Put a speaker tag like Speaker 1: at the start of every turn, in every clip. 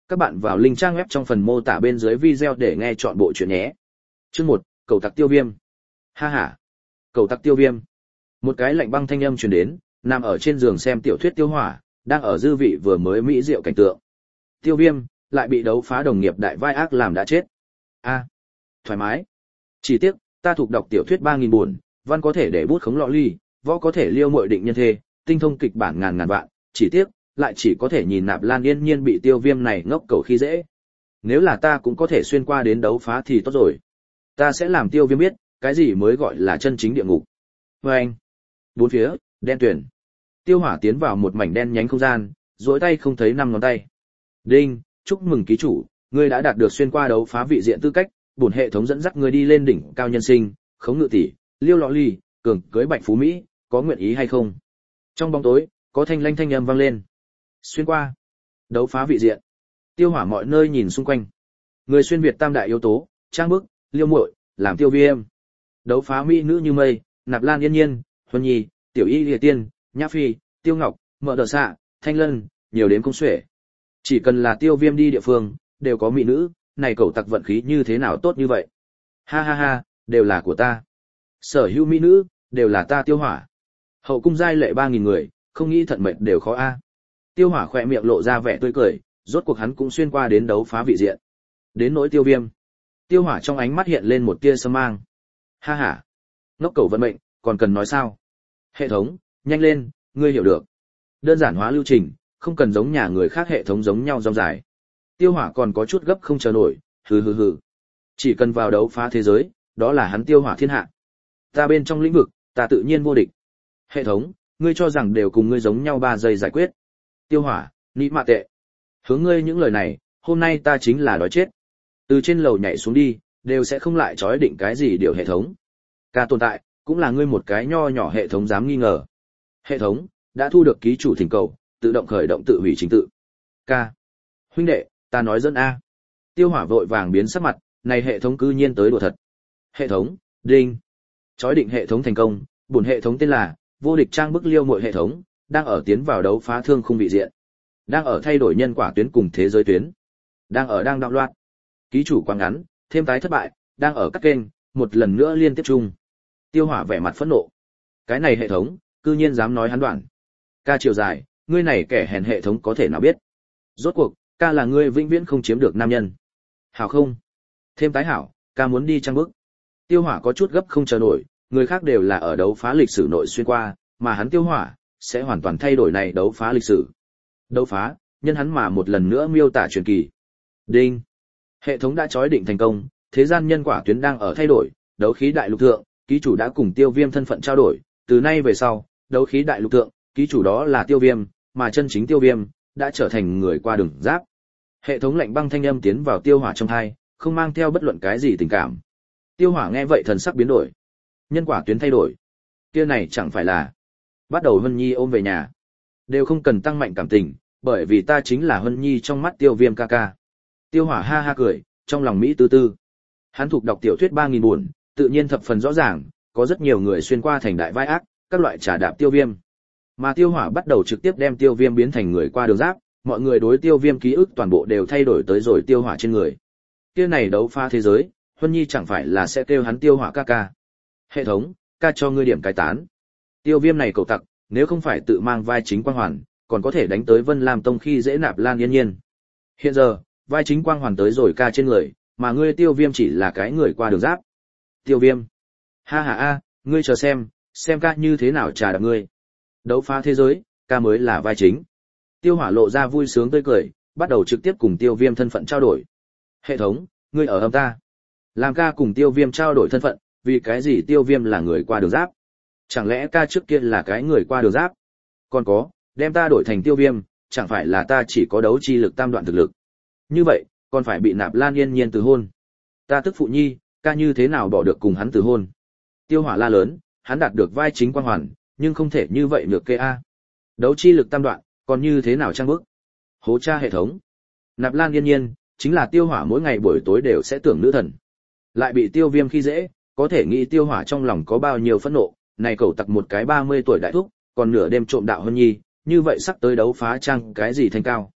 Speaker 1: Các bạn vào link trang web trong phần mô tả bên dưới video để nghe trọn bộ chuyện nhé. Chương 1, Cầu tặc tiêu viêm. Ha ha. Cầu tặc tiêu viêm. Một cái lạnh băng thanh âm truyền đến, nằm ở trên giường xem tiểu thuyết Tiêu Hỏa, đang ở dư vị vừa mới mỹ diệu cảnh tượng. Tiêu viêm lại bị đấu phá đồng nghiệp đại vai ác làm đã chết. A, thoải mái. Chỉ tiếc, ta thuộc đọc tiểu thuyết 3000 buồn, văn có thể để bút khống lọ ly, võ có thể liêu muội định nhân thê, tinh thông kịch bản ngàn ngàn vạn, chỉ tiếc, lại chỉ có thể nhìn Nạp Lan Yên Nhiên bị tiêu viêm này ngốc cầu khi dễ. Nếu là ta cũng có thể xuyên qua đến đấu phá thì tốt rồi. Ta sẽ làm tiêu viêm biết, cái gì mới gọi là chân chính địa ngục. Và anh, bốn phía, đen tuyển. Tiêu Hỏa tiến vào một mảnh đen nhánh không gian, duỗi tay không thấy 5 ngón tay. Đinh, chúc mừng ký chủ, ngươi đã đạt được xuyên qua đấu phá vị diện tư cách, bổn hệ thống dẫn dắt ngươi đi lên đỉnh cao nhân sinh, khống ngự tỷ, liêu lọ ly, cường cưới bạch phú mỹ, có nguyện ý hay không? Trong bóng tối, có thanh lanh thanh âm vang lên. Xuyên qua đấu phá vị diện. Tiêu Hỏa mọi nơi nhìn xung quanh. Người xuyên việt tam đại yếu tố, trang bức, liêu muội, làm tiêu viêm. Đấu phá mỹ nữ như mây, Nạp Lan Yên Nhiên, Huân Nhi, Tiểu Y Liệt Tiên, Nhã Phi, Tiêu Ngọc, Mợ Đờ Xạ, Thanh Lân, nhiều đến không xuể. Chỉ cần là tiêu viêm đi địa phương, đều có mỹ nữ, này cẩu tặc vận khí như thế nào tốt như vậy. Ha ha ha, đều là của ta. Sở hữu mỹ nữ, đều là ta Tiêu Hỏa. Hậu cung giai lệ 3000 người, không nghĩ thận mệnh đều khó a. Tiêu Hỏa khỏe miệng lộ ra vẻ tươi cười, rốt cuộc hắn cũng xuyên qua đến đấu phá vị diện. Đến nỗi tiêu viêm. Tiêu Hỏa trong ánh mắt hiện lên một tia sâm mang. Ha ha, ngốc cầu vận mệnh, còn cần nói sao? Hệ thống, nhanh lên, ngươi hiểu được. Đơn giản hóa lưu trình, không cần giống nhà người khác hệ thống giống nhau rong dài. Tiêu Hỏa còn có chút gấp không chờ nổi, hừ hừ hừ. Chỉ cần vào đấu phá thế giới, đó là hắn Tiêu Hỏa thiên hạ. Ta bên trong lĩnh vực, ta tự nhiên vô địch. Hệ thống, ngươi cho rằng đều cùng ngươi giống nhau 3 giây giải quyết. Tiêu Hỏa, nị mạ tệ. Hướng ngươi những lời này, hôm nay ta chính là đói chết. Từ trên lầu nhảy xuống đi, đều sẽ không lại trói định cái gì điều hệ thống. Ca tồn tại, cũng là ngươi một cái nho nhỏ hệ thống dám nghi ngờ. Hệ thống, đã thu được ký chủ thỉnh cầu, tự động khởi động tự hủy trình tự. Ca. Huynh đệ, ta nói dẫn A. Tiêu Hỏa vội vàng biến sắc mặt, này hệ thống cư nhiên tới đùa thật. Hệ thống, đinh. Chói định hệ thống thành công, bổn hệ thống tên là vô địch trang bức liêu muội hệ thống, đang ở tiến vào đấu phá thương khung vị diện. Đang ở thay đổi nhân quả tuyến cùng thế giới tuyến. Đang đạo loạn. Ký chủ quá ngắn, thêm tái thất bại, đang ở các kênh, một lần nữa liên tiếp chung. Tiêu Hỏa vẻ mặt phẫn nộ. Cái này hệ thống, cư nhiên dám nói hắn đoạn. Ca chiều dài, ngươi này kẻ hèn hệ thống có thể nào biết. Rốt cuộc, ca là ngươi vĩnh viễn không chiếm được nam nhân. Hảo không? Thêm tái hảo, ca muốn đi trang bức. Tiêu Hỏa có chút gấp không chờ nổi, người khác đều là ở đấu phá lịch sử nội xuyên qua, mà hắn Tiêu Hỏa sẽ hoàn toàn thay đổi này đấu phá lịch sử. Đấu phá, nhân hắn mà một lần nữa miêu tả truyền kỳ. Đinh. Hệ thống đã chói định thành công, thế gian nhân quả tuyến đang ở thay đổi, đấu khí đại lục thượng, ký chủ đã cùng Tiêu Viêm thân phận trao đổi, từ nay về sau, đấu khí đại lục thượng, ký chủ đó là Tiêu Viêm, mà chân chính Tiêu Viêm đã trở thành người qua đường giáp. Hệ thống lạnh băng thanh âm tiến vào Tiêu Hỏa trong tai, không mang theo bất luận cái gì tình cảm. Tiêu Hỏa nghe vậy thần sắc biến đổi. Nhân quả tuyến thay đổi. Kia này chẳng phải là bắt đầu Hân Nhi ôm về nhà. Đều không cần tăng mạnh cảm tình, bởi vì ta chính là Hân Nhi trong mắt Tiêu Viêm ca ca. Tiêu Hỏa ha ha cười, trong lòng mỹ tư tư. Hắn thuộc đọc tiểu thuyết 3000 buồn, tự nhiên thập phần rõ ràng, có rất nhiều người xuyên qua thành đại vai ác, các loại trà đạp Tiêu Viêm. Mà Tiêu Hỏa bắt đầu trực tiếp đem Tiêu Viêm biến thành người qua đường giáp, mọi người đối Tiêu Viêm ký ức toàn bộ đều thay đổi tới rồi Tiêu Hỏa trên người. Kia này đấu phá thế giới, Huân Nhi chẳng phải là sẽ kêu hắn Tiêu Hỏa ca ca. Hệ thống, ca cho ngươi điểm cái tán. Tiêu Viêm này cậu tặc, nếu không phải tự mang vai chính quang hoàn, còn có thể đánh tới Vân Lam Tông khi dễ Nạp Lan Yên Nhiên. Hiện giờ, vai chính quang hoàn tới rồi ca trên người, mà ngươi Tiêu Viêm chỉ là cái người qua đường giáp. Tiêu Viêm, ha ha a, ngươi chờ xem ca như thế nào trà đạp ngươi. Đấu phá thế giới, ca mới là vai chính. Tiêu Hỏa lộ ra vui sướng tươi cười, bắt đầu trực tiếp cùng Tiêu Viêm thân phận trao đổi. Hệ thống, ngươi ở âm ta. Làm ca cùng Tiêu Viêm trao đổi thân phận, vì cái gì Tiêu Viêm là người qua đường giáp? Chẳng lẽ ca trước kia là cái người qua đường giáp? Còn có, đem ta đổi thành Tiêu Viêm, chẳng phải là ta chỉ có đấu chi lực tam đoạn thực lực. Như vậy, còn phải bị Nạp Lan Yên Nhiên từ hôn. Ta tức phụ nhi, ca như thế nào bỏ được cùng hắn từ hôn? Tiêu Hỏa la lớn, hắn đạt được vai chính quang hoàn, nhưng không thể như vậy được kê a. Đấu chi lực tam đoạn, còn như thế nào trang bức? Hố cha hệ thống. Nạp Lan Yên Nhiên, chính là Tiêu Hỏa mỗi ngày buổi tối đều sẽ tưởng nữ thần. Lại bị Tiêu Viêm khi dễ, có thể nghĩ Tiêu Hỏa trong lòng có bao nhiêu phẫn nộ, này cẩu tặc một cái 30 tuổi đại thúc, còn nửa đêm trộm đạo Hân Nhi, như vậy sắp tới đấu phá trang cái gì thành cao.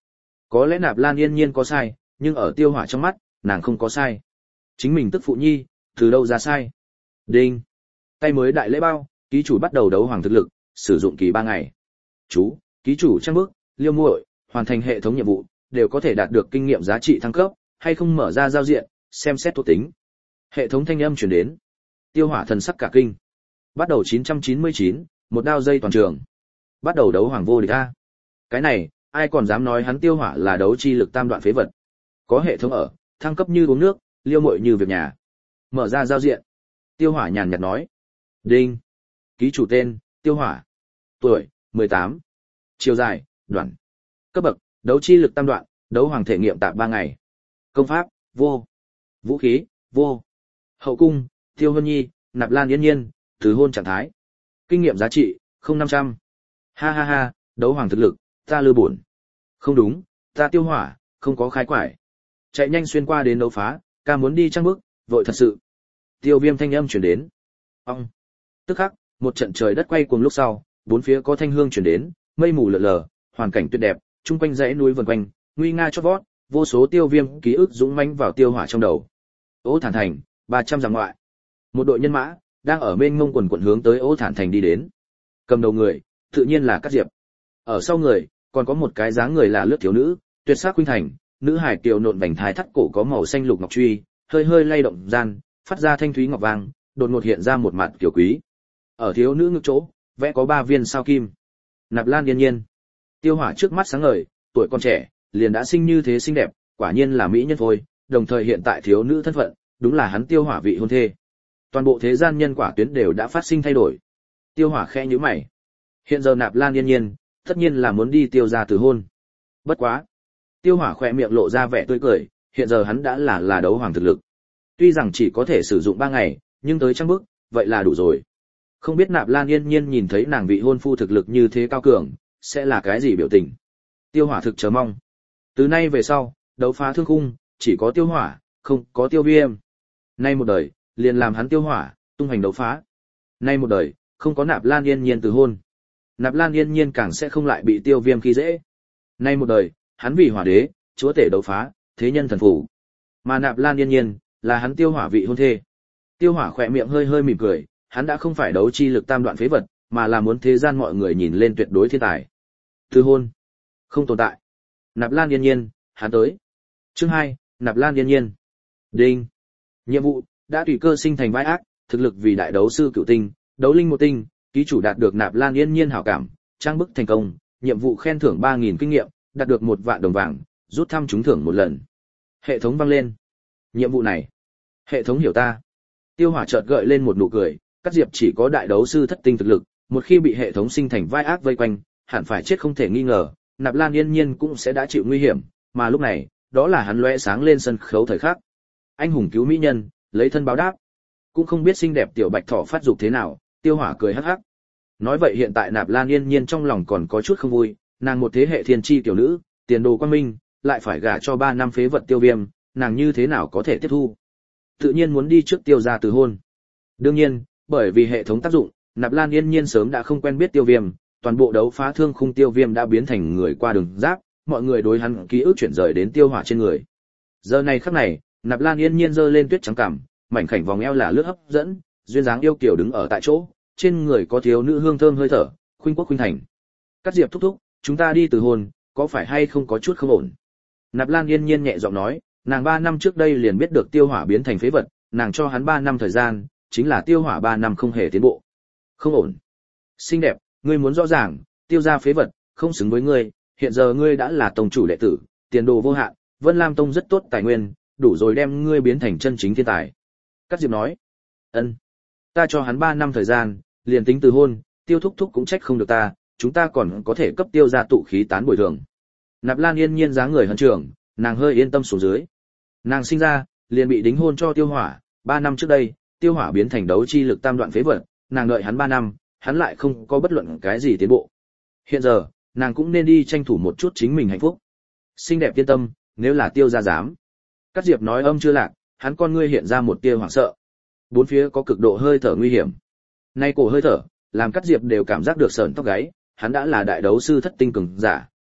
Speaker 1: Có lẽ Nạp Lan Yên Nhiên có sai, nhưng ở Tiêu Hỏa trong mắt, nàng không có sai. Chính mình tức phụ nhi, từ đâu ra sai? Đinh. Tay mới đại lễ bao, ký chủ bắt đầu đấu hoàng thực lực, sử dụng kỳ 3 ngày. Chú, ký chủ trang bước, Liêu muội, hoàn thành hệ thống nhiệm vụ, đều có thể đạt được kinh nghiệm giá trị thăng cấp, hay không mở ra giao diện, xem xét thuộc tính. Hệ thống thanh âm truyền đến. Tiêu Hỏa thần sắc cả kinh. Bắt đầu 999, một đao dây toàn trường. Bắt đầu đấu hoàng vô địch a. Cái này, ai còn dám nói hắn Tiêu Hỏa là đấu chi lực tam đoạn phế vật. Có hệ thống ở, thăng cấp như uống nước, Liêu muội như việc nhà. Mở ra giao diện. Tiêu Hỏa nhàn nhạt nói. Đinh. Ký chủ tên, Tiêu Hỏa. Tuổi, 18. Chiều dài, đoạn. Cấp bậc, đấu chi lực tam đoạn, đấu hoàng thể nghiệm tạm 3 ngày. Công pháp, vô. Vũ khí, vô. Hậu cung, Tiêu Hân Nhi, Nạp Lan Yên Nhiên, từ hôn trạng thái. Kinh nghiệm giá trị, 0500. Ha ha ha, đấu hoàng thực lực, ta lừa buồn. Không đúng, ta Tiêu Hỏa, không có khái quải. Chạy nhanh xuyên qua đến đấu phá, ca muốn đi trăng bước, vội thật sự. Tiêu Viêm thanh âm truyền đến. Ong. Tức khắc, một trận trời đất quay cuồng lúc sau, bốn phía có thanh hương truyền đến, mây mù lờ lờ, hoàn cảnh tuyệt đẹp, chung quanh dãy núi vần quanh, nguy nga chót vót, vô số Tiêu Viêm ký ức dũng mãnh vào Tiêu Hỏa trong đầu. Ô Thản Thành, 300 dặm ngoại. Một đội nhân mã đang ở bên ngông quần quần hướng tới Ô Thản Thành đi đến. Cầm đầu người, tự nhiên là Cát Diệp. Ở sau người, còn có một cái dáng người là lướt thiếu nữ, tuyệt sắc khuynh thành, nữ hải kiều nộn vành thái thắt cổ có màu xanh lục ngọc truy, hơi hơi lay động gian, phát ra thanh thúy ngọc vàng, đột ngột hiện ra một mặt kiều quý. Ở thiếu nữ ngực chỗ, vẽ có 3 viên sao kim. Nạp Lan Yên Nhiên. Tiêu Hỏa trước mắt sáng ngời, tuổi còn trẻ, liền đã sinh như thế xinh đẹp, quả nhiên là mỹ nhân thôi, đồng thời hiện tại thiếu nữ thân phận, đúng là hắn Tiêu Hỏa vị hôn thê. Toàn bộ thế gian nhân quả tuyến đều đã phát sinh thay đổi. Tiêu Hỏa khẽ nhíu mày. Hiện giờ Nạp Lan Yên Nhiên, tất nhiên là muốn đi Tiêu gia từ hôn. Bất quá, Tiêu Hỏa khẽ miệng lộ ra vẻ tươi cười, hiện giờ hắn đã là đấu hoàng thực lực. Tuy rằng chỉ có thể sử dụng 3 ngày, nhưng tới trăm bước, vậy là đủ rồi. Không biết Nạp Lan Yên Nhiên nhìn thấy nàng vị hôn phu thực lực như thế cao cường, sẽ là cái gì biểu tình. Tiêu Hỏa thực chờ mong. Từ nay về sau, đấu phá thương khung, chỉ có Tiêu Hỏa, không có Tiêu Viêm. Nay một đời, liền làm hắn Tiêu Hỏa, tung hành đấu phá. Nay một đời, không có Nạp Lan Yên Nhiên từ hôn. Nạp Lan Yên Nhiên càng sẽ không lại bị Tiêu Viêm khi dễ. Nay một đời, hắn vì Hỏa Đế, chúa tể đấu phá, thế nhân thần phủ. Mà Nạp Lan Yên Nhiên, là hắn Tiêu Hỏa vị hôn thê. Tiêu Hỏa khỏe miệng hơi hơi mỉm cười, hắn đã không phải đấu chi lực tam đoạn phế vật, mà là muốn thế gian mọi người nhìn lên tuyệt đối thiên tài. Từ hôn, không tồn tại. Nạp Lan Yên Nhiên, hắn tới. Chương 2, Nạp Lan Yên Nhiên. Đinh. Nhiệm vụ, đã tùy cơ sinh thành vai ác, thực lực vì đại đấu sư cửu tinh, đấu linh một tinh, ký chủ đạt được Nạp Lan Yên Nhiên hảo cảm, trang bức thành công, nhiệm vụ khen thưởng 3000 kinh nghiệm, đạt được 1 vạn đồng vàng, rút thăm trúng thưởng 1 lần. Hệ thống vang lên. Nhiệm vụ này, hệ thống hiểu ta. Tiêu Hỏa chợt gợi lên một nụ cười, Cát Diệp chỉ có đại đấu sư thất tinh thực lực, một khi bị hệ thống sinh thành vai ác vây quanh, hẳn phải chết không thể nghi ngờ, Nạp Lan Yên Nhiên cũng sẽ đã chịu nguy hiểm, mà lúc này, đó là hắn lóe sáng lên sân khấu thời khắc. Anh hùng cứu mỹ nhân, lấy thân báo đáp. Cũng không biết xinh đẹp tiểu bạch thỏ phát dục thế nào, Tiêu Hỏa cười hắc hắc. Nói vậy hiện tại Nạp Lan Yên Nhiên trong lòng còn có chút không vui, nàng một thế hệ thiên chi tiểu nữ, tiền đồ quang minh, lại phải gả cho 3 năm phế vật Tiêu Viêm, nàng như thế nào có thể tiếp thu? Tự nhiên muốn đi trước Tiêu gia từ hôn. Đương nhiên, bởi vì hệ thống tác dụng, Nạp Lan Yên Nhiên sớm đã không quen biết Tiêu Viêm, toàn bộ đấu phá thương khung Tiêu Viêm đã biến thành người qua đường giáp, mọi người đối hắn ký ức chuyển rời đến Tiêu Hỏa trên người. Giờ này khắc này, Nạp Lan Yên Nhiên giơ lên tuyết trắng cằm, mảnh khảnh vòng eo là lướt hấp dẫn, duyên dáng yêu kiều đứng ở tại chỗ, trên người có thiếu nữ hương thơm hơi thở, khuynh quốc khuynh thành. Cát Diệp thúc thúc, chúng ta đi từ hôn, có phải hay không có chút không ổn? Nạp Lan Yên Nhiên nhẹ giọng nói, nàng 3 năm trước đây liền biết được Tiêu Hỏa biến thành phế vật, nàng cho hắn 3 năm thời gian, chính là Tiêu Hỏa 3 năm không hề tiến bộ. Không ổn. Xinh đẹp, ngươi muốn rõ ràng, Tiêu gia phế vật, không xứng với ngươi, hiện giờ ngươi đã là tông chủ đệ tử, tiền đồ vô hạn, Vân Lam tông rất tốt tài nguyên, đủ rồi đem ngươi biến thành chân chính thiên tài. Cát Diệp nói, ân, ta cho hắn 3 năm thời gian, liền tính từ hôn, Tiêu thúc thúc cũng trách không được ta, chúng ta còn có thể cấp Tiêu gia tụ khí tán bồi thường. Nạp Lan Yên Nhiên dáng người hân trưởng, nàng hơi yên tâm xuống dưới. Nàng sinh ra, liền bị đính hôn cho Tiêu Hỏa, 3 năm trước đây, Tiêu Hỏa biến thành đấu chi lực tam đoạn phế vật, nàng đợi hắn 3 năm, hắn lại không có bất luận cái gì tiến bộ. Hiện giờ, nàng cũng nên đi tranh thủ một chút chính mình hạnh phúc. Xinh đẹp yên tâm, nếu là Tiêu gia dám. Cát Diệp nói âm chưa lạc, hắn con ngươi hiện ra một tia hoảng sợ. Bốn phía có cực độ hơi thở nguy hiểm. Nay cổ hơi thở, làm Cát Diệp đều cảm giác được sởn tóc gáy, hắn đã là đại đấu sư thất tinh cường giả,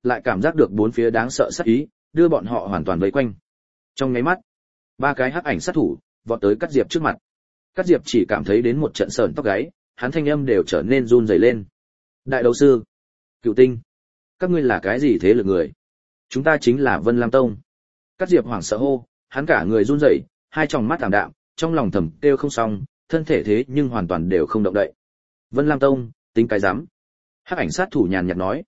Speaker 1: lại cảm giác được bốn phía đáng sợ sát ý, đưa bọn họ hoàn toàn vây quanh. Trong nháy mắt, ba cái hắc ảnh sát thủ vọt tới Cát Diệp trước mặt. Cát Diệp chỉ cảm thấy đến một trận sởn tóc gáy, hắn thanh âm đều trở nên run rẩy lên. Đại đấu sư, Cựu Tinh, các ngươi là cái gì thế lực người? Chúng ta chính là Vân Lam Tông. Cát Diệp hoảng sợ hô, hắn cả người run rẩy, hai tròng mắt ảm đạm, trong lòng thầm kêu không xong, thân thể thế nhưng hoàn toàn đều không động đậy. Vân Lam Tông, tính cái dám. Hắc ảnh sát thủ nhàn nhạt nói.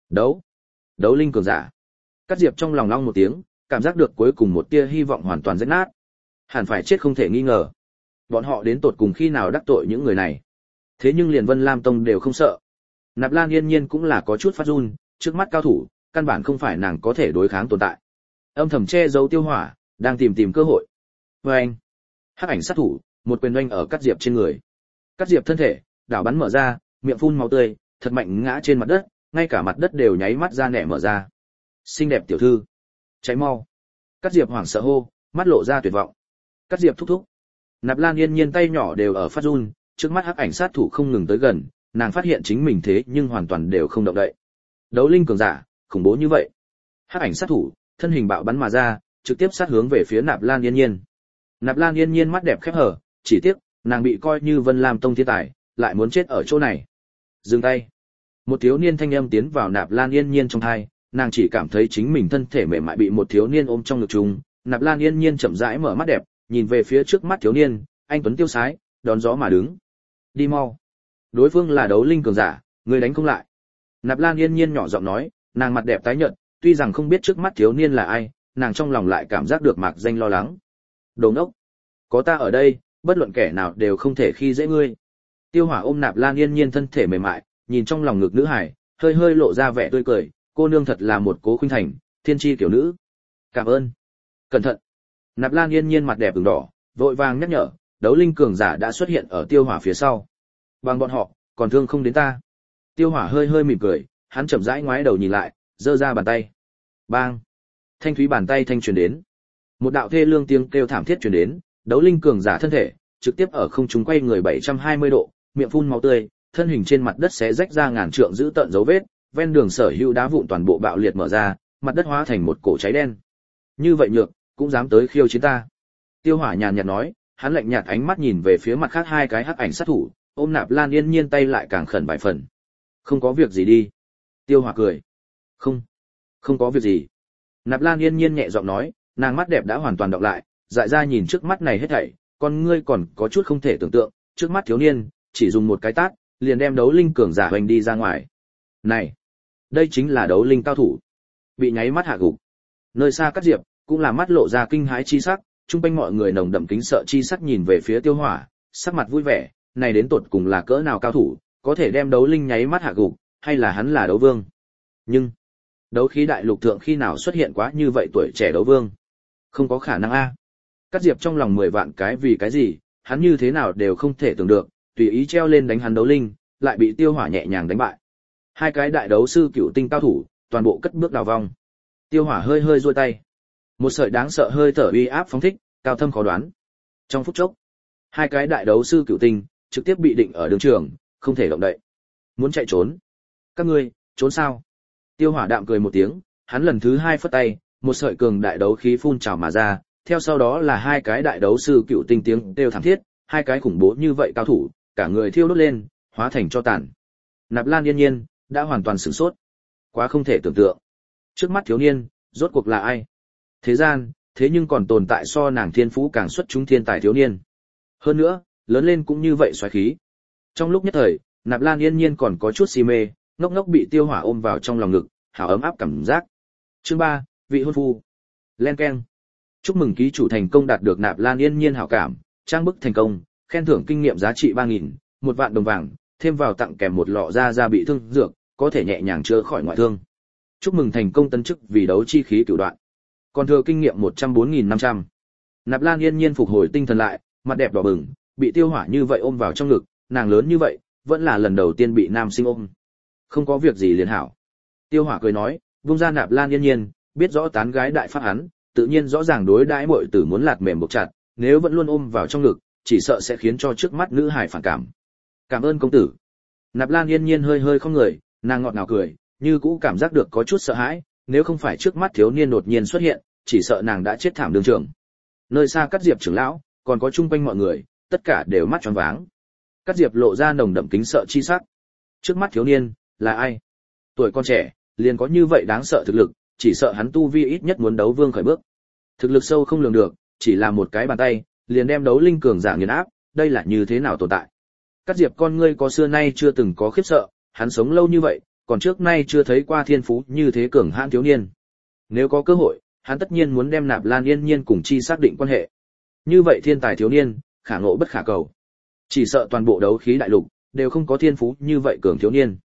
Speaker 1: Đấu linh cường giả. Cát Diệp trong lòng long một tiếng, cảm giác được cuối cùng một tia hy vọng hoàn toàn rách nát. Hẳn phải chết không thể nghi ngờ. Bọn họ đến tột cùng khi nào đắc tội những người này. Thế nhưng liền Vân Lam Tông đều không sợ. Nạp Lan Yên Nhiên cũng là có chút phát run, trước mắt cao thủ, căn bản không phải nàng có thể đối kháng tồn tại. Âm thầm che giấu Tiêu Hỏa, đang tìm cơ hội. Oanh! Hắc ảnh sát thủ, một quyền oanh ở Cát Diệp trên người. Cát Diệp thân thể đảo bắn mở ra, miệng phun máu tươi, thật mạnh ngã trên mặt đất, ngay cả mặt đất đều nháy mắt ra nẻ mở ra. Xinh đẹp tiểu thư, cháy mau! Cát Diệp hoảng sợ hô, mắt lộ ra tuyệt vọng. Cát Diệp thúc thúc. Nạp Lan Yên Nhiên tay nhỏ đều ở phát run, trước mắt hắc ảnh sát thủ không ngừng tới gần, nàng phát hiện chính mình thế nhưng hoàn toàn đều không động đậy. Đấu linh cường giả, khủng bố như vậy. Hắc ảnh sát thủ, thân hình bạo bắn mà ra, trực tiếp sát hướng về phía Nạp Lan Yên Nhiên. Nạp Lan Yên Nhiên mắt đẹp khép hở, chỉ tiếc, nàng bị coi như Vân Lam Tông thiên tài, lại muốn chết ở chỗ này. Dừng tay. Một thiếu niên thanh âm tiến vào Nạp Lan Yên Nhiên trong tai, nàng chỉ cảm thấy chính mình thân thể mềm mại bị một thiếu niên ôm trong ngực trùng. Nạp Lan Yên Nhiên chậm rãi mở mắt đẹp, nhìn về phía trước mắt thiếu niên, anh tuấn tiêu sái, đón gió mà đứng. Đi mau. Đối phương là đấu linh cường giả, người đánh không lại. Nạp Lan Yên Nhiên nhỏ giọng nói, nàng mặt đẹp tái nhợt, tuy rằng không biết trước mắt thiếu niên là ai, nàng trong lòng lại cảm giác được mạc danh lo lắng. Đồ ngốc, có ta ở đây, bất luận kẻ nào đều không thể khi dễ ngươi. Tiêu Hỏa ôm Nạp Lan Yên Nhiên thân thể mềm mại, nhìn trong lòng ngực nữ hải, hơi hơi lộ ra vẻ tươi cười, cô nương thật là một cố khuynh thành, thiên chi tiểu nữ. Cảm ơn. Cẩn thận. Nạp Lan Yên Nhiên mặt đẹp ửng đỏ, vội vàng nhắc nhở, đấu linh cường giả đã xuất hiện ở Tiêu Hỏa phía sau. Bằng bọn họ, còn thương không đến ta. Tiêu Hỏa hơi hơi mỉm cười, hắn chậm rãi ngoái đầu nhìn lại, giơ ra bàn tay. Bang! Thanh thúy bàn tay thanh truyền đến. Một đạo thê lương tiếng kêu thảm thiết truyền đến, đấu linh cường giả thân thể, trực tiếp ở không trung quay người 720 độ, miệng phun máu tươi, thân hình trên mặt đất xé rách ra ngàn trượng giữ tận dấu vết, ven đường sở hữu đá vụn toàn bộ bạo liệt mở ra, mặt đất hóa thành một cổ cháy đen. Như vậy nhược, cũng dám tới khiêu chiến ta. Tiêu Hỏa nhàn nhạt nói, hắn lạnh nhạt ánh mắt nhìn về phía mặt khác hai cái hắc ảnh sát thủ, ôm Nạp Lan Yên Nhiên tay lại càng khẩn vài phần. Không có việc gì đi. Tiêu Hỏa cười. Không có việc gì. Nạp Lan Yên Nhiên nhẹ giọng nói, nàng mắt đẹp đã hoàn toàn đọc lại, dại ra nhìn trước mắt này hết thảy, con ngươi còn có chút không thể tưởng tượng, trước mắt thiếu niên, chỉ dùng một cái tát, liền đem đấu linh cường giả hoành đi ra ngoài. Này, đây chính là đấu linh cao thủ. Bị nháy mắt hạ gục. Nơi xa Cát Diệp, cũng là mắt lộ ra kinh hãi chi sắc, chung quanh mọi người nồng đậm kính sợ chi sắc nhìn về phía Tiêu Hỏa, sắc mặt vui vẻ, này đến tột cùng là cỡ nào cao thủ, có thể đem đấu linh nháy mắt hạ gục, hay là hắn là đấu vương. Nhưng, đấu khí đại lục thượng khi nào xuất hiện quá như vậy tuổi trẻ đấu vương? Không có khả năng a. Cát Diệp trong lòng 10 vạn cái vì cái gì, hắn như thế nào đều không thể tưởng được, tùy ý treo lên đánh hắn đấu linh, lại bị Tiêu Hỏa nhẹ nhàng đánh bại. Hai cái đại đấu sư cựu tinh cao thủ, toàn bộ cất bước đào vong. Tiêu Hỏa hơi hơi duỗi tay. Một sợi đáng sợ hơi thở uy áp phóng thích, cao thâm khó đoán. Trong phút chốc, hai cái đại đấu sư cựu tinh trực tiếp bị định ở đường trường, không thể động đậy. Muốn chạy trốn? Các ngươi, trốn sao? Tiêu Hỏa đạm cười một tiếng, hắn lần thứ hai phất tay, một sợi cường đại đấu khí phun trào mà ra, theo sau đó là hai cái đại đấu sư cựu tinh tiếng kêu thảm thiết, hai cái khủng bố như vậy cao thủ, cả người thiêu đốt lên, hóa thành tro tàn. Nạp Lan Yên Nhiên đã hoàn toàn sửng sốt, quá không thể tưởng tượng. Trước mắt thiếu niên, rốt cuộc là ai? Thế gian, thế nhưng còn tồn tại so nàng thiên phú càng xuất chúng thiên tài thiếu niên. Hơn nữa, lớn lên cũng như vậy xoáy khí. Trong lúc nhất thời, Nạp Lan Yên Nhiên còn có chút si mê, ngốc ngốc bị Tiêu Hỏa ôm vào trong lòng ngực, hảo ấm áp cảm giác. Chương 3, vị hôn phu. Len keng. Chúc mừng ký chủ thành công đạt được Nạp Lan Yên Nhiên hảo cảm, trang bức thành công, khen thưởng kinh nghiệm giá trị 3000, 1 vạn đồng vàng, thêm vào tặng kèm một lọ da bị thương dược, có thể nhẹ nhàng chữa khỏi ngoại thương. Chúc mừng thành công tấn chức vì đấu chi khí cửu đoạn. Còn thừa kinh nghiệm 104.500. Nạp Lan Yên Nhiên phục hồi tinh thần lại, mặt đẹp đỏ bừng, bị Tiêu Hỏa như vậy ôm vào trong ngực, nàng lớn như vậy, vẫn là lần đầu tiên bị nam sinh ôm. Không có việc gì liền hảo. Tiêu Hỏa cười nói, vung ra Nạp Lan Yên Nhiên, biết rõ tán gái đại pháp hắn, tự nhiên rõ ràng đối đãi muội tử muốn lạt mềm buộc chặt, nếu vẫn luôn ôm vào trong ngực, chỉ sợ sẽ khiến cho trước mắt nữ hài phản cảm. Cảm ơn công tử. Nạp Lan Yên Nhiên hơi hơi không người, nàng ngọt ngào cười, như cũ cảm giác được có chút sợ hãi, nếu không phải trước mắt thiếu niên đột nhiên xuất hiện, chỉ sợ nàng đã chết thảm đương trường. Nơi xa Cát Diệp trưởng lão, còn có chung quanh mọi người, tất cả đều mắt tròn váng. Cát Diệp lộ ra nồng đậm kính sợ chi sắc. Trước mắt thiếu niên, là ai? Tuổi con trẻ, liền có như vậy đáng sợ thực lực, chỉ sợ hắn tu vi ít nhất muốn đấu vương khởi bước. Thực lực sâu không lường được, chỉ là một cái bàn tay, liền đem đấu linh cường giả nghiền áp, đây là như thế nào tồn tại? Cát Diệp con ngươi có xưa nay chưa từng có khiếp sợ, hắn sống lâu như vậy, còn trước nay chưa thấy qua thiên phú như thế cường hãn thiếu niên. Nếu có cơ hội, hắn tất nhiên muốn đem Nạp Lan Yên Nhiên cùng chi xác định quan hệ. Như vậy thiên tài thiếu niên, khả ngộ bất khả cầu. Chỉ sợ toàn bộ đấu khí đại lục đều không có thiên phú như vậy cường thiếu niên.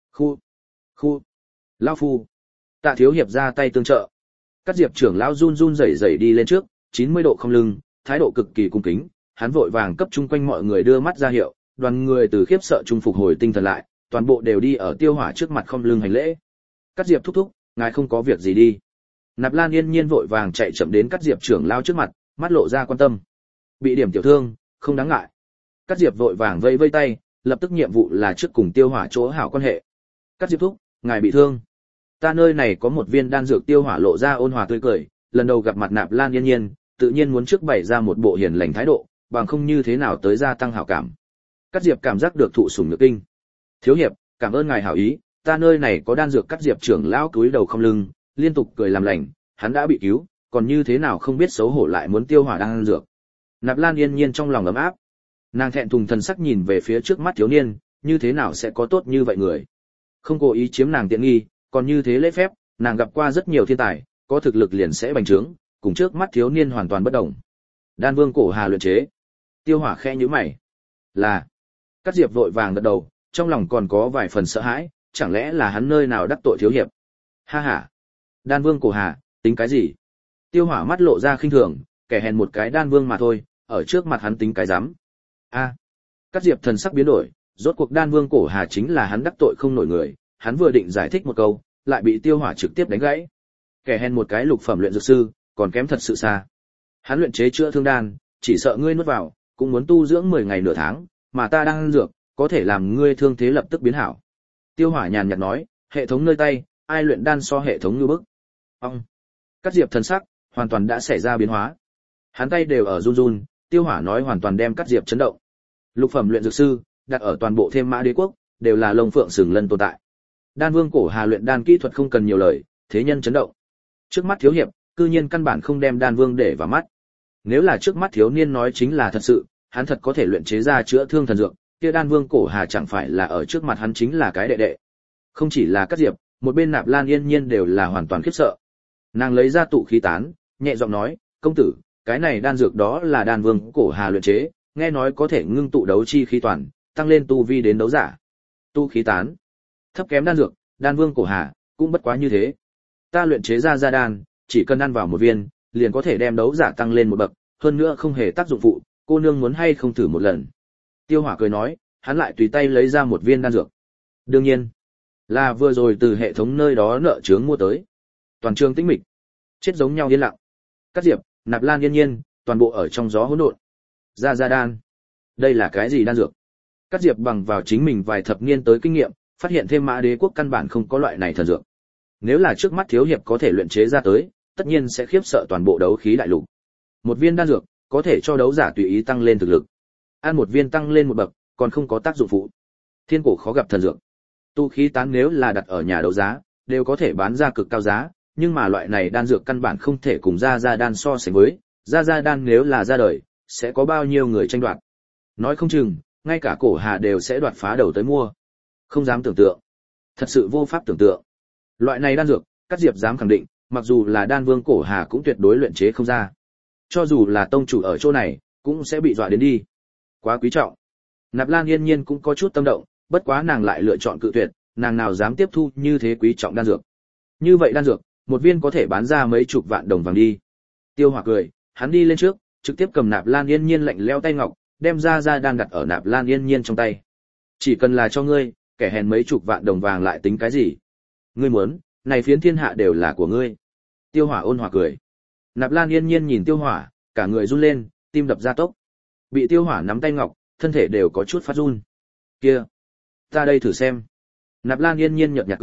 Speaker 1: Khu, lão phu. Tạ thiếu hiệp ra tay tương trợ. Cát Diệp trưởng lão run run rẩy rẩy đi lên trước, 90 độ không lưng, thái độ cực kỳ cung kính, hắn vội vàng cấp chung quanh mọi người đưa mắt ra hiệu, đoàn người từ khiếp sợ trung phục hồi tinh thần lại, toàn bộ đều đi ở Tiêu Hỏa trước mặt không lưng hành lễ. Cát Diệp thúc thúc, ngài không có việc gì đi. Nạp Lan Yên Nhiên vội vàng chạy chậm đến Cát Diệp trưởng lão trước mặt, mắt lộ ra quan tâm. Bị điểm tiểu thương, không đáng ngại. Cát Diệp vội vàng vẫy vẫy tay, lập tức nhiệm vụ là trước cùng Tiêu Hỏa chỗ hảo quan hệ. Cát Diệp thúc, ngài bị thương. Ta nơi này có một viên đan dược. Tiêu Hỏa lộ ra ôn hòa tươi cười, lần đầu gặp mặt Nạp Lan Yên Nhiên, tự nhiên muốn trước bày ra một bộ hiền lành thái độ, bằng không như thế nào tới gia tăng hảo cảm. Cát Diệp cảm giác được thụ sủng nhược kinh. Thiếu hiệp, cảm ơn ngài hảo ý, ta nơi này có đan dược. Cát Diệp trưởng lão cúi đầu không lưng, liên tục cười làm lành, hắn đã bị cứu, còn như thế nào không biết xấu hổ lại muốn Tiêu Hỏa đan dược. Nạp Lan Yên Nhiên trong lòng ấm áp, nàng thẹn thùng thần sắc nhìn về phía trước mắt thiếu niên, như thế nào sẽ có tốt như vậy người. Không cố ý chiếm nàng tiện nghi, còn như thế lễ phép, nàng gặp qua rất nhiều thiên tài, có thực lực liền sẽ bành trướng, cùng trước mắt thiếu niên hoàn toàn bất đồng. Đan Vương cổ hà luyện chế. Tiêu Hỏa khẽ nhíu mày. Là. Cát Diệp vội vàng gật đầu, trong lòng còn có vài phần sợ hãi, chẳng lẽ là hắn nơi nào đắc tội thiếu hiệp. Ha ha. Đan Vương cổ hà, tính cái gì? Tiêu Hỏa mắt lộ ra khinh thường, kẻ hèn một cái đan vương mà thôi, ở trước mặt hắn tính cái rắm. A. Cát Diệp thần sắc biến đổi, rốt cuộc đan vương cổ hà chính là hắn đắc tội không nổi người, hắn vừa định giải thích một câu, lại bị Tiêu Hỏa trực tiếp đánh gãy. Kẻ hèn một cái lục phẩm luyện dược sư, còn kém thật sự xa. Hắn luyện chế chữa thương đan, chỉ sợ ngươi nuốt vào, cũng muốn tu dưỡng 10 ngày nửa tháng, mà ta đang ăn dược, có thể làm ngươi thương thế lập tức biến hảo. Tiêu Hỏa nhàn nhạt nói, hệ thống nơi tay, ai luyện đan so hệ thống như bức. Ông. Cát Diệp thần sắc hoàn toàn đã xảy ra biến hóa. Hắn tay đều ở run run, Tiêu Hỏa nói hoàn toàn đem Cát Diệp chấn động. Lục phẩm luyện dược sư, đặt ở toàn bộ Thêm Mã Đế quốc, đều là lông phượng sừng lân tồn tại. Đan Vương cổ hà luyện đan kỹ thuật không cần nhiều lời, thế nhân chấn động. Trước mắt thiếu hiệp, cư nhiên căn bản không đem Đan Vương để vào mắt. Nếu là trước mắt thiếu niên nói chính là thật sự, hắn thật có thể luyện chế ra chữa thương thần dược, kia Đan Vương cổ hà chẳng phải là ở trước mặt hắn chính là cái đệ đệ. Không chỉ là Cát Diệp, một bên Nạp Lan Yên Nhiên đều là hoàn toàn khiếp sợ. Nàng lấy ra tụ khí tán, nhẹ giọng nói, công tử, cái này đan dược đó là Đan Vương cổ hà luyện chế, nghe nói có thể ngưng tụ đấu chi khí toàn, tăng lên tu vi đến đấu giả. Tụ khí tán, thấp kém đan dược, Đan Vương cổ hà cũng bất quá như thế. Ta luyện chế ra gia đan, chỉ cần ăn vào một viên, liền có thể đem đấu giả tăng lên một bậc, hơn nữa không hề tác dụng phụ, cô nương muốn hay không thử một lần. Tiêu Hỏa cười nói, hắn lại tùy tay lấy ra một viên đan dược. Đương nhiên, là vừa rồi từ hệ thống nơi đó nợ chướng mua tới. Toàn trường tĩnh mịch, chết giống nhau yên lặng. Cát Diệp, Nạp Lan Yên Nhiên, toàn bộ ở trong gió hỗn độn. Gia đan, đây là cái gì đan dược? Cát Diệp bằng vào chính mình vài thập niên tới kinh nghiệm, phát hiện Thêm Mã Đế quốc căn bản không có loại này thần dược. Nếu là trước mắt thiếu hiệp có thể luyện chế ra tới, tất nhiên sẽ khiếp sợ toàn bộ đấu khí đại lục. Một viên đan dược, có thể cho đấu giả tùy ý tăng lên thực lực. Ăn một viên tăng lên một bậc, còn không có tác dụng phụ. Thiên cổ khó gặp thần dược. Tu khí tán nếu là đặt ở nhà đấu giá, đều có thể bán ra cực cao giá, nhưng mà loại này đan dược căn bản không thể cùng gia đan so sánh với, gia đan nếu là ra đời, sẽ có bao nhiêu người tranh đoạt. Nói không chừng, ngay cả cổ hà đều sẽ đoạt phá đầu tới mua. Không dám tưởng tượng. Thật sự vô pháp tưởng tượng. Loại này đan dược, Cát Diệp dám khẳng định, mặc dù là Đan Vương cổ hà cũng tuyệt đối luyện chế không ra. Cho dù là tông chủ ở chỗ này, cũng sẽ bị dọa đến đi. Quá quý trọng. Nạp Lan Yên Nhiên cũng có chút tâm động, bất quá nàng lại lựa chọn cự tuyệt, nàng nào dám tiếp thu như thế quý trọng đan dược. Như vậy đan dược, một viên có thể bán ra mấy chục vạn đồng vàng đi. Tiêu Hỏa cười, hắn đi lên trước, trực tiếp cầm Nạp Lan Yên Nhiên lạnh lẽo tay ngọc, đem ra đan đặt ở Nạp Lan Yên Nhiên trong tay. Chỉ cần là cho ngươi, kẻ hèn mấy chục vạn đồng vàng lại tính cái gì? Ngươi muốn, này phiến thiên hạ đều là của ngươi. Tiêu Hỏa ôn hòa cười. Nạp Lan Yên Nhiên nhìn Tiêu Hỏa, cả người run lên, tim đập ra tốc. Bị Tiêu Hỏa nắm tay ngọc, thân thể đều có chút phát run. Kia, ta đây thử xem. Nạp Lan Yên Nhiên nhợt nhạt cười,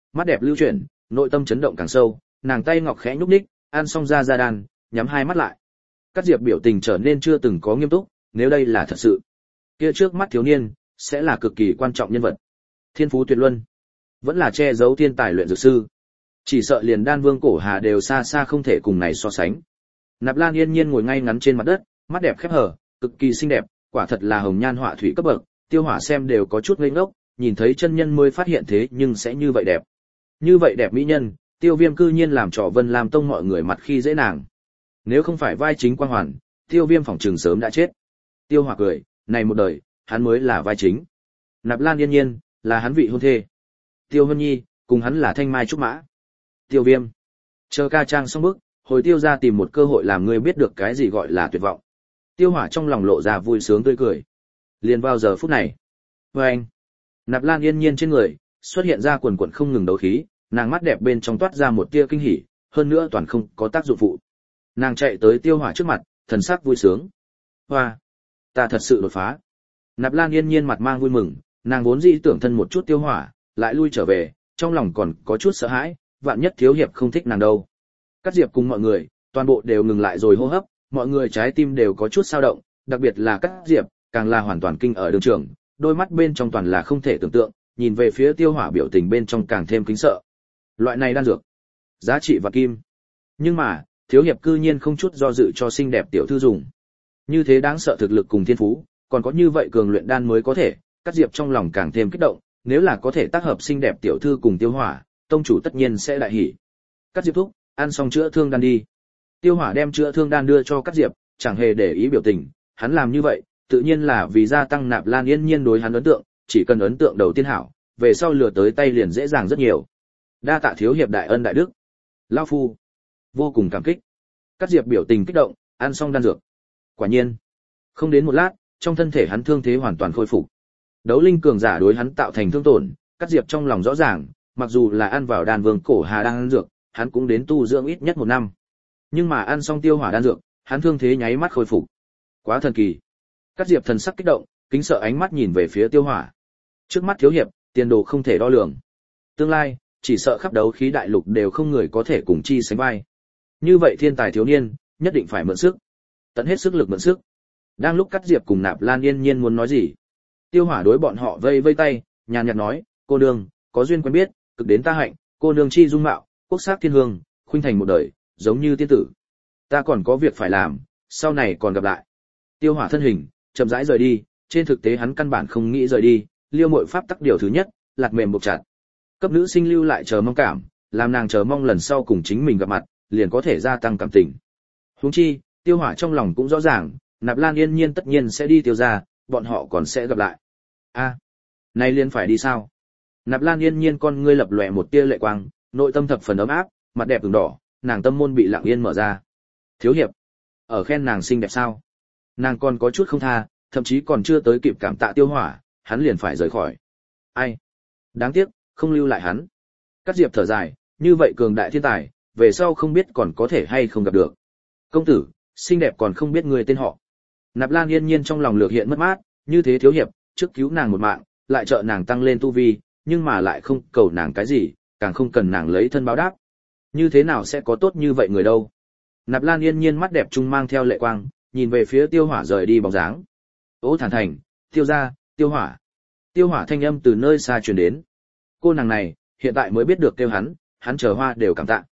Speaker 1: mắt đẹp lưu chuyển, nội tâm chấn động càng sâu, nàng tay ngọc khẽ nhúc nhích, ăn xong ra đan, nhắm hai mắt lại. Cát Diệp biểu tình trở nên chưa từng có nghiêm túc, nếu đây là thật sự, kia trước mắt thiếu niên sẽ là cực kỳ quan trọng nhân vật. Thiên phú tuyệt luân, vẫn là che giấu thiên tài luyện dược sư. Chỉ sợ liền Đan Vương Cổ Hà đều xa xa không thể cùng này so sánh. Nạp Lan yên nhiên ngồi ngay ngắn trên mặt đất, mắt đẹp khép hờ, cực kỳ xinh đẹp, quả thật là hồng nhan họa thủy cấp bậc, Tiêu Hỏa xem đều có chút ngây ngốc, nhìn thấy chân nhân mới phát hiện thế nhưng sẽ như vậy đẹp. Như vậy đẹp mỹ nhân, Tiêu Viêm cư nhiên làm trò Vân Lam Tông mọi người mặt khi dễ nàng. Nếu không phải vai chính quang hoàn, Tiêu Viêm phỏng chừng sớm đã chết. Tiêu Hỏa cười, này một đời, hắn mới là vai chính. Nạp Lan yên nhiên, là hắn vị hôn thê. Tiêu Hân Nhi, cùng hắn là thanh mai trúc mã. Tiêu Viêm, chờ ca trang xong bước, hồi Tiêu ra tìm một cơ hội làm ngươi biết được cái gì gọi là tuyệt vọng. Tiêu Hỏa trong lòng lộ ra vui sướng tươi cười. Liền vào giờ phút này, anh, Nạp Lan yên nhiên trên người xuất hiện ra quần quần không ngừng đấu khí, nàng mắt đẹp bên trong toát ra một tia kinh hỉ, hơn nữa toàn không có tác dụng phụ. Nàng chạy tới Tiêu Hỏa trước mặt, thần sắc vui sướng. Hoa, ta thật sự đột phá. Nạp Lan yên nhiên mặt mang vui mừng, nàng vốn dĩ tưởng thân một chút Tiêu Hỏa, lại lui trở về, trong lòng còn có chút sợ hãi, vạn nhất thiếu hiệp không thích nàng đâu. Cát Diệp cùng mọi người, toàn bộ đều ngừng lại rồi hô hấp, mọi người trái tim đều có chút dao động, đặc biệt là Cát Diệp, càng là hoàn toàn kinh ở đường trường, đôi mắt bên trong toàn là không thể tưởng tượng, nhìn về phía Tiêu Hỏa biểu tình bên trong càng thêm kính sợ. Loại này đan dược, giá trị và kim. Nhưng mà, thiếu hiệp cư nhiên không chút do dự cho xinh đẹp tiểu thư dùng. Như thế đáng sợ thực lực cùng thiên phú, còn có như vậy cường luyện đan mới có thể, Cát Diệp trong lòng càng thêm kích động, nếu là có thể tác hợp xinh đẹp tiểu thư cùng Tiêu Hỏa, tông chủ tất nhiên sẽ đại hỉ. Cát Diệp thúc, ăn xong chữa thương đan đi. Tiêu Hỏa đem chữa thương đan đưa cho Cát Diệp, chẳng hề để ý biểu tình, hắn làm như vậy, tự nhiên là vì gia tăng Nạp Lan yên nhiên đối hắn ấn tượng, chỉ cần ấn tượng đầu tiên hảo, về sau lừa tới tay liền dễ dàng rất nhiều. Đa tạ thiếu hiệp đại ân đại đức. Lão phu vô cùng cảm kích. Cát Diệp biểu tình kích động, ăn xong đan dược. Quả nhiên, không đến một lát, trong thân thể hắn thương thế hoàn toàn khôi phục. Đấu linh cường giả đối hắn tạo thành thương tổn, Cát Diệp trong lòng rõ ràng, mặc dù là ăn vào Đan Vương Cổ Hà đan dược, hắn cũng đến tu dưỡng ít nhất 1 năm. Nhưng mà ăn xong Tiêu Hỏa đan dược, hắn thương thế nháy mắt khôi phục. Quá thần kỳ. Cát Diệp thần sắc kích động, kính sợ ánh mắt nhìn về phía Tiêu Hỏa. Trước mắt thiếu hiệp, tiền đồ không thể đo lường. Tương lai, chỉ sợ khắp đấu khí đại lục đều không người có thể cùng chi sánh vai. Như vậy thiên tài thiếu niên, nhất định phải mượn sức. Tận hết sức lực mượn sức. Đang lúc Cát Diệp cùng Nạp Lan yên nhiên muốn nói gì, Tiêu Hỏa đối bọn họ vây vây tay, nhàn nhạt nói, cô nương, có duyên quen biết, cực đến ta hạnh, cô nương chi dung mạo, quốc sắc thiên hương, khuynh thành một đời, giống như tiên tử. Ta còn có việc phải làm, sau này còn gặp lại. Tiêu Hỏa thân hình chậm rãi rời đi, trên thực tế hắn căn bản không nghĩ rời đi, liêu muội pháp tắc điều thứ nhất, lạc mềm buộc chặt. Cấp nữ sinh lưu lại chờ mong cảm, làm nàng chờ mong lần sau cùng chính mình gặp mặt, liền có thể gia tăng cảm tình. Huống chi, Tiêu Hỏa trong lòng cũng rõ ràng, Nạp Lan yên nhiên tất nhiên sẽ đi Tiêu gia, bọn họ còn sẽ gặp lại. A, nay liền phải đi sao? Nạp Lan yên nhiên con ngươi lập lòe một tia lệ quang, nội tâm thập phần ấm áp, mặt đẹp ửng đỏ, nàng tâm môn bị lặng yên mở ra. Thiếu hiệp, ở khen nàng xinh đẹp sao? Nàng còn có chút không tha, thậm chí còn chưa tới kịp cảm tạ Tiêu Hỏa, hắn liền phải rời khỏi. Ai? Đáng tiếc, không lưu lại hắn. Cát Diệp thở dài, như vậy cường đại thiên tài, về sau không biết còn có thể hay không gặp được. Công tử, xinh đẹp còn không biết người tên họ. Nạp Lan yên nhiên trong lòng lược hiện mất mát, như thế thiếu hiệp, trước cứu nàng một mạng, lại trợ nàng tăng lên tu vi, nhưng mà lại không cầu nàng cái gì, càng không cần nàng lấy thân báo đáp. Như thế nào sẽ có tốt như vậy người đâu? Nạp Lan yên nhiên mắt đẹp trung mang theo lệ quang, nhìn về phía Tiêu Hỏa rời đi bóng dáng. Ô thản thành, Tiêu gia, Tiêu Hỏa. Tiêu Hỏa thanh âm từ nơi xa truyền đến. Cô nàng này, hiện tại mới biết được kêu hắn chờ hoa đều cảm tạ.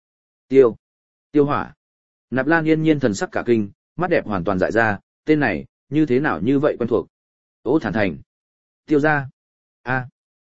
Speaker 1: Tiêu Hỏa. Nạp Lan yên nhiên thần sắc cả kinh, mắt đẹp hoàn toàn dại ra, tên này, như thế nào như vậy quen thuộc. Ô thản thành. Tiêu gia. A.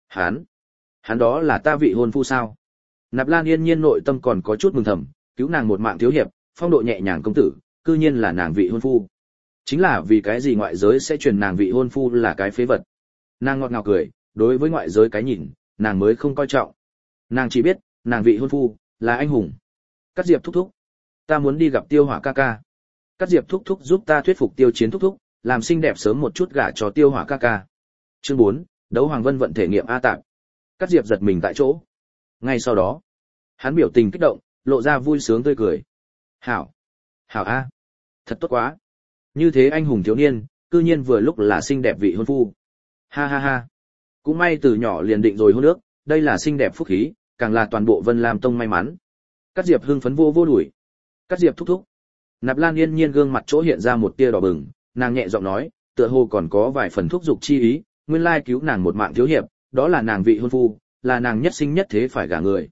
Speaker 1: Hắn đó là ta vị hôn phu sao? Nạp Lan yên nhiên nội tâm còn có chút mừng thầm, cứu nàng một mạng thiếu hiệp, phong độ nhẹ nhàng công tử, cư nhiên là nàng vị hôn phu. Chính là vì cái gì ngoại giới sẽ truyền nàng vị hôn phu là cái phế vật. Nàng ngọt ngào cười, đối với ngoại giới cái nhìn, nàng mới không coi trọng. Nàng chỉ biết, nàng vị hôn phu là anh hùng. Cát Diệp thúc thúc, ta muốn đi gặp Tiêu Hỏa ca ca. Cát Diệp thúc thúc giúp ta thuyết phục Tiêu Chiến thúc thúc, làm xinh đẹp sớm một chút gả cho Tiêu Hỏa ca ca. Chương 4, đấu Hoàng Vân vận thể nghiệm A tạp. Cát Diệp giật mình tại chỗ. Ngay sau đó, hắn biểu tình kích động, lộ ra vui sướng tươi cười. Hảo a, thật tốt quá. Như thế anh hùng thiếu niên, cư nhiên vừa lúc là xinh đẹp vị hôn phu. Ha ha ha. Cũng may từ nhỏ liền định rồi hôn ước, đây là xinh đẹp phúc khí, càng là toàn bộ Vân Lam Tông may mắn. Cát Diệp hưng phấn vô đuổi. Cát Diệp thúc thúc. Nạp Lan Yên Nhiên gương mặt chỗ hiện ra một tia đỏ bừng, nàng nhẹ giọng nói, tựa hồ còn có vài phần thúc dục chi ý, nguyên lai cứu nàng một mạng thiếu hiệp, đó là nàng vị hôn phu, là nàng nhất sinh nhất thế phải gả người.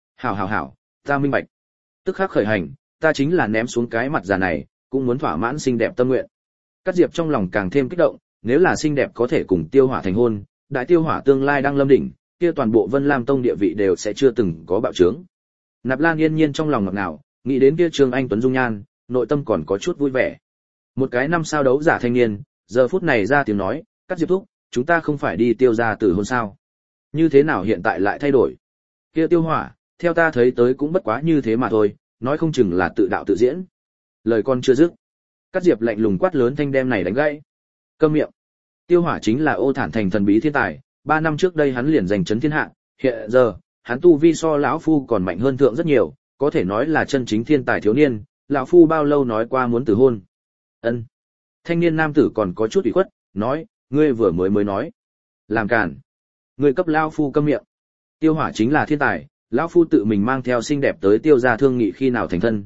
Speaker 1: Hảo, ta minh bạch. Tức khắc khởi hành, ta chính là ném xuống cái mặt già này, cũng muốn thỏa mãn xinh đẹp tâm nguyện. Cát Diệp trong lòng càng thêm kích động, nếu là xinh đẹp có thể cùng Tiêu Hỏa thành hôn, đại Tiêu Hỏa tương lai đang lâm đỉnh, kia toàn bộ Vân Lam Tông địa vị đều sẽ chưa từng có bạo trướng. Nạp Lan Yên Nhiên trong lòng ngọt ngào, nghĩ đến kia Trương Anh tuấn dung nhan, nội tâm còn có chút vui vẻ. Một cái năm sao đấu giả thanh niên, giờ phút này ra tiếng nói, Cát Diệp thúc, chúng ta không phải đi Tiêu gia tử hôn sao? Như thế nào hiện tại lại thay đổi? Kia Tiêu Hỏa, theo ta thấy tới cũng bất quá như thế mà thôi, nói không chừng là tự đạo tự diễn. Lời con chưa dứt, Cát Diệp lạnh lùng quát lớn thanh đem này đánh gãy. Câm miệng. Tiêu Hỏa chính là Ô Thản thành thần bí thiên tài, 3 năm trước đây hắn liền giành chấn thiên hạ, hiện giờ, hắn tu vi so lão phu còn mạnh hơn thượng rất nhiều, có thể nói là chân chính thiên tài thiếu niên, lão phu bao lâu nói qua muốn từ hôn. Ân. Thanh niên nam tử còn có chút ủy khuất, nói, ngươi vừa mới nói. Làm cản. Ngươi cấp lão phu câm miệng. Tiêu Hỏa chính là thiên tài, lão phu tự mình mang theo xinh đẹp tới Tiêu gia thương nghị khi nào thành thân,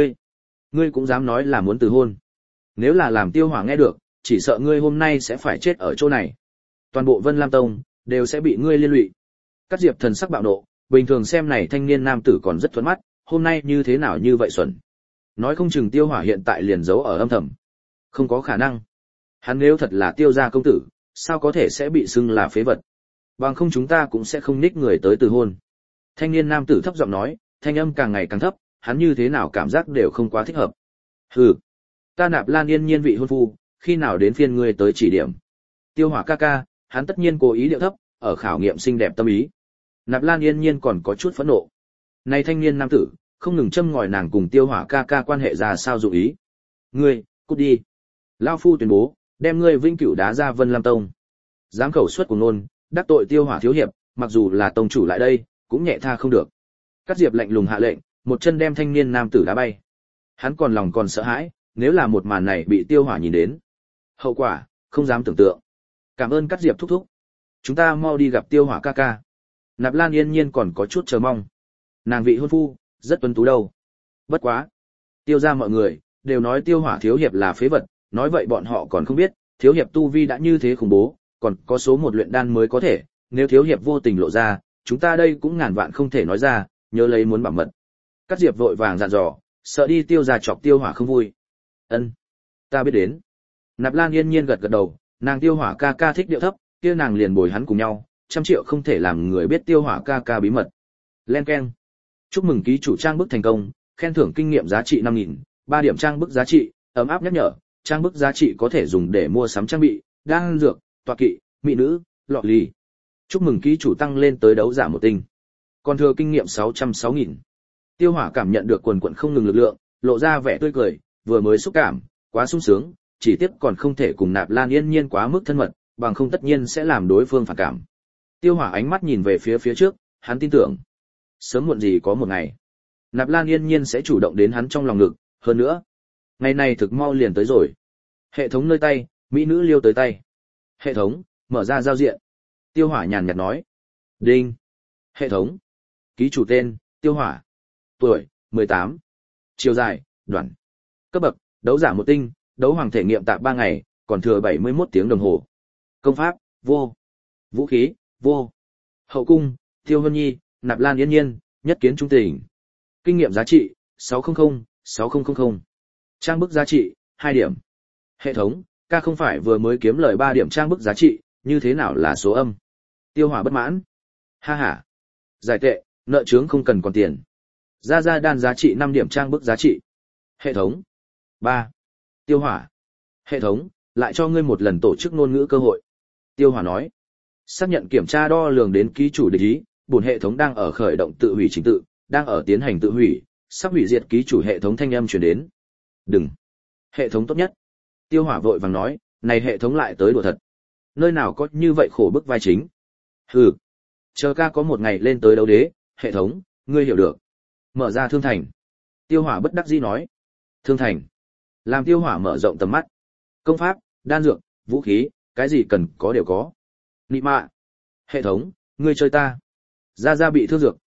Speaker 1: ngươi cũng dám nói là muốn từ hôn. Nếu là làm Tiêu Hỏa nghe được, chỉ sợ ngươi hôm nay sẽ phải chết ở chỗ này. Toàn bộ Vân Lam Tông đều sẽ bị ngươi liên lụy. Cát Diệp thần sắc bạo nộ, bình thường xem này thanh niên nam tử còn rất thuận mắt, hôm nay như thế nào như vậy xuẩn. Nói không chừng Tiêu Hỏa hiện tại liền giấu ở âm thầm. Không có khả năng. Hắn nếu thật là Tiêu gia công tử, sao có thể sẽ bị xưng là phế vật. Bằng không chúng ta cũng sẽ không ních người tới từ hôn. Thanh niên nam tử thấp giọng nói, thanh âm càng ngày càng thấp, hắn như thế nào cảm giác đều không quá thích hợp. Hừ, ta Nạp Lan Yên Nhiên vị hôn phu, khi nào đến phiên ngươi tới chỉ điểm. Tiêu Hỏa ca ca, hắn tất nhiên cố ý điệu thấp, ở khảo nghiệm xinh đẹp tâm ý. Nạp Lan Yên Nhiên còn có chút phẫn nộ. Này thanh niên nam tử, không ngừng châm ngòi nàng cùng Tiêu Hỏa ca ca quan hệ ra sao dụng ý. Ngươi, cút đi. Lão phu tuyên bố, đem ngươi vĩnh cửu đá ra Vân Lam Tông. Dám khẩu xuất của nôn, đắc tội Tiêu Hỏa thiếu hiệp, mặc dù là tông chủ lại đây, cũng nhẹ tha không được. Cát Diệp lạnh lùng hạ lệnh, một chân đem thanh niên nam tử đá bay. Hắn còn lòng còn sợ hãi, nếu là một màn này bị Tiêu Hỏa nhìn đến, hậu quả không dám tưởng tượng. Cảm ơn Cát Diệp thúc thúc. Chúng ta mau đi gặp Tiêu Hỏa ca ca. Nạp Lan Yên Nhiên còn có chút chờ mong. Nàng vị hôn phu rất tuấn tú đâu. Bất quá, Tiêu gia mọi người đều nói Tiêu Hỏa thiếu hiệp là phế vật, nói vậy bọn họ còn không biết, thiếu hiệp tu vi đã như thế khủng bố, còn có số một luyện đan mới có thể, nếu thiếu hiệp vô tình lộ ra, chúng ta đây cũng ngàn vạn không thể nói ra, nhớ lấy muốn bảo mật. Cát Diệp vội vàng dặn dò, sợ đi Tiêu gia chọc Tiêu Hỏa không vui. Ân, ta biết đến. Nạp Lan Yên Nhiên gật gật đầu, nàng Tiêu Hỏa ca ca thích điệu thấp, kia nàng liền bồi hắn cùng nhau, 100 triệu không thể làm người biết Tiêu Hỏa ca ca bí mật. Len keng. Chúc mừng ký chủ trang bức thành công, khen thưởng kinh nghiệm giá trị 5.000, 3 điểm trang bức giá trị, ấm áp nhắc nhở, trang bức giá trị có thể dùng để mua sắm trang bị, đan dược, tọa kỵ, mỹ nữ, lọ lì. Chúc mừng ký chủ tăng lên tới đấu giả 1 tinh. Còn thừa kinh nghiệm 606.000. Tiêu Hỏa cảm nhận được quần quần không ngừng lực lượng, lộ ra vẻ tươi cười, vừa mới xúc cảm, quá sung sướng, chỉ tiếc còn không thể cùng Nạp Lan Yên Nhiên quá mức thân mật, bằng không tất nhiên sẽ làm đối phương phản cảm. Tiêu Hỏa ánh mắt nhìn về phía trước, hắn tin tưởng, sớm muộn gì có một ngày, Nạp Lan Yên Nhiên sẽ chủ động đến hắn trong lòng ngực, hơn nữa, ngày này thực mau liền tới rồi. Hệ thống nơi tay, mỹ nữ liêu tới tay. Hệ thống, mở ra giao diện. Tiêu Hỏa nhàn nhạt nói. Đinh. Hệ thống. Ký chủ tên, Tiêu Hỏa. Tuổi, 18. Chiều dài, đoạn. Cấp bậc, đấu giả 1 tinh, đấu hoàng thể nghiệm tạm 3 ngày, còn thừa 71 tiếng đồng hồ. Công pháp, vô. Vũ khí, vô. Hậu cung, Tiêu Hân Nhi, Nạp Lan Yên Nhiên, nhất kiến trung tình. Kinh nghiệm giá trị, 600. Trang bức giá trị, 2 điểm. Hệ thống, ca không phải vừa mới kiếm lời 3 điểm trang bức giá trị, như thế nào là số âm? Tiêu Hỏa bất mãn. Ha ha. Giải tệ, nợ chướng không cần còn tiền. Ra đan giá trị 5 điểm trang bức giá trị. Hệ thống. 3. Tiêu Hỏa. Hệ thống, lại cho ngươi một lần tổ chức ngôn ngữ cơ hội. Tiêu Hỏa nói. Xác nhận kiểm tra đo lường đến ký chủ địch ý, bổn hệ thống đang ở khởi động tự hủy trình tự, đang ở tiến hành tự hủy, sắp hủy diệt ký chủ hệ thống thanh âm truyền đến. Đừng. Hệ thống tốt nhất. Tiêu Hỏa vội vàng nói, này hệ thống lại tới đùa thật. Nơi nào có như vậy khổ bức vai chính. Hừ. Chờ ca có một ngày lên tới đấu đế, hệ thống, ngươi hiểu được. Mở ra thương thành. Tiêu Hỏa bất đắc dĩ nói. Thương thành. Làm Tiêu Hỏa mở rộng tầm mắt. Công pháp, đan dược, vũ khí, cái gì cần có đều có. Nị mạ. Hệ thống, ngươi chơi ta. Ra bị thương dược,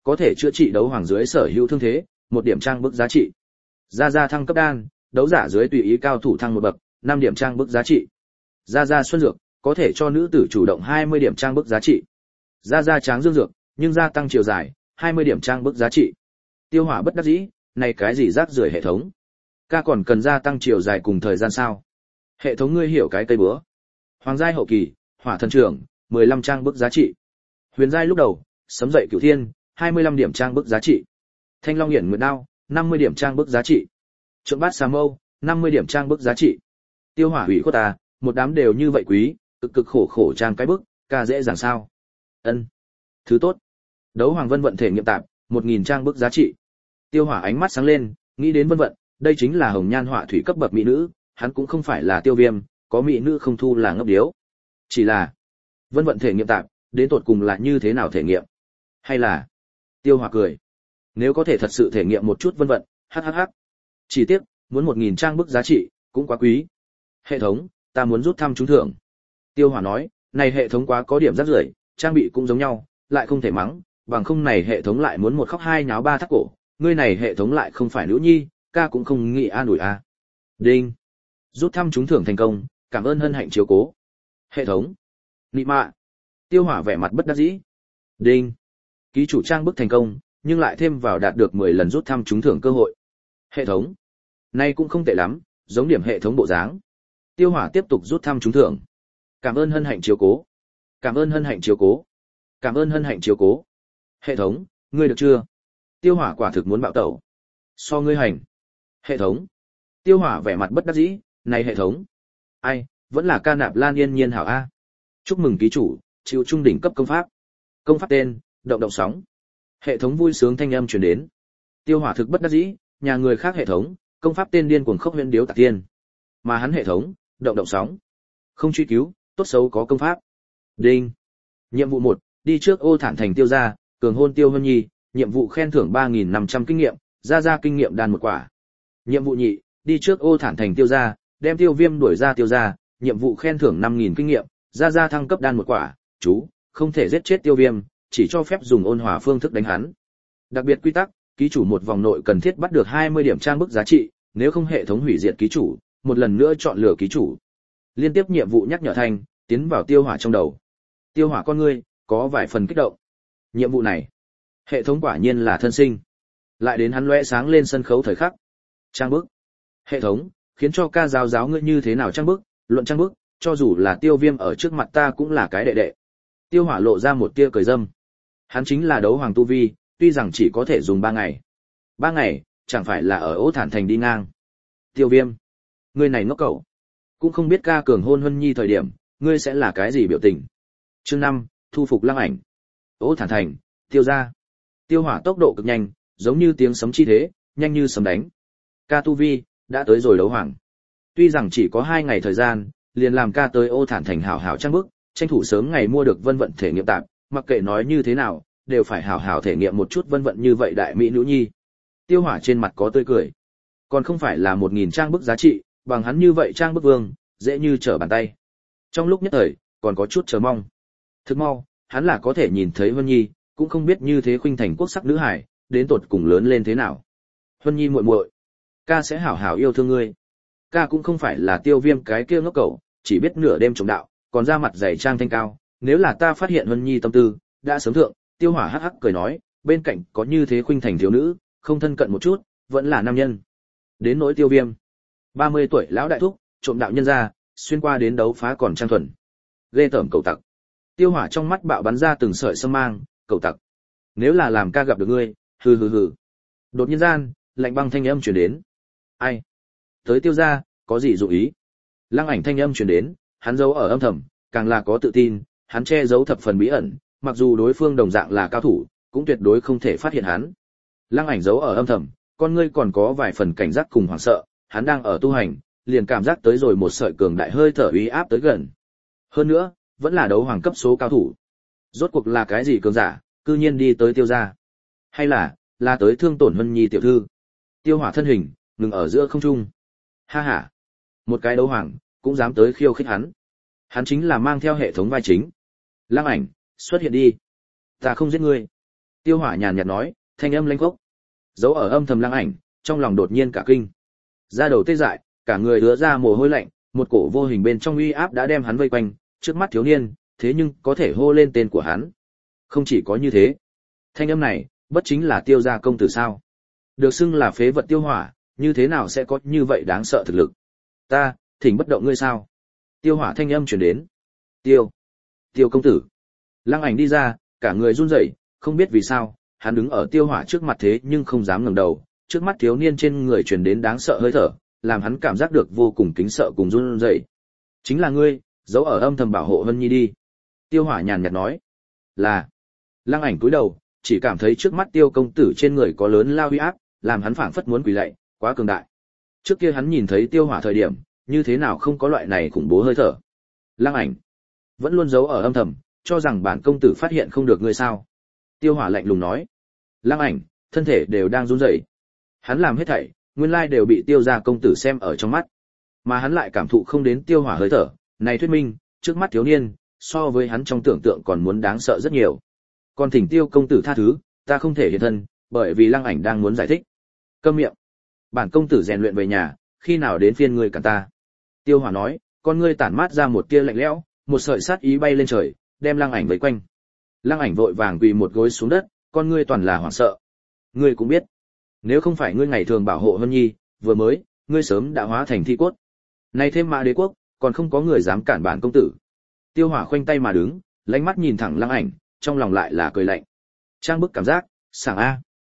Speaker 1: có thể chữa trị đấu hoàng dưới sở hữu thương thế, 1 điểm trang bức giá trị. Gia Gia thăng cấp đan, đấu giả dưới tùy ý cao thủ thăng 1 bậc, 5 điểm trang bức giá trị. Gia Gia xuân dược, có thể cho nữ tử chủ động 20 điểm trang bức giá trị. Gia Gia tráng dương dược, nhưng gia tăng chiều dài, 20 điểm trang bức giá trị. Tiêu Hỏa bất đắc dĩ, này cái gì rác rưởi hệ thống? Ca còn cần gia tăng chiều dài cùng thời gian sao? Hệ thống ngươi hiểu cái cây bữa. Hoàng giai hậu kỳ, Hỏa thần trưởng, 15 trang bức giá trị. Huyền giai lúc đầu, sấm dậy cửu thiên, 25 điểm trang bức giá trị. Thanh Long hiển nguyệt đao, 50 điểm trang bức giá trị. Trượng bát xà mâu, 50 điểm trang bức giá trị. Tiêu Hỏa hủy khuất ta, một đám đều như vậy quý, cực cực khổ khổ trang cái bức, ca dễ dàng sao? Ân, thứ tốt. Đấu Hoàng Vân vận thể nghiệm tạp, 1000 trang bức giá trị. Tiêu Hỏa ánh mắt sáng lên, nghĩ đến Vân vận, đây chính là hồng nhan họa thủy cấp bậc mỹ nữ, hắn cũng không phải là Tiêu Viêm, có mỹ nữ không thu là ngốc điếu. Chỉ là Vân vận thể nghiệm tạp, đến tột cùng là như thế nào thể nghiệm? Hay là Tiêu Hỏa cười, nếu có thể thật sự thể nghiệm một chút Vân vận, hhh. Chỉ tiếc, muốn 1000 trang bức giá trị, cũng quá quý. Hệ thống, ta muốn rút thăm trúng thưởng. Tiêu Hỏa nói, này hệ thống quá có điểm rác rưởi, trang bị cũng giống nhau, lại không thể mắng, bằng không này hệ thống lại muốn một khóc hai nháo ba thắt cổ, ngươi này hệ thống lại không phải nữ nhi, ca cũng không nghĩ an ủi a. Đinh. Rút thăm trúng thưởng thành công, cảm ơn hân hạnh chiếu cố. Hệ thống. Nị mạ. Tiêu Hỏa vẻ mặt bất đắc dĩ. Đinh. Ký chủ trang bức thành công, nhưng lại thêm vào đạt được 10 lần rút thăm trúng thưởng cơ hội. Hệ thống. Này cũng không tệ lắm, giống điểm hệ thống bộ dáng. Tiêu Hỏa tiếp tục rút thăm trúng thưởng. Cảm ơn hân hạnh chiếu cố. Cảm ơn hân hạnh chiếu cố. Cảm ơn hân hạnh chiếu cố. Hệ thống, ngươi được chưa? Tiêu Hỏa quả thực muốn bạo tẩu. So ngươi hành. Hệ thống. Tiêu Hỏa vẻ mặt bất đắc dĩ, này hệ thống. Ai, vẫn là ca nạp Lan Yên Nhiên hảo a. Chúc mừng ký chủ, chịu trung đỉnh cấp công pháp. Công pháp tên, động động sóng. Hệ thống vui sướng thanh âm truyền đến. Tiêu Hỏa thực bất đắc dĩ, nhà người khác hệ thống, công pháp tên điên cuồng khốc huyễn điếu tạc tiên. Mà hắn hệ thống, động động sóng. Không truy cứu, tốt xấu có công pháp. Đinh. Nhiệm vụ 1, đi trước Ô Thản thành Tiêu gia, cường hôn Tiêu Hân Nhi, nhiệm vụ khen thưởng 3500 kinh nghiệm, gia kinh nghiệm đan 1 quả. Nhiệm vụ nhị, đi trước Ô Thản thành Tiêu gia, đem Tiêu Viêm đuổi ra Tiêu gia, nhiệm vụ khen thưởng 5000 kinh nghiệm, gia thăng cấp đan 1 quả, chú, không thể giết chết Tiêu Viêm, chỉ cho phép dùng ôn hòa phương thức đánh hắn. Đặc biệt quy tắc, ký chủ một vòng nội cần thiết bắt được 20 điểm trang bức giá trị, nếu không hệ thống hủy diệt ký chủ, một lần nữa chọn lựa ký chủ. Liên tiếp nhiệm vụ nhắc nhở thanh, tiến vào Tiêu Hỏa trong đầu. Tiêu Hỏa con ngươi có vài phần kích động. Nhiệm vụ này, hệ thống quả nhiên là thân sinh. Lại đến hắn lóe sáng lên sân khấu thời khắc. Trang bức. Hệ thống, khiến cho ca giáo ngươi như thế nào trang bức, luận trang bức, cho dù là Tiêu Viêm ở trước mặt ta cũng là cái đệ đệ. Tiêu Hỏa lộ ra một tia cười dâm. Hắn chính là đấu hoàng tu vi, tuy rằng chỉ có thể dùng 3 ngày. 3 ngày, chẳng phải là ở Ô Thản thành đi ngang. Tiêu Viêm, ngươi này ngốc cẩu, cũng không biết ca cường hôn Hân Nhi thời điểm, ngươi sẽ là cái gì biểu tình. Chương 5, thu phục Lăng Ảnh. Ô Thản thành, Tiêu gia. Tiêu Hỏa tốc độ cực nhanh, giống như tiếng sấm chi thế, nhanh như sấm đánh. Ca tu vi đã tới rồi đấu hoàng. Tuy rằng chỉ có 2 ngày thời gian, liền làm ca tới Ô Thản thành hảo hảo trang bức, tranh thủ sớm ngày mua được Vân vận thể nghiệm tạp, mặc kệ nói như thế nào, đều phải hảo hảo thể nghiệm một chút Vân vận như vậy đại mỹ nữ nhi. Tiêu Hỏa trên mặt có tươi cười. Còn không phải là 1000 trang bức giá trị, bằng hắn như vậy trang bức vương, dễ như trở bàn tay. Trong lúc nhất thời, còn có chút chờ mong. Thực mau, hắn là có thể nhìn thấy Vân Nhi, cũng không biết như thế khuynh thành quốc sắc nữ hải, đến tột cùng lớn lên thế nào. Vân Nhi muội muội, ca sẽ hảo hảo yêu thương ngươi. Ca cũng không phải là Tiêu Viêm cái kia ngốc cẩu, chỉ biết nửa đêm trộm đạo, còn ra mặt dày trang thanh cao. Nếu là ta phát hiện Vân Nhi tâm tư, đã sớm thượng. Tiêu Hỏa hắc hắc cười nói, bên cạnh có như thế khuynh thành thiếu nữ, không thân cận một chút, vẫn là nam nhân. Đến nỗi Tiêu Viêm, 30 tuổi lão đại thúc, trộm đạo nhân ra, xuyên qua đến đấu phá còn trang thuần. Ghê tởm cậu tặc. Tiêu Hỏa trong mắt bạo bắn ra từng sợi sâm mang, cậu tặc. Nếu là làm ca gặp được ngươi, hừ hừ hừ. Đột nhiên gian, lạnh băng thanh âm truyền đến. Ai? Tới Tiêu gia, có gì dụ ý? Lăng Ảnh thanh âm truyền đến, hắn giấu ở âm thầm, càng là có tự tin, hắn che giấu thập phần bí ẩn, mặc dù đối phương đồng dạng là cao thủ, cũng tuyệt đối không thể phát hiện hắn. Lăng Ảnh giấu ở âm thầm, con ngươi còn có vài phần cảnh giác cùng hoảng sợ, hắn đang ở tu hành, liền cảm giác tới rồi một sợi cường đại hơi thở uy áp tới gần. Hơn nữa, vẫn là đấu hoàng cấp số cao thủ. Rốt cuộc là cái gì cường giả, cư nhiên đi tới Tiêu gia? Hay là tới thương tổn Hân Nhi tiểu thư? Tiêu Hỏa thân hình ngừng ở giữa không trung. Ha ha, một cái đấu hoàng cũng dám tới khiêu khích hắn. Hắn chính là mang theo hệ thống vai chính. Lăng Ảnh, xuất hiện đi. Ta không giết ngươi. Tiêu Hỏa nhàn nhạt nói, thanh âm lãnh khốc. Dấu ở âm thầm Lăng Ảnh, trong lòng đột nhiên cả kinh. Da đầu tê dại, cả người ứa ra mồ hôi lạnh, một cổ vô hình bên trong uy áp đã đem hắn vây quanh, trước mắt thiếu niên, thế nhưng có thể hô lên tên của hắn. Không chỉ có như thế, thanh âm này, bất chính là Tiêu gia công tử sao? Được xưng là phế vật Tiêu Hỏa, như thế nào sẽ có như vậy đáng sợ thực lực? Ta, thỉnh bất động ngươi sao? Tiêu Hỏa thanh âm truyền đến. Tiêu công tử. Lăng Ảnh đi ra, cả người run rẩy, không biết vì sao, hắn đứng ở Tiêu Hỏa trước mặt thế nhưng không dám ngẩng đầu, trước mắt thiếu niên trên người truyền đến đáng sợ hơi thở, làm hắn cảm giác được vô cùng kính sợ cùng run rẩy. Chính là ngươi, giấu ở âm thầm bảo hộ Vân Nhi đi. Tiêu Hỏa nhàn nhạt nói. Là. Lăng Ảnh cúi đầu, chỉ cảm thấy trước mắt Tiêu công tử trên người có lớn lao uy áp, làm hắn phảng phất muốn quỳ lạy, quá cường đại. Trước kia hắn nhìn thấy Tiêu Hỏa thời điểm, như thế nào không có loại này khủng bố hơi thở. Lăng Ảnh vẫn luôn giấu ở âm thầm, cho rằng bản công tử phát hiện không được ngươi sao? Tiêu Hỏa lạnh lùng nói. Lăng Ảnh, thân thể đều đang run rẩy. Hắn làm hết thảy, nguyên lai đều bị Tiêu gia công tử xem ở trong mắt, mà hắn lại cảm thụ không đến Tiêu Hỏa hơi thở, này thuyết minh, trước mắt thiếu niên, so với hắn trong tưởng tượng còn muốn đáng sợ rất nhiều. Còn thỉnh Tiêu công tử tha thứ, ta không thể hiện thân, bởi vì Lăng Ảnh đang muốn giải thích. Câm miệng. Bản công tử rèn luyện về nhà, khi nào đến phiên ngươi cản ta? Tiêu Hỏa nói, con ngươi tản mát ra một tia lạnh lẽo, một sợi sát ý bay lên trời, đem Lăng Ảnh vây quanh. Lăng Ảnh vội vàng quỳ một gối xuống đất, con ngươi toàn là hoảng sợ. Ngươi cũng biết, nếu không phải ngươi ngày thường bảo hộ Vân Nhi, vừa mới, ngươi sớm đã hóa thành thi cốt. Nay thêm Mã Đế quốc, còn không có người dám cản bản công tử. Tiêu Hỏa khoanh tay mà đứng, lánh mắt nhìn thẳng Lăng Ảnh, trong lòng lại là cười lạnh. Trang bức cảm giác, sảng a.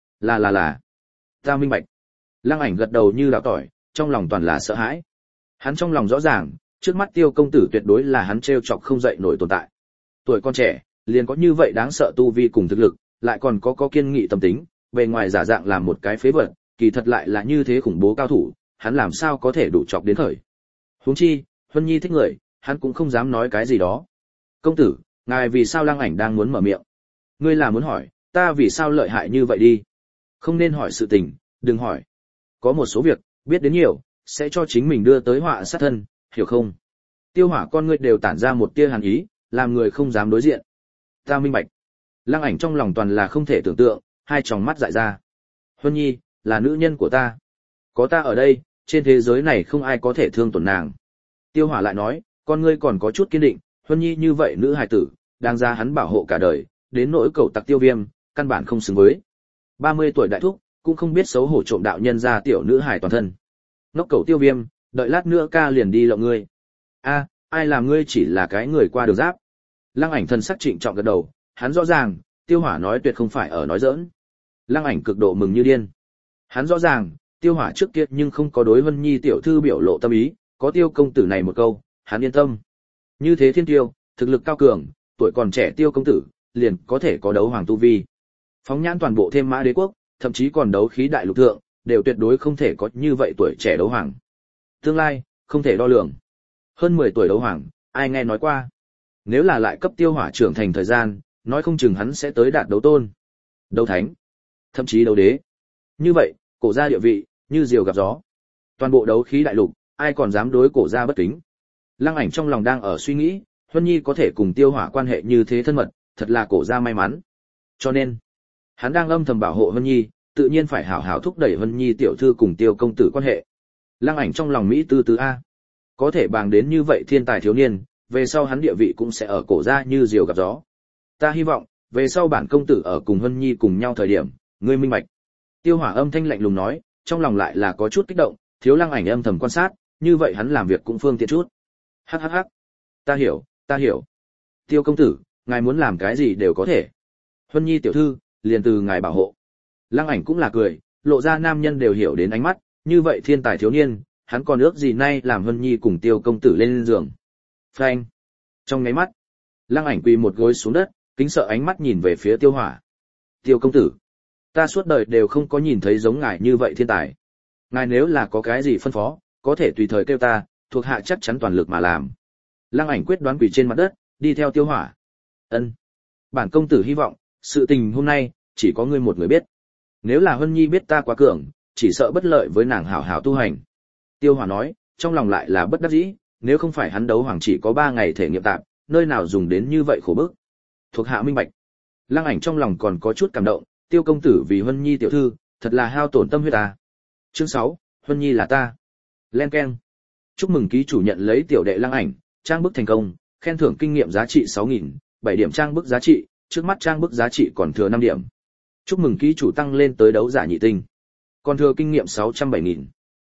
Speaker 1: Là. Ta minh bạch. Lăng Ảnh gật đầu như đào tỏi, trong lòng toàn là sợ hãi. Hắn trong lòng rõ ràng, trước mắt Tiêu công tử tuyệt đối là hắn trêu chọc không dậy nổi tồn tại. Tuổi con trẻ, liền có như vậy đáng sợ tu vi cùng thực lực, lại còn có kiên nghị tâm tính, bề ngoài giả dạng làm một cái phế vật, kỳ thật lại là như thế khủng bố cao thủ, hắn làm sao có thể đủ chọc đến khởi. Huống chi, Huân Nhi thích người, hắn cũng không dám nói cái gì đó. Công tử, ngài vì sao Lăng Ảnh đang muốn mở miệng? Ngươi là muốn hỏi, ta vì sao lợi hại như vậy đi? Không nên hỏi sự tình, đừng hỏi. Có một số việc, biết đến nhiều, sẽ cho chính mình đưa tới họa sát thân, hiểu không? Tiêu Hỏa con ngươi đều tản ra một tia hàn ý, làm người không dám đối diện. Ta minh bạch. Lăng Ảnh trong lòng toàn là không thể tưởng tượng, hai tròng mắt dại ra. Huân Nhi, là nữ nhân của ta. Có ta ở đây, trên thế giới này không ai có thể thương tổn nàng. Tiêu Hỏa lại nói, con ngươi còn có chút kiên định, Huân Nhi như vậy nữ hài tử, đang ra hắn bảo hộ cả đời, đến nỗi cậu tặc Tiêu Viêm, căn bản không xứng với. 30 tuổi đại thúc, cũng không biết xấu hổ trộm đạo nhân ra tiểu nữ hài toàn thân. Ngốc cậu Tiêu Viêm, đợi lát nữa ca liền đi lộng ngươi. A, ai làm ngươi chỉ là cái người qua đường giáp. Lăng Ảnh thân sắc trịnh trọng gật đầu, hắn rõ ràng, Tiêu Hỏa nói tuyệt không phải ở nói giỡn. Lăng Ảnh cực độ mừng như điên. Hắn rõ ràng, Tiêu Hỏa trước kia nhưng không có đối Vân Nhi tiểu thư biểu lộ tâm ý, có Tiêu công tử này một câu, hắn yên tâm. Như thế thiên tiêu, thực lực cao cường, tuổi còn trẻ Tiêu công tử, liền có thể có đấu hoàng tu vi. Phóng nhãn toàn bộ thêm Mã Đế quốc, thậm chí còn đấu khí đại lục thượng, đều tuyệt đối không thể có như vậy tuổi trẻ đấu hoàng. Tương lai, không thể đo lường. Hơn 10 tuổi đấu hoàng, ai nghe nói qua. Nếu là lại cấp Tiêu Hỏa trưởng thành thời gian, nói không chừng hắn sẽ tới đạt đấu tôn, đấu thánh, thậm chí đấu đế. Như vậy, cổ gia địa vị, như diều gặp gió. Toàn bộ đấu khí đại lục, ai còn dám đối cổ gia bất kính. Lăng Ảnh trong lòng đang ở suy nghĩ, Huân Nhi có thể cùng Tiêu Hỏa quan hệ như thế thân mật, thật là cổ gia may mắn. Cho nên, hắn đang âm thầm bảo hộ Huân Nhi, tự nhiên phải hảo hảo thúc đẩy Huân Nhi tiểu thư cùng Tiêu công tử quan hệ. Lăng Ảnh trong lòng mỹ tư tư a, có thể bàng đến như vậy thiên tài thiếu niên, về sau hắn địa vị cũng sẽ ở cổ gia như diều gặp gió. Ta hy vọng, về sau bản công tử ở cùng Huân Nhi cùng nhau thời điểm, ngươi minh bạch. Tiêu Hỏa âm thanh lạnh lùng nói, trong lòng lại là có chút kích động, thiếu Lăng Ảnh âm thầm quan sát, như vậy hắn làm việc cũng phương tiện chút. Hắc. Ta hiểu. Tiêu công tử, ngài muốn làm cái gì đều có thể. Huân Nhi tiểu thư, liền từ ngài bảo hộ. Lăng Ảnh cũng là cười, lộ ra nam nhân đều hiểu đến ánh mắt, như vậy thiên tài thiếu niên, hắn còn ước gì nay làm Huân Nhi cùng Tiêu công tử lên giường. Phanh. Trong ngáy mắt, Lăng Ảnh quỳ một gối xuống đất, kính sợ ánh mắt nhìn về phía Tiêu Hỏa. Tiêu công tử, ta suốt đời đều không có nhìn thấy giống ngài như vậy thiên tài. Ngài nếu là có cái gì phân phó, có thể tùy thời kêu ta, thuộc hạ chắc chắn toàn lực mà làm. Lăng Ảnh quyết đoán quỳ trên mặt đất, đi theo Tiêu Hỏa. Ân, bản công tử hy vọng, sự tình hôm nay, chỉ có ngươi một người biết. Nếu là Huân Nhi biết ta quá cường, chỉ sợ bất lợi với nàng hảo hảo tu hành. Tiêu Hỏa nói, trong lòng lại là bất đắc dĩ, nếu không phải hắn đấu hoàng chỉ có 3 ngày thể nghiệm tạm, nơi nào dùng đến như vậy khổ bức. Thuộc hạ minh bạch. Lăng Ảnh trong lòng còn có chút cảm động, Tiêu công tử vì Huân Nhi tiểu thư, thật là hao tổn tâm huyết ta. Chương 6, Huân Nhi là ta. Len keng. Chúc mừng ký chủ nhận lấy tiểu đệ Lăng Ảnh, trang bức thành công, khen thưởng kinh nghiệm giá trị 6.000, 7 điểm trang bức giá trị, trước mắt trang bức giá trị còn thừa 5 điểm. Chúc mừng ký chủ tăng lên tới đấu giả nhị tinh. Còn thừa kinh nghiệm 607.000.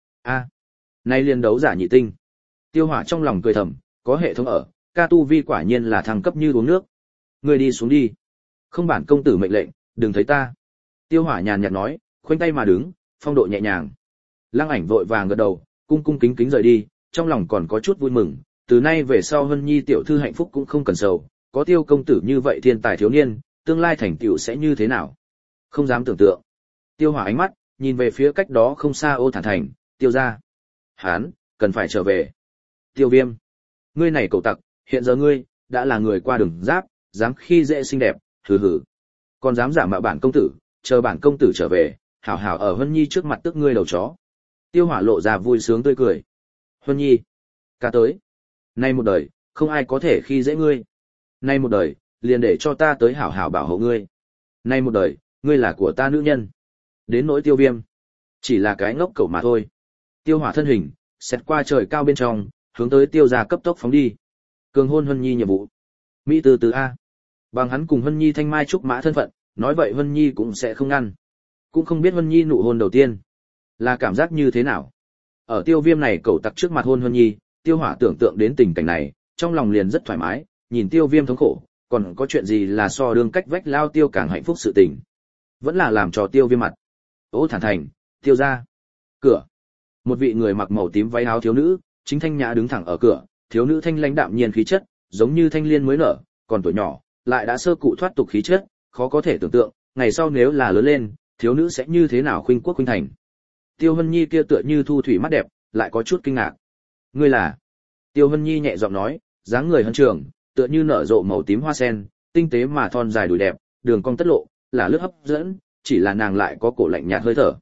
Speaker 1: Nay liên đấu giả nhị tinh. Tiêu Hỏa trong lòng cười thầm, có hệ thống ở, ca tu vi quả nhiên là thăng cấp như uống nước. Ngươi đi xuống đi. Không bản công tử mệnh lệnh, đừng thấy ta. Tiêu Hỏa nhàn nhạt nói, khoanh tay mà đứng, phong độ nhẹ nhàng. Lăng Ảnh vội vàng gật đầu, cung cung kính kính rời đi, trong lòng còn có chút vui mừng, từ nay về sau Hân Nhi tiểu thư hạnh phúc cũng không cần sầu, có Tiêu công tử như vậy thiên tài thiếu niên, tương lai thành tựu sẽ như thế nào? Không dám tưởng tượng. Tiêu Hỏa ánh mắt nhìn về phía cách đó không xa Ô Thản Thành, Tiêu gia. Hán, cần phải trở về. Tiêu Viêm, ngươi này cậu tặc, hiện giờ ngươi đã là người qua đường giáp, dám khi dễ xinh đẹp, hừ hừ. Còn dám giả mạo bản công tử, chờ bản công tử trở về, hảo hảo ở Huân Nhi trước mặt tức ngươi đầu chó. Tiêu Hỏa lộ ra vui sướng tươi cười. Huân Nhi, ca tới. Nay một đời, không ai có thể khi dễ ngươi. Nay một đời, liền để cho ta tới hảo hảo bảo hộ ngươi. Nay một đời, ngươi là của ta nữ nhân. Đến nỗi Tiêu Viêm, chỉ là cái ngốc cẩu mà thôi. Tiêu Hỏa thân hình xét qua trời cao bên trong, hướng tới Tiêu gia cấp tốc phóng đi. Cường hôn Huân Nhi nhiệm vụ. Mỹ từ từ a. Bằng hắn cùng Huân Nhi thanh mai trúc mã thân phận, nói vậy Huân Nhi cũng sẽ không ngăn. Cũng không biết Huân Nhi nụ hôn đầu tiên là cảm giác như thế nào. Ở Tiêu Viêm này cẩu tặc trước mặt hôn Huân Nhi, Tiêu Hỏa tưởng tượng đến tình cảnh này, trong lòng liền rất thoải mái, nhìn Tiêu Viêm thống khổ, còn có chuyện gì là so đương cách vách lao Tiêu càng hạnh phúc sự tình. Vẫn là làm cho Tiêu Viêm mặt. Ô Thản Thành, Tiêu gia. Cửa. Một vị người mặc màu tím váy áo thiếu nữ, chính thanh nhã đứng thẳng ở cửa, thiếu nữ thanh lãnh đạm nhiên khí chất, giống như thanh liên mới nở, còn tuổi nhỏ, lại đã sơ cụ thoát tục khí chất, khó có thể tưởng tượng, ngày sau nếu là lớn lên, thiếu nữ sẽ như thế nào khuynh quốc khuynh thành. Tiêu Hân Nhi kia tựa như thu thủy mắt đẹp, lại có chút kinh ngạc. Ngươi là? Tiêu Hân Nhi nhẹ giọng nói, dáng người hân trường, tựa như nở rộ màu tím hoa sen, tinh tế mà thon dài đùi đẹp, đường cong tất lộ, là lướt hấp dẫn, chỉ là nàng lại có cổ lạnh nhạt hơi thở.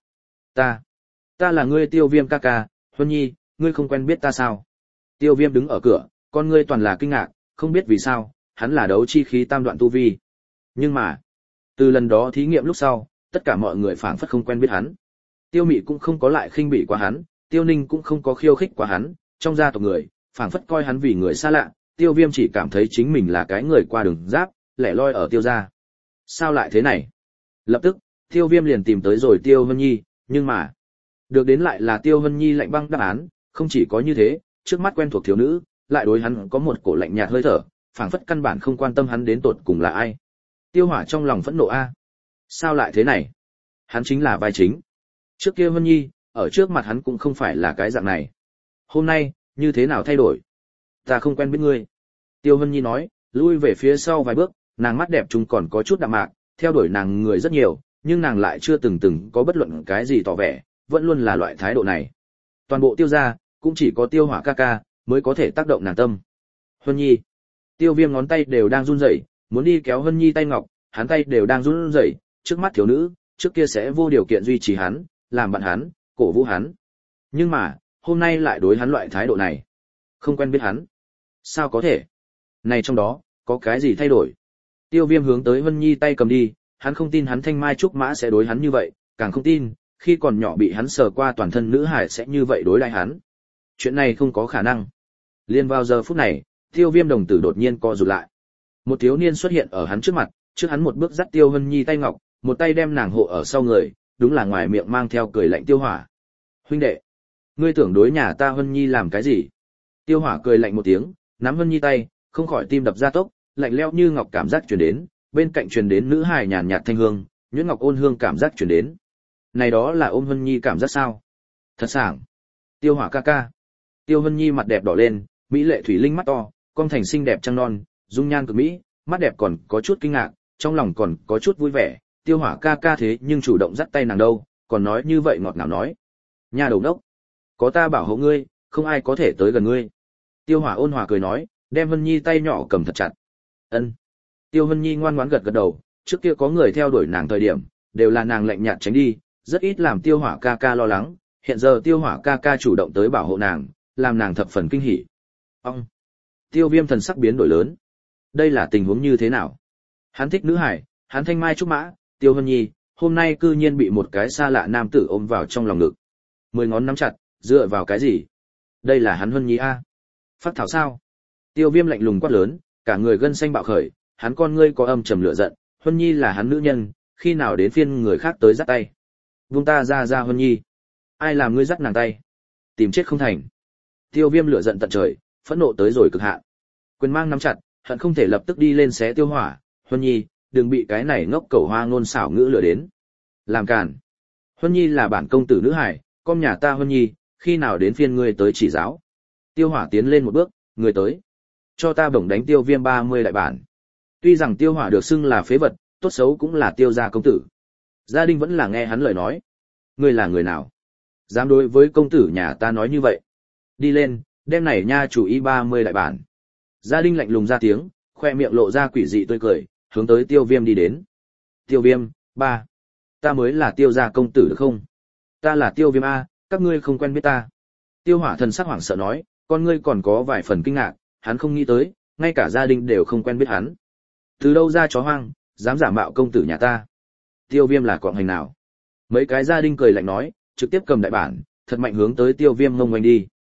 Speaker 1: Ta là ngươi Tiêu Viêm ca ca, Huân Nhi, ngươi không quen biết ta sao? Tiêu Viêm đứng ở cửa, con ngươi toàn là kinh ngạc, không biết vì sao, hắn là đấu chi khí tam đoạn tu vi. Nhưng mà, từ lần đó thí nghiệm lúc sau, tất cả mọi người phảng phất không quen biết hắn. Tiêu Mị cũng không có lại khinh bỉ quá hắn, Tiêu Ninh cũng không có khiêu khích quá hắn, trong gia tộc người, phảng phất coi hắn vì người xa lạ, Tiêu Viêm chỉ cảm thấy chính mình là cái người qua đường giáp, lẻ loi ở Tiêu gia. Sao lại thế này? Lập tức, Tiêu Viêm liền tìm tới rồi Tiêu Hân Nhi, nhưng mà, được đến lại là Tiêu Hân Nhi lạnh băng đáp án, không chỉ có như thế, trước mắt quen thuộc thiếu nữ, lại đối hắn có một cổ lạnh nhạt hơi thở, phảng phất căn bản không quan tâm hắn đến tột cùng là ai. Tiêu Hỏa trong lòng phẫn nộ a. Sao lại thế này? Hắn chính là vai chính. Trước kia Hân Nhi, ở trước mặt hắn cũng không phải là cái dạng này. Hôm nay, như thế nào thay đổi? Ta không quen biết ngươi. Tiêu Hân Nhi nói, lui về phía sau vài bước, nàng mắt đẹp chúng còn có chút đạm mạc, theo đuổi nàng người rất nhiều, nhưng nàng lại chưa từng có bất luận cái gì tỏ vẻ, vẫn luôn là loại thái độ này. Toàn bộ Tiêu gia, cũng chỉ có Tiêu Hỏa ca ca mới có thể tác động nàng tâm. Hân Nhi. Tiêu Viêm ngón tay đều đang run rẩy, muốn đi kéo Hân Nhi tay ngọc, hắn tay đều đang run rẩy, trước mắt thiếu nữ, trước kia sẽ vô điều kiện duy trì hắn, làm bạn hắn, cổ vũ hắn. Nhưng mà, hôm nay lại đối hắn loại thái độ này. Không quen biết hắn. Sao có thể? Này trong đó, có cái gì thay đổi? Tiêu Viêm hướng tới Hân Nhi tay cầm đi, hắn không tin hắn thanh mai trúc mã sẽ đối hắn như vậy, càng không tin, khi còn nhỏ bị hắn sờ qua toàn thân nữ hải sẽ như vậy đối đãi hắn. Chuyện này không có khả năng. Liên vào giờ phút này, Tiêu Viêm đồng tử đột nhiên co rụt lại. Một thiếu niên xuất hiện ở hắn trước mặt, trước hắn một bước dắt Tiêu Hân Nhi tay ngọc, một tay đem nàng hộ ở sau người, đúng là ngoài miệng mang theo cười lạnh Tiêu Hỏa. Huynh đệ, ngươi tưởng đối nhà ta Hân Nhi làm cái gì? Tiêu Hỏa cười lạnh một tiếng, nắm Hân Nhi tay, không khỏi tim đập ra tốc, lạnh lẽo như ngọc cảm giác truyền đến, bên cạnh truyền đến nữ hài nhàn nhạt thanh hương, nhuyễn ngọc ôn hương cảm giác truyền đến. Này đó là ôm Hân Nhi cảm giác sao? Thật sảng. Tiêu Hỏa ca ca. Tiêu Hân Nhi mặt đẹp đỏ lên, mỹ lệ thủy linh mắt to, cong thành xinh đẹp trăng non, dung nhan cực mỹ, mắt đẹp còn có chút kinh ngạc, trong lòng còn có chút vui vẻ. Tiêu Hỏa ca ca thế nhưng chủ động dắt tay nàng đâu, còn nói như vậy ngọt ngào nói. Nhà đầu đốc, có ta bảo hộ ngươi, không ai có thể tới gần ngươi. Tiêu Hỏa ôn hòa cười nói, đem Hân Nhi tay nhỏ cầm thật chặt. Ân. Tiêu Hân Nhi ngoan ngoãn gật gật đầu, trước kia có người theo đuổi nàng thời điểm, đều là nàng lạnh nhạt tránh đi, rất ít làm Tiêu Hỏa ca ca lo lắng, hiện giờ Tiêu Hỏa ca ca chủ động tới bảo hộ nàng, làm nàng thập phần kinh hỉ. Ông. Tiêu Viêm thần sắc biến đổi lớn. Đây là tình huống như thế nào? Hắn thích nữ hải, hắn thanh mai trúc mã, Tiêu Hân Nhi, hôm nay cư nhiên bị một cái xa lạ nam tử ôm vào trong lòng ngực. 10 ngón nắm chặt, dựa vào cái gì? Đây là hắn Hân Nhi a? Phát thảo sao? Tiêu Viêm lạnh lùng quát lớn, cả người gân xanh bạo khởi, hắn con ngươi có âm trầm lửa giận, Hân Nhi là hắn nữ nhân, khi nào đến phiên người khác tới dắt tay? Vung ta ra Hân Nhi. Ai làm ngươi dắt nàng tay? Tìm chết không thành. Tiêu Viêm lửa giận tận trời, phẫn nộ tới rồi cực hạn. Quyền mang nắm chặt, hận không thể lập tức đi lên xé Tiêu Hỏa, Hân Nhi, đừng bị cái này ngốc cẩu hoa ngôn xảo ngữ lừa đến. Làm cản. Hân Nhi là bản công tử nữ hải, con nhà ta Hân Nhi, khi nào đến phiên ngươi tới chỉ giáo? Tiêu Hỏa tiến lên một bước, người tới. Cho ta bổng đánh Tiêu Viêm 30 đại bản. Tuy rằng Tiêu Hỏa được xưng là phế vật, tốt xấu cũng là Tiêu gia công tử. Gia đình vẫn là nghe hắn lời nói. Ngươi là người nào? Dám đối với công tử nhà ta nói như vậy? Đi lên, đem này nha chủ ý 30 đại bản. Gia đình lạnh lùng ra tiếng, khoe miệng lộ ra quỷ dị tươi cười, hướng tới Tiêu Viêm đi đến. Tiêu Viêm, ba. Ta mới là Tiêu gia công tử được không? Ta là Tiêu Viêm A, các ngươi không quen biết ta. Tiêu Hỏa thần sắc hoảng sợ nói, con ngươi còn có vài phần kinh ngạc, hắn không nghĩ tới, ngay cả gia đình đều không quen biết hắn. Từ đâu ra chó hoang, dám giả mạo công tử nhà ta? Tiêu Viêm là quạng hành nào? Mấy cái gia đình cười lạnh nói, trực tiếp cầm đại bản, thật mạnh hướng tới Tiêu Viêm ngông ngoanh đi.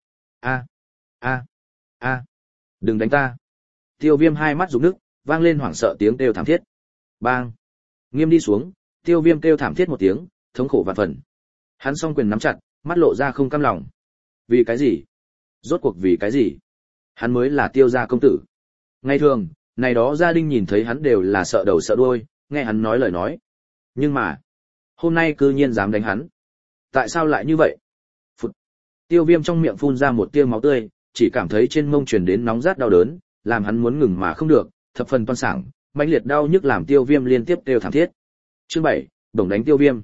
Speaker 1: A, đừng đánh ta. Tiêu Viêm hai mắt rụng nước, vang lên hoảng sợ tiếng kêu thảm thiết. Bang! Nghiêm đi xuống, Tiêu Viêm kêu thảm thiết một tiếng, thống khổ vạn phần. Hắn song quyền nắm chặt, mắt lộ ra không cam lòng. Vì cái gì? Rốt cuộc vì cái gì? Hắn mới là Tiêu gia công tử. Ngày thường, này đó gia đình nhìn thấy hắn đều là sợ đầu sợ đuôi, nghe hắn nói lời nói. Nhưng mà, hôm nay cư nhiên dám đánh hắn. Tại sao lại như vậy? Phụt! Tiêu Viêm trong miệng phun ra một tia máu tươi, chỉ cảm thấy trên mông truyền đến nóng rát đau đớn, làm hắn muốn ngừng mà không được, thập phần toan sảng, mãnh liệt đau nhức làm Tiêu Viêm liên tiếp kêu thảm thiết. Chương 7, đồng đánh Tiêu Viêm.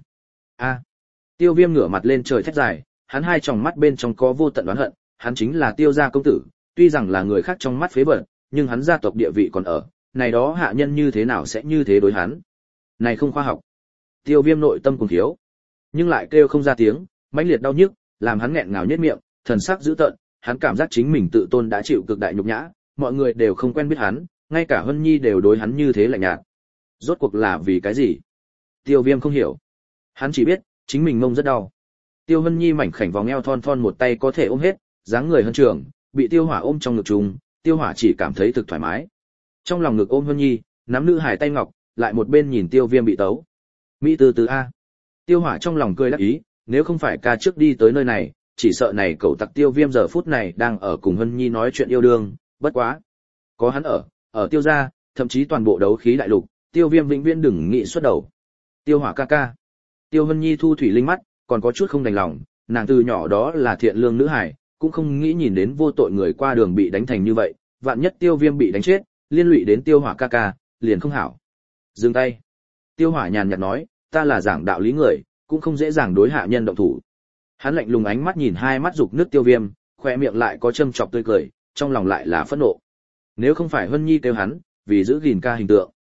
Speaker 1: Tiêu Viêm ngửa mặt lên trời thét dài, hắn hai tròng mắt bên trong có vô tận oán hận, hắn chính là Tiêu gia công tử, tuy rằng là người khác trong mắt phế vật, nhưng hắn gia tộc địa vị còn ở, này đó hạ nhân như thế nào sẽ như thế đối hắn? Này không khoa học. Tiêu Viêm nội tâm cuồng thiếu, nhưng lại kêu không ra tiếng, mãnh liệt đau nhức, làm hắn nghẹn ngào nhếch miệng, thần sắc dữ tợn, hắn cảm giác chính mình tự tôn đã chịu cực đại nhục nhã, mọi người đều không quen biết hắn, ngay cả Hân Nhi đều đối hắn như thế lạnh nhạt. Rốt cuộc là vì cái gì? Tiêu Viêm không hiểu. Hắn chỉ biết, chính mình mông rất đau. Tiêu Hân Nhi mảnh khảnh vòng eo thon thon một tay có thể ôm hết, dáng người hơn trường, bị Tiêu Hỏa ôm trong ngực trùng, Tiêu Hỏa chỉ cảm thấy thực thoải mái. Trong lòng ngực ôm Hân Nhi, nắm nữ hài tay ngọc, lại một bên nhìn Tiêu Viêm bị tấu. Mỹ từ từ a. Tiêu Hỏa trong lòng cười đắc ý, nếu không phải ca trước đi tới nơi này, chỉ sợ này cậu tặc Tiêu Viêm giờ phút này đang ở cùng Hân Nhi nói chuyện yêu đương, bất quá. Có hắn ở Tiêu gia, thậm chí toàn bộ đấu khí đại lục, Tiêu Viêm vĩnh viễn đừng nghĩ xuất đầu. Tiêu Hỏa ca ca. Tiêu Hân Nhi thu thủy linh mắt, còn có chút không đành lòng, nàng từ nhỏ đó là thiện lương nữ hài, cũng không nghĩ nhìn đến vô tội người qua đường bị đánh thành như vậy, vạn nhất Tiêu Viêm bị đánh chết, liên lụy đến Tiêu Hỏa ca ca, liền không hảo. Dừng tay. Tiêu Hỏa nhàn nhạt nói, ta là giảng đạo lý người, cũng không dễ dàng đối hạ nhân động thủ. Hắn lạnh lùng ánh mắt nhìn hai mắt dục nước Tiêu Viêm, khoe miệng lại có châm chọc tươi cười, trong lòng lại là phẫn nộ. Nếu không phải Hân Nhi kêu hắn, vì giữ gìn ca hình tượng.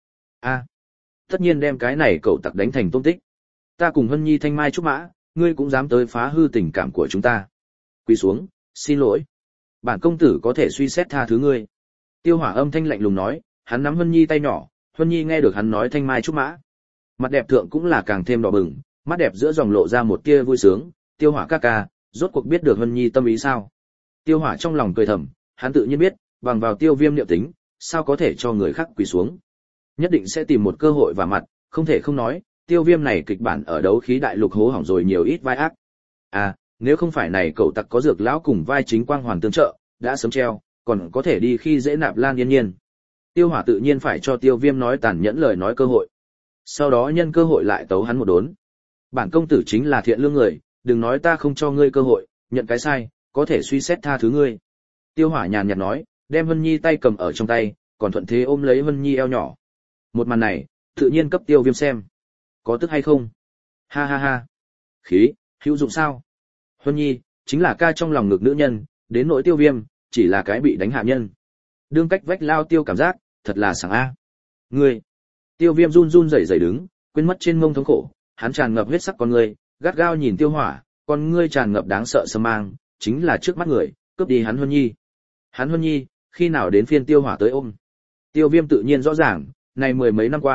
Speaker 1: Tất nhiên đem cái này cậu tặc đánh thành tôm tích. Ta cùng Hân Nhi thanh mai trúc mã, ngươi cũng dám tới phá hư tình cảm của chúng ta. Quỳ xuống, xin lỗi. Bản công tử có thể suy xét tha thứ ngươi. Tiêu Hỏa âm thanh lạnh lùng nói, hắn nắm Hân Nhi tay nhỏ, Hân Nhi nghe được hắn nói thanh mai trúc mã. Mặt đẹp thượng cũng là càng thêm đỏ bừng, mắt đẹp giữa dòng lộ ra một tia vui sướng. Tiêu Hỏa ca ca, rốt cuộc biết được Hân Nhi tâm ý sao? Tiêu Hỏa trong lòng cười thầm, hắn tự nhiên biết, bằng vào Tiêu Viêm niệm tính, sao có thể cho người khác quỳ xuống? Nhất định sẽ tìm một cơ hội và mặt, không thể không nói, Tiêu Viêm này kịch bản ở đấu khí đại lục hố hỏng rồi nhiều ít vai ác. Nếu không phải này cậu tặc có dược lão cùng vai chính quang hoàn tương trợ, đã sớm treo, còn có thể đi khi dễ nạp Lan Yên Nhiên. Tiêu Hỏa tự nhiên phải cho Tiêu Viêm nói tàn nhẫn lời nói cơ hội. Sau đó nhân cơ hội lại tấu hắn một đốn. Bản công tử chính là thiện lương người, đừng nói ta không cho ngươi cơ hội, nhận cái sai, có thể suy xét tha thứ ngươi. Tiêu Hỏa nhàn nhạt nói, đem Vân Nhi tay cầm ở trong tay, còn thuận thế ôm lấy Vân Nhi eo nhỏ. Một màn này, tự nhiên cấp Tiêu Viêm xem. Có tức hay không? Ha ha ha. Khí, hữu dụng sao? Vân Nhi, chính là ca trong lòng ngực nữ nhân, đến nỗi Tiêu Viêm, chỉ là cái bị đánh hạ nhân. Đương cách vách lao tiêu cảm giác, thật là sảng a. Ngươi. Tiêu Viêm run run rẩy rẩy đứng, quên mất trên mông thống khổ, hắn tràn ngập huyết sắc con ngươi, gắt gao nhìn Tiêu Hỏa, con ngươi tràn ngập đáng sợ sâm mang, chính là trước mắt người, cướp đi hắn Vân Nhi. Hắn Vân Nhi, khi nào đến phiên Tiêu Hỏa tới ôm? Tiêu Viêm tự nhiên rõ ràng, này mười mấy năm qua,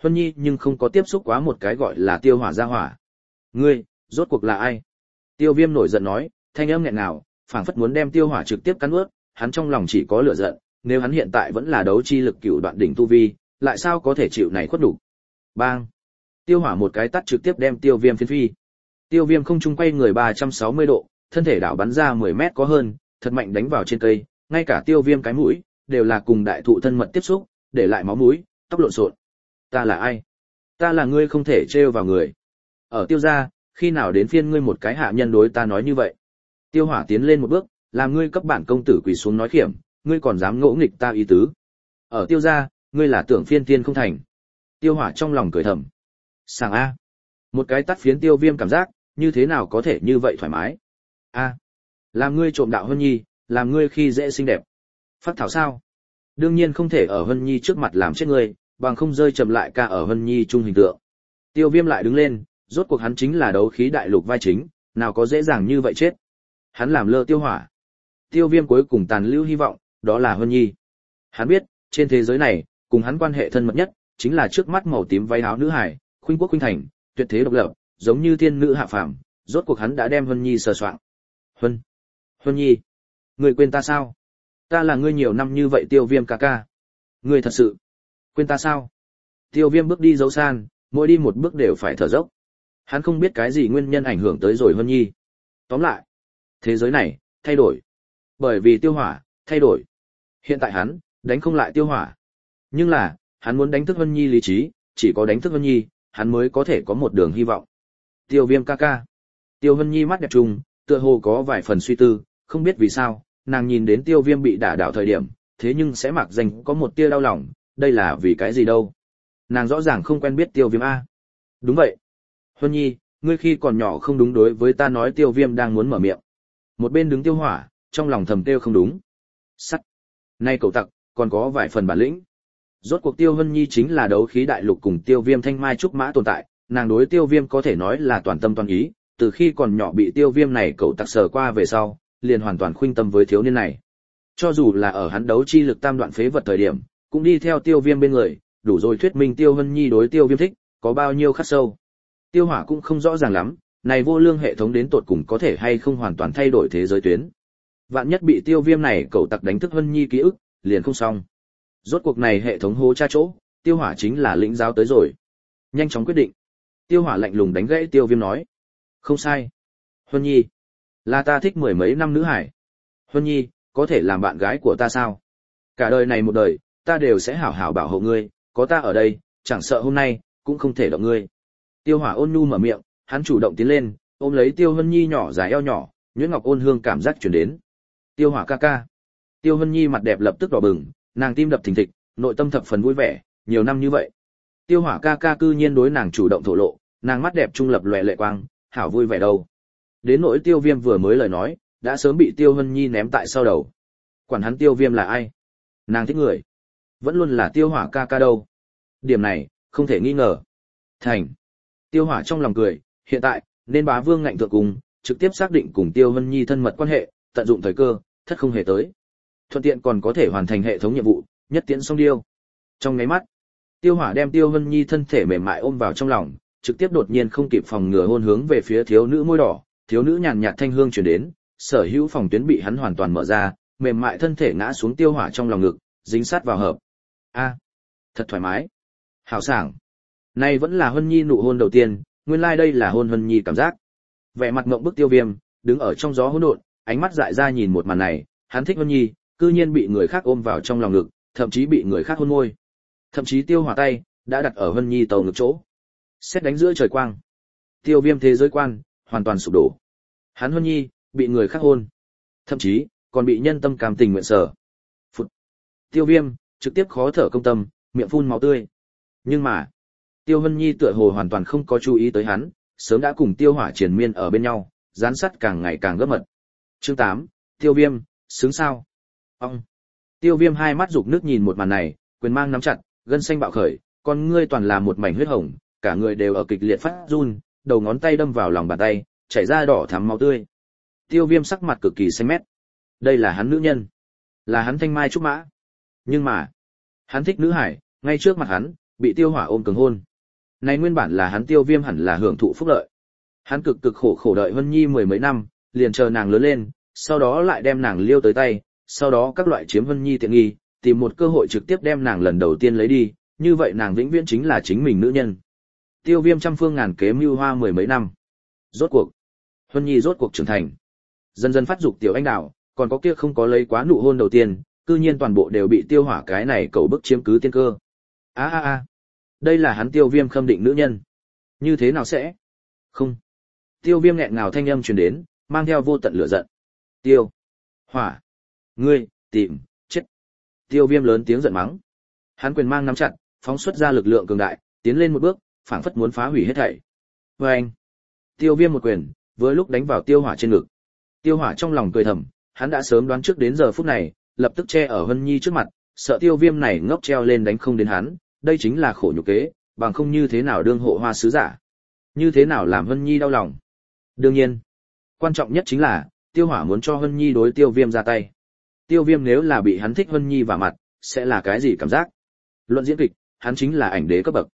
Speaker 1: Huân Nhi nhưng không có tiếp xúc quá một cái gọi là Tiêu Hỏa gia hỏa. Ngươi, rốt cuộc là ai? Tiêu Viêm nổi giận nói, thanh âm nghẹn ngào, phảng phất muốn đem Tiêu Hỏa trực tiếp cắn nuốt, hắn trong lòng chỉ có lửa giận, nếu hắn hiện tại vẫn là đấu chi lực cửu đoạn đỉnh tu vi, lại sao có thể chịu này khuất đủ. Bang! Tiêu Hỏa một cái tát trực tiếp đem Tiêu Viêm phiến phi. Tiêu Viêm không trung quay người 360 độ, thân thể đảo bắn ra 10 mét có hơn, thật mạnh đánh vào trên cây, ngay cả Tiêu Viêm cái mũi đều là cùng đại thụ thân mật tiếp xúc, để lại máu mũi, tóc lộn xộn. Ta là ai? Ta là ngươi không thể trêu vào người. Ở Tiêu gia, khi nào đến phiên ngươi một cái hạ nhân đối ta nói như vậy? Tiêu Hỏa tiến lên một bước, làm ngươi cấp bản công tử quỳ xuống nói khiểm, ngươi còn dám ngỗ nghịch ta ý tứ? Ở Tiêu gia, ngươi là tưởng phiên tiên không thành. Tiêu Hỏa trong lòng cười thầm. Sảng a. Một cái tát phiến Tiêu Viêm cảm giác, như thế nào có thể như vậy thoải mái? A. Làm ngươi trộm đạo Hân Nhi, làm ngươi khi dễ xinh đẹp. Phát thảo sao? Đương nhiên không thể ở Hân Nhi trước mặt làm chết ngươi, bằng không rơi chậm lại ca ở Hân Nhi trung hình tượng. Tiêu Viêm lại đứng lên, rốt cuộc hắn chính là đấu khí đại lục vai chính, nào có dễ dàng như vậy chết. Hắn làm lơ Tiêu Hỏa. Tiêu Viêm cuối cùng tàn lưu hy vọng, đó là Hân Nhi. Hắn biết, trên thế giới này, cùng hắn quan hệ thân mật nhất, chính là trước mắt màu tím váy áo nữ hải, khuynh quốc khuynh thành, tuyệt thế độc lập, giống như thiên nữ hạ phàm, rốt cuộc hắn đã đem Hân Nhi sờ soạng. Hân Nhi, ngươi quên ta sao? Ta là ngươi nhiều năm như vậy Tiêu Viêm ca ca. Ngươi thật sự quên ta sao? Tiêu Viêm bước đi dấu san, mỗi đi một bước đều phải thở dốc. Hắn không biết cái gì nguyên nhân ảnh hưởng tới rồi Hân Nhi. Tóm lại, thế giới này thay đổi. Bởi vì Tiêu Hỏa thay đổi. Hiện tại hắn đánh không lại Tiêu Hỏa. Nhưng là, hắn muốn đánh thức Hân Nhi lý trí, chỉ có đánh thức Hân Nhi, hắn mới có thể có một đường hy vọng. Tiêu Viêm ca ca. Tiêu Hân Nhi mắt đẹp trùng, tựa hồ có vài phần suy tư, không biết vì sao, nàng nhìn đến Tiêu Viêm bị đả đảo thời điểm, thế nhưng sẽ mặc danh có một tia đau lòng, đây là vì cái gì đâu? Nàng rõ ràng không quen biết Tiêu Viêm a. Đúng vậy. Hân Nhi, ngươi khi còn nhỏ không đúng đối với ta nói Tiêu Viêm đang muốn mở miệng. Một bên đứng Tiêu Hỏa, trong lòng thầm tiêu không đúng. Sắt. Nay cậu tặc, còn có vài phần bản lĩnh. Rốt cuộc Tiêu Hân Nhi chính là đấu khí đại lục cùng Tiêu Viêm thanh mai trúc mã tồn tại, nàng đối Tiêu Viêm có thể nói là toàn tâm toàn ý, từ khi còn nhỏ bị Tiêu Viêm này cậu tặc sờ qua về sau, liền hoàn toàn khuynh tâm với thiếu niên này. Cho dù là ở hắn đấu chi lực tam đoạn phế vật thời điểm, cũng đi theo Tiêu Viêm bên người, đủ rồi thuyết minh Tiêu Hân Nhi đối Tiêu Viêm thích, có bao nhiêu khắc sâu. Tiêu Hỏa cũng không rõ ràng lắm, này vô lương hệ thống đến tột cùng có thể hay không hoàn toàn thay đổi thế giới tuyến. Vạn nhất bị Tiêu Viêm này cậu tặc đánh thức Hân Nhi ký ức, liền không xong. Rốt cuộc này hệ thống hố tra chỗ, Tiêu Hỏa chính là lĩnh giáo tới rồi. Nhanh chóng quyết định. Tiêu Hỏa lạnh lùng đánh gãy Tiêu Viêm nói. Không sai. Hân Nhi, là ta thích mười mấy năm nữ hải. Hân Nhi, có thể làm bạn gái của ta sao? Cả đời này một đời, ta đều sẽ hảo hảo bảo hộ ngươi, có ta ở đây, chẳng sợ hôm nay, cũng không thể động ngươi. Tiêu Hỏa ôn nhu mở miệng, hắn chủ động tiến lên, ôm lấy Tiêu Hân Nhi nhỏ dài eo nhỏ, nhuyễn ngọc ôn hương cảm giác truyền đến. Tiêu Hỏa ca ca. Tiêu Hân Nhi mặt đẹp lập tức đỏ bừng, nàng tim đập thình thịch, nội tâm thập phần vui vẻ, nhiều năm như vậy. Tiêu Hỏa ca ca cư nhiên đối nàng chủ động thổ lộ, nàng mắt đẹp trung lập lòe lệ quang, hảo vui vẻ đâu. Đến nỗi Tiêu Viêm vừa mới lời nói, đã sớm bị Tiêu Hân Nhi ném tại sau đầu. Quản hắn Tiêu Viêm là ai? Nàng thích người, vẫn luôn là Tiêu Hỏa ca ca đâu. Điểm này, không thể nghi ngờ. Thành. Tiêu Hỏa trong lòng cười, hiện tại, nên bá vương ngạnh thượng cùng, trực tiếp xác định cùng Tiêu Hân Nhi thân mật quan hệ, tận dụng thời cơ, thất không hề tới. Thuận tiện còn có thể hoàn thành hệ thống nhiệm vụ, nhất tiễn song điêu. Trong ngáy mắt, Tiêu Hỏa đem Tiêu Hân Nhi thân thể mềm mại ôm vào trong lòng, trực tiếp đột nhiên không kịp phòng ngừa hôn hướng về phía thiếu nữ môi đỏ, thiếu nữ nhàn nhạt thanh hương truyền đến, sở hữu phòng tuyến bị hắn hoàn toàn mở ra, mềm mại thân thể ngã xuống Tiêu Hỏa trong lòng ngực, dính sát vào hợp. A, thật thoải mái, hào sảng. Này vẫn là Hân Nhi nụ hôn đầu tiên, nguyên lai đây là hôn Hân Nhi cảm giác. Vẻ mặt ngậm bức Tiêu Viêm, đứng ở trong gió hỗn độn, ánh mắt dại ra nhìn một màn này, hắn thích Hân Nhi, cư nhiên bị người khác ôm vào trong lòng ngực, thậm chí bị người khác hôn môi. Thậm chí Tiêu Hỏa tay đã đặt ở Hân Nhi tàu ngực chỗ. Xét đánh giữa trời quang. Tiêu Viêm thế giới quan hoàn toàn sụp đổ. Hắn Hân Nhi bị người khác hôn, thậm chí còn bị nhân tâm cam tình nguyện sở. Phụt. Tiêu Viêm trực tiếp khó thở công tâm, miệng phun máu tươi. Nhưng mà, Tiêu Hân Nhi tựa hồ hoàn toàn không có chú ý tới hắn, sớm đã cùng Tiêu Hỏa triền miên ở bên nhau, gián sắt càng ngày càng gấp mật. Chương 8, Tiêu Viêm, sướng sao? Ông. Tiêu Viêm hai mắt rục nước nhìn một màn này, quyền mang nắm chặt, gân xanh bạo khởi, con ngươi toàn là một mảnh huyết hồng, cả người đều ở kịch liệt phát run, đầu ngón tay đâm vào lòng bàn tay, chảy ra đỏ thắm máu tươi. Tiêu Viêm sắc mặt cực kỳ xanh mét. Đây là hắn nữ nhân, là hắn thanh mai trúc mã. Nhưng mà, hắn thích nữ hải, ngay trước mặt hắn, bị Tiêu Hỏa ôm cường hôn. Này nguyên bản là hắn Tiêu Viêm hẳn là hưởng thụ phúc lợi. Hắn cực cực khổ khổ đợi Vân Nhi mười mấy năm, liền chờ nàng lớn lên, sau đó lại đem nàng liêu tới tay, sau đó các loại chiếm Vân Nhi tiện nghi, tìm một cơ hội trực tiếp đem nàng lần đầu tiên lấy đi, như vậy nàng vĩnh viễn chính là chính mình nữ nhân. Tiêu Viêm trăm phương ngàn kế mưu hoa mười mấy năm. Rốt cuộc, Vân Nhi rốt cuộc trưởng thành. Dần dần phát dục tiểu anh đào, còn có kia không có lấy quá nụ hôn đầu tiên, cư nhiên toàn bộ đều bị Tiêu Hỏa cái này cậu bức chiếm cứ tiên cơ. Đây là hắn Tiêu Viêm khâm định nữ nhân. Như thế nào sẽ? Không. Tiêu Viêm nghẹn ngào thanh âm truyền đến, mang theo vô tận lửa giận. Tiêu Hỏa, ngươi tìm chết. Tiêu Viêm lớn tiếng giận mắng. Hắn quyền mang nắm chặt, phóng xuất ra lực lượng cường đại, tiến lên một bước, phảng phất muốn phá hủy hết thảy. Oeng! Tiêu Viêm một quyền, với lúc đánh vào Tiêu Hỏa trên ngực. Tiêu Hỏa trong lòng cười thầm, hắn đã sớm đoán trước đến giờ phút này, lập tức che ở Hân Nhi trước mặt, sợ Tiêu Viêm này ngốc treo lên đánh không đến hắn, đây chính là khổ nhục kế, bằng không như thế nào đương hộ hoa sứ giả. Như thế nào làm Hân Nhi đau lòng. Đương nhiên, quan trọng nhất chính là, Tiêu Hỏa muốn cho Hân Nhi đối Tiêu Viêm ra tay. Tiêu Viêm nếu là bị hắn thích Hân Nhi vào mặt, sẽ là cái gì cảm giác? Luận diễn kịch, hắn chính là ảnh đế cấp bậc.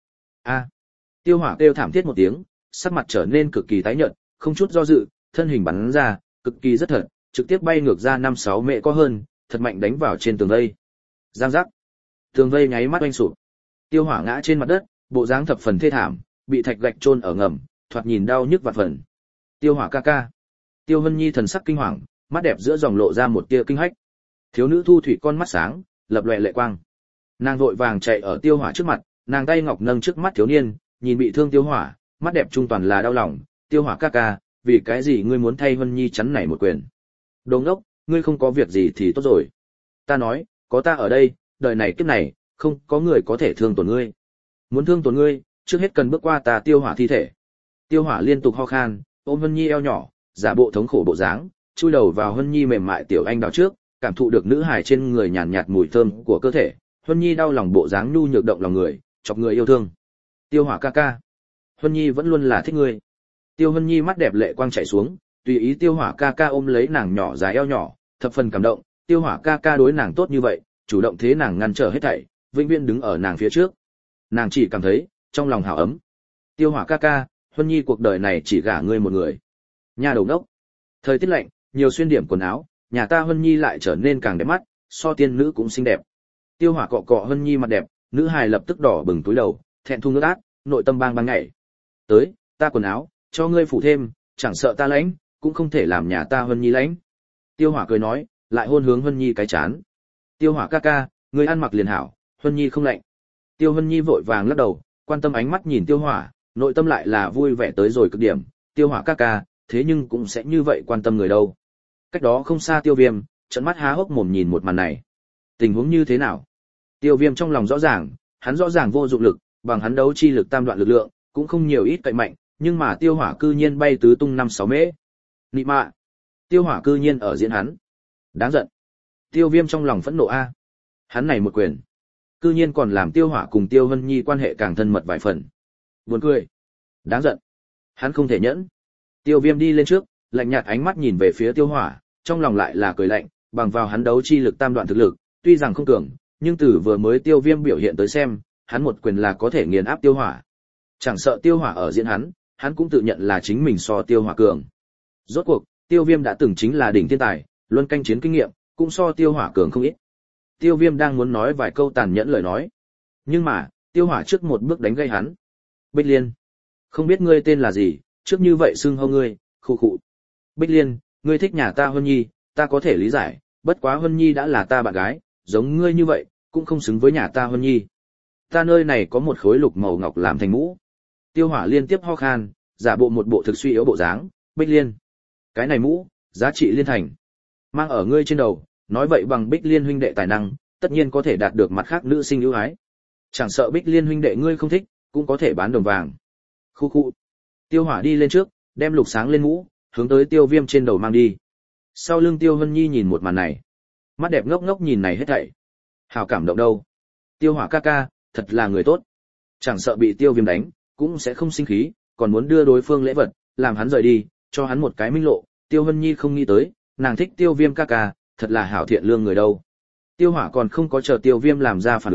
Speaker 1: Tiêu Hỏa kêu thảm thiết một tiếng, sắc mặt trở nên cực kỳ tái nhợt, không chút do dự, thân hình bắn ra, cực kỳ rất thật, trực tiếp bay ngược ra 5-6 mệ có hơn, thật mạnh đánh vào trên tường vây. Giang giác. Tường vây nháy mắt oanh sụp. Tiêu Hỏa ngã trên mặt đất, bộ dáng thập phần thê thảm, bị thạch gạch chôn ở ngầm, thoạt nhìn đau nhức vạn phần. Tiêu Hỏa ca ca. Tiêu Vân Nhi thần sắc kinh hoàng, mắt đẹp giữa dòng lộ ra một tia kinh hách. Thiếu nữ thu thủy con mắt sáng, lập lòe lệ quang. Nàng vội vàng chạy ở Tiêu Hỏa trước mặt, nàng tay ngọc nâng trước mắt thiếu niên, nhìn bị thương Tiêu Hỏa, mắt đẹp trung toàn là đau lòng. Tiêu Hỏa ca ca, vì cái gì ngươi muốn thay Vân Nhi chắn này một quyền? Đồ ngốc, ngươi không có việc gì thì tốt rồi. Ta nói, có ta ở đây, đời này kiếp này, không có người có thể thương tổn ngươi. Muốn thương tổn ngươi, trước hết cần bước qua ta Tiêu Hỏa thi thể. Tiêu Hỏa liên tục ho khan, ôm Vân Nhi eo nhỏ, giả bộ thống khổ bộ dáng, chui đầu vào Vân Nhi mềm mại tiểu anh đào trước, cảm thụ được nữ hài trên người nhàn nhạt mùi thơm của cơ thể. Vân Nhi đau lòng bộ dáng nhu nhược động lòng người, chọc người yêu thương. Tiêu Hỏa ca ca, Vân Nhi vẫn luôn là thích ngươi. Tiêu Vân Nhi mắt đẹp lệ quang chảy xuống, tùy ý Tiêu Hỏa ca ca ôm lấy nàng nhỏ dài eo nhỏ, thập phần cảm động. Tiêu Hỏa ca ca đối nàng tốt như vậy, chủ động thế nàng ngăn trở hết thảy, vĩnh viễn đứng ở nàng phía trước. Nàng chỉ cảm thấy trong lòng hào ấm. Tiêu Hỏa ca ca, Vân Nhi cuộc đời này chỉ gả ngươi một người. Nhà đầu đốc. Thời tiết lạnh, nhiều xuyên điểm quần áo, nhà ta Vân Nhi lại trở nên càng đẹp mắt, so tiên nữ cũng xinh đẹp. Tiêu Hỏa cọ cọ Vân Nhi mặt đẹp, nữ hài lập tức đỏ bừng túi đầu, thẹn thùng ướt át, nội tâm bang bang nhảy. Tới, ta quần áo, cho ngươi phủ thêm, chẳng sợ ta lãnh, cũng không thể làm nhà ta Vân Nhi lãnh. Tiêu Hỏa cười nói, lại hôn hướng Vân Nhi cái chán. Tiêu Hỏa ca ca, ngươi ăn mặc liền hảo, Vân Nhi không lạnh. Tiêu Vân Nhi vội vàng lắc đầu, quan tâm ánh mắt nhìn Tiêu Hỏa, nội tâm lại là vui vẻ tới rồi cực điểm. Tiêu Hỏa ca ca, thế nhưng cũng sẽ như vậy quan tâm người đâu. Cách đó không xa Tiêu Viêm, trợn mắt há hốc mồm nhìn một màn này. Tình huống như thế nào? Tiêu Viêm trong lòng rõ ràng, hắn rõ ràng vô dụng lực, bằng hắn đấu chi lực tam đoạn lực lượng, cũng không nhiều ít cậy mạnh, nhưng mà Tiêu Hỏa cư nhiên bay tứ tung 5-6 mễ. Nị mạ, Tiêu Hỏa cư nhiên ở diễn hắn. Đáng giận. Tiêu Viêm trong lòng phẫn nộ a. Hắn này một quyền, cư nhiên còn làm Tiêu Hỏa cùng Tiêu Vân Nhi quan hệ càng thân mật vài phần. Buồn cười. Đáng giận. Hắn không thể nhẫn. Tiêu Viêm đi lên trước, lạnh nhạt ánh mắt nhìn về phía Tiêu Hỏa, trong lòng lại là cười lạnh, bằng vào hắn đấu chi lực tam đoạn thực lực, tuy rằng không cường, nhưng từ vừa mới Tiêu Viêm biểu hiện tới xem, hắn một quyền là có thể nghiền áp Tiêu Hỏa. Chẳng sợ Tiêu Hỏa ở diễn hắn cũng tự nhận là chính mình so Tiêu Hỏa cường. Rốt cuộc, Tiêu Viêm đã từng chính là đỉnh thiên tài, luân canh chiến kinh nghiệm, cũng so Tiêu Hỏa cường không ít. Tiêu Viêm đang muốn nói vài câu tàn nhẫn lời nói, nhưng mà, Tiêu Hỏa trước một bước đánh gây hắn. Bích Liên, không biết ngươi tên là gì, trước như vậy xưng hô ngươi, khụ khụ. Bích Liên, ngươi thích nhà ta Huân Nhi, ta có thể lý giải, bất quá Huân Nhi đã là ta bạn gái, giống ngươi như vậy, cũng không xứng với nhà ta Huân Nhi. Ta nơi này có một khối lục màu ngọc làm thành mũ. Tiêu Hỏa liên tiếp ho khan, giả bộ một bộ thực suy yếu bộ dáng. Bích Liên, cái này mũ, giá trị liên thành. Mang ở ngươi trên đầu, nói vậy bằng Bích Liên huynh đệ tài năng, tất nhiên có thể đạt được mặt khác nữ sinh ưu ái. Chẳng sợ Bích Liên huynh đệ ngươi không thích, cũng có thể bán đồng vàng. Khu khu. Tiêu Hỏa đi lên trước, đem lục sáng lên mũ, hướng tới Tiêu Viêm trên đầu mang đi. Sau lưng Tiêu Vân Nhi nhìn một màn này, mắt đẹp ngốc ngốc nhìn này hết thảy. Hào cảm động đâu. Tiêu Hỏa ca ca, thật là người tốt. Chẳng sợ bị Tiêu Viêm đánh, cũng sẽ không sinh khí, còn muốn đưa đối phương lễ vật, làm hắn rời đi, cho hắn một cái minh lộ. Tiêu Vân Nhi không nghĩ tới, nàng thích Tiêu Viêm ca ca, thật là hảo thiện lương người đâu. Tiêu Hỏa còn không có chờ Tiêu Viêm làm ra phản ứng,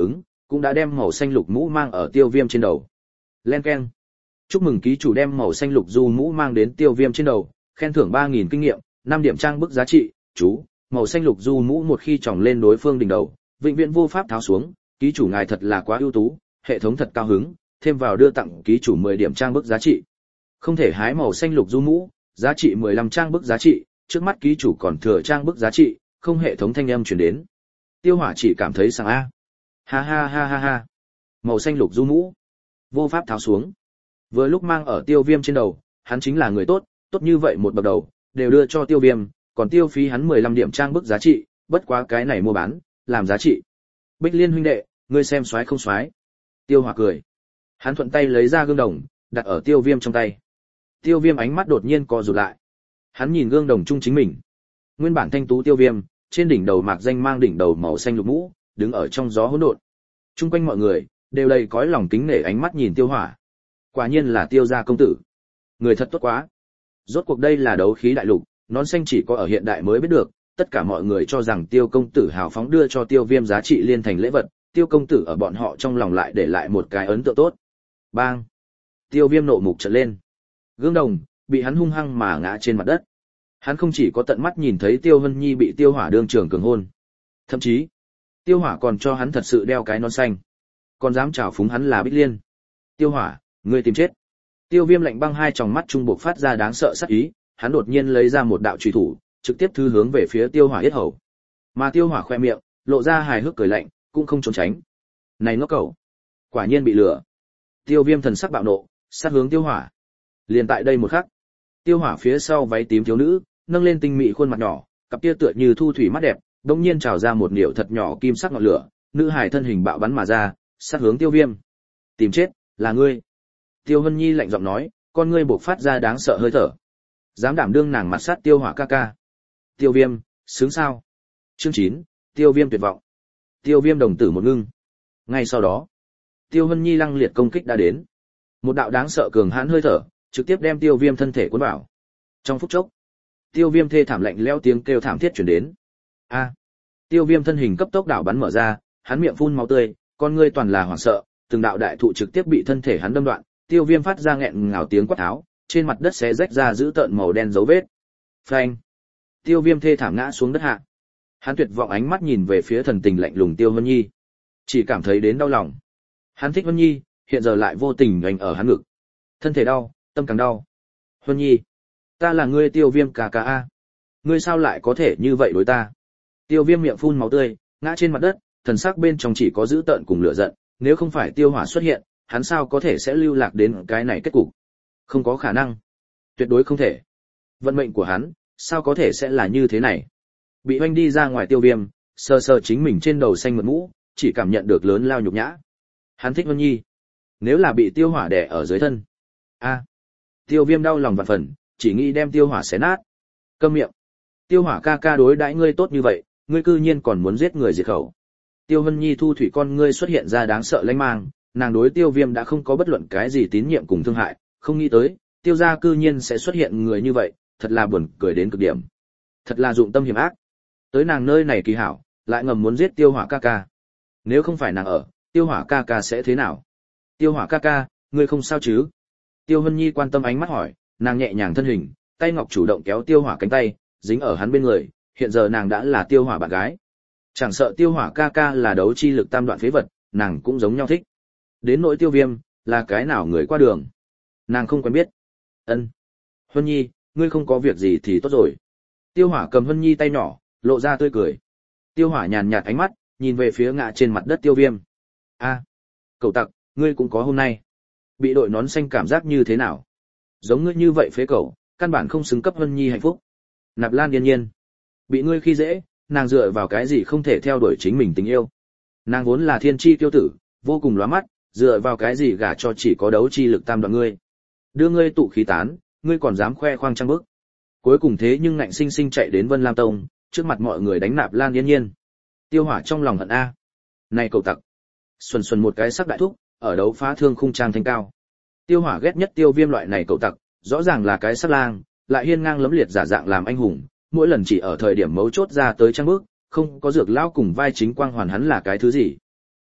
Speaker 1: cũng đã đem màu xanh lục mũ mang ở Tiêu Viêm trên đầu. Len keng. Chúc mừng ký chủ đem màu xanh lục du mũ mang đến Tiêu Viêm trên đầu, khen thưởng 3000 kinh nghiệm, 5 điểm trang bức giá trị. Chú, màu xanh lục du mũ một khi tròng lên đối phương đỉnh đầu, vĩnh viễn vô pháp tháo xuống, ký chủ ngài thật là quá ưu tú, hệ thống thật cao hứng, thêm vào đưa tặng ký chủ 10 điểm trang bức giá trị. Không thể hái màu xanh lục du mũ, giá trị 15 trang bức giá trị, trước mắt ký chủ còn thừa trang bức giá trị, không hệ thống thanh âm truyền đến. Tiêu Hỏa chỉ cảm thấy sảng a. Ha ha ha ha ha. Màu xanh lục du mũ, vô pháp tháo xuống. Vừa lúc mang ở Tiêu Viêm trên đầu, hắn chính là người tốt, tốt như vậy một bậc đầu, đều đưa cho Tiêu Viêm, còn tiêu phí hắn 15 điểm trang bức giá trị, bất quá cái này mua bán, làm giá trị. Bích Liên huynh đệ, ngươi xem xoái không xoái? Tiêu Hỏa cười. Hắn thuận tay lấy ra gương đồng, đặt ở Tiêu Viêm trong tay. Tiêu Viêm ánh mắt đột nhiên co rụt lại. Hắn nhìn gương đồng chung chính mình. Nguyên bản thanh tú Tiêu Viêm, trên đỉnh đầu mạc danh mang đỉnh đầu màu xanh lục mũ, đứng ở trong gió hỗn độn. Chung quanh mọi người đều đầy cõi lòng kính nể ánh mắt nhìn Tiêu Hỏa. Quả nhiên là Tiêu gia công tử. Người thật tốt quá. Rốt cuộc đây là đấu khí đại lục, nón xanh chỉ có ở hiện đại mới biết được, tất cả mọi người cho rằng Tiêu công tử hào phóng đưa cho Tiêu Viêm giá trị liên thành lễ vật, Tiêu công tử ở bọn họ trong lòng lại để lại một cái ấn tượng tốt. Bang! Tiêu Viêm nộ mục trợn lên. Gương đồng bị hắn hung hăng mà ngã trên mặt đất. Hắn không chỉ có tận mắt nhìn thấy Tiêu Hân Nhi bị Tiêu Hỏa đương trường cường hôn, thậm chí Tiêu Hỏa còn cho hắn thật sự đeo cái nón xanh, còn dám trào phúng hắn là Bích Liên. Tiêu Hỏa, ngươi tìm chết! Tiêu Viêm lạnh băng hai tròng mắt trung buộc phát ra đáng sợ sát ý, hắn đột nhiên lấy ra một đạo chùy thủ, trực tiếp thư hướng về phía Tiêu Hỏa yết hầu. Mà Tiêu Hỏa khoe miệng lộ ra hài hước cười lạnh, cũng không trốn tránh. Này ngốc cẩu, quả nhiên bị lừa. Tiêu Viêm thần sắc bạo nộ, sát hướng Tiêu Hỏa. Liền tại đây một khắc, Tiêu Hỏa phía sau váy tím thiếu nữ nâng lên tinh mị khuôn mặt nhỏ, cặp kia tựa như thu thủy mắt đẹp, đột nhiên trào ra một niệu thật nhỏ kim sắc ngọn lửa, nữ hài thân hình bạo bắn mà ra, sát hướng Tiêu Viêm. Tìm chết, là ngươi. Tiêu Hân Nhi lạnh giọng nói, con ngươi bộc phát ra đáng sợ hơi thở. Dám đảm đương nàng mặt sát Tiêu Hỏa ca ca. Tiêu Viêm, sướng sao? Chương 9, Tiêu Viêm tuyệt vọng. Tiêu Viêm đồng tử một ngưng. Ngay sau đó, Tiêu Hân Nhi lăng liệt công kích đã đến. Một đạo đáng sợ cường hãn hơi thở, trực tiếp đem Tiêu Viêm thân thể cuốn vào. Trong phút chốc, Tiêu Viêm thê thảm lạnh lẽo tiếng kêu thảm thiết truyền đến. A! Tiêu Viêm thân hình cấp tốc đảo bắn mở ra, hắn miệng phun máu tươi, con ngươi toàn là hoảng sợ, từng đạo đại thụ trực tiếp bị thân thể hắn đâm đoạn, Tiêu Viêm phát ra nghẹn ngào tiếng quát tháo, trên mặt đất xé rách ra giữ tợn màu đen dấu vết. Phanh! Tiêu Viêm thê thảm ngã xuống đất hạ. Hắn tuyệt vọng ánh mắt nhìn về phía thần tình lạnh lùng Tiêu Hân Nhi, chỉ cảm thấy đến đau lòng. Hắn thích Hân Nhi, hiện giờ lại vô tình đánh ở hắn ngực. Thân thể đau, tâm càng đau. Hân Nhi, ta là ngươi Tiêu Viêm ca ca a. Ngươi sao lại có thể như vậy đối ta? Tiêu Viêm miệng phun máu tươi, ngã trên mặt đất, thần sắc bên trong chỉ có dữ tợn cùng lửa giận, nếu không phải Tiêu Hỏa xuất hiện, hắn sao có thể sẽ lưu lạc đến cái này kết cục? Không có khả năng. Tuyệt đối không thể. Vận mệnh của hắn, sao có thể sẽ là như thế này? Bị oanh đi ra ngoài Tiêu Viêm, sờ sờ chính mình trên đầu xanh mượt mũ, chỉ cảm nhận được lớn lao nhục nhã. Hắn thích Vân Nhi. Nếu là bị Tiêu Hỏa đè ở dưới thân. A. Tiêu Viêm đau lòng vạn phần, chỉ nghĩ đem Tiêu Hỏa xé nát. Câm miệng. Tiêu Hỏa ca ca đối đãi ngươi tốt như vậy, ngươi cư nhiên còn muốn giết người diệt khẩu. Tiêu Hân Nhi thu thủy con ngươi xuất hiện ra đáng sợ lanh mang, nàng đối Tiêu Viêm đã không có bất luận cái gì tín nhiệm cùng thương hại, không nghĩ tới, Tiêu gia cư nhiên sẽ xuất hiện người như vậy, thật là buồn cười đến cực điểm. Thật là dụng tâm hiểm ác. Tới nàng nơi này kỳ hảo, lại ngầm muốn giết Tiêu Hỏa ca ca. Nếu không phải nàng ở, Tiêu Hỏa ca ca sẽ thế nào? Tiêu Hỏa ca ca, ngươi không sao chứ? Tiêu Hân Nhi quan tâm ánh mắt hỏi, nàng nhẹ nhàng thân hình, tay ngọc chủ động kéo Tiêu Hỏa cánh tay, dính ở hắn bên người, hiện giờ nàng đã là Tiêu Hỏa bạn gái. Chẳng sợ Tiêu Hỏa ca ca là đấu chi lực tam đoạn phế vật, nàng cũng giống nhau thích. Đến nỗi Tiêu Viêm, là cái nào người qua đường, nàng không quen biết. Ân, Hân Nhi, ngươi không có việc gì thì tốt rồi. Tiêu Hỏa cầm Hân Nhi tay nhỏ, lộ ra tươi cười. Tiêu Hỏa nhàn nhạt ánh mắt, nhìn về phía ngã trên mặt đất Tiêu Viêm. A, cậu tặc, ngươi cũng có hôm nay. Bị đội nón xanh cảm giác như thế nào? Giống ngươi như vậy phế cậu, căn bản không xứng cấp Hân Nhi hạnh phúc. Nạp Lan Yên Nhiên, bị ngươi khi dễ, nàng dựa vào cái gì không thể theo đuổi chính mình tình yêu? Nàng vốn là thiên chi tiêu tử, vô cùng lóa mắt, dựa vào cái gì gả cho chỉ có đấu chi lực tam đoạn ngươi? Đưa ngươi tụ khí tán, ngươi còn dám khoe khoang trang bức. Cuối cùng thế nhưng ngạnh sinh sinh chạy đến Vân Lam Tông, trước mặt mọi người đánh Nạp Lan Yên Nhiên. Tiêu Hỏa trong lòng hận a. Này cậu tặc. Xuân xuân một cái sắc đại thúc, ở đấu phá thương khung trang thanh cao. Tiêu Hỏa ghét nhất Tiêu Viêm loại này cậu tặc, rõ ràng là cái sắc lang, lại hiên ngang lấm liệt giả dạng làm anh hùng, mỗi lần chỉ ở thời điểm mấu chốt ra tới trang bước, không có dược lão cùng vai chính quang hoàn hắn là cái thứ gì.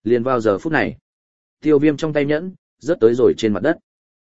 Speaker 1: Liền vào giờ phút này, Tiêu Viêm trong tay nhẫn rớt tới rồi trên mặt đất.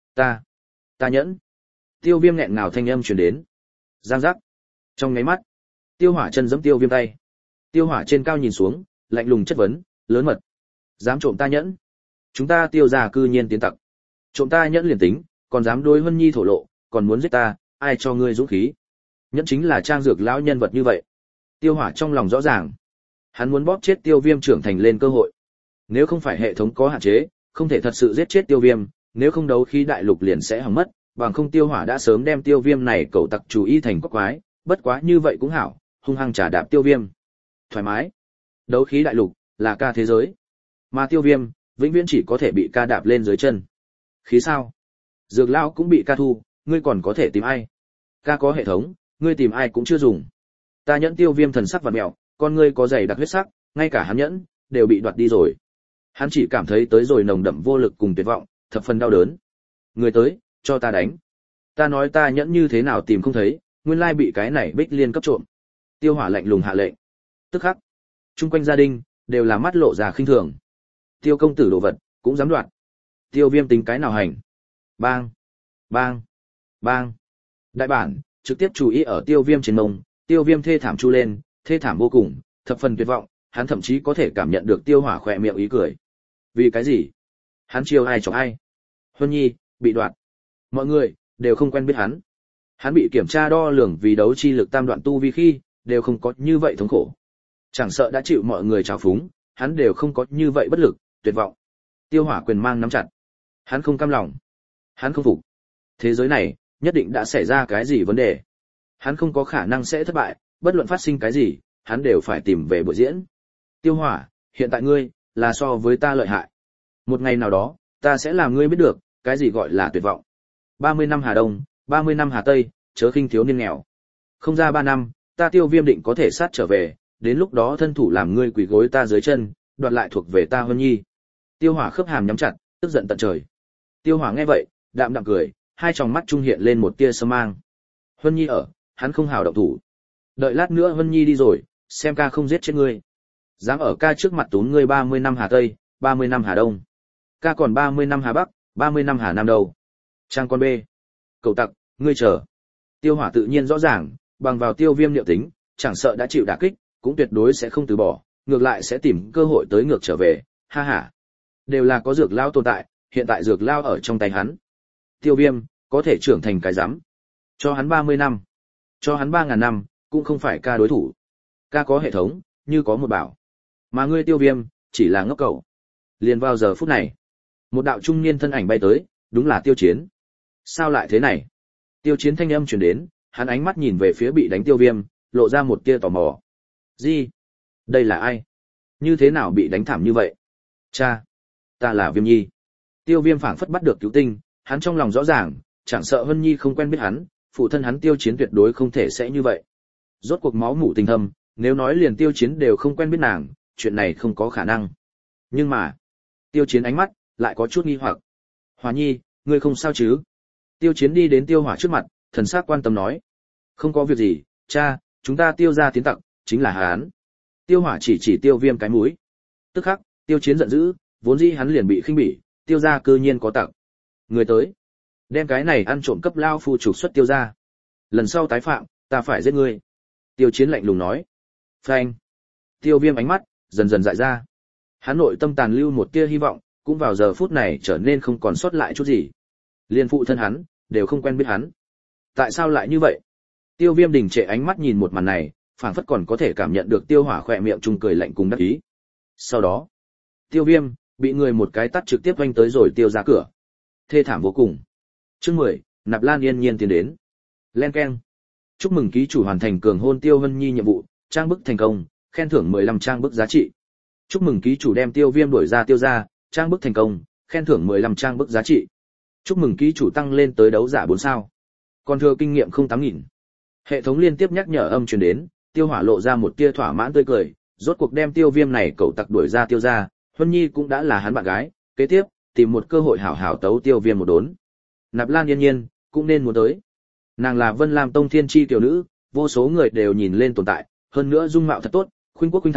Speaker 1: Ta nhẫn. Tiêu Viêm nghẹn ngào thanh âm truyền đến. Giang giác. Trong nháy mắt, Tiêu Hỏa chân giẫm Tiêu Viêm tay. Tiêu Hỏa trên cao nhìn xuống, lạnh lùng chất vấn, lớn mật. Dám trộm ta nhẫn? Chúng ta Tiêu gia cư nhiên tiến tặc. Trộm ta nhẫn liền tính, còn dám đối Vân Nhi thổ lộ, còn muốn giết ta, ai cho ngươi dũng khí? Nhẫn chính là trang dược lão nhân vật như vậy. Tiêu Hỏa trong lòng rõ ràng, hắn muốn bóp chết Tiêu Viêm trưởng thành lên cơ hội. Nếu không phải hệ thống có hạn chế, không thể thật sự giết chết Tiêu Viêm, nếu không đấu khí đại lục liền sẽ hỏng mất, bằng không Tiêu Hỏa đã sớm đem Tiêu Viêm này cậu tặc chủ ý thành quắc quái, bất quá như vậy cũng hảo, hung hăng trả đạp Tiêu Viêm. Thoải mái. Đấu khí đại lục là ca thế giới, mà Tiêu Viêm vĩnh viễn chỉ có thể bị ca đạp lên dưới chân. Khí sao? Dược lão cũng bị ca thu, ngươi còn có thể tìm ai? Ca có hệ thống, ngươi tìm ai cũng chưa dùng. Ta nhẫn Tiêu Viêm thần sắc vặn mèo, con ngươi có dày đặc huyết sắc, ngay cả hắn nhẫn đều bị đoạt đi rồi. Hắn chỉ cảm thấy tới rồi nồng đậm vô lực cùng tuyệt vọng, thập phần đau đớn. Người tới, cho ta đánh. Ta nói ta nhẫn như thế nào tìm không thấy, nguyên lai bị cái này Bích Liên cấp trộm. Tiêu Hỏa lạnh lùng hạ lệnh. Tức khắc, chung quanh gia đình đều là mắt lộ ra khinh thường. Tiêu công tử đồ vật cũng dám đoạt. Tiêu Viêm tính cái nào hành? Bang, bang, bang. Đại bản trực tiếp chú ý ở Tiêu Viêm trên mông, Tiêu Viêm thê thảm chu lên, thê thảm vô cùng, thập phần tuyệt vọng, hắn thậm chí có thể cảm nhận được Tiêu Hỏa khỏe miệng ý cười. Vì cái gì? Hắn chiêu ai chọc ai? Huân Nhi bị đoạt. Mọi người đều không quen biết hắn. Hắn bị kiểm tra đo lường vì đấu chi lực tam đoạn tu vi khi, đều không có như vậy thống khổ. Chẳng sợ đã chịu mọi người trào phúng, hắn đều không có như vậy bất lực, tuyệt vọng. Tiêu Hỏa quyền mang nắm chặt. Hắn không cam lòng. Hắn không phục. Thế giới này, nhất định đã xảy ra cái gì vấn đề. Hắn không có khả năng sẽ thất bại, bất luận phát sinh cái gì, hắn đều phải tìm về buổi diễn. Tiêu Hỏa, hiện tại ngươi, là so với ta lợi hại. Một ngày nào đó, ta sẽ làm ngươi biết được, cái gì gọi là tuyệt vọng. 30 năm Hà Đông, 30 năm Hà Tây, chớ khinh thiếu niên nghèo. Không ra 3 năm, ta Tiêu Viêm định có thể sát trở về, đến lúc đó thân thủ làm ngươi quỳ gối ta dưới chân, đoạt lại thuộc về ta Huân Nhi. Tiêu Hỏa khớp hàm nhắm chặt, tức giận tận trời. Tiêu Hỏa nghe vậy, đạm đạm cười, hai tròng mắt trung hiện lên một tia sơ mang. Huân Nhi ở, hắn không hào động thủ. Đợi lát nữa Huân Nhi đi rồi, xem ca không giết chết ngươi. Dám ở ca trước mặt tún ngươi 30 năm Hà Tây, 30 năm Hà Đông. Ca còn 30 năm Hà Bắc, 30 năm Hà Nam đâu. Trang con B. Cậu tặc, ngươi chờ. Tiêu Hỏa tự nhiên rõ ràng, bằng vào Tiêu Viêm liệu tính, chẳng sợ đã chịu đả kích, cũng tuyệt đối sẽ không từ bỏ, ngược lại sẽ tìm cơ hội tới ngược trở về, ha ha. Đều là có dược lao tồn tại, hiện tại dược lao ở trong tay hắn. Tiêu Viêm, có thể trưởng thành cái rắm. Cho hắn 30 năm, cho hắn 3.000 năm, cũng không phải ca đối thủ. Ca có hệ thống, như có một bảo. Mà ngươi Tiêu Viêm, chỉ là ngốc cẩu. Liền vào giờ phút này, một đạo trung niên thân ảnh bay tới, đúng là Tiêu Chiến. Sao lại thế này? Tiêu Chiến thanh âm truyền đến, hắn ánh mắt nhìn về phía bị đánh Tiêu Viêm, lộ ra một tia tò mò. Gì? Đây là ai? Như thế nào bị đánh thảm như vậy? Cha, ta là Viêm Nhi. Tiêu Viêm phảng phất bắt được cứu tinh, hắn trong lòng rõ ràng, chẳng sợ Vân Nhi không quen biết hắn, phụ thân hắn Tiêu Chiến tuyệt đối không thể sẽ như vậy. Rốt cuộc máu mủ tình thâm, nếu nói liền Tiêu Chiến đều không quen biết nàng, chuyện này không có khả năng. Nhưng mà, Tiêu Chiến ánh mắt lại có chút nghi hoặc. Hòa Nhi, ngươi không sao chứ? Tiêu Chiến đi đến Tiêu Hỏa trước mặt, thần sắc quan tâm nói. Không có việc gì, cha, chúng ta Tiêu gia tiến tặc, chính là hắn. Tiêu Hỏa chỉ Tiêu Viêm cái mũi. Tức khắc, Tiêu Chiến giận dữ, vốn dĩ hắn liền bị khinh bỉ, Tiêu gia cư nhiên có tặc. Người tới, đem cái này ăn trộm cấp lao phu trục xuất Tiêu gia. Lần sau tái phạm, ta phải giết ngươi. Tiêu Chiến lạnh lùng nói. Phanh. Tiêu Viêm ánh mắt dần dần dại ra. Hắn nội tâm tàn lưu một tia hy vọng, cũng vào giờ phút này trở nên không còn sót lại chút gì. Liên phụ thân hắn đều không quen biết hắn. Tại sao lại như vậy? Tiêu Viêm đình trệ ánh mắt nhìn một màn này, phảng phất còn có thể cảm nhận được Tiêu Hỏa khỏe miệng trung cười lạnh cùng đắc ý. Sau đó, Tiêu Viêm bị người một cái tát trực tiếp vênh tới rồi Tiêu ra cửa. Thê thảm vô cùng. Chương 10, Nạp Lan yên nhiên tiến đến. Len keng. Chúc mừng ký chủ hoàn thành cường hôn Tiêu Vân Nhi nhiệm vụ, trang bức thành công, khen thưởng 15 trang bức giá trị. Chúc mừng ký chủ đem Tiêu Viêm đuổi ra Tiêu ra, trang bức thành công, khen thưởng 15 trang bức giá trị. Chúc mừng ký chủ tăng lên tới đấu giả 4 sao. Còn thừa kinh nghiệm 08.000. Hệ thống liên tiếp nhắc nhở âm truyền đến, Tiêu Hỏa lộ ra một tia thỏa mãn tươi cười, rốt cuộc đem Tiêu Viêm này cậu tặc đuổi ra Tiêu ra, Huân Nhi cũng đã là hắn bạn gái, kế tiếp tìm một cơ hội hảo hảo tấu Tiêu Viêm một đốn. Nạp Lan yên nhiên cũng nên muốn tới. Nàng là Vân Lam Tông thiên chi tiểu nữ, vô số người đều nhìn lên tồn tại, hơn nữa dung mạo thật tốt, khuynh quốc khuynh thành,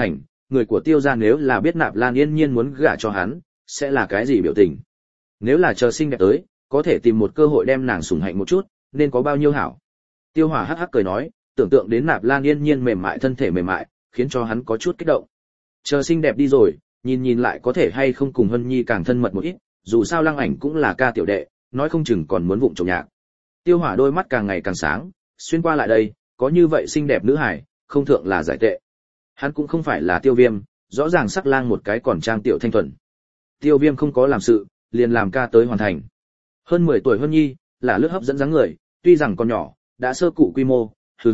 Speaker 1: người của Tiêu gia nếu là biết Nạp Lan Yên Nhiên muốn gả cho hắn, sẽ là cái gì biểu tình? Nếu là chờ xinh đẹp tới, có thể tìm một cơ hội đem nàng sủng hạnh một chút, nên có bao nhiêu hảo. Tiêu Hỏa hắc hắc cười nói, tưởng tượng đến Nạp Lan Yên Nhiên mềm mại thân thể mềm mại, khiến cho hắn có chút kích động. Chờ xinh đẹp đi rồi, nhìn lại có thể hay không cùng Hân Nhi càng thân mật một ít, dù sao Lăng Ảnh cũng là ca tiểu đệ, nói không chừng còn muốn vụng trồng nhạc. Tiêu Hỏa đôi mắt càng ngày càng sáng, xuyên qua lại đây, có như vậy xinh đẹp nữ hải, không thượng là giải tệ. Hắn cũng không phải là Tiêu Viêm, rõ ràng sắc lang một cái còn trang tiểu thanh thuần. Tiêu Viêm không có làm sự, liền làm ca tới hoàn thành. Hơn 10 tuổi Hân Nhi, là lướt hấp dẫn dáng người, tuy rằng còn nhỏ, đã sơ cụ quy mô,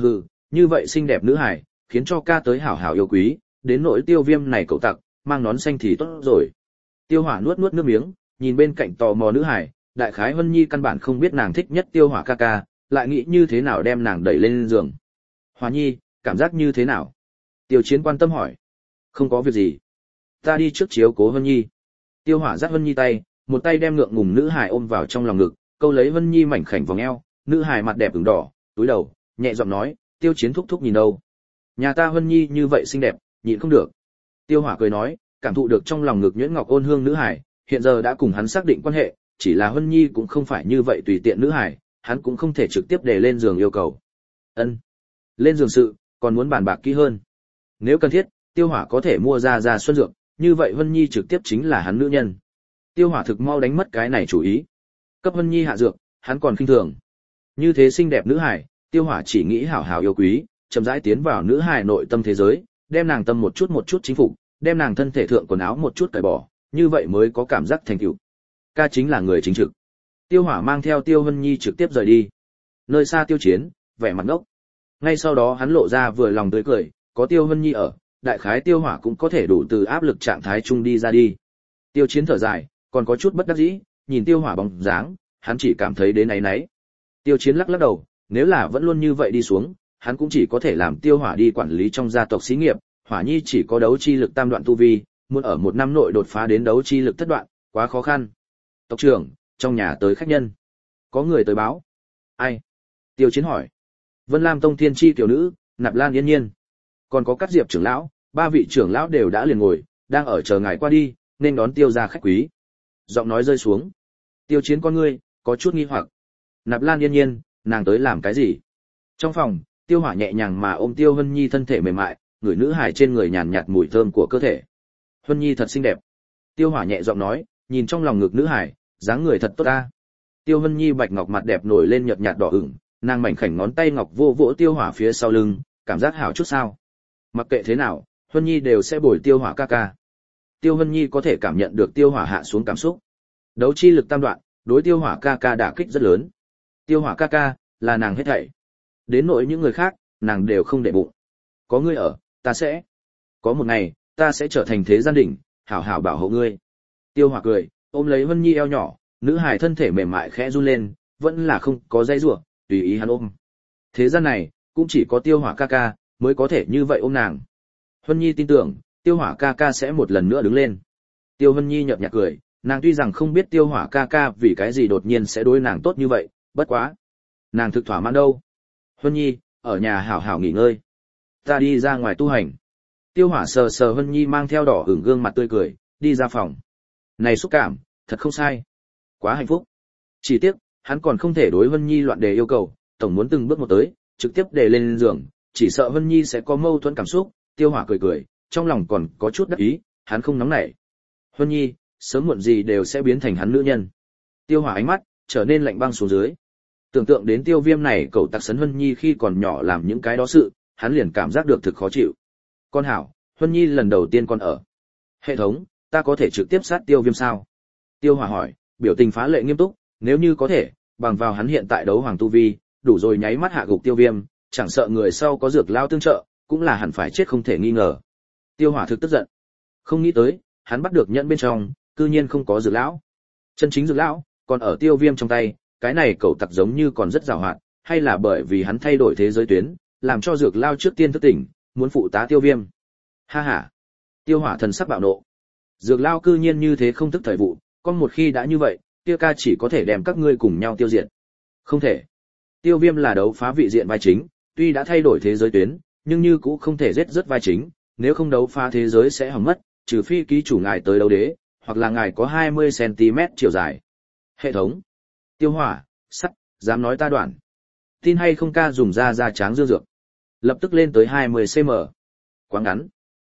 Speaker 1: như vậy xinh đẹp nữ hải, khiến cho ca tới hảo hảo yêu quý, đến nỗi Tiêu Viêm này cậu tặc, mang nón xanh thì tốt rồi. Tiêu Hỏa nuốt nước miếng, nhìn bên cạnh tò mò nữ hải, đại khái Hân Nhi căn bản không biết nàng thích nhất Tiêu Hỏa ca ca, lại nghĩ như thế nào đem nàng đẩy lên giường. Hỏa Nhi, cảm giác như thế nào? Tiêu Chiến quan tâm hỏi. Không có việc gì. Ta đi trước chiếu cố Hân Nhi. Tiêu Hỏa dắt Hân Nhi tay, một tay đem ngượng ngùng nữ hài ôm vào trong lòng ngực, câu lấy Hân Nhi mảnh khảnh vòng eo, nữ hài mặt đẹp ửng đỏ, túi đầu, nhẹ giọng nói, Tiêu Chiến thúc thúc nhìn đâu? Nhà ta Hân Nhi như vậy xinh đẹp, nhịn không được. Tiêu Hỏa cười nói, cảm thụ được trong lòng ngực nhuyễn ngọc ôn hương nữ hài, hiện giờ đã cùng hắn xác định quan hệ, chỉ là Hân Nhi cũng không phải như vậy tùy tiện nữ hài, hắn cũng không thể trực tiếp để lên giường yêu cầu. Ân, lên giường sự, còn muốn bàn bạc kỹ hơn. Nếu cần thiết, Tiêu Hỏa có thể mua ra xuân dược, như vậy Hân Nhi trực tiếp chính là hắn nữ nhân. Tiêu Hỏa thực mau đánh mất cái này chủ ý. Cấp Hân Nhi hạ dược, hắn còn khinh thường. Như thế xinh đẹp nữ hài, Tiêu Hỏa chỉ nghĩ hảo hảo yêu quý, chậm rãi tiến vào nữ hài nội tâm thế giới, đem nàng tâm một chút chính phục, đem nàng thân thể thượng quần áo một chút cởi bỏ, như vậy mới có cảm giác thành tựu. Ca chính là người chính trực. Tiêu Hỏa mang theo Tiêu Hân Nhi trực tiếp rời đi. Nơi xa Tiêu Chiến, vẻ mặt ngốc. Ngay sau đó hắn lộ ra vừa lòng tươi cười, có Tiêu Hân Nhi ở, đại khái Tiêu Hỏa cũng có thể đủ từ áp lực trạng thái chung đi ra đi. Tiêu Chiến thở dài, còn có chút bất đắc dĩ, nhìn Tiêu Hỏa bóng dáng, hắn chỉ cảm thấy đến áy náy. Tiêu Chiến lắc đầu, nếu là vẫn luôn như vậy đi xuống, hắn cũng chỉ có thể làm Tiêu Hỏa đi quản lý trong gia tộc xí nghiệp, Hỏa Nhi chỉ có đấu chi lực tam đoạn tu vi, muốn ở một năm nội đột phá đến đấu chi lực thất đoạn, quá khó khăn. Tộc trưởng, trong nhà tới khách nhân. Có người tới báo. Ai? Tiêu Chiến hỏi. Vân Lam Tông Thiên Chi tiểu nữ, Nạp Lan Yên Nhiên. Còn có các Diệp trưởng lão, 3 vị trưởng lão đều đã liền ngồi, đang ở chờ ngài qua đi, nên đón Tiêu gia khách quý. Giọng nói rơi xuống. Tiêu Chiến con ngươi có chút nghi hoặc. Nạp Lan Yên Nhiên, nàng tới làm cái gì? Trong phòng, Tiêu Hỏa nhẹ nhàng mà ôm Tiêu Hân Nhi thân thể mềm mại, người nữ hài trên người nhàn nhạt mùi thơm của cơ thể. Hân Nhi thật xinh đẹp. Tiêu Hỏa nhẹ giọng nói, nhìn trong lòng ngực nữ hài, dáng người thật tốt ta. Tiêu Hân Nhi bạch ngọc mặt đẹp nổi lên nhợt nhạt đỏ ửng, nàng mảnh khảnh ngón tay ngọc vô vỗ Tiêu Hỏa phía sau lưng, cảm giác hảo chút sao? Mặc kệ thế nào, Hân Nhi đều sẽ bồi Tiêu Hỏa ca ca. Tiêu Hân Nhi có thể cảm nhận được Tiêu Hỏa hạ xuống cảm xúc. Đấu chi lực tam đoạn, đối Tiêu Hỏa ca ca đả kích rất lớn. Tiêu Hỏa ca ca là nàng hết thảy. Đến nỗi những người khác, nàng đều không để bụng. Có ngươi ở, ta sẽ. Có một ngày, ta sẽ trở thành thế gian đỉnh, hảo hảo bảo hộ ngươi. Tiêu Hỏa cười, ôm lấy Hân Nhi eo nhỏ, nữ hài thân thể mềm mại khẽ run lên, vẫn là không có dây rủa, tùy ý hắn ôm. Thế gian này, cũng chỉ có Tiêu Hỏa ca ca mới có thể như vậy ôm nàng. Hân Nhi tin tưởng, Tiêu Hỏa ca ca sẽ một lần nữa đứng lên. Tiêu Hân Nhi nhợt nhạt cười, nàng tuy rằng không biết Tiêu Hỏa ca ca vì cái gì đột nhiên sẽ đối nàng tốt như vậy, bất quá, nàng thực thỏa mãn đâu. Hân Nhi, ở nhà hảo hảo nghỉ ngơi. Ta đi ra ngoài tu hành. Tiêu Hỏa sờ sờ Hân Nhi mang theo đỏ ửng gương mặt tươi cười, đi ra phòng. Này xúc cảm, thật không sai. Quá hạnh phúc. Chỉ tiếc, hắn còn không thể đối Hân Nhi loạn đề yêu cầu, tổng muốn từng bước một tới, trực tiếp đề lên giường, chỉ sợ Hân Nhi sẽ có mâu thuẫn cảm xúc. Tiêu Hỏa cười, trong lòng còn có chút đắc ý, hắn không nóng nảy. Hân Nhi, sớm muộn gì đều sẽ biến thành hắn nữ nhân. Tiêu Hỏa ánh mắt trở nên lạnh băng xuống dưới. Tưởng tượng đến Tiêu Viêm này cậu tặc sấn Hân Nhi khi còn nhỏ làm những cái đó sự, hắn liền cảm giác được thực khó chịu. Con hảo, Hân Nhi lần đầu tiên con ở. Hệ thống, ta có thể trực tiếp sát Tiêu Viêm sao? Tiêu Hỏa hỏi, biểu tình phá lệ nghiêm túc, nếu như có thể, bằng vào hắn hiện tại đấu hoàng tu vi, đủ rồi nháy mắt hạ gục Tiêu Viêm, chẳng sợ người sau có dược lao tương trợ, cũng là hẳn phải chết không thể nghi ngờ. Tiêu Hỏa thực tức giận. Không nghĩ tới, hắn bắt được nhẫn bên trong, cư nhiên không có dược lão. Chân chính dược lão còn ở Tiêu Viêm trong tay, cái này cậu tặc giống như còn rất giàu hoạt, hay là bởi vì hắn thay đổi thế giới tuyến, làm cho dược lao trước tiên thức tỉnh, muốn phụ tá Tiêu Viêm. Ha ha. Tiêu Hỏa thần sắc bạo nộ. Dược lao cư nhiên như thế không thức thời vụ, con một khi đã như vậy, kia ca chỉ có thể đem các ngươi cùng nhau tiêu diệt. Không thể. Tiêu Viêm là đấu phá vị diện vai chính, tuy đã thay đổi thế giới tuyến, nhưng như cũ không thể giết rớt vai chính, nếu không đấu phá thế giới sẽ hỏng mất, trừ phi ký chủ ngài tới đấu đế, hoặc là ngài có 20 cm chiều dài. Hệ thống. Tiêu hỏa, sắt, dám nói ta đoạn. Tin hay không ca dùng da tráng dương dược. Lập tức lên tới 20 cm. Quá ngắn.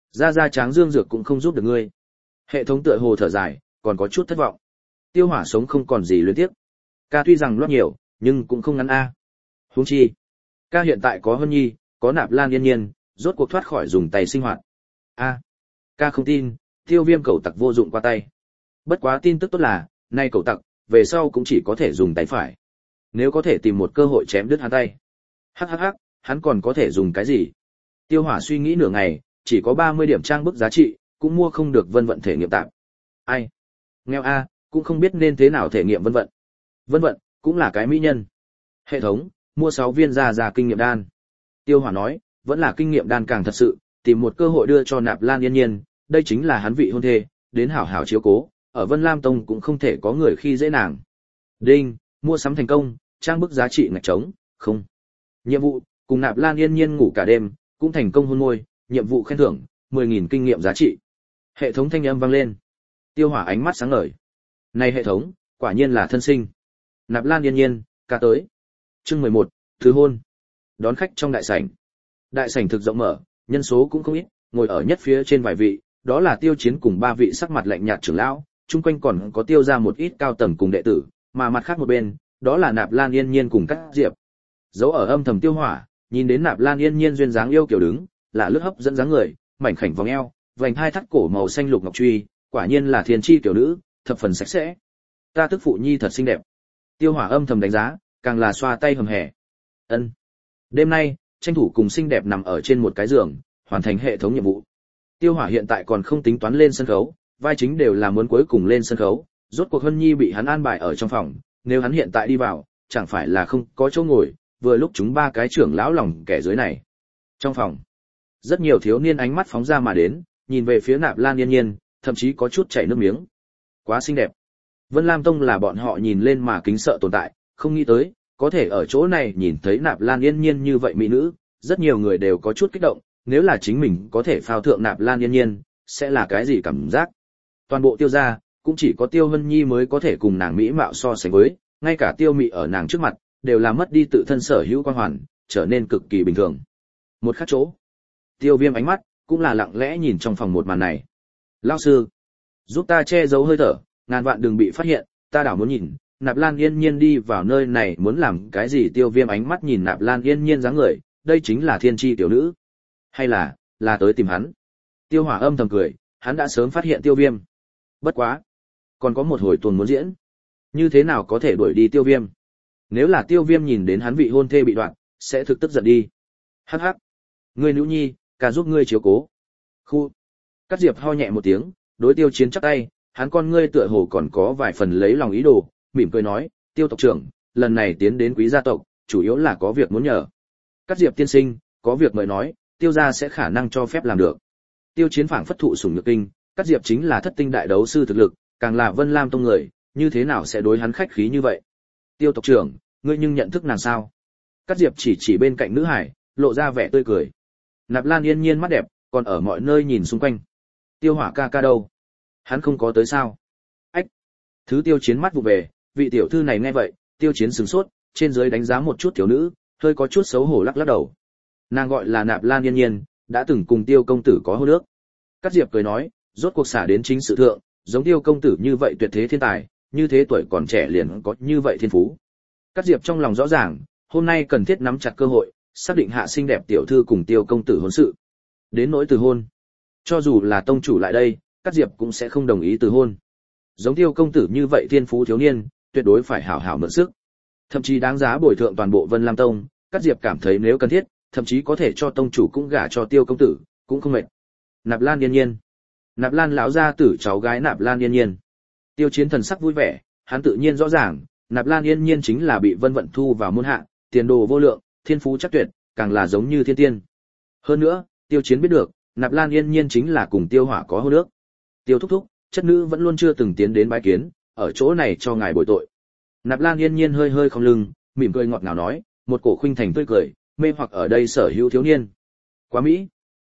Speaker 1: Da tráng dương dược cũng không giúp được ngươi. Hệ thống tựa hồ thở dài, còn có chút thất vọng. Tiêu hỏa sống không còn gì luyến tiếc. Ca tuy rằng loát nhiều, nhưng cũng không ngắn a. Huống chi, ca hiện tại có Hân Nhi, có Nạp Lan Yên Nhiên, rốt cuộc thoát khỏi dùng tay sinh hoạt. A, ca không tin, Tiêu Viêm cẩu tặc vô dụng qua tay. Bất quá tin tức tốt là, nay cẩu tặc, về sau cũng chỉ có thể dùng tay phải. Nếu có thể tìm một cơ hội chém đứt hắn tay. Hắc hắc hắc, hắn còn có thể dùng cái gì? Tiêu Hỏa suy nghĩ nửa ngày, chỉ có 30 điểm trang bức giá trị, cũng mua không được vân vận thể nghiệm tạm. Ai? Nghèo a, cũng không biết nên thế nào thể nghiệm vân vận. Vân vận, cũng là cái mỹ nhân. Hệ thống, mua 6 viên ra kinh nghiệm đan. Tiêu Hỏa nói, vẫn là kinh nghiệm đan càng thật sự, tìm một cơ hội đưa cho Nạp Lan Yên Nhiên, đây chính là hắn vị hôn thê, đến hảo hảo chiếu cố, ở Vân Lam Tông cũng không thể có người khi dễ nàng. Đinh, mua sắm thành công, trang bức giá trị ngạch trống, không. Nhiệm vụ, cùng Nạp Lan Yên Nhiên ngủ cả đêm, cũng thành công hôn môi, nhiệm vụ khen thưởng, 10.000 kinh nghiệm giá trị. Hệ thống thanh âm vang lên. Tiêu Hỏa ánh mắt sáng ngời. Này hệ thống, quả nhiên là thân sinh. Nạp Lan Yên Nhiên, ca tới. Chương 11, thứ hôn. Đón khách trong đại sảnh. Đại sảnh thực rộng mở, nhân số cũng không ít, ngồi ở nhất phía trên vài vị, đó là Tiêu Chiến cùng 3 vị sắc mặt lạnh nhạt trưởng lão, chung quanh còn có Tiêu ra một ít cao tầng cùng đệ tử, mà mặt khác một bên, đó là Nạp Lan Yên Nhiên cùng Cát Diệp. Dấu ở âm thầm Tiêu Hỏa, nhìn đến Nạp Lan Yên Nhiên duyên dáng yêu kiều đứng, là lướt hấp dẫn dáng người, mảnh khảnh vòng eo, vành hai thắt cổ màu xanh lục ngọc truy, quả nhiên là thiên chi tiểu nữ, thập phần sạch sẽ. Ta tức phụ nhi thật xinh đẹp. Tiêu Hỏa âm thầm đánh giá, càng là xoa tay hầm hè. Ân. Đêm nay, tranh thủ cùng xinh đẹp nằm ở trên một cái giường, hoàn thành hệ thống nhiệm vụ. Tiêu Hỏa hiện tại còn không tính toán lên sân khấu, vai chính đều là muốn cuối cùng lên sân khấu, rốt cuộc Hân Nhi bị hắn an bài ở trong phòng, nếu hắn hiện tại đi vào, chẳng phải là không có chỗ ngồi, vừa lúc chúng 3 cái trưởng lão lòng kẻ dưới này. Trong phòng, rất nhiều thiếu niên ánh mắt phóng ra mà đến, nhìn về phía Nạp Lan Yên Nhiên, thậm chí có chút chảy nước miếng. Quá xinh đẹp. Vân Lam Tông là bọn họ nhìn lên mà kính sợ tồn tại, không nghĩ tới, có thể ở chỗ này nhìn thấy Nạp Lan Yên Nhiên như vậy mỹ nữ, rất nhiều người đều có chút kích động, nếu là chính mình có thể phao thượng Nạp Lan Yên Nhiên, sẽ là cái gì cảm giác? Toàn bộ Tiêu gia, cũng chỉ có Tiêu Hân Nhi mới có thể cùng nàng mỹ mạo so sánh với, ngay cả Tiêu Mị ở nàng trước mặt, đều là mất đi tự thân sở hữu quang hoàn, trở nên cực kỳ bình thường. Một khác chỗ, Tiêu Viêm ánh mắt cũng là lặng lẽ nhìn trong phòng một màn này. Lão sư, giúp ta che giấu hơi thở, ngàn vạn đừng bị phát hiện, ta đảo muốn nhìn, Nạp Lan Yên Nhiên đi vào nơi này muốn làm cái gì? Tiêu Viêm ánh mắt nhìn Nạp Lan Yên Nhiên dáng người, đây chính là thiên chi tiểu nữ, hay là tới tìm hắn? Tiêu Hỏa âm thầm cười, hắn đã sớm phát hiện Tiêu Viêm. Bất quá, còn có một hồi tuần muốn diễn, như thế nào có thể đuổi đi Tiêu Viêm? Nếu là Tiêu Viêm nhìn đến hắn vị hôn thê bị đoạn, sẽ thực tức giận đi. Hắc hắc, ngươi nữ nhi, ca giúp ngươi chiếu cố. Khu. Cát Diệp ho nhẹ một tiếng, đối Tiêu Chiến chắp tay, hắn con ngươi tựa hồ còn có vài phần lấy lòng ý đồ, mỉm cười nói, Tiêu tộc trưởng, lần này tiến đến quý gia tộc, chủ yếu là có việc muốn nhờ. Cát Diệp tiên sinh, có việc mời nói, Tiêu gia sẽ khả năng cho phép làm được. Tiêu Chiến phảng phất thụ sủng nhược kinh, Cát Diệp chính là thất tinh đại đấu sư thực lực, càng là Vân Lam tông người, như thế nào sẽ đối hắn khách khí như vậy? Tiêu tộc trưởng, ngươi nhưng nhận thức nàng sao? Cát Diệp chỉ bên cạnh nữ hải, lộ ra vẻ tươi cười. Nạp Lan Yên Nhiên mắt đẹp, còn ở mọi nơi nhìn xung quanh. Tiêu Hỏa ca ca đâu? Hắn không có tới sao? Ách. Thứ Tiêu Chiến mắt vụ về, vị tiểu thư này nghe vậy, Tiêu Chiến sửng sốt, trên dưới đánh giá một chút tiểu nữ, hơi có chút xấu hổ lắc lắc đầu. Nàng gọi là Nạp Lan Yên Nhiên, đã từng cùng Tiêu công tử có hôn ước. Cát Diệp cười nói, rốt cuộc xả đến chính sự thượng, giống Tiêu công tử như vậy tuyệt thế thiên tài, như thế tuổi còn trẻ liền có như vậy thiên phú. Cát Diệp trong lòng rõ ràng, hôm nay cần thiết nắm chặt cơ hội, xác định hạ xinh đẹp tiểu thư cùng Tiêu công tử hôn sự. Đến nỗi từ hôn, cho dù là tông chủ lại đây, Cát Diệp cũng sẽ không đồng ý từ hôn. Giống Tiêu công tử như vậy thiên phú thiếu niên, tuyệt đối phải hảo hảo mượn sức. Thậm chí đáng giá bồi thượng toàn bộ Vân Lam Tông, Cát Diệp cảm thấy nếu cần thiết, thậm chí có thể cho tông chủ cũng gả cho Tiêu công tử, cũng không mệt. Nạp Lan Yên Nhiên, Nạp Lan lão gia tử cháu gái Nạp Lan Yên Nhiên. Tiêu Chiến thần sắc vui vẻ, hắn tự nhiên rõ ràng, Nạp Lan Yên Nhiên chính là bị Vân Vận thu vào môn hạ, tiền đồ vô lượng, thiên phú chắc tuyệt, càng là giống như thiên tiên. Hơn nữa, Tiêu Chiến biết được, Nạp Lan Yên Nhiên chính là cùng Tiêu Hỏa có hôn ước. Tiêu thúc thúc, chất nữ vẫn luôn chưa từng tiến đến bái kiến, ở chỗ này cho ngài bồi tội. Nạp Lan Yên Nhiên hơi hơi cong lưng, mỉm cười ngọt ngào nói, một cổ khuynh thành tươi cười, mê hoặc ở đây sở hữu thiếu niên. Quá mỹ.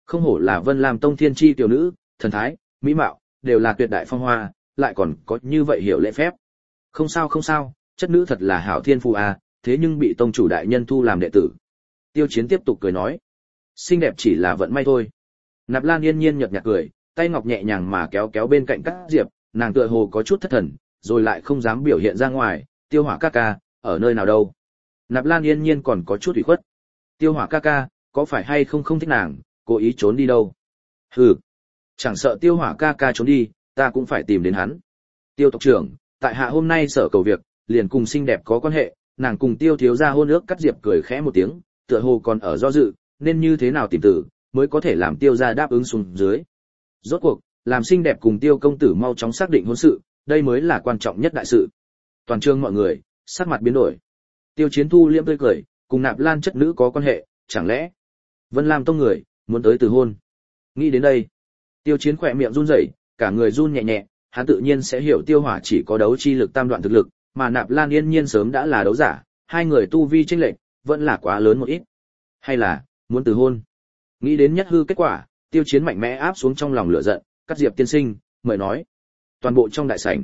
Speaker 1: Không hổ là Vân Lam Tông thiên chi tiểu nữ, thần thái, mỹ mạo, đều là tuyệt đại phong hoa, lại còn có như vậy hiểu lễ phép. Không sao, chất nữ thật là hảo thiên phù à, thế nhưng bị tông chủ đại nhân thu làm đệ tử. Tiêu Chiến tiếp tục cười nói, xinh đẹp chỉ là vận may thôi. Nạp Lan Yên Nhiên nhợt nhạt cười, tay ngọc nhẹ nhàng mà kéo kéo bên cạnh Cát Diệp, nàng tựa hồ có chút thất thần, rồi lại không dám biểu hiện ra ngoài. Tiêu Hỏa ca ca, ở nơi nào đâu? Nạp Lan Yên Nhiên còn có chút ủy khuất. Tiêu Hỏa ca ca, có phải hay không không thích nàng, cố ý trốn đi đâu? Hừ, chẳng sợ Tiêu Hỏa ca ca trốn đi, ta cũng phải tìm đến hắn. Tiêu tộc trưởng, tại hạ hôm nay sở cầu việc, liền cùng xinh đẹp có quan hệ, nàng cùng Tiêu thiếu gia hôn ước. Cát Diệp cười khẽ một tiếng, tựa hồ còn ở do dự, nên như thế nào tìm tử, mới có thể làm Tiêu gia đáp ứng xuống dưới. Rốt cuộc, làm xinh đẹp cùng Tiêu công tử mau chóng xác định hôn sự, đây mới là quan trọng nhất đại sự. Toàn trường mọi người, sắc mặt biến đổi. Tiêu Chiến thu liễm tươi cười, cùng Nạp Lan chất nữ có quan hệ, chẳng lẽ Vân Lam Tông người muốn tới từ hôn? Nghĩ đến đây, Tiêu Chiến khỏe miệng run rẩy, cả người run nhẹ nhẹ, hắn tự nhiên sẽ hiểu Tiêu Hỏa chỉ có đấu chi lực tam đoạn thực lực, mà Nạp Lan Yên Nhiên sớm đã là đấu giả, hai người tu vi chênh lệch vẫn là quá lớn một ít. Hay là muốn từ hôn? Nghĩ đến nhất hư kết quả, Tiêu Chiến mạnh mẽ áp xuống trong lòng lửa giận, Cát Diệp tiên sinh, mời nói. Toàn bộ trong đại sảnh,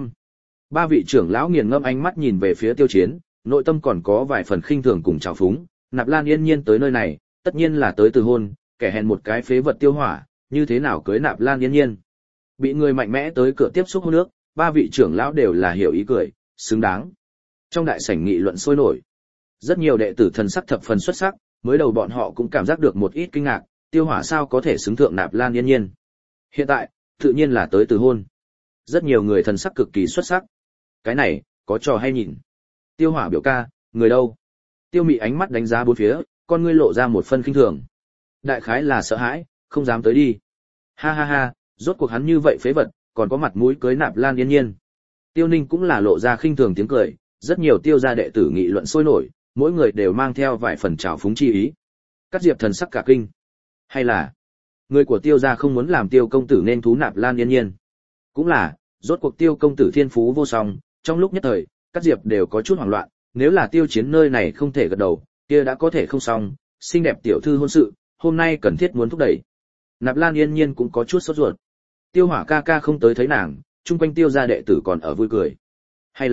Speaker 1: ba vị trưởng lão nghiền ngẫm ánh mắt nhìn về phía Tiêu Chiến, nội tâm còn có vài phần khinh thường cùng trào phúng. Nạp Lan Yên Nhiên tới nơi này, tất nhiên là tới từ hôn, kẻ hèn một cái phế vật Tiêu Hỏa, như thế nào cưới Nạp Lan Yên Nhiên? Bị người mạnh mẽ tới cửa tiếp xúc hôn nước, ba vị trưởng lão đều là hiểu ý cười, xứng đáng. Trong đại sảnh nghị luận sôi nổi, rất nhiều đệ tử thần sắc thập phần xuất sắc, mới đầu bọn họ cũng cảm giác được một ít kinh ngạc, Tiêu Hỏa sao có thể xứng thượng Nạp Lan Yên Nhiên? Hiện tại, tự nhiên là tới từ hôn. Rất nhiều người thần sắc cực kỳ xuất sắc. Cái này, có trò hay nhìn. Tiêu Hỏa biểu ca, người đâu? Tiêu Mị ánh mắt đánh giá bốn phía, con ngươi lộ ra một phân khinh thường. Đại khái là sợ hãi, không dám tới đi. Ha ha ha, rốt cuộc hắn như vậy phế vật, còn có mặt mũi cưới Nạp Lan Yên Nhiên. Tiêu Ninh cũng là lộ ra khinh thường tiếng cười, rất nhiều Tiêu gia đệ tử nghị luận sôi nổi, mỗi người đều mang theo vài phần trào phúng chi ý. Cát Diệp thần sắc cả kinh. Hay là người của Tiêu gia không muốn làm Tiêu công tử nên thú Nạp Lan Yên Nhiên? Cũng là, rốt cuộc Tiêu công tử thiên phú vô song, trong lúc nhất thời, Cát Diệp đều có chút hoảng loạn, nếu là Tiêu Chiến nơi này không thể gật đầu, kia đã có thể không xong, xinh đẹp tiểu thư hôn sự, hôm nay cần thiết muốn thúc đẩy. Nạp Lan Yên Nhiên cũng có chút sốt ruột. Tiêu Hỏa ca ca không tới thấy nàng, chung quanh Tiêu gia đệ tử còn ở vui cười. Hay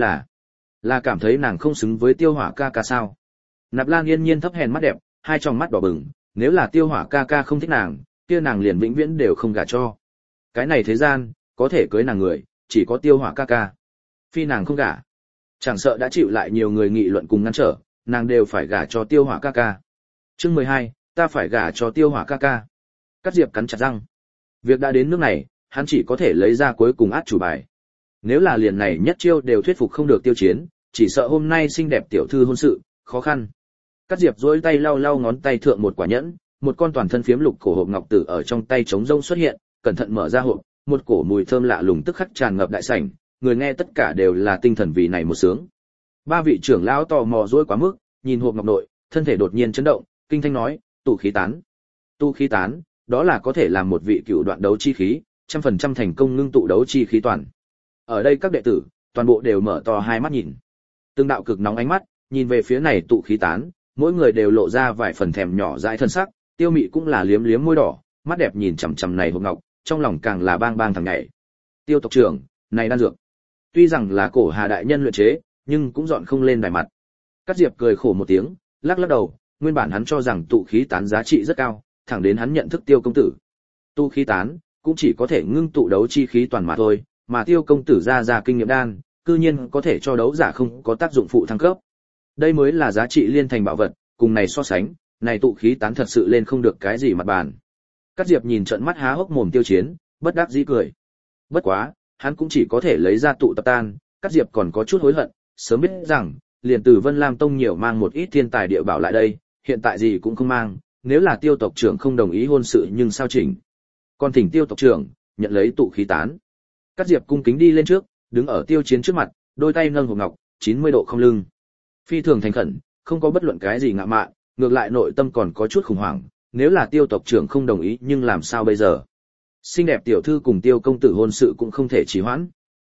Speaker 1: là cảm thấy nàng không xứng với Tiêu Hỏa ca ca sao? Nạp Lan Yên Nhiên thấp hèn mắt đẹp, hai tròng mắt đỏ bừng, nếu là Tiêu Hỏa ca ca không thích nàng, kia nàng liền vĩnh viễn đều không gả cho. Cái này thế gian, có thể cưới nàng người, chỉ có Tiêu Hỏa ca ca. Phi nàng không gả, chẳng sợ đã chịu lại nhiều người nghị luận cùng ngăn trở, nàng đều phải gả cho Tiêu Hỏa ca ca. Chương 12, ta phải gả cho Tiêu Hỏa ca ca. Cát Diệp cắn chặt răng. Việc đã đến nước này, hắn chỉ có thể lấy ra cuối cùng át chủ bài. Nếu là liền này nhất chiêu đều thuyết phục không được Tiêu Chiến, chỉ sợ hôm nay xinh đẹp tiểu thư hôn sự khó khăn. Cát Diệp duỗi tay lau lau ngón tay thượng một quả nhẫn, một con toàn thân phiếm lục cổ hộp ngọc tử ở trong tay trống rông xuất hiện, cẩn thận mở ra hộp, một cổ mùi thơm lạ lùng tức khắc tràn ngập đại sảnh, người nghe tất cả đều là tinh thần vì này một sướng. Ba vị trưởng lão tò mò dỗi quá mức, nhìn hộp ngọc nội, thân thể đột nhiên chấn động, kinh thanh nói, tụ khí tán. Tu khí tán, đó là có thể làm một vị cựu đoạn đấu chi khí, 100% thành công ngưng tụ đấu chi khí toàn. Ở đây các đệ tử, toàn bộ đều mở to hai mắt nhìn. Từng đạo cực nóng ánh mắt, nhìn về phía này tụ khí tán, mỗi người đều lộ ra vài phần thèm nhỏ dãi thân sắc, Tiêu Mị cũng là liếm liếm môi đỏ, mắt đẹp nhìn chằm chằm này hộp ngọc, trong lòng càng là bang bang thằng nhảy. Tiêu tộc trưởng, này đan dược, tuy rằng là cổ Hà đại nhân luyện chế, nhưng cũng dọn không lên đài mặt. Cát Diệp cười khổ một tiếng, lắc lắc đầu, nguyên bản hắn cho rằng tụ khí tán giá trị rất cao, thẳng đến hắn nhận thức Tiêu công tử. Tu khí tán cũng chỉ có thể ngưng tụ đấu chi khí toàn mà thôi, mà Tiêu công tử ra kinh nghiệm đan, cư nhiên có thể cho đấu giả không có tác dụng phụ thăng cấp. Đây mới là giá trị liên thành bảo vật, cùng này so sánh, này tụ khí tán thật sự lên không được cái gì mặt bàn. Cát Diệp nhìn trợn mắt há hốc mồm Tiêu Chiến, bất đắc dĩ cười. Bất quá, hắn cũng chỉ có thể lấy ra tụ tập tan, Cát Diệp còn có chút hối hận, sớm biết rằng, liền từ Vân Lam Tông nhiều mang một ít thiên tài địa bảo lại đây, hiện tại gì cũng không mang, nếu là Tiêu tộc trưởng không đồng ý hôn sự nhưng sao chỉnh. Còn thỉnh Tiêu tộc trưởng nhận lấy tụ khí tán. Cát Diệp cung kính đi lên trước, đứng ở Tiêu Chiến trước mặt, đôi tay nâng hộp ngọc, 90 độ không lưng. Phi thường thành khẩn, không có bất luận cái gì ngạ mạn, ngược lại nội tâm còn có chút khủng hoảng, nếu là Tiêu tộc trưởng không đồng ý nhưng làm sao bây giờ? Xinh đẹp tiểu thư cùng Tiêu công tử hôn sự cũng không thể trì hoãn.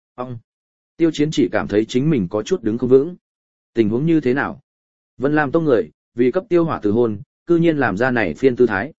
Speaker 1: Tiêu Chiến chỉ cảm thấy chính mình có chút đứng không vững. Tình huống như thế nào? Vân Lam Tông người, vì cấp Tiêu Hỏa từ hôn, cư nhiên làm ra này phiên tư thái.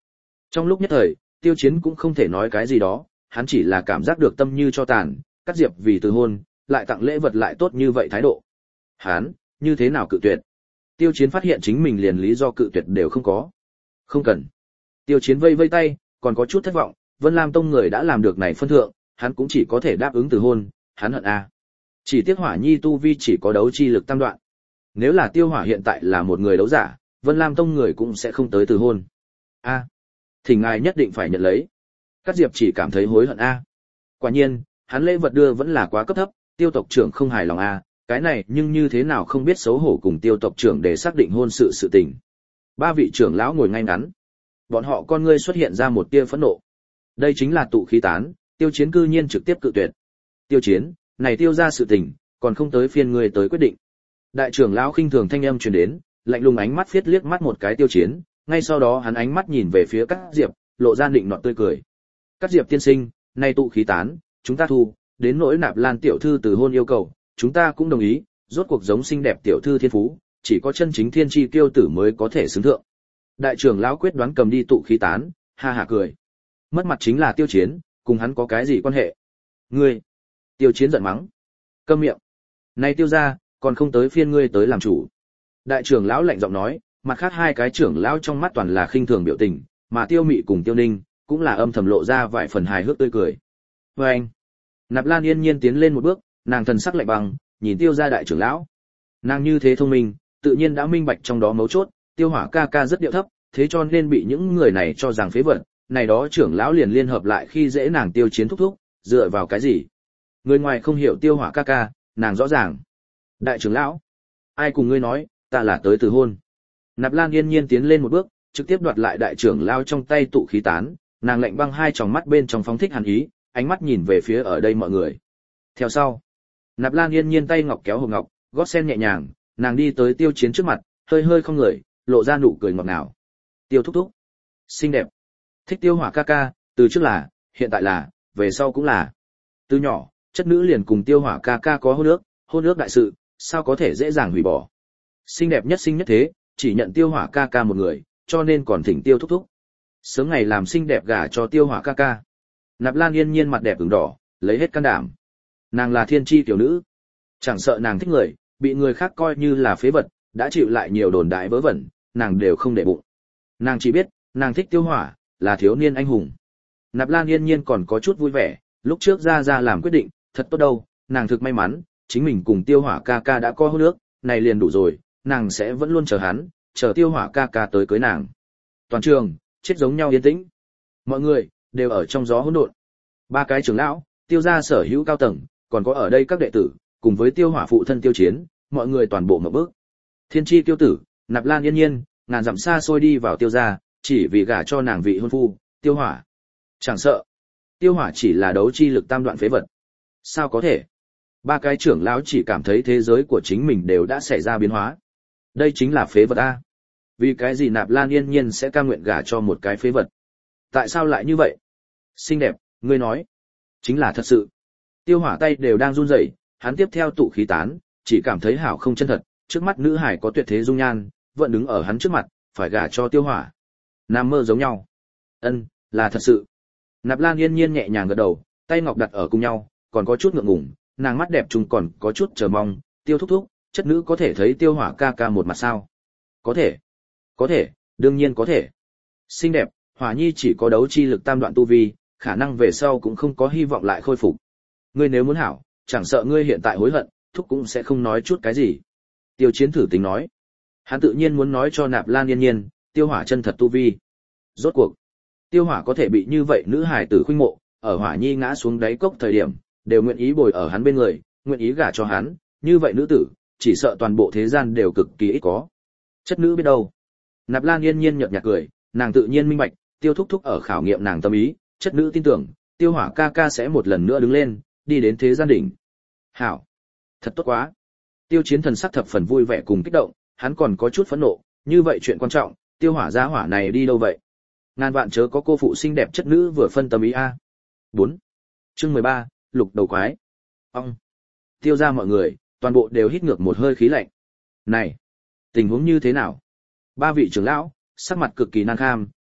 Speaker 1: Trong lúc nhất thời, Tiêu Chiến cũng không thể nói cái gì đó, hắn chỉ là cảm giác được tâm như cho tàn, Cát Diệp vì từ hôn, lại tặng lễ vật lại tốt như vậy thái độ. Hắn, như thế nào cự tuyệt? Tiêu Chiến phát hiện chính mình liền lý do cự tuyệt đều không có. Không cần. Tiêu Chiến vây vây tay, còn có chút thất vọng, Vân Lam Tông người đã làm được này phân thượng, hắn cũng chỉ có thể đáp ứng từ hôn, hắn hận a. Chỉ tiếc Hỏa Nhi tu vi chỉ có đấu chi lực tam đoạn. Nếu là Tiêu Hỏa hiện tại là một người đấu giả, Vân Lam Tông người cũng sẽ không tới từ hôn. A, thì ngài nhất định phải nhận lấy. Cát Diệp chỉ cảm thấy hối hận a. Quả nhiên, hắn lễ vật đưa vẫn là quá cấp thấp, Tiêu tộc trưởng không hài lòng a, cái này nhưng như thế nào không biết xấu hổ cùng Tiêu tộc trưởng để xác định hôn sự tình. Ba vị trưởng lão ngồi ngay ngắn. Bọn họ con ngươi xuất hiện ra một tia phẫn nộ. Đây chính là tụ khí tán, Tiêu Chiến cư nhiên trực tiếp cự tuyệt. Tiêu Chiến, này Tiêu ra sự tình, còn không tới phiên ngươi tới quyết định. Đại trưởng lão khinh thường thanh âm truyền đến, lạnh lùng ánh mắt phiết liếc mắt một cái Tiêu Chiến, ngay sau đó hắn ánh mắt nhìn về phía Cát Diệp, lộ ra định nọt tươi cười. Cát Diệp tiên sinh, này tụ khí tán, chúng ta thu, đến nỗi Nạp Lan tiểu thư từ hôn yêu cầu, chúng ta cũng đồng ý, rốt cuộc giống xinh đẹp tiểu thư thiên phú, chỉ có chân chính thiên chi kiêu tử mới có thể xứng thượng. Đại trưởng lão quyết đoán cầm đi tụ khí tán, ha hả cười. Mất mặt chính là Tiêu Chiến, cùng hắn có cái gì quan hệ? Ngươi! Tiêu Chiến giận mắng. Câm miệng! Này Tiêu gia, còn không tới phiên ngươi tới làm chủ. Đại trưởng lão lạnh giọng nói, mặt khác hai cái trưởng lão trong mắt toàn là khinh thường biểu tình, mà Tiêu Mị cùng Tiêu Ninh cũng là âm thầm lộ ra vài phần hài hước tươi cười. Và anh! Nạp Lan yên nhiên tiến lên một bước, nàng thần sắc lạnh băng, nhìn Tiêu gia đại trưởng lão. Nàng như thế thông minh, tự nhiên đã minh bạch trong đó mấu chốt, Tiêu Hỏa ca ca rất điệu thấp, thế cho nên bị những người này cho rằng phế vật, này đó trưởng lão liền liên hợp lại khi dễ nàng Tiêu Chiến thúc thúc, dựa vào cái gì? Người ngoài không hiểu Tiêu Hỏa ca ca, nàng rõ ràng. Đại trưởng lão, ai cùng ngươi nói, ta là tới từ hôn. Nạp Lan yên nhiên tiến lên một bước, trực tiếp đoạt lại đại trưởng lão trong tay tụ khí tán, nàng lạnh băng hai tròng mắt bên trong phóng thích hàn ý, ánh mắt nhìn về phía ở đây mọi người. Theo sau, Nạp Lan yên nhiên tay ngọc kéo hộp ngọc, gót sen nhẹ nhàng, nàng đi tới Tiêu Chiến trước mặt, hơi hơi không người, lộ ra nụ cười ngọt ngào. Tiêu thúc thúc, xinh đẹp, thích Tiêu Hỏa ca ca, từ trước là, hiện tại là, về sau cũng là. Từ nhỏ, chất nữ liền cùng Tiêu Hỏa ca ca có hôn ước đại sự, sao có thể dễ dàng hủy bỏ. Xinh đẹp nhất sinh nhất thế, chỉ nhận Tiêu Hỏa ca ca một người, cho nên còn thỉnh Tiêu thúc thúc. Sớm ngày làm xinh đẹp gả cho Tiêu Hỏa ca ca. Nạp Lan yên nhiên mặt đẹp ửng đỏ, lấy hết can đảm. Nàng là thiên chi tiểu nữ, chẳng sợ nàng thích người, bị người khác coi như là phế vật, đã chịu lại nhiều đồn đại vớ vẩn, nàng đều không để bụng. Nàng chỉ biết, nàng thích Tiêu Hỏa, là thiếu niên anh hùng. Nạp Lan yên nhiên còn có chút vui vẻ, lúc trước ra làm quyết định, thật tốt đâu, nàng thực may mắn, chính mình cùng Tiêu Hỏa ca ca đã có hôn ước, này liền đủ rồi, nàng sẽ vẫn luôn chờ hắn, chờ Tiêu Hỏa ca ca tới cưới nàng. Toàn trường, chết giống nhau yên tĩnh. Mọi người đều ở trong gió hỗn độn. Ba cái trưởng lão, Tiêu gia sở hữu cao tầng, còn có ở đây các đệ tử, cùng với Tiêu Hỏa phụ thân Tiêu Chiến, mọi người toàn bộ ngậm bước. Thiên chi tiêu tử, Nạp Lan yên nhiên, ngàn dặm xa xôi đi vào Tiêu gia, chỉ vì gả cho nàng vị hôn phu, Tiêu Hỏa. Chẳng sợ, Tiêu Hỏa chỉ là đấu chi lực tam đoạn phế vật. Sao có thể? Ba cái trưởng lão chỉ cảm thấy thế giới của chính mình đều đã xảy ra biến hóa. Đây chính là phế vật a. Vì cái gì Nạp Lan yên nhiên sẽ cam nguyện gả cho một cái phế vật? Tại sao lại như vậy? Xinh đẹp, ngươi nói. Chính là thật sự. Tiêu Hỏa tay đều đang run rẩy, hắn tiếp theo tụ khí tán, chỉ cảm thấy hảo không chân thật, trước mắt nữ hải có tuyệt thế dung nhan, vẫn đứng ở hắn trước mặt, phải gả cho Tiêu Hỏa. Nam mơ giống nhau. Ân, là thật sự. Nạp Lan yên nhiên nhẹ nhàng gật đầu, tay ngọc đặt ở cùng nhau, còn có chút ngượng ngùng, nàng mắt đẹp trùng còn có chút chờ mong, Tiêu thúc thúc, chất nữ có thể thấy Tiêu Hỏa ca ca một mặt sao? Có thể. Có thể, đương nhiên có thể. Xinh đẹp, Hỏa Nhi chỉ có đấu chi lực tam đoạn tu vi, khả năng về sau cũng không có hy vọng lại khôi phục. Ngươi nếu muốn hảo, chẳng sợ ngươi hiện tại hối hận, thúc cũng sẽ không nói chút cái gì. Tiêu Chiến thử tính nói. Hắn tự nhiên muốn nói cho Nạp Lan yên nhiên, Tiêu Hỏa chân thật tu vi. Rốt cuộc, Tiêu Hỏa có thể bị như vậy nữ hài tử khuynh mộ, ở Hỏa Nhi ngã xuống đáy cốc thời điểm, đều nguyện ý bồi ở hắn bên người, nguyện ý gả cho hắn, như vậy nữ tử, chỉ sợ toàn bộ thế gian đều cực kỳ ít có. Chất nữ biết đâu. Nạp Lan yên nhiên nhợt nhạt cười, nàng tự nhiên minh bạch, Tiêu thúc thúc ở khảo nghiệm nàng tâm ý, chất nữ tin tưởng, Tiêu Hỏa ca ca sẽ một lần nữa đứng lên, đi đến thế gian đỉnh. Hảo, thật tốt quá. Tiêu Chiến thần sắc thập phần vui vẻ cùng kích động, hắn còn có chút phẫn nộ, như vậy chuyện quan trọng, Tiêu Hỏa gia hỏa này đi đâu vậy? Ngàn vạn chớ có cô phụ xinh đẹp chất nữ vừa phân tâm ý a. 4. Chương 13, Lục đầu quái. Ông. Tiêu gia mọi người, toàn bộ đều hít ngược một hơi khí lạnh. Này, tình huống như thế nào? Ba vị trưởng lão, sắc mặt cực kỳ nan kham,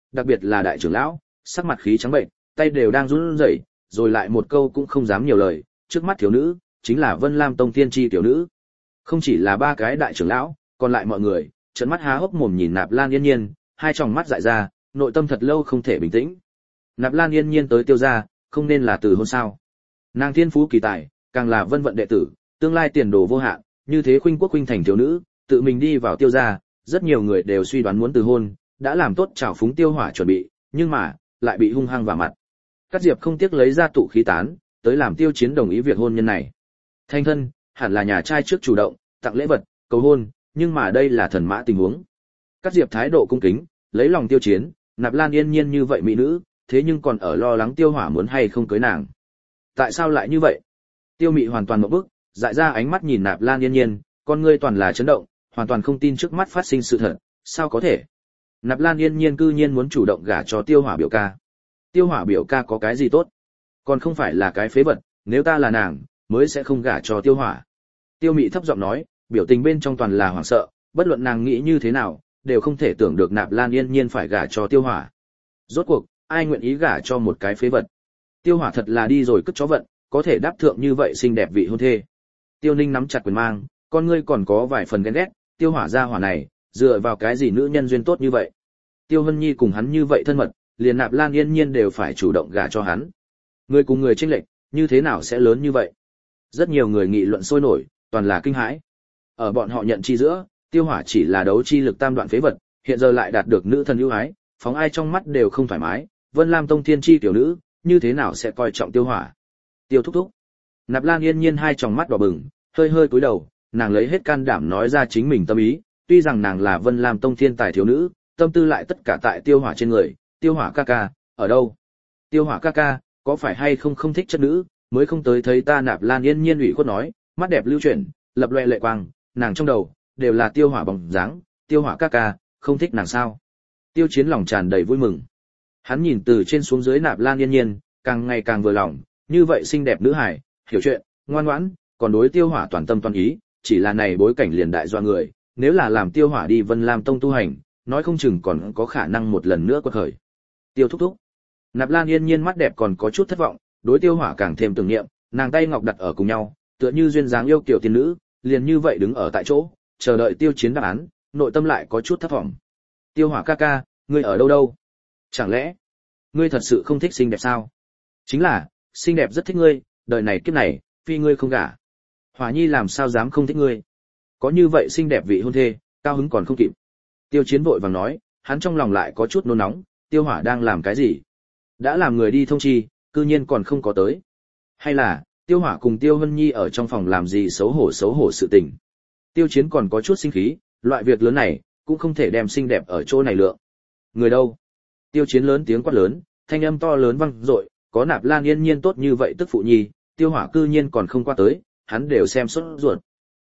Speaker 1: đặc biệt là đại trưởng lão, sắc mặt khí trắng bệnh, tay đều đang run rẩy, rồi lại một câu cũng không dám nhiều lời, trước mắt thiếu nữ, chính là Vân Lam Tông tiên tri tiểu nữ. Không chỉ là ba cái đại trưởng lão, còn lại mọi người, trợn mắt há hốc mồm nhìn Nạp Lan Yên Nhiên, hai tròng mắt dại ra, nội tâm thật lâu không thể bình tĩnh. Nạp Lan Yên Nhiên tới Tiêu gia, không nên là từ hôn sao? Nàng thiên phú kỳ tài, càng là vân vận đệ tử, tương lai tiền đồ vô hạn, như thế khuynh quốc khuynh thành thiếu nữ, tự mình đi vào Tiêu gia, rất nhiều người đều suy đoán muốn từ hôn, đã làm tốt trào phúng Tiêu Hỏa chuẩn bị, nhưng mà lại bị hung hăng vào mặt. Cát Diệp không tiếc lấy ra tụ khí tán, tới làm Tiêu Chiến đồng ý việc hôn nhân này. Thanh thân, hẳn là nhà trai trước chủ động, tặng lễ vật, cầu hôn, nhưng mà đây là thần mã tình huống. Cát Diệp thái độ cung kính, lấy lòng Tiêu Chiến, Nạp Lan Yên Nhiên như vậy mỹ nữ, thế nhưng còn ở lo lắng Tiêu Hỏa muốn hay không cưới nàng. Tại sao lại như vậy? Tiêu Mị hoàn toàn ngộp bức, dại ra ánh mắt nhìn Nạp Lan Yên Nhiên, con ngươi toàn là chấn động, hoàn toàn không tin trước mắt phát sinh sự thật, sao có thể? Nạp Lan Yên Nhiên cư nhiên muốn chủ động gả cho Tiêu Hỏa biểu ca. Tiêu Hỏa biểu ca có cái gì tốt? Còn không phải là cái phế vật, nếu ta là nàng, mới sẽ không gả cho Tiêu Hỏa. Tiêu Mị thấp giọng nói, biểu tình bên trong toàn là hoảng sợ, bất luận nàng nghĩ như thế nào, đều không thể tưởng được Nạp Lan Yên Nhiên phải gả cho Tiêu Hỏa. Rốt cuộc, ai nguyện ý gả cho một cái phế vật? Tiêu Hỏa thật là đi rồi cất chó vận, có thể đáp thượng như vậy xinh đẹp vị hôn thê. Tiêu Ninh nắm chặt quyền mang, con ngươi còn có vài phần ghen ghét, Tiêu Hỏa gia hỏa này, dựa vào cái gì nữ nhân duyên tốt như vậy? Tiêu Hân Nhi cùng hắn như vậy thân mật, liền Nạp Lan Yên Nhiên đều phải chủ động gả cho hắn. Người cùng người chênh lệch, như thế nào sẽ lớn như vậy? Rất nhiều người nghị luận sôi nổi, toàn là kinh hãi. Ở bọn họ nhận chi giữa, Tiêu Hỏa chỉ là đấu chi lực tam đoạn phế vật, hiện giờ lại đạt được nữ thần ưu ái, phóng ai trong mắt đều không thoải mái, Vân Lam Tông thiên chi tiểu nữ, như thế nào sẽ coi trọng Tiêu Hỏa? Tiêu thúc thúc. Nạp Lan Yên Nhiên hai tròng mắt đỏ bừng, hơi hơi cúi đầu, nàng lấy hết can đảm nói ra chính mình tâm ý, tuy rằng nàng là Vân Lam Tông thiên tài thiếu nữ, tâm tư lại tất cả tại Tiêu Hỏa trên người. Tiêu Hỏa ca ca, ở đâu? Tiêu Hỏa ca ca, có phải hay không không thích chất nữ, mới không tới thấy ta? Nạp Lan Yên Nhiên ủy khuất nói, mắt đẹp lưu chuyển, lập loè lệ quang, nàng trong đầu đều là Tiêu Hỏa bóng dáng. Tiêu Hỏa ca ca, không thích nàng sao? Tiêu Chiến lòng tràn đầy vui mừng. Hắn nhìn từ trên xuống dưới Nạp Lan Yên Nhiên, càng ngày càng vừa lòng, như vậy xinh đẹp nữ hài, hiểu chuyện, ngoan ngoãn, còn đối Tiêu Hỏa toàn tâm toàn ý, chỉ là này bối cảnh liền đại doa người, nếu là làm Tiêu Hỏa đi Vân Lam Tông tu hành, nói không chừng còn có khả năng một lần nữa quật khởi. Tiêu thúc thúc. Nạp Lan Yên Nhiên mắt đẹp còn có chút thất vọng, đối Tiêu Hỏa càng thêm tưởng niệm, nàng tay ngọc đặt ở cùng nhau, tựa như duyên dáng yêu kiều tiên nữ, liền như vậy đứng ở tại chỗ, chờ đợi Tiêu Chiến đáp án, nội tâm lại có chút thất vọng. Tiêu Hỏa ca ca, ngươi ở đâu đâu? Chẳng lẽ ngươi thật sự không thích xinh đẹp sao? Chính là, xinh đẹp rất thích ngươi, đời này kiếp này, phi ngươi không gả. Hỏa Nhi làm sao dám không thích ngươi? Có như vậy xinh đẹp vị hôn thê, cao hứng còn không kịp. Tiêu Chiến vội vàng nói, hắn trong lòng lại có chút nôn nóng, Tiêu Hỏa đang làm cái gì? Đã làm người đi thông chi, cư nhiên còn không có tới. Hay là, Tiêu Hỏa cùng Tiêu Hân Nhi ở trong phòng làm gì xấu hổ sự tình? Tiêu Chiến còn có chút sinh khí, loại việc lớn này, cũng không thể đem xinh đẹp ở chỗ này lượng. Người đâu? Tiêu Chiến lớn tiếng quát lớn, thanh âm to lớn vang dội, có Nạp Lan Yên Nhiên tốt như vậy tức phụ nhi, Tiêu Hỏa cư nhiên còn không qua tới, hắn đều xem sốt ruột.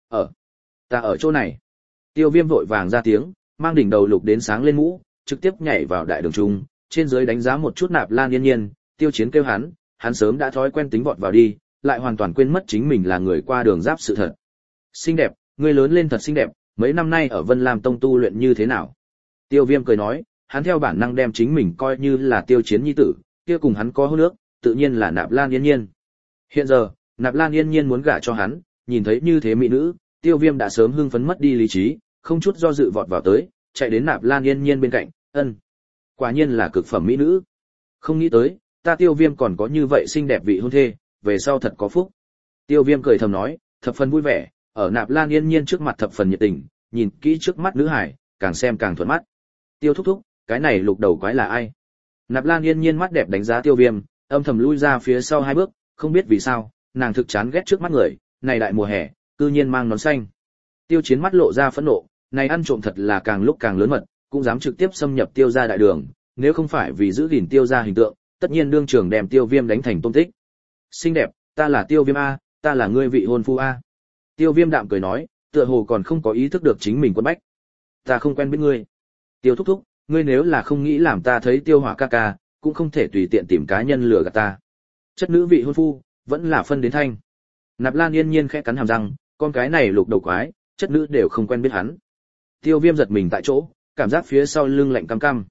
Speaker 1: Ta ở chỗ này. Tiêu Viêm vội vàng ra tiếng, mang đỉnh đầu lục đến sáng lên mũ, trực tiếp nhảy vào đại đường trung, trên dưới đánh giá một chút Nạp Lan Yên Nhiên. Tiêu Chiến kêu hắn sớm đã thói quen tính vọt vào đi, lại hoàn toàn quên mất chính mình là người qua đường giáp sự thật. Xinh đẹp, ngươi lớn lên thật xinh đẹp, mấy năm nay ở Vân Lam Tông tu luyện như thế nào? Tiêu Viêm cười nói, hắn theo bản năng đem chính mình coi như là Tiêu Chiến nhi tử, kia cùng hắn có hôn ước, tự nhiên là Nạp Lan Yên Nhiên. Hiện giờ, Nạp Lan Yên Nhiên muốn gả cho hắn, nhìn thấy như thế mỹ nữ, Tiêu Viêm đã sớm hưng phấn mất đi lý trí, không chút do dự vọt vào tới, chạy đến Nạp Lan Yên Nhiên bên cạnh, quả nhiên là cực phẩm mỹ nữ. Không nghĩ tới, ta Tiêu Viêm còn có như vậy xinh đẹp vị hôn thê, về sau thật có phúc. Tiêu Viêm cười thầm nói, thập phần vui vẻ, ở Nạp Lan Yên Nhiên trước mặt thập phần nhiệt tình, nhìn kỹ trước mắt nữ hải, càng xem càng thuận mắt. Tiêu thúc thúc, cái này lục đầu quái là ai? Nạp Lan Yên Nhiên mắt đẹp đánh giá Tiêu Viêm, âm thầm lui ra phía sau hai bước, không biết vì sao, nàng thực chán ghét trước mắt người, này đại mùa hè, cư nhiên mang nón xanh. Tiêu Chiến mắt lộ ra phẫn nộ, này ăn trộm thật là càng lúc càng lớn mật, cũng dám trực tiếp xâm nhập Tiêu gia đại đường, nếu không phải vì giữ gìn Tiêu gia hình tượng, tất nhiên đương trường đem Tiêu Viêm đánh thành tôm tích. Xinh đẹp, ta là Tiêu Viêm a, ta là ngươi vị hôn phu a. Tiêu Viêm đạm cười nói, tựa hồ còn không có ý thức được chính mình quân bách. Ta không quen biết ngươi. Tiêu thúc thúc, ngươi nếu là không nghĩ làm ta thấy Tiêu Hỏa ca ca, cũng không thể tùy tiện tìm cá nhân lừa gạt ta. Chất nữ vị hôn phu, vẫn là phân đến thanh. Nạp Lan Yên Nhiên khẽ cắn hàm răng, con cái này lục đầu quái, chất nữ đều không quen biết hắn. Tiêu Viêm giật mình tại chỗ, cảm giác phía sau lưng lạnh căm căm.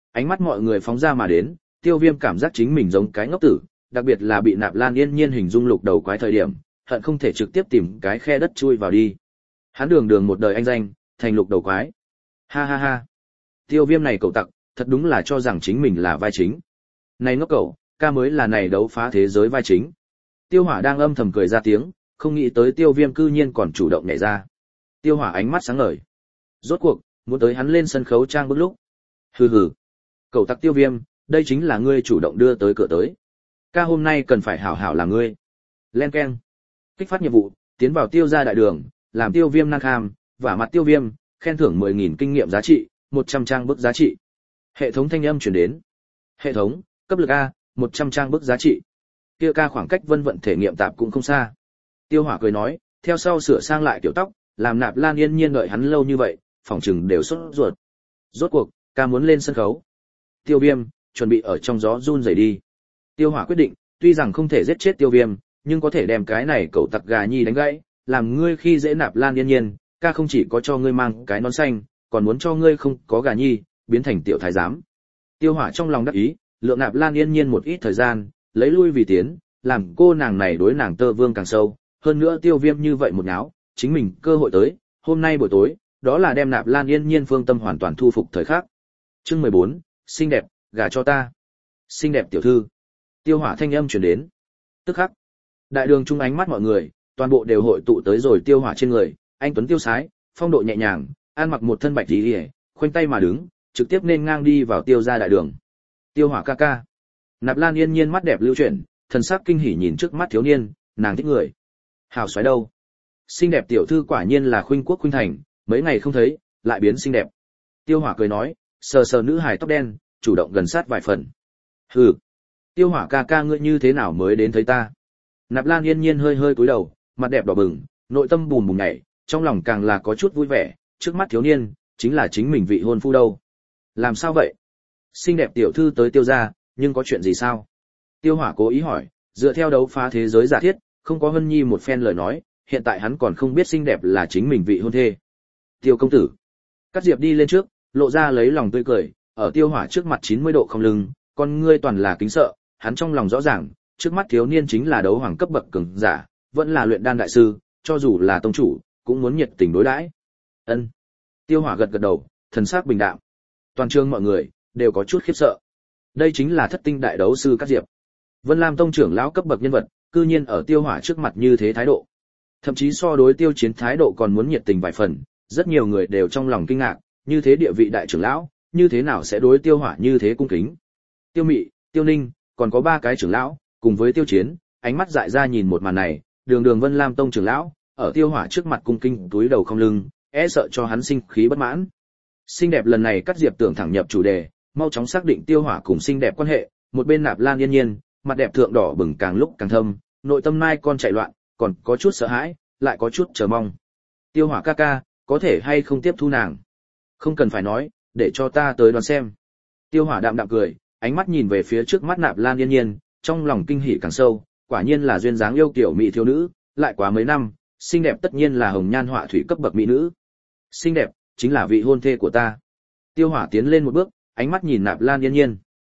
Speaker 1: Ánh mắt mọi người phóng ra mà đến, Tiêu Viêm cảm giác chính mình giống cái ngốc tử, đặc biệt là bị Nạp Lan Yên Nhiên hình dung lục đầu quái thời điểm, hận không thể trực tiếp tìm cái khe đất chui vào đi. Hắn đường đường một đời anh danh, thành lục đầu quái. Ha ha ha. Tiêu Viêm này cậu tặc, thật đúng là cho rằng chính mình là vai chính. Này ngốc cậu, ca mới là này đấu phá thế giới vai chính. Tiêu Hỏa đang âm thầm cười ra tiếng, không nghĩ tới Tiêu Viêm cư nhiên còn chủ động nhảy ra. Tiêu Hỏa ánh mắt sáng ngời. Rốt cuộc, muốn tới hắn lên sân khấu trang bức lúc. Hừ hừ. Cậu tặc Tiêu Viêm, đây chính là ngươi chủ động đưa tới cửa tới. Ca hôm nay cần phải hảo hảo là ngươi. Len keng. Kích phát nhiệm vụ, tiến vào Tiêu gia đại đường, làm Tiêu Viêm năng kham, vả mặt Tiêu Viêm, khen thưởng 10.000 kinh nghiệm giá trị, 100 trang bức giá trị. Hệ thống thanh âm truyền đến. Hệ thống, cấp lực A, 100 trang bức giá trị. Kia ca khoảng cách vân vận thể nghiệm tạp cũng không xa. Tiêu Hỏa cười nói, theo sau sửa sang lại kiểu tóc, làm Nạp Lan Yên Nhiên đợi hắn lâu như vậy, phỏng chừng đều sốt ruột. Rốt cuộc, ca muốn lên sân khấu. Tiêu Viêm, chuẩn bị ở trong gió run rẩy đi. Tiêu Hỏa quyết định, tuy rằng không thể giết chết Tiêu Viêm, nhưng có thể đem cái này cậu tặc gà nhi đánh gãy, làm ngươi khi dễ Nạp Lan Yên Nhiên, ca không chỉ có cho ngươi mang cái nón xanh, còn muốn cho ngươi không có gà nhi, biến thành tiểu thái giám. Tiêu Hỏa trong lòng đắc ý, lượng Nạp Lan Yên Nhiên một ít thời gian, lấy lui vì tiến, làm cô nàng này đối nàng tơ vương càng sâu, hơn nữa Tiêu Viêm như vậy một náo, chính mình cơ hội tới, hôm nay buổi tối, đó là đem Nạp Lan Yên Nhiên phương tâm hoàn toàn thu phục thời khắc. Chương 14, xinh đẹp, gả cho ta. Xinh đẹp tiểu thư. Tiêu Hỏa thanh âm truyền đến. Tức khắc, đại đường trung ánh mắt mọi người, toàn bộ đều hội tụ tới rồi Tiêu Hỏa trên người, anh tuấn tiêu sái, phong độ nhẹ nhàng, ăn mặc một thân bạch y, khoanh tay mà đứng, trực tiếp nên ngang đi vào Tiêu gia đại đường. Tiêu Hỏa ca ca. Nạp Lan Yên Nhiên mắt đẹp lưu chuyển, thần sắc kinh hỉ nhìn trước mắt thiếu niên, nàng thích người. Hào xoáy đâu? Xinh đẹp tiểu thư quả nhiên là khuynh quốc khuynh thành, mấy ngày không thấy, lại biến xinh đẹp. Tiêu Hỏa cười nói, sờ sờ nữ hài tóc đen, chủ động gần sát vài phần. Hừ. Tiêu Hỏa ca ca ngươi như thế nào mới đến thấy ta? Nạp Lan Yên Nhiên hơi hơi cúi đầu, mặt đẹp đỏ bừng, nội tâm bùm bùm nhảy, trong lòng càng là có chút vui vẻ, trước mắt thiếu niên, chính là chính mình vị hôn phu đâu. Làm sao vậy? Xinh đẹp tiểu thư tới Tiêu gia, nhưng có chuyện gì sao? Tiêu Hỏa cố ý hỏi, dựa theo đấu phá thế giới giả thiết, không có Hân Nhi một phen lời nói, hiện tại hắn còn không biết xinh đẹp là chính mình vị hôn thê. Tiêu công tử. Cát Diệp đi lên trước, lộ ra lấy lòng tươi cười, ở Tiêu Hỏa trước mặt 90 độ không lưng, con ngươi toàn là kính sợ, hắn trong lòng rõ ràng, trước mắt thiếu niên chính là đấu hoàng cấp bậc cường giả, vẫn là luyện đan đại sư, cho dù là tông chủ, cũng muốn nhiệt tình đối đãi. Ân. Tiêu Hỏa gật gật đầu, thần sắc bình đạm. Toàn trường mọi người đều có chút khiếp sợ. Đây chính là thất tinh đại đấu sư Cát Diệp. Vân Lam tông trưởng lão cấp bậc nhân vật, cư nhiên ở Tiêu Hỏa trước mặt như thế thái độ. Thậm chí so đối Tiêu Chiến thái độ còn muốn nhiệt tình vài phần, rất nhiều người đều trong lòng kinh ngạc, như thế địa vị đại trưởng lão, như thế nào sẽ đối Tiêu Hỏa như thế cung kính. Tiêu Mị, Tiêu Ninh, còn có 3 cái trưởng lão, cùng với Tiêu Chiến, ánh mắt dại ra nhìn một màn này, đường đường Vân Lam tông trưởng lão, ở Tiêu Hỏa trước mặt cung kính túi đầu không lưng, e sợ cho hắn sinh khí bất mãn. Xinh đẹp lần này Cát Diệp tưởng thẳng nhập chủ đề, mau chóng xác định Tiêu Hỏa cùng xinh đẹp quan hệ, một bên Nạp Lan Yên Nhiên, mặt đẹp thượng đỏ bừng càng lúc càng thâm, nội tâm mai con chạy loạn, còn có chút sợ hãi, lại có chút chờ mong. Tiêu Hỏa ca ca, có thể hay không tiếp thu nàng? Không cần phải nói, để cho ta tới đoán xem. Tiêu Hỏa đạm đạm cười, ánh mắt nhìn về phía trước mắt Nạp Lan Yên Nhiên, trong lòng kinh hỉ càng sâu, quả nhiên là duyên dáng yêu kiều mỹ thiếu nữ, lại quá mấy năm, xinh đẹp tất nhiên là hồng nhan họa thủy cấp bậc mỹ nữ. Xinh đẹp chính là vị hôn thê của ta. Tiêu Hỏa tiến lên một bước, ánh mắt nhìn Nạp Lan Yên Nhiên.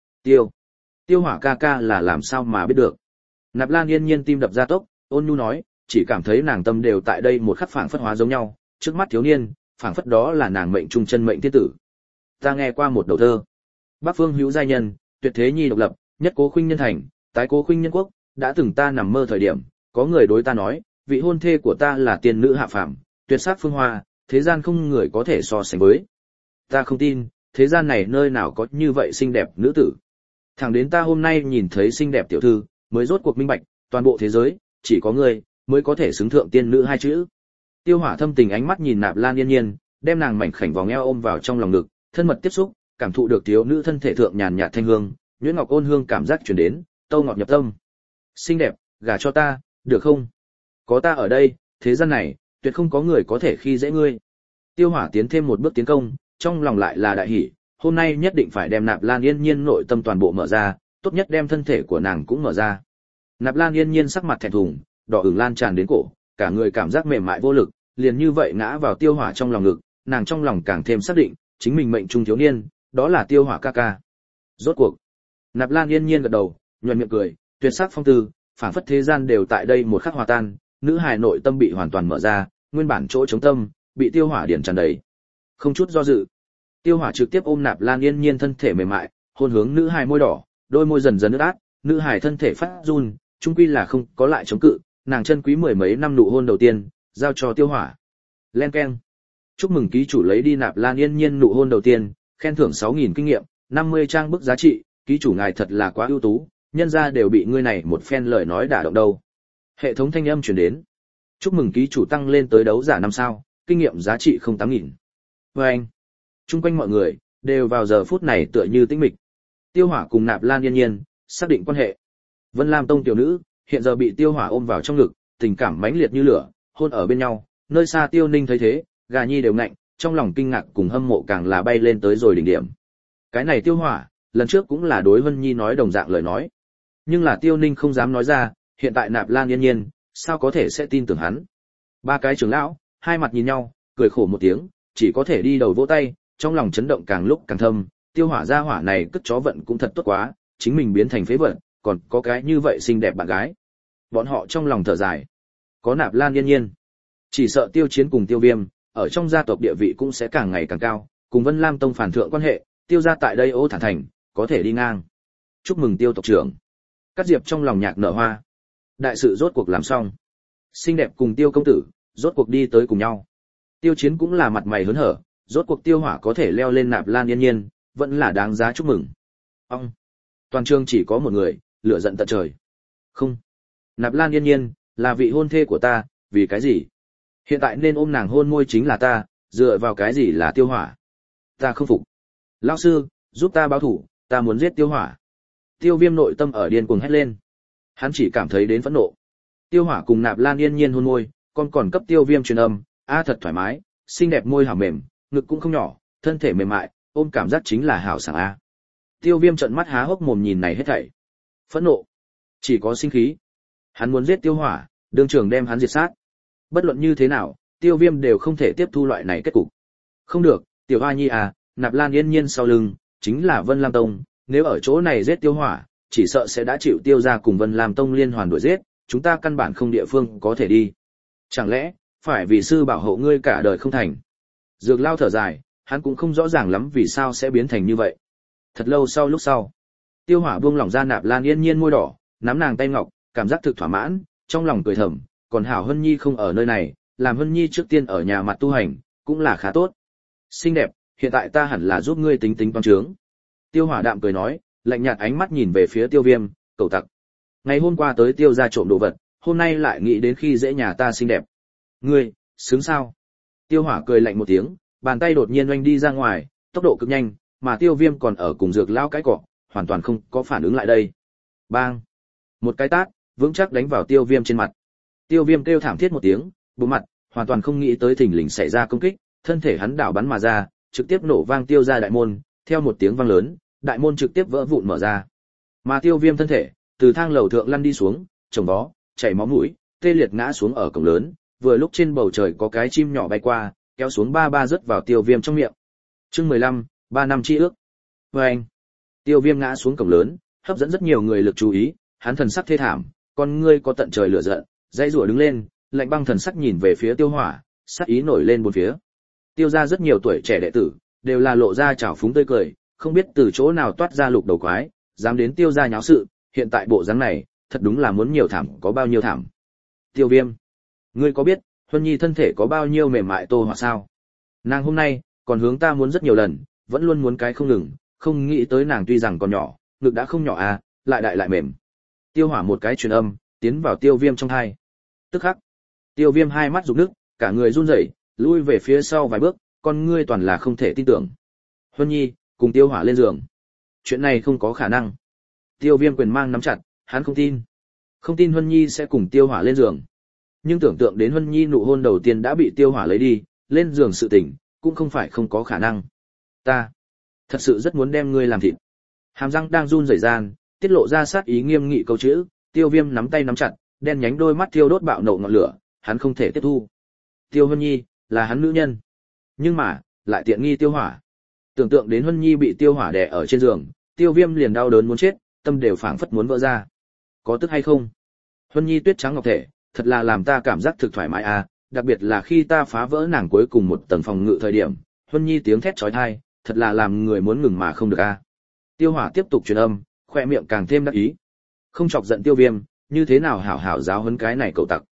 Speaker 1: Tiêu Hỏa ca ca là làm sao mà biết được? Nạp Lan Yên Nhiên tim đập ra tốc, ôn nhu nói, chỉ cảm thấy nàng tâm đều tại đây một khắc phảng phất hóa giống nhau, trước mắt thiếu niên, phảng phất đó là nàng mệnh trung chân mệnh thiên tử. Ta nghe qua một đầu thơ. Bắc phương hữu giai nhân, tuyệt thế nhi độc lập, nhất cố khuynh nhân thành, tái cố khuynh nhân quốc, đã từng ta nằm mơ thời điểm, có người đối ta nói, vị hôn thê của ta là tiên nữ hạ phàm, tuyệt sắc phương hoa, thế gian không người có thể so sánh với. Ta không tin, thế gian này nơi nào có như vậy xinh đẹp nữ tử. Thẳng đến ta hôm nay nhìn thấy xinh đẹp tiểu thư, mới rốt cuộc minh bạch, toàn bộ thế giới, chỉ có ngươi mới có thể xứng thượng tiên nữ 2 chữ. Tiêu Hỏa thâm tình ánh mắt nhìn Nạp Lan Yên Nhiên, đem nàng mảnh khảnh vòng eo ôm vào trong lòng ngực, thân mật tiếp xúc, cảm thụ được thiếu nữ thân thể thượng nhàn nhạt thanh hương, nhuyễn ngọc ôn hương cảm giác truyền đến, tâu ngọt nhập tâm. Xinh đẹp, gả cho ta, được không? Có ta ở đây, thế gian này, tuyệt không có người có thể khi dễ ngươi. Tiêu Hỏa tiến thêm một bước tiến công, trong lòng lại là đại hỉ, hôm nay nhất định phải đem Nạp Lan Yên Nhiên nội tâm toàn bộ mở ra, tốt nhất đem thân thể của nàng cũng mở ra. Nạp Lan Yên Nhiên sắc mặt thẹn thùng, đỏ ửng lan tràn đến cổ, cả người cảm giác mềm mại vô lực, liền như vậy ngã vào Tiêu Hỏa trong lòng ngực, nàng trong lòng càng thêm xác định, chính mình mệnh trung thiếu niên, đó là Tiêu Hỏa ca ca. Rốt cuộc. Nạp Lan Yên Nhiên gật đầu, nhuận miệng cười, tuyệt sắc phong tư, phảng phất thế gian đều tại đây một khắc hòa tan, nữ hài nội tâm bị hoàn toàn mở ra, nguyên bản chỗ trống tâm, bị tiêu hỏa điển tràn đầy. Không chút do dự, tiêu hỏa trực tiếp ôm Nạp Lan Yên Nhiên thân thể mềm mại, hôn hướng nữ hài môi đỏ, đôi môi dần dần ướt át, nữ hài thân thể phát run, chung quy là không có lại chống cự, nàng chân quý mười mấy năm nụ hôn đầu tiên, giao cho tiêu hỏa. Len keng. Chúc mừng ký chủ lấy đi Nạp Lan Yên Nhiên nụ hôn đầu tiên, khen thưởng 6.000 kinh nghiệm, 50 trang bức giá trị, ký chủ ngài thật là quá ưu tú, nhân ra đều bị ngươi này một phen lời nói đả động đâu. Hệ thống thanh âm truyền đến. Chúc mừng ký chủ tăng lên tới đấu giả 5 sao, kinh nghiệm giá trị 08.000. Và anh. Chung quanh mọi người đều vào giờ phút này tựa như tĩnh mịch. Tiêu Hỏa cùng Nạp Lan Yên Nhiên xác định quan hệ. Vân Lam Tông tiểu nữ hiện giờ bị Tiêu Hỏa ôm vào trong ngực, tình cảm mãnh liệt như lửa, hôn ở bên nhau. Nơi xa Tiêu Ninh thấy thế, gà nhi đều ngạnh, trong lòng kinh ngạc cùng hâm mộ càng là bay lên tới rồi đỉnh điểm. Cái này Tiêu Hỏa, lần trước cũng là đối Vân Nhi nói đồng dạng lời nói, nhưng là Tiêu Ninh không dám nói ra, hiện tại Nạp Lan Yên Nhiên, sao có thể sẽ tin tưởng hắn. Ba cái trưởng lão, hai mặt nhìn nhau, cười khổ một tiếng, chỉ có thể đi đầu vỗ tay, trong lòng chấn động càng lúc càng thâm, Tiêu Hỏa gia hỏa này cất chó vận cũng thật tốt quá, chính mình biến thành phế vật, còn có cái như vậy xinh đẹp bạn gái. Bọn họ trong lòng thở dài. Có Nạp Lan Yên Nhiên, chỉ sợ Tiêu Chiến cùng Tiêu Viêm, ở trong gia tộc địa vị cũng sẽ càng ngày càng cao, cùng Vân Lam Tông phản thượng quan hệ, Tiêu gia tại đây Ô Thản Thành, có thể đi ngang. Chúc mừng Tiêu tộc trưởng. Cát Diệp trong lòng nhạc nở hoa. Đại sự rốt cuộc làm xong. Xinh đẹp cùng Tiêu công tử, rốt cuộc đi tới cùng nhau. Tiêu Chiến cũng là mặt mày hớn hở, rốt cuộc Tiêu Hỏa có thể leo lên Nạp Lan Yên Nhiên, vẫn là đáng giá chúc mừng. Ông. Toàn trường chỉ có một người, lửa giận tận trời. Không. Nạp Lan Yên Nhiên, là vị hôn thê của ta, vì cái gì? Hiện tại nên ôm nàng hôn môi chính là ta, dựa vào cái gì là Tiêu Hỏa? Ta không phục. Lão sư, giúp ta báo thủ, ta muốn giết Tiêu Hỏa. Tiêu Viêm nội tâm ở điên cuồng hét lên. Hắn chỉ cảm thấy đến phẫn nộ. Tiêu Hỏa cùng Nạp Lan Yên Nhiên hôn môi, còn cấp Tiêu Viêm truyền âm, thật thoải mái, xinh đẹp môi hảo mềm, ngực cũng không nhỏ, thân thể mềm mại, ôm cảm giác chính là hảo sảng a. Tiêu Viêm trợn mắt há hốc mồm nhìn này hết thảy. Phẫn nộ, chỉ có sinh khí. Hắn muốn giết Tiêu Hỏa, đương trường đem hắn diệt sát. Bất luận như thế nào, Tiêu Viêm đều không thể tiếp thu loại này kết cục. Không được, Tiểu Hoa Nhi Nạp Lan Yên Nhiên sau lưng chính là Vân Lam Tông, nếu ở chỗ này giết Tiêu Hỏa, chỉ sợ sẽ đã chịu Tiêu gia cùng Vân Lam Tông liên hoàn đuổi giết, chúng ta căn bản không địa phương có thể đi. Chẳng lẽ phải vì sư bảo hộ ngươi cả đời không thành? Dược Lao thở dài, hắn cũng không rõ ràng lắm vì sao sẽ biến thành như vậy. Thật lâu sau lúc sau, Tiêu Hỏa buông lỏng ra Nạp Lan Yên Nhiên môi đỏ, nắm nàng tay ngọc, cảm giác thực thỏa mãn, trong lòng cười thầm, còn hảo Hân Nhi không ở nơi này, làm Hân Nhi trước tiên ở nhà mặt tu hành, cũng là khá tốt. Xinh đẹp, hiện tại ta hẳn là giúp ngươi tính tính toán trướng. Tiêu Hỏa đạm cười nói, lạnh nhạt ánh mắt nhìn về phía Tiêu Viêm, cẩu tặc. Ngày hôm qua tới Tiêu gia trộm đồ vật, hôm nay lại nghĩ đến khi dễ nhà ta xinh đẹp. Ngươi, sướng sao? Tiêu Hỏa cười lạnh một tiếng, bàn tay đột nhiên oanh đi ra ngoài, tốc độ cực nhanh, mà Tiêu Viêm còn ở cùng Dược Lão cái cọ, hoàn toàn không có phản ứng lại đây. Bang! Một cái tát, vững chắc đánh vào Tiêu Viêm trên mặt. Tiêu Viêm kêu thảm thiết một tiếng, bụng mặt, hoàn toàn không nghĩ tới thình lình xảy ra công kích, thân thể hắn đảo bắn mà ra, trực tiếp nổ vang Tiêu gia đại môn, theo một tiếng vang lớn, đại môn trực tiếp vỡ vụn mở ra. Mà Tiêu Viêm thân thể từ thang lầu thượng lăn đi xuống, chồng vó, chảy máu mũi, tê liệt ngã xuống ở cổng lớn, vừa lúc trên bầu trời có cái chim nhỏ bay qua, kéo xuống ba rớt vào Tiêu Viêm trong miệng. Chương 15, 3 năm chi ước. Oeng. Tiêu Viêm ngã xuống cổng lớn, hấp dẫn rất nhiều người lực chú ý, hắn thần sắc thê thảm, con ngươi có tận trời lửa giận, dãy rủa đứng lên, lạnh băng thần sắc nhìn về phía Tiêu Hỏa, sát ý nổi lên bốn phía. Tiêu gia rất nhiều tuổi trẻ đệ tử đều là lộ ra trào phúng tươi cười, không biết từ chỗ nào toát ra lục đầu quái, dám đến Tiêu gia nháo sự, hiện tại bộ dáng này, thật đúng là muốn nhiều thảm có bao nhiêu thảm. Tiêu Viêm, ngươi có biết Huân Nhi thân thể có bao nhiêu mềm mại Tô Hỏa sao? Nàng hôm nay còn hướng ta muốn rất nhiều lần, vẫn luôn muốn cái không ngừng, không nghĩ tới nàng tuy rằng còn nhỏ, ngực đã không nhỏ lại đại lại mềm. Tiêu Hỏa một cái truyền âm tiến vào Tiêu Viêm trong tai. Tức khắc, Tiêu Viêm hai mắt rục nức, cả người run rẩy, lui về phía sau vài bước, con ngươi toàn là không thể tin tưởng. Huân Nhi cùng Tiêu Hỏa lên giường. Chuyện này không có khả năng. Tiêu Viêm quyền mang nắm chặt, hắn không tin. Không tin Huân Nhi sẽ cùng Tiêu Hỏa lên giường. Nhưng tưởng tượng đến Huân Nhi nụ hôn đầu tiên đã bị Tiêu Hỏa lấy đi, lên giường sự tình, cũng không phải không có khả năng. Ta thật sự rất muốn đem ngươi làm thịt. Hàm răng đang run rẩy gian, tiết lộ ra sát ý nghiêm nghị câu chữ, Tiêu Viêm nắm tay nắm chặt, đen nhánh đôi mắt thiêu đốt bạo nộ ngọn lửa, hắn không thể tiếp thu. Tiêu Huân Nhi là hắn nữ nhân, nhưng mà lại tiện nghi Tiêu Hỏa. Tưởng tượng đến Huân Nhi bị Tiêu Hỏa đè ở trên giường, Tiêu Viêm liền đau đớn muốn chết, tâm đều phảng phất muốn vỡ ra. Có tức hay không? Huân Nhi tuyết trắng ngọc thể, thật là làm ta cảm giác thực thoải mái à, đặc biệt là khi ta phá vỡ nàng cuối cùng một tầng phòng ngự thời điểm, Huân Nhi tiếng thét chói tai, thật là làm người muốn ngừng mà không được a. À. Tiêu Hỏa tiếp tục truyền âm, khoe miệng càng thêm đắc ý. Không chọc giận Tiêu Viêm, như thế nào hảo hảo giáo huấn cái này cậu tặc.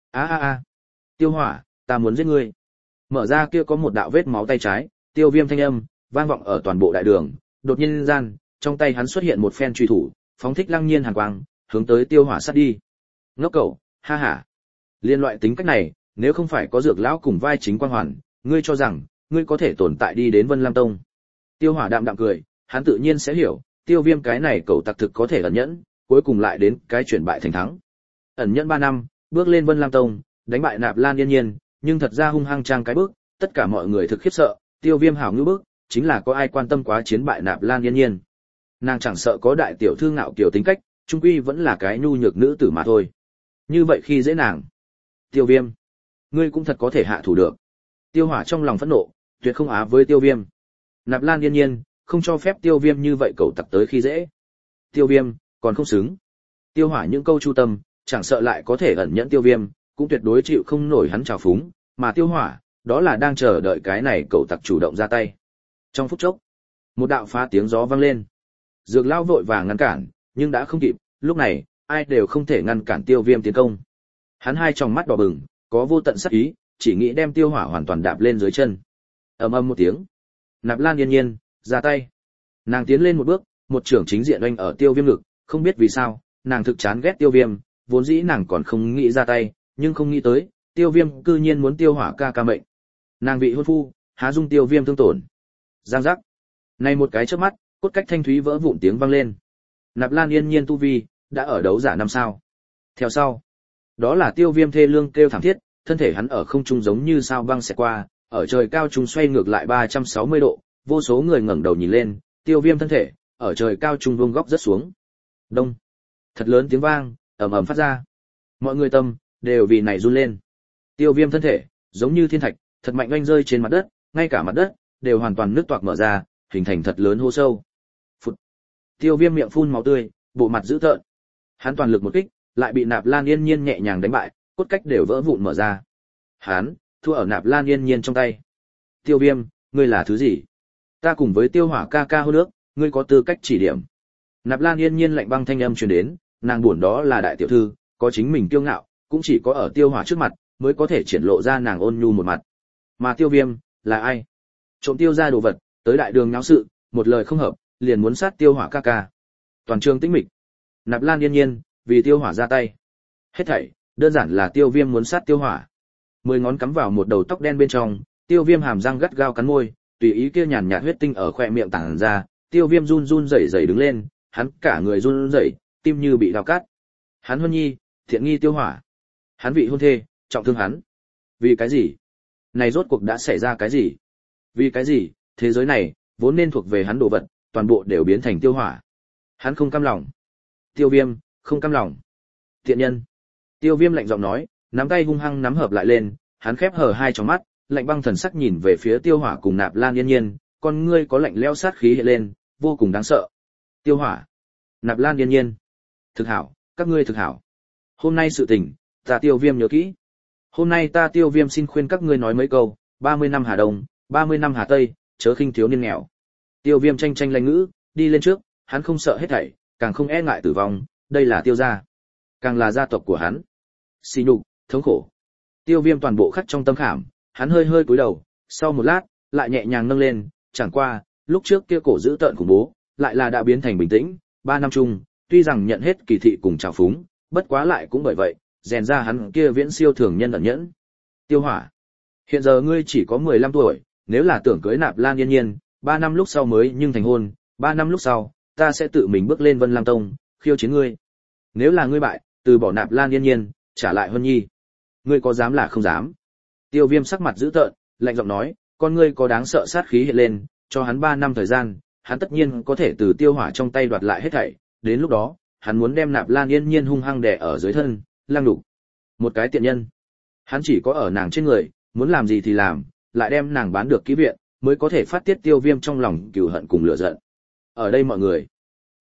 Speaker 1: A. Tiêu Hỏa, ta muốn giết ngươi. Mở ra kia có một đạo vết máu tay trái, Tiêu Viêm thanh âm vang vọng ở toàn bộ đại đường, đột nhiên gian, trong tay hắn xuất hiện một phen truy thủ, phóng thích lăng nhiên hàn quang, hướng tới Tiêu Hỏa sát đi. Ngốc cậu, ha ha. Liên loại tính cách này, nếu không phải có Dược lão cùng vai chính Quang Hoàn, ngươi cho rằng ngươi có thể tồn tại đi đến Vân Lam Tông. Tiêu Hỏa đạm đạm cười, hắn tự nhiên sẽ hiểu, Tiêu Viêm cái này cậu tặc thực có thể ẩn nhẫn, cuối cùng lại đến cái chuyển bại thành thắng. Ẩn nhẫn 3 năm, bước lên Vân Lam Tông, đánh bại Nạp Lan Yên Nhiên, nhưng thật ra hung hăng trang cái bước, tất cả mọi người thực khiếp sợ, Tiêu Viêm hảo ngữ bước, chính là có ai quan tâm quá chiến bại Nạp Lan Yên Nhiên. Nàng chẳng sợ có đại tiểu thư ngạo kiều tính cách, chung quy vẫn là cái nhu nhược nữ tử mà thôi. Như vậy khi dễ nàng. Tiêu Viêm, ngươi cũng thật có thể hạ thủ được. Tiêu Hỏa trong lòng phẫn nộ, tuyệt không á với Tiêu Viêm. Nạp Lan Yên Nhiên, không cho phép Tiêu Viêm như vậy cẩu tặc tới khi dễ. Tiêu Viêm, còn không xứng. Tiêu Hỏa những câu chu tâm, chẳng sợ lại có thể ẩn nhẫn Tiêu Viêm, cũng tuyệt đối chịu không nổi hắn trào phúng, mà Tiêu Hỏa, đó là đang chờ đợi cái này cẩu tặc chủ động ra tay. Trong phút chốc, một đạo phá tiếng gió vang lên. Dược lão vội vàng ngăn cản, nhưng đã không kịp, lúc này, ai đều không thể ngăn cản Tiêu Viêm tiến công. Hắn hai tròng mắt đỏ bừng, có vô tận sát ý, chỉ nghĩ đem Tiêu Hỏa hoàn toàn đạp lên dưới chân. Ầm ầm một tiếng. Nạp Lan Yên Nhiên ra tay. Nàng tiến lên một bước, một trưởng chính diện oanh ở Tiêu Viêm ngực, không biết vì sao, nàng thực chán ghét Tiêu Viêm, vốn dĩ nàng còn không nghĩ ra tay, nhưng không nghĩ tới, Tiêu Viêm cư nhiên muốn Tiêu Hỏa ca mệnh. Nàng vị hôn phu, há dung Tiêu Viêm thương tổn. Giang giác. Này một cái chớp mắt, cốt cách thanh thúy vỡ vụn tiếng vang lên. Nạp Lan Yên Nhiên tu vi đã ở đấu giả 5 sao. Theo sau, đó là Tiêu Viêm thê lương kêu thảm thiết, thân thể hắn ở không trung giống như sao băng xẹt qua, ở trời cao trung xoay ngược lại 360 độ, vô số người ngẩng đầu nhìn lên, Tiêu Viêm thân thể ở trời cao trung vuông góc rất xuống. Đông. Thật lớn tiếng vang ầm ầm phát ra. Mọi người tâm đều vì này run lên. Tiêu Viêm thân thể giống như thiên thạch, thật mạnh oanh rơi trên mặt đất, ngay cả mặt đất đều hoàn toàn nứt toạc mở ra, hình thành thật lớn hố sâu. Phụt. Tiêu Viêm miệng phun máu tươi, bộ mặt dữ tợn. Hắn toàn lực một kích, lại bị Nạp Lan Yên Nhiên nhẹ nhàng đánh bại, cốt cách đều vỡ vụn mở ra. Hắn thua ở Nạp Lan Yên Nhiên trong tay. Tiêu Viêm, ngươi là thứ gì? Ta cùng với Tiêu Hỏa ca ca hôn nước, ngươi có tư cách chỉ điểm. Nạp Lan Yên Nhiên lạnh băng thanh âm truyền đến, nàng buồn đó là đại tiểu thư, có chính mình kiêu ngạo, cũng chỉ có ở Tiêu Hỏa trước mặt mới có thể triển lộ ra nàng ôn nhu một mặt. Mà Tiêu Viêm là ai? Trộm Tiêu ra đồ vật, tới đại đường náo sự, một lời không hợp, liền muốn sát Tiêu Hỏa ca ca. Toàn trường tĩnh mịch. Nạp Lan Yên Nhiên vì Tiêu Hỏa ra tay. Hết thảy đơn giản là Tiêu Viêm muốn sát Tiêu Hỏa. 10 ngón cắm vào một đầu tóc đen bên trong, Tiêu Viêm hàm răng gắt gao cắn môi, tùy ý kia nhàn nhạt huyết tinh ở khóe miệng tản ra, Tiêu Viêm run run rẩy rẩy đứng lên, hắn cả người run rẩy, tim như bị dao cắt. Hắn Huân Nhi, thiện nghi Tiêu Hỏa. Hắn vị hôn thê, trọng thương hắn. Vì cái gì? Này rốt cuộc đã xảy ra cái gì? Vì cái gì? Thế giới này vốn nên thuộc về hắn đồ vật, toàn bộ đều biến thành Tiêu Hỏa. Hắn không cam lòng. Tiêu Viêm không cam lòng. Tiện nhân. Tiêu Viêm lạnh giọng nói, nắm tay hung hăng nắm hợp lại lên, hắn khép hờ hai tròng mắt, lạnh băng thần sắc nhìn về phía Tiêu Hỏa cùng Nạp Lan Yên Nhiên, con ngươi có lạnh lẽo sát khí hiện lên, vô cùng đáng sợ. Tiêu Hỏa, Nạp Lan Yên Nhiên, thực hảo, các ngươi thực hảo. Hôm nay sự tình, ta Tiêu Viêm nhớ kỹ. Hôm nay ta Tiêu Viêm xin khuyên các ngươi nói mấy câu, 30 năm Hà Đông, 30 năm Hà Tây, chớ khinh thiếu niên nghèo. Tiêu Viêm tranh tranh lãnh ngữ, đi lên trước, hắn không sợ hết thảy, càng không e ngại tử vong, đây là Tiêu gia, càng là gia tộc của hắn. Xỉ nhục, thống khổ. Tiêu Viêm toàn bộ khắc trong tâm khảm, hắn hơi hơi cúi đầu, sau một lát, lại nhẹ nhàng nâng lên, chẳng qua, lúc trước kia cổ dữ tợn khủng bố, lại là đã biến thành bình tĩnh, 3 năm chung, tuy rằng nhận hết kỳ thị cùng trào phúng, bất quá lại cũng bởi vậy, rèn ra hắn kia viễn siêu thường nhân ẩn nhẫn. Tiêu Hỏa, hiện giờ ngươi chỉ có 15 tuổi, nếu là tưởng cưới Nạp Lan Yên Nhiên, 3 năm lúc sau mới nhưng thành hôn, 3 năm lúc sau, ta sẽ tự mình bước lên Vân Lam Tông, khiêu chiến ngươi. Nếu là ngươi bại, từ bỏ Nạp Lan Yên Nhiên, trả lại Huân Nhi. Ngươi có dám là không dám? Tiêu Viêm sắc mặt dữ tợn, lạnh giọng nói, con ngươi có đáng sợ sát khí hiện lên, cho hắn 3 năm thời gian, hắn tất nhiên có thể từ Tiêu Hỏa trong tay đoạt lại hết thảy, đến lúc đó, hắn muốn đem Nạp Lan Yên Nhiên hung hăng đè ở dưới thân, lăng đục. Một cái tiện nhân. Hắn chỉ có ở nàng trên người, muốn làm gì thì làm, lại đem nàng bán được kỹ viện, mới có thể phát tiết Tiêu Viêm trong lòng cừu hận cùng lửa giận. Ở đây mọi người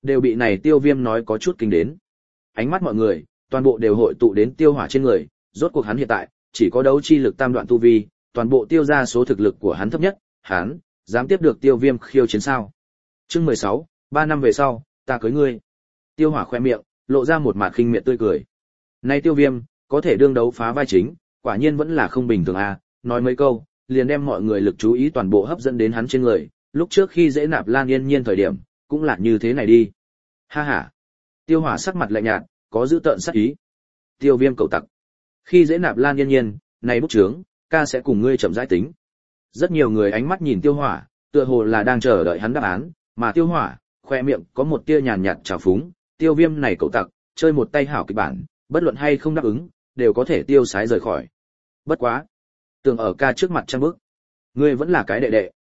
Speaker 1: đều bị này Tiêu Viêm nói có chút kinh đến. Ánh mắt mọi người toàn bộ đều hội tụ đến Tiêu Hỏa trên người, rốt cuộc hắn hiện tại chỉ có đấu chi lực tam đoạn tu vi, toàn bộ Tiêu gia số thực lực của hắn thấp nhất, hắn dám tiếp được Tiêu Viêm khiêu chiến sao? Chương 16, 3 năm về sau, ta cưới ngươi. Tiêu Hỏa khoe miệng lộ ra một mặt khinh miệt tươi cười. Này Tiêu Viêm có thể đương đấu phá vai chính, quả nhiên vẫn là không bình thường a, nói mấy câu, liền đem mọi người lực chú ý toàn bộ hấp dẫn đến hắn trên người, lúc trước khi dễ nạp Lan Yên Nhiên thời điểm, cũng là như thế này đi. Ha ha. Tiêu Hỏa sắc mặt lạnh nhạt, có giữ tợn sát ý. Tiêu Viêm cậu tặc. Khi dễ nạp Lan Yên Nhiên, này bút chướng, ca sẽ cùng ngươi chậm rãi tính. Rất nhiều người ánh mắt nhìn Tiêu Hỏa, tựa hồ là đang chờ đợi hắn đáp án, mà Tiêu Hỏa, khoe miệng có một tia nhàn nhạt trào phúng, Tiêu Viêm này cậu tặc, chơi một tay hảo kịch bản, bất luận hay không đáp ứng, đều có thể tiêu sái rời khỏi. Bất quá, tưởng ở ca trước mặt trăm bước, ngươi vẫn là cái đệ đệ.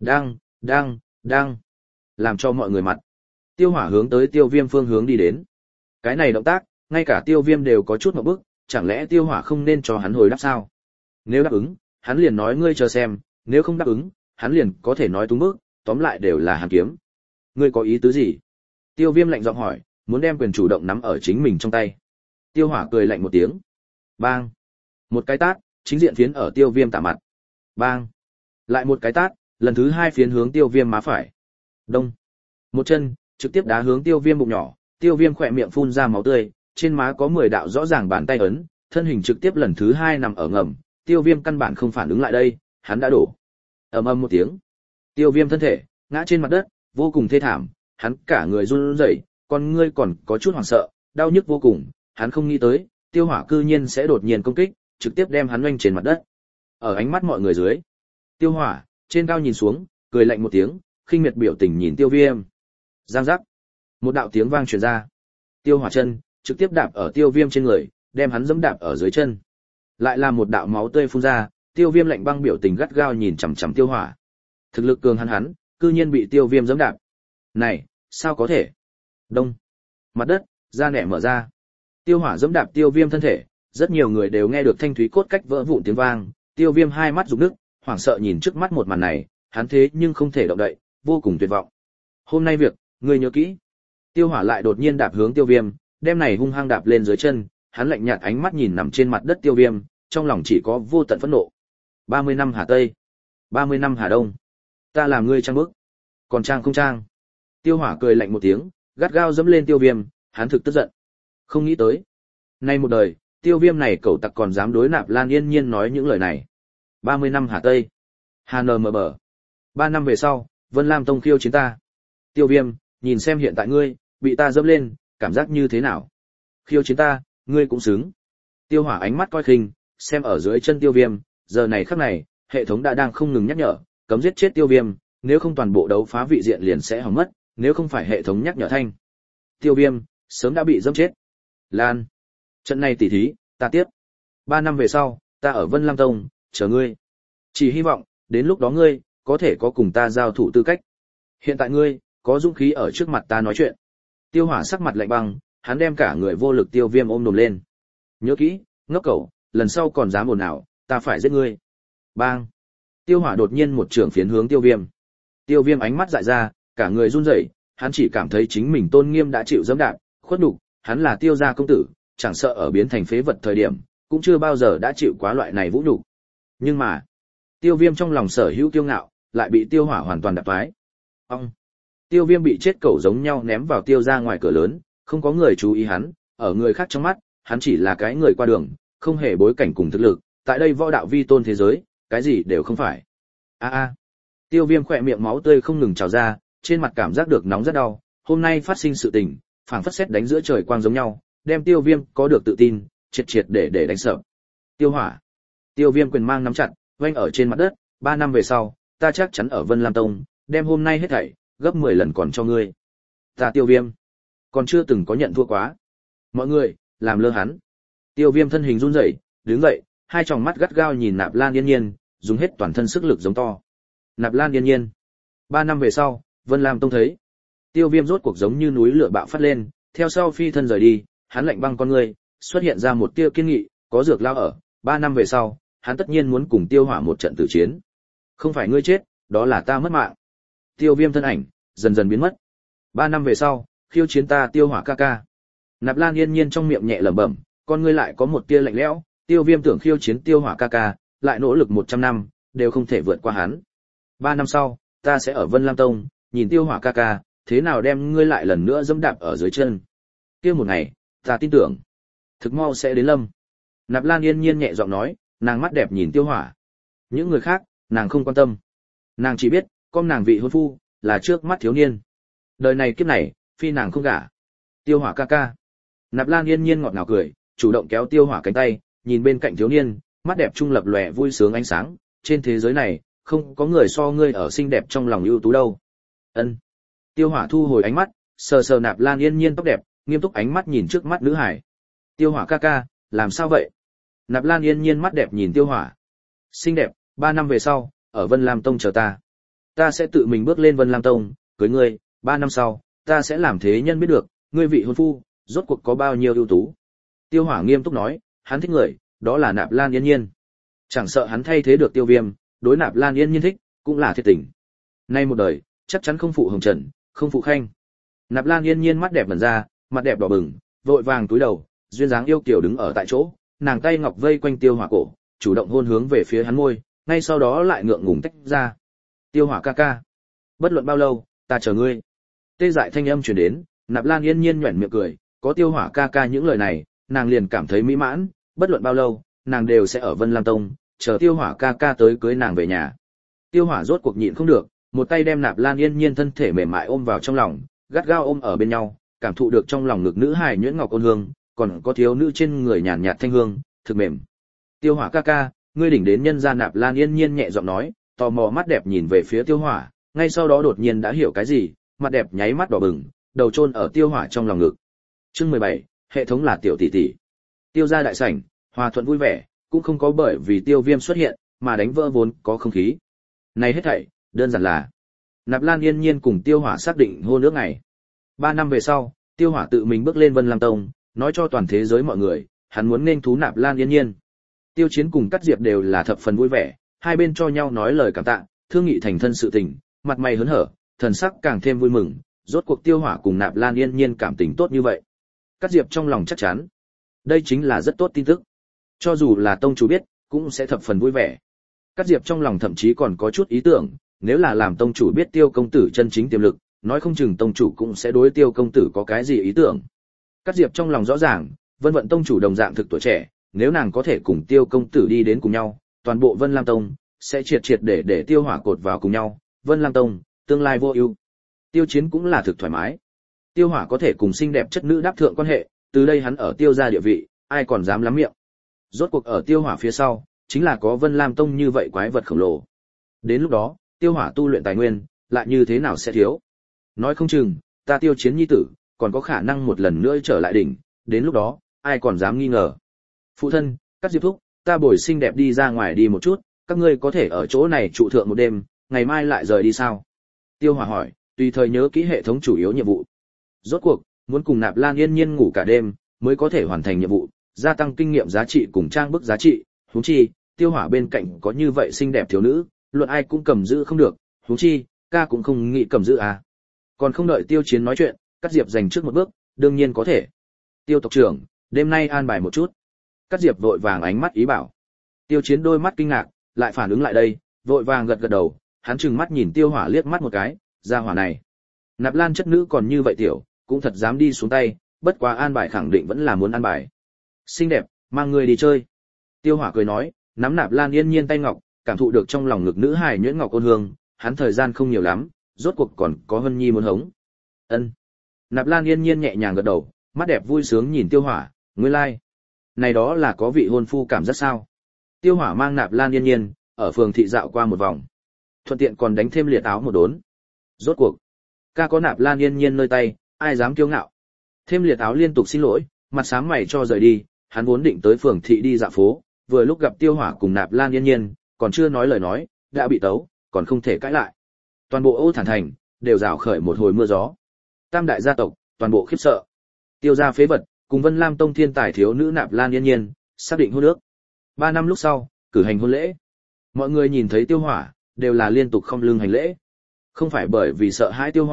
Speaker 1: Đang, làm cho mọi người mặt. Tiêu Hỏa hướng tới Tiêu Viêm phương hướng đi đến. Cái này động tác, ngay cả Tiêu Viêm đều có chút ngượng bức, chẳng lẽ Tiêu Hỏa không nên cho hắn hồi đáp sao? Nếu đáp ứng, hắn liền nói ngươi chờ xem, nếu không đáp ứng, hắn liền có thể nói túng bước, tóm lại đều là hàn kiếm. Ngươi có ý tứ gì? Tiêu Viêm lạnh giọng hỏi, muốn đem quyền chủ động nắm ở chính mình trong tay. Tiêu Hỏa cười lạnh một tiếng. Bang! Một cái tát, chính diện phiến ở Tiêu Viêm tạ mặt. Bang! Lại một cái tát, lần thứ hai phiến hướng Tiêu Viêm má phải. Đông! Một chân, trực tiếp đá hướng Tiêu Viêm bụng nhỏ, Tiêu Viêm khỏe miệng phun ra máu tươi, trên má có 10 đạo rõ ràng bàn tay ấn, thân hình trực tiếp lần thứ hai nằm ở ngầm, Tiêu Viêm căn bản không phản ứng lại đây, hắn đã đổ. Ầm ầm một tiếng. Tiêu Viêm thân thể ngã trên mặt đất, vô cùng thê thảm, hắn cả người run rẩy, con ngươi còn có chút hoảng sợ, đau nhức vô cùng, hắn không nghĩ tới, Tiêu Hỏa cư nhiên sẽ đột nhiên công kích, trực tiếp đem hắn oanh trên mặt đất. Ở ánh mắt mọi người dưới, Tiêu Hỏa trên cao nhìn xuống, cười lạnh một tiếng, khinh miệt biểu tình nhìn Tiêu Viêm. Giang giác. Một đạo tiếng vang truyền ra. Tiêu Hỏa chân trực tiếp đạp ở Tiêu Viêm trên người, đem hắn giẫm đạp ở dưới chân. Lại là một đạo máu tươi phun ra, Tiêu Viêm lạnh băng biểu tình gắt gao nhìn chằm chằm Tiêu Hỏa. Thực lực cường hắn cư nhiên bị Tiêu Viêm giẫm đạp. Này, sao có thể? Đông. Mặt đất da nẻ mở ra. Tiêu Hỏa giẫm đạp Tiêu Viêm thân thể, rất nhiều người đều nghe được thanh thúy cốt cách vỡ vụn tiếng vang, Tiêu Viêm hai mắt rục nứt, hoảng sợ nhìn trước mắt một màn này, hắn thế nhưng không thể động đậy, vô cùng tuyệt vọng. Hôm nay việc, ngươi nhớ kỹ. Tiêu Hỏa lại đột nhiên đạp hướng Tiêu Viêm, đem này hung hăng đạp lên dưới chân, hắn lạnh nhạt ánh mắt nhìn nằm trên mặt đất Tiêu Viêm, trong lòng chỉ có vô tận phẫn nộ. 30 năm Hà Tây, 30 năm Hà Đông, ta làm ngươi trang bức, còn trang không trang? Tiêu Hỏa cười lạnh một tiếng, gắt gao dẫm lên Tiêu Viêm, hắn thực tức giận. Không nghĩ tới, nay một đời, Tiêu Viêm này cẩu tặc còn dám đối nạp Lan Yên Nhiên nói những lời này. 30 năm Hà Tây, Hà NMB. 3 năm về sau, Vân Lam Tông khiêu chiến ta. Tiêu Viêm, nhìn xem hiện tại ngươi, bị ta dẫm lên, cảm giác như thế nào? Khiêu chiến ta, ngươi cũng xứng. Tiêu Hỏa ánh mắt coi khinh, xem ở dưới chân Tiêu Viêm, giờ này khắc này, hệ thống đã đang không ngừng nhắc nhở, cấm giết chết Tiêu Viêm, nếu không toàn bộ đấu phá vị diện liền sẽ hỏng mất, nếu không phải hệ thống nhắc nhở thanh. Tiêu Viêm, sớm đã bị dẫm chết. Lan, trận này tỉ thí, ta tiếp. 3 năm về sau, ta ở Vân Lam Tông, chờ ngươi. Chỉ hy vọng, đến lúc đó ngươi, có thể có cùng ta giao thủ tư cách. Hiện tại ngươi, có dũng khí ở trước mặt ta nói chuyện. Tiêu Hỏa sắc mặt lạnh băng, hắn đem cả người vô lực Tiêu Viêm ôm đồm lên. Nhớ kỹ, ngốc cẩu, lần sau còn dám ồn ào, ta phải giết ngươi. Bang. Tiêu Hỏa đột nhiên một trường phiến hướng Tiêu Viêm. Tiêu Viêm ánh mắt dại ra, cả người run rẩy, hắn chỉ cảm thấy chính mình tôn nghiêm đã chịu giẫm đạp, khuất nhục, hắn là Tiêu gia công tử, chẳng sợ ở biến thành phế vật thời điểm, cũng chưa bao giờ đã chịu quá loại này vũ nhục. Nhưng mà, Tiêu Viêm trong lòng sở hữu kiêu ngạo, lại bị Tiêu Hỏa hoàn toàn đạp phái. Ông. Tiêu Viêm bị chết cẩu giống nhau ném vào Tiêu gia ngoài cửa lớn, không có người chú ý hắn, ở người khác trong mắt, hắn chỉ là cái người qua đường, không hề bối cảnh cùng thực lực, tại đây võ đạo vi tôn thế giới, cái gì đều không phải. Tiêu Viêm khỏe miệng máu tươi không ngừng trào ra, trên mặt cảm giác được nóng rất đau, hôm nay phát sinh sự tình, phảng phất sét đánh giữa trời quang giống nhau, đem Tiêu Viêm có được tự tin, triệt để đánh sợ. Tiêu Hỏa. Tiêu Viêm quyền mang nắm chặt, vênh ở trên mặt đất, 3 năm về sau, ta chắc chắn ở Vân Lam Tông, đem hôm nay hết thảy, gấp 10 lần còn cho ngươi. Ta Tiêu Viêm, còn chưa từng có nhận thua quá. Mọi người, làm lơ hắn. Tiêu Viêm thân hình run rẩy, đứng dậy, hai tròng mắt gắt gao nhìn Nạp Lan Yên Nhiên, dùng hết toàn thân sức lực giống to. Nạp Lan Yên Nhiên. 3 năm về sau, Vân Lam Tông thấy. Tiêu Viêm rốt cuộc giống như núi lửa bạo phát lên, theo sau phi thân rời đi, hắn lạnh băng con người, xuất hiện ra một tia kiên nghị, có dược lao ở, 3 năm về sau, hắn tất nhiên muốn cùng Tiêu Hỏa một trận tử chiến. Không phải ngươi chết, đó là ta mất mạng. Tiêu Viêm thân ảnh dần dần biến mất. 3 năm về sau, khiêu chiến ta Tiêu Hỏa ca ca. Nạp Lan Yên Nhiên trong miệng nhẹ lẩm bẩm, con ngươi lại có một tia lạnh lẽo, Tiêu Viêm tưởng khiêu chiến Tiêu Hỏa ca ca, lại nỗ lực 100 năm, đều không thể vượt qua hắn. 3 năm sau, ta sẽ ở Vân Lam Tông, nhìn Tiêu Hỏa ca ca, thế nào đem ngươi lại lần nữa dẫm đạp ở dưới chân. Kia một ngày, ta tin tưởng, thực mau sẽ đến lâm. Nạp Lan Yên Nhiên nhẹ giọng nói, nàng mắt đẹp nhìn Tiêu Hỏa. Những người khác, nàng không quan tâm. Nàng chỉ biết, con nàng vị hôn phu, là trước mắt thiếu niên. Đời này kiếp này, phi nàng không gả. Tiêu Hỏa ca ca. Nạp Lan Yên Nhiên ngọt ngào cười, chủ động kéo Tiêu Hỏa cánh tay, nhìn bên cạnh thiếu niên, mắt đẹp trung lập lòe vui sướng ánh sáng, trên thế giới này, không có người so ngươi ở xinh đẹp trong lòng ưu tú đâu. Ân. Tiêu Hỏa thu hồi ánh mắt, sờ sờ Nạp Lan Yên Nhiên tóc đẹp, nghiêm túc ánh mắt nhìn trước mắt nữ hải. Tiêu Hỏa ca ca, làm sao vậy? Nạp Lan Yên Nhiên mắt đẹp nhìn Tiêu Hỏa. Xinh đẹp, 3 năm về sau, ở Vân Lam Tông chờ ta. Ta sẽ tự mình bước lên Vân Lam Tông, cưới ngươi, 3 năm sau, ta sẽ làm thế nhân biết được, ngươi vị hôn phu, rốt cuộc có bao nhiêu ưu tú. Tiêu Hỏa nghiêm túc nói, hắn thích người, đó là Nạp Lan Yên Nhiên. Chẳng sợ hắn thay thế được Tiêu Viêm, đối Nạp Lan Yên Nhiên thích, cũng là thiệt tình. Nay một đời, chắc chắn không phụ hồng trần, không phụ khanh. Nạp Lan Yên Nhiên mắt đẹp bật ra, mặt đẹp đỏ bừng, vội vàng túi đầu, duyên dáng yêu kiều đứng ở tại chỗ, nàng tay ngọc vây quanh Tiêu Hỏa cổ, chủ động hôn hướng về phía hắn môi, ngay sau đó lại ngượng ngùng tách ra. Tiêu Hỏa ca ca, bất luận bao lâu, ta chờ ngươi. Tê dại thanh âm truyền đến, Nạp Lan Yên Nhiên nhuyễn miệng cười, có Tiêu Hỏa ca ca những lời này, nàng liền cảm thấy mỹ mãn, bất luận bao lâu, nàng đều sẽ ở Vân Lam Tông, chờ Tiêu Hỏa ca ca tới cưới nàng về nhà. Tiêu Hỏa rốt cuộc nhịn không được, một tay đem Nạp Lan Yên Nhiên thân thể mềm mại ôm vào trong lòng, gắt gao ôm ở bên nhau, cảm thụ được trong lòng ngực nữ hài nhuyễn ngọc ôn hương, còn có thiếu nữ trên người nhàn nhạt thanh hương, thực mềm. Tiêu Hỏa ca ca, ngươi đỉnh đến nhân gia. Nạp Lan Yên Nhiên nhẹ giọng nói, tò mò mắt đẹp nhìn về phía Tiêu Hỏa, ngay sau đó đột nhiên đã hiểu cái gì, mặt đẹp nháy mắt đỏ bừng, đầu chôn ở Tiêu Hỏa trong lòng ngực. Chương 17, hệ thống là tiểu tỷ tỷ. Tiêu gia đại sảnh, hòa thuận vui vẻ, cũng không có bởi vì Tiêu Viêm xuất hiện mà đánh vỡ vốn có không khí. Này hết thảy, đơn giản là Nạp Lan Yên Nhiên cùng Tiêu Hỏa xác định hôn ước ngày. 3 năm về sau, Tiêu Hỏa tự mình bước lên Vân Lam Tông, nói cho toàn thế giới mọi người, hắn muốn nên thú Nạp Lan Yên Nhiên. Tiêu Chiến cùng Cát Diệp đều là thập phần vui vẻ, hai bên cho nhau nói lời cảm tạ, thương nghị thành thân sự tình, mặt mày hớn hở, thần sắc càng thêm vui mừng, rốt cuộc Tiêu Hỏa cùng Nạp Lan Yên Nhiên cảm tình tốt như vậy. Cát Diệp trong lòng chắc chắn, đây chính là rất tốt tin tức. Cho dù là tông chủ biết, cũng sẽ thập phần vui vẻ. Cát Diệp trong lòng thậm chí còn có chút ý tưởng, nếu là làm tông chủ biết Tiêu công tử chân chính tiềm lực, nói không chừng tông chủ cũng sẽ đối Tiêu công tử có cái gì ý tưởng. Cát Diệp trong lòng rõ ràng, Vân Vận tông chủ đồng dạng thực tuổi trẻ, nếu nàng có thể cùng Tiêu công tử đi đến cùng nhau, toàn bộ Vân Lam Tông sẽ triệt triệt để Tiêu Hỏa cột vào cùng nhau, Vân Lam Tông tương lai vô ưu. Tiêu Chiến cũng là thực thoải mái. Tiêu Hỏa có thể cùng xinh đẹp chất nữ đáp thượng quan hệ, từ đây hắn ở Tiêu gia địa vị, ai còn dám lắm miệng. Rốt cuộc ở Tiêu Hỏa phía sau, chính là có Vân Lam Tông như vậy quái vật khổng lồ. Đến lúc đó, Tiêu Hỏa tu luyện tài nguyên, lại như thế nào sẽ thiếu. Nói không chừng, ta Tiêu Chiến nhi tử, còn có khả năng một lần nữa trở lại đỉnh, đến lúc đó, ai còn dám nghi ngờ. Phụ thân, Cát Diệp thúc, ta bồi xinh đẹp đi ra ngoài đi một chút, các ngươi có thể ở chỗ này trụ thượng một đêm, ngày mai lại rời đi sao? Tiêu Hỏa hỏi, tùy thời nhớ kỹ hệ thống chủ yếu nhiệm vụ. Rốt cuộc, muốn cùng Nạp Lan Yên Nhiên ngủ cả đêm, mới có thể hoàn thành nhiệm vụ, gia tăng kinh nghiệm giá trị cùng trang bức giá trị, huống chi, Tiêu Hỏa bên cạnh có như vậy xinh đẹp thiếu nữ, luận ai cũng cầm giữ không được, huống chi, ca cũng không nghĩ cầm giữ à. Còn không đợi Tiêu Chiến nói chuyện, Cát Diệp giành trước một bước, đương nhiên có thể. Tiêu tộc trưởng, đêm nay an bài một chút. Cát Diệp vội vàng ánh mắt ý bảo. Tiêu Chiến đôi mắt kinh ngạc, lại phản ứng lại đây, vội vàng gật gật đầu, hắn trừng mắt nhìn Tiêu Hỏa liếc mắt một cái, gia hỏa này. Nạp Lan chất nữ còn như vậy tiểu, cũng thật dám đi xuống tay, bất quá an bài khẳng định vẫn là muốn an bài. Xinh đẹp, mang người đi chơi. Tiêu Hỏa cười nói, nắm Nạp Lan Yên Nhiên tay ngọc, cảm thụ được trong lòng ngực nữ hài nhuyễn ngọc ôn hương, hắn thời gian không nhiều lắm, rốt cuộc còn có Hân Nhi muốn hống. Ân. Nạp Lan Yên Nhiên nhẹ nhàng gật đầu, mắt đẹp vui sướng nhìn Tiêu Hỏa, nguyên lai, like. Này đó là có vị hôn phu cảm giác sao? Tiêu Hỏa mang Nạp Lan Yên Nhiên ở phường thị dạo qua một vòng, thuận tiện còn đánh thêm liệt áo một đốn. Rốt cuộc, ca có Nạp Lan Yên Nhiên nơi tay, ai dám kiêu ngạo. Thêm liệt áo liên tục xin lỗi, mặt sáng mày cho rời đi, hắn vốn định tới phường thị đi dạo phố, vừa lúc gặp Tiêu Hỏa cùng Nạp Lan Yên Nhiên, còn chưa nói lời nói, đã bị tấu, còn không thể cãi lại. Toàn bộ Ô Thản Thành đều rào khởi một hồi mưa gió. Tam đại gia tộc, toàn bộ khiếp sợ. Tiêu gia phế vật, cùng Vân Lam Tông thiên tài thiếu nữ Nạp Lan Yên Nhiên, xác định hôn ước. 3 năm lúc sau, cử hành hôn lễ. Mọi người nhìn thấy Tiêu Hỏa, đều là liên tục không lưng hành lễ. Không phải bởi vì sợ hãi Tiêu Hỏa,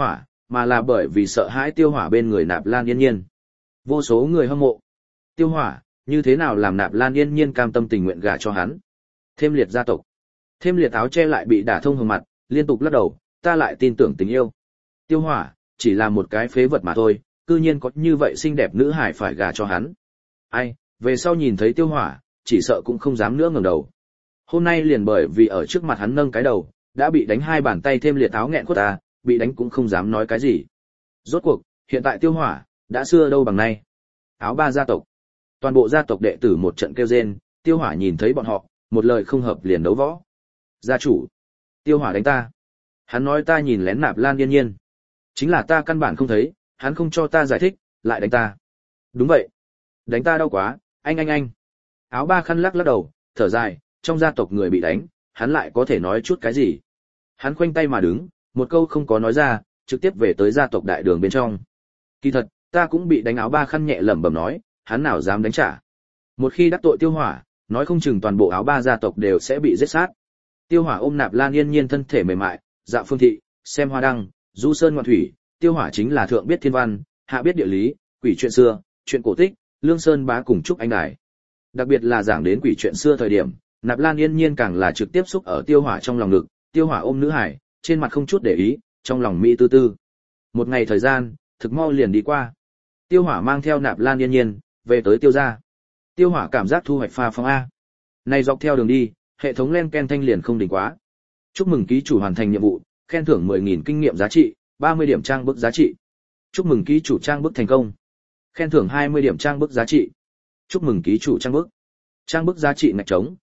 Speaker 1: mà là bởi vì sợ hãi Tiêu Hỏa bên người Nạp Lan Yên Nhiên. Vô số người hâm mộ. Tiêu Hỏa, như thế nào làm Nạp Lan Yên Nhiên cam tâm tình nguyện gả cho hắn? Thêm Liệt gia tộc. Thêm Liệt áo che lại bị đả thông hồng mặt, liên tục lắc đầu, ta lại tin tưởng tình yêu. Tiêu Hỏa, chỉ là một cái phế vật mà thôi, cư nhiên có như vậy xinh đẹp nữ hải phải gả cho hắn. Ai, về sau nhìn thấy Tiêu Hỏa, chỉ sợ cũng không dám nữa ngẩng đầu. Hôm nay liền bởi vì ở trước mặt hắn nâng cái đầu, đã bị đánh 2 bàn tay Thêm Liệt áo nghẹn khuất ta, bị đánh cũng không dám nói cái gì. Rốt cuộc, hiện tại Tiêu Hỏa đã xưa đâu bằng nay. Áo ba gia tộc. Toàn bộ gia tộc đệ tử một trận kêu rên, Tiêu Hỏa nhìn thấy bọn họ, một lời không hợp liền đấu võ. Gia chủ, Tiêu Hỏa đánh ta. Hắn nói ta nhìn lén Nạp Lan Yên Nhiên. Chính là ta căn bản không thấy, hắn không cho ta giải thích, lại đánh ta. Đúng vậy. Đánh ta đau quá, anh. Áo ba khăn lắc lắc đầu, thở dài, trong gia tộc người bị đánh, hắn lại có thể nói chút cái gì. Hắn khoanh tay mà đứng, một câu không có nói ra, trực tiếp về tới gia tộc đại đường bên trong. Kỳ thật, ta cũng bị đánh. Áo ba khăn nhẹ lẩm bẩm nói, hắn nào dám đánh trả. Một khi đắc tội Tiêu Hỏa, nói không chừng toàn bộ áo ba gia tộc đều sẽ bị giết sát. Tiêu Hỏa ôm Nạp Lan Yên Nhiên thân thể mềm mại, dạo phương thị, xem hoa đăng, du sơn ngoạn thủy. Tiêu Hỏa chính là thượng biết thiên văn, hạ biết địa lý, quỷ chuyện xưa, chuyện cổ tích, lương sơn bá cùng chúc anh đài. Đặc biệt là giảng đến quỷ chuyện xưa thời điểm, Nạp Lan Yên Nhiên càng là trực tiếp xúc ở Tiêu Hỏa trong lòng ngực. Tiêu Hỏa ôm nữ hải, trên mặt không chút để ý, trong lòng mỹ tư tư. Một ngày thời gian, thực mau liền đi qua. Tiêu Hỏa mang theo Nạp Lan Yên Nhiên về tới Tiêu gia. Tiêu Hỏa cảm giác thu hoạch pha phong a. Này dọc theo đường đi, hệ thống len ken thanh liền không đỉnh quá. Chúc mừng ký chủ hoàn thành nhiệm vụ, khen thưởng 10.000 kinh nghiệm giá trị, 30 điểm trang bức giá trị. Chúc mừng ký chủ trang bức thành công. Khen thưởng 20 điểm trang bức giá trị. Chúc mừng ký chủ trang bức. Trang bức giá trị ngạch trống,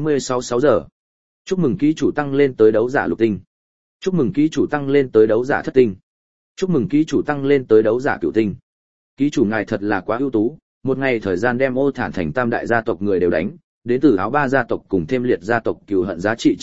Speaker 1: 66 giờ. Chúc mừng ký chủ tăng lên tới đấu giả lục tinh. Chúc mừng ký chủ tăng lên tới đấu giả thất tinh. Chúc mừng ký chủ tăng lên tới đấu giả cửu tinh. Ký chủ ngài thật là quá ưu tú, một ngày thời gian đem Ô Thản thành tam đại gia tộc người đều đánh, đến từ áo ba gia tộc cùng Thêm Liệt gia tộc cừu hận giá trị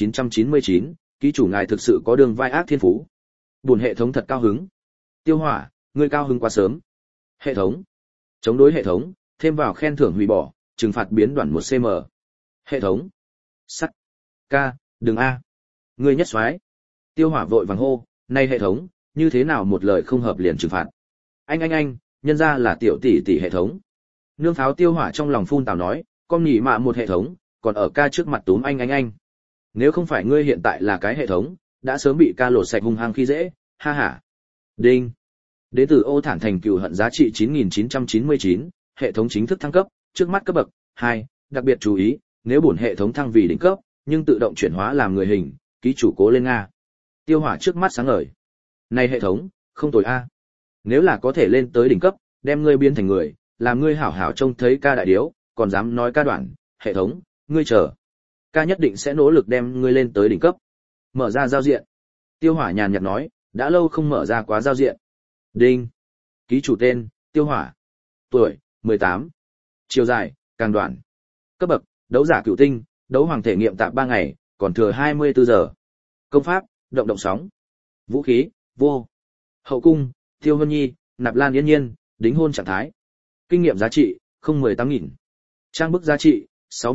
Speaker 1: 9.999, ký chủ ngài thực sự có đường vai ác thiên phú. Buồn hệ thống thật cao hứng. Tiêu Hỏa, ngươi cao hứng quá sớm. Hệ thống. Chống đối hệ thống, thêm vào khen thưởng hủy bỏ, trừng phạt biến đoạn 1 cm. Hệ thống. Sắt. Ca, đừng a. Ngươi nhất soái. Tiêu Hỏa vội vàng hô, này hệ thống, như thế nào một lời không hợp liền trừng phạt. Anh, nhân ra là tiểu tỷ tỷ hệ thống. Nương Tháo Tiêu Hỏa trong lòng phun tào nói, con nhỉ mạ một hệ thống, còn ở ca trước mặt túm anh. Nếu không phải ngươi hiện tại là cái hệ thống, đã sớm bị ca lột sạch hung hăng khi dễ, ha ha. Đinh. Đế tử Ô Thản thành cừu hận giá trị 9.999, hệ thống chính thức thăng cấp, trước mắt cấp bậc 2, đặc biệt chú ý, nếu bổn hệ thống thăng vì đỉnh cấp, nhưng tự động chuyển hóa làm người hình, ký chủ cố lên nga. Tiêu Hỏa trước mắt sáng ngời. Này hệ thống, không tồi a. Nếu là có thể lên tới đỉnh cấp, đem ngươi biến thành người, làm ngươi hảo hảo trông thấy ca đại điếu, còn dám nói ca đoạn, hệ thống, ngươi chờ. Ca nhất định sẽ nỗ lực đem ngươi lên tới đỉnh cấp. Mở ra giao diện. Tiêu Hỏa nhàn nhạt nói, đã lâu không mở ra quá giao diện. Đinh. Ký chủ tên, Tiêu Hỏa. Tuổi, 18. Chiều dài, càng đoạn. Cấp bậc, đấu giả cửu tinh, đấu hoàng thể nghiệm tạm 3 ngày, còn thừa 24 giờ. Công pháp, động sóng. Vũ khí, vô. Hậu cung, Tiêu Vân Nhi, Nạp Lan Yên Nhiên, đính hôn trạng thái. Kinh nghiệm giá trị, 18.000. Trang bức giá trị,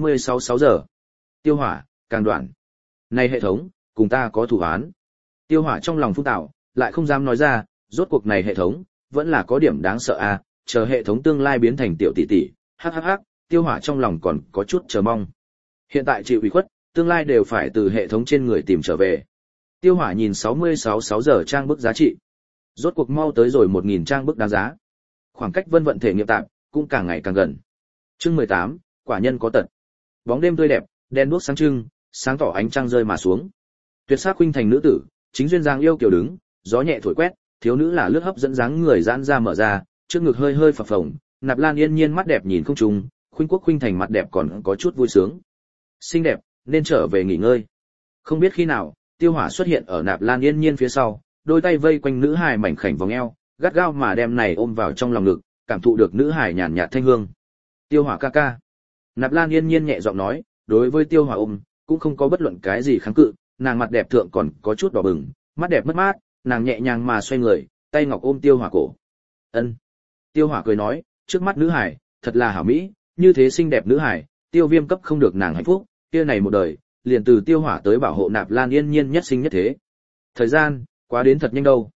Speaker 1: 66 giờ. Tiêu Hỏa, càng đoạn. Này hệ thống, cùng ta có thủ án. Tiêu Hỏa trong lòng phun tạo, lại không dám nói ra, rốt cuộc này hệ thống, vẫn là có điểm đáng sợ à, chờ hệ thống tương lai biến thành tiểu tỷ tỷ, hắc, Tiêu Hỏa trong lòng còn có chút chờ mong. Hiện tại chịu ủy khuất, tương lai đều phải từ hệ thống trên người tìm trở về. Tiêu Hỏa nhìn 66 giờ trang bức giá trị. Rốt cuộc mau tới rồi 1.000 trang bức đáng giá. Khoảng cách vân vận thể nghiệm tạm, cũng càng ngày càng gần. Chương 18, quả nhân có tật. Bóng đêm tươi đẹp, đèn đuốc sáng trưng, sáng tỏ ánh trăng rơi mà xuống. Tuyệt sắc khuynh thành nữ tử, chính duyên dáng yêu kiều đứng, gió nhẹ thổi quét, thiếu nữ là lướt hấp dẫn dáng người giãn ra mở ra, trước ngực hơi phập phồng, Nạp Lan Yên Nhiên mắt đẹp nhìn không trùng, khuynh quốc khuynh thành mặt đẹp còn có chút vui sướng. Xinh đẹp, nên trở về nghỉ ngơi. Không biết khi nào, Tiêu Hỏa xuất hiện ở Nạp Lan Yên Nhiên phía sau, đôi tay vây quanh nữ hài mảnh khảnh vòng eo, gắt gao mà đem này ôm vào trong lòng ngực, cảm thụ được nữ hài nhàn nhạt thanh hương. Tiêu Hỏa ca ca. Nạp Lan Yên Nhiên nhẹ giọng nói, đối với Tiêu Hỏa ôm, cũng không có bất luận cái gì kháng cự, nàng mặt đẹp thượng còn có chút đỏ bừng, mắt đẹp mất mát, nàng nhẹ nhàng mà xoay người, tay ngọc ôm Tiêu Hỏa cổ. Ân. Tiêu Hỏa cười nói, trước mắt nữ hải, thật là hảo mỹ, như thế xinh đẹp nữ hải, Tiêu Viêm cấp không được nàng hạnh phúc, kia này một đời, liền từ Tiêu Hỏa tới bảo hộ Nạp Lan Yên Nhiên nhất sinh nhất thế. Thời gian, quá đến thật nhanh đâu.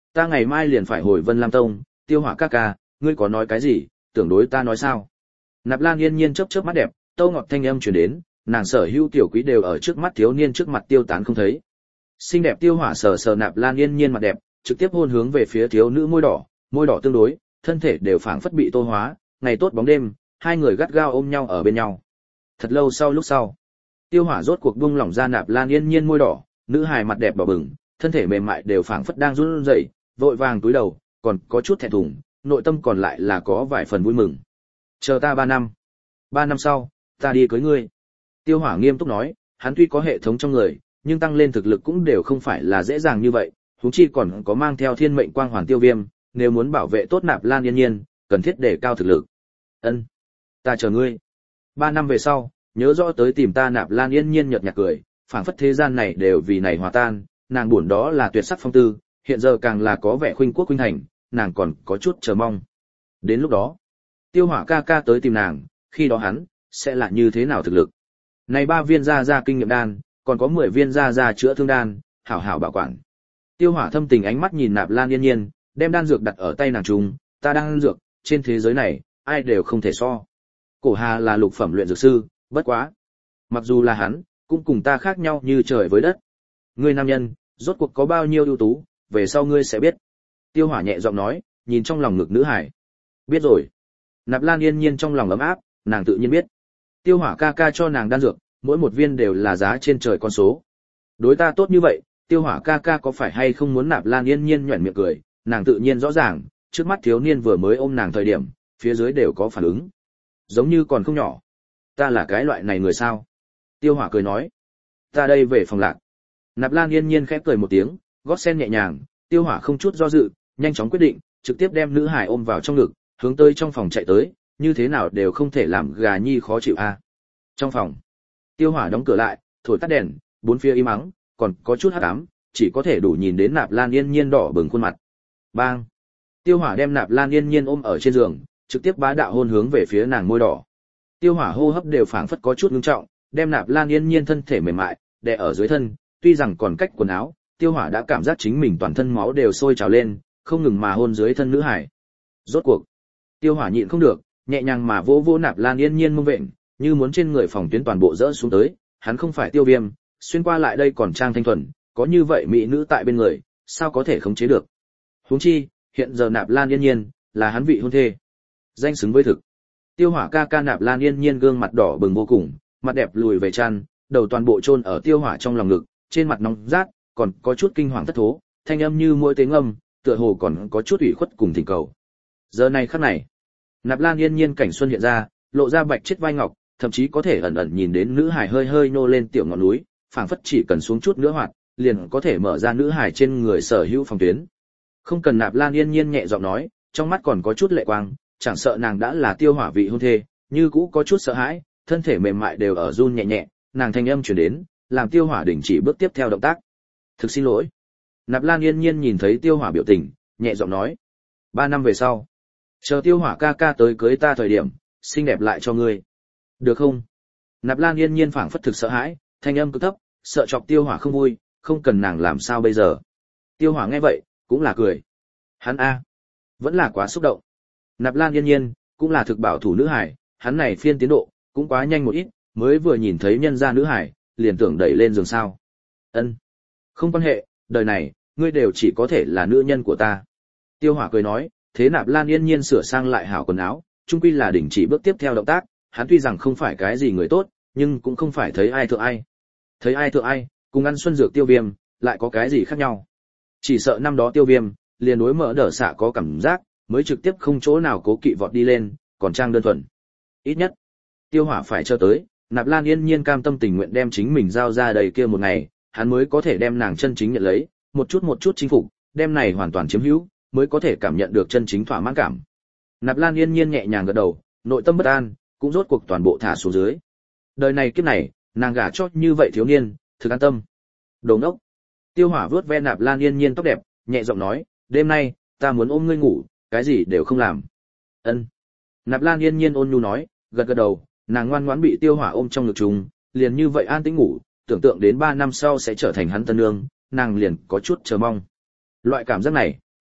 Speaker 1: Ta ngày mai liền phải hồi Vân Lam Tông, Tiêu Hỏa ca ca, ngươi có nói cái gì, tưởng đối ta nói sao? Nạp Lan Yên Nhiên chớp chớp mắt đẹp, tâu ngọt thanh âm truyền đến, nàng sở hữu tiểu quý đều ở trước mắt thiếu niên trước mặt tiêu tán không thấy. Xinh đẹp Tiêu Hỏa sờ sờ Nạp Lan Yên Nhiên mặt đẹp, trực tiếp hôn hướng về phía thiếu nữ môi đỏ tương đối, thân thể đều phảng phất bị tô hóa, ngày tốt bóng đêm, hai người gắt gao ôm nhau ở bên nhau. Thật lâu lúc sau, Tiêu Hỏa rốt cuộc buông lỏng ra Nạp Lan Yên Nhiên môi đỏ, nữ hài mặt đẹp đỏ bừng, thân thể mềm mại đều phảng phất đang run rẩy, vội vàng túi đầu, còn có chút thẹn thùng, nội tâm còn lại là có vài phần vui mừng. Chờ ta 3 năm. 3 năm sau, ta đi cưới ngươi. Tiêu Hỏa nghiêm túc nói, hắn tuy có hệ thống trong người, nhưng tăng lên thực lực cũng đều không phải là dễ dàng như vậy, huống chi còn có mang theo thiên mệnh quang hoàn tiêu viêm, nếu muốn bảo vệ tốt Nạp Lan Yên Nhiên, cần thiết đề cao thực lực. Ân, ta chờ ngươi. 3 năm về sau, nhớ rõ tới tìm ta. Nạp Lan Yên Nhiên nhợt nhạt cười, phảng phất thế gian này đều vì này hòa tan, nàng buồn đó là tuyệt sắc phong tư, hiện giờ càng là có vẻ khuynh quốc khuynh thành, nàng còn có chút chờ mong. Đến lúc đó, Tiêu Hỏa ca ca tới tìm nàng, khi đó hắn sẽ là như thế nào thực lực? Này 3 viên gia kinh nghiệm đan, còn có 10 viên gia chữa thương đan, hảo hảo bảo quản. Tiêu Hỏa thâm tình ánh mắt nhìn Nạp Lan Yên Nhiên, đem đan dược đặt ở tay nàng trùng, ta đan dược, trên thế giới này, ai đều không thể so. Cổ Hà là lục phẩm luyện dược sư, bất quá, mặc dù là hắn, cũng cùng ta khác nhau như trời với đất. Ngươi nam nhân, rốt cuộc có bao nhiêu ưu tú, về sau ngươi sẽ biết. Tiêu Hỏa nhẹ giọng nói, nhìn trong lòng ngực nữ hải. Biết rồi. Nạp Lan Yên Nhiên trong lòng ấm áp, nàng tự nhiên biết. Tiêu Hỏa ca ca cho nàng đan dược, mỗi một viên đều là giá trên trời con số. Đối ta tốt như vậy, Tiêu Hỏa ca ca có phải hay không muốn Nạp Lan Yên Nhiên nhuyễn miệng cười, nàng tự nhiên rõ ràng, trước mắt thiếu niên vừa mới ôm nàng thời điểm, phía dưới đều có phản ứng. Giống như còn không nhỏ. Ta là cái loại này người sao? Tiêu Hỏa cười nói. Ta đây về phòng lạc. Nạp Lan Yên Nhiên khẽ cười một tiếng, gót sen nhẹ nhàng, Tiêu Hỏa không chút do dự, nhanh chóng quyết định, trực tiếp đem nữ hải ôm vào trong ngực, hướng tới trong phòng chạy tới, như thế nào đều không thể làm gà nhi khó chịu a. Trong phòng, Tiêu Hỏa đóng cửa lại, thổi tắt đèn, bốn phía im ắng, còn có chút hắc ám, chỉ có thể đủ nhìn đến Nạp Lan Yên Nhiên đỏ bừng khuôn mặt. Bang! Tiêu Hỏa đem Nạp Lan Yên Nhiên ôm ở trên giường, trực tiếp bá đạo hôn hướng về phía nàng môi đỏ. Tiêu Hỏa hô hấp đều phảng phất có chút ngưng trọng, đem Nạp Lan Yên Nhiên thân thể mềm mại đè ở dưới thân, tuy rằng còn cách quần áo, Tiêu Hỏa đã cảm giác chính mình toàn thân máu đều sôi trào lên, không ngừng mà hôn dưới thân nữ hải. Rốt cuộc, Tiêu Hỏa nhịn không được, nhẹ nhàng mà vỗ vỗ Nạp Lan Yên Nhiên mông vện, như muốn trên người phòng tuyến toàn bộ rỡ xuống tới, hắn không phải Tiêu Viêm, xuyên qua lại đây còn trang thanh thuần, có như vậy mỹ nữ tại bên người, sao có thể khống chế được? Huống chi, hiện giờ Nạp Lan Yên Nhiên là hắn vị hôn thê, danh xứng với thực. Tiêu Hỏa ca ca Nạp Lan Yên Nhiên gương mặt đỏ bừng vô cùng, mặt đẹp lùi về chăn, đầu toàn bộ chôn ở Tiêu Hỏa trong lòng ngực, trên mặt nóng rát, còn có chút kinh hoàng thất thố, thanh âm như mỗi tiếng âm, tựa hồ còn có chút ủy khuất cùng thỉnh cầu. Giờ này khắc này, Nạp Lan Yên Nhiên cảnh xuân hiện ra, lộ ra bạch chiết vai ngọc, thậm chí có thể ẩn ẩn nhìn đến nữ hài hơi hơi nô lên tiểu ngọn núi, phảng phất chỉ cần xuống chút nữa hoạt, liền có thể mở ra nữ hài trên người sở hữu phòng tuyến. Không cần Nạp Lan Yên Nhiên nhẹ giọng nói, trong mắt còn có chút lệ quang, chẳng sợ nàng đã là Tiêu Hỏa vị hôn thê, như cũ có chút sợ hãi, thân thể mềm mại đều ở run nhẹ nhẹ, nàng thanh âm truyền đến, làm Tiêu Hỏa đình chỉ bước tiếp theo động tác. Thực xin lỗi. Nạp Lan Yên Nhiên nhìn thấy Tiêu Hỏa biểu tình, nhẹ giọng nói. 3 năm về sau, chờ Tiêu Hỏa ca ca tới cưới ta thời điểm, xinh đẹp lại cho ngươi. Được không? Nạp Lan Yên Nhiên phảng phất thực sợ hãi, thanh âm cực thấp, sợ chọc Tiêu Hỏa không vui, không cần nàng làm sao bây giờ. Tiêu Hỏa nghe vậy, cũng là cười. Hắn vẫn là quá xúc động. Nạp Lan Yên Nhiên cũng là thực bảo thủ nữ hải, hắn này phiên tiến độ cũng quá nhanh một ít, mới vừa nhìn thấy nhân gia nữ hải, liền tưởng đẩy lên giường sao. Ân, không quan hệ, đời này ngươi đều chỉ có thể là nữ nhân của ta. Tiêu Hỏa cười nói, thế Nạp Lan Yên Nhiên sửa sang lại hảo quần áo, chung quy là đình chỉ bước tiếp theo động tác, hắn tuy rằng không phải cái gì người tốt, nhưng cũng không phải thấy ai thượng ai. Thấy ai thượng ai, cùng ăn xuân dược Tiêu Viêm, lại có cái gì khác nhau. Chỉ sợ năm đó Tiêu Viêm, liền đối mở đỡ xạ có cảm giác, mới trực tiếp không chỗ nào cố kỵ vọt đi lên, còn trang đơn thuần. Ít nhất, Tiêu Hỏa phải cho tới, Nạp Lan Yên Nhiên cam tâm tình nguyện đem chính mình giao ra đầy kia một ngày, hắn mới có thể đem nàng chân chính nhận lấy, một chút chinh phục, đem này hoàn toàn chiếm hữu, mới có thể cảm nhận được chân chính thỏa mãn cảm. Nạp Lan Yên Nhiên nhẹ nhàng gật đầu, nội tâm bất an cũng rốt cuộc toàn bộ thả xuống dưới. Đời này kiếp này, nàng gả cho như vậy thiếu niên, thực an tâm. Đồ ngốc. Tiêu Hỏa vuốt ve Nạp Lan Yên Nhiên tóc đẹp, nhẹ giọng nói, đêm nay ta muốn ôm ngươi ngủ, cái gì đều không làm. Ân. Nạp Lan Yên Nhiên ôn nhu nói, gật gật đầu, nàng ngoan ngoãn bị Tiêu Hỏa ôm trong ngực trùng, liền như vậy an tĩnh ngủ, tưởng tượng đến 3 năm sau sẽ trở thành hắn tân nương, nàng liền có chút chờ mong. Loại cảm giác này,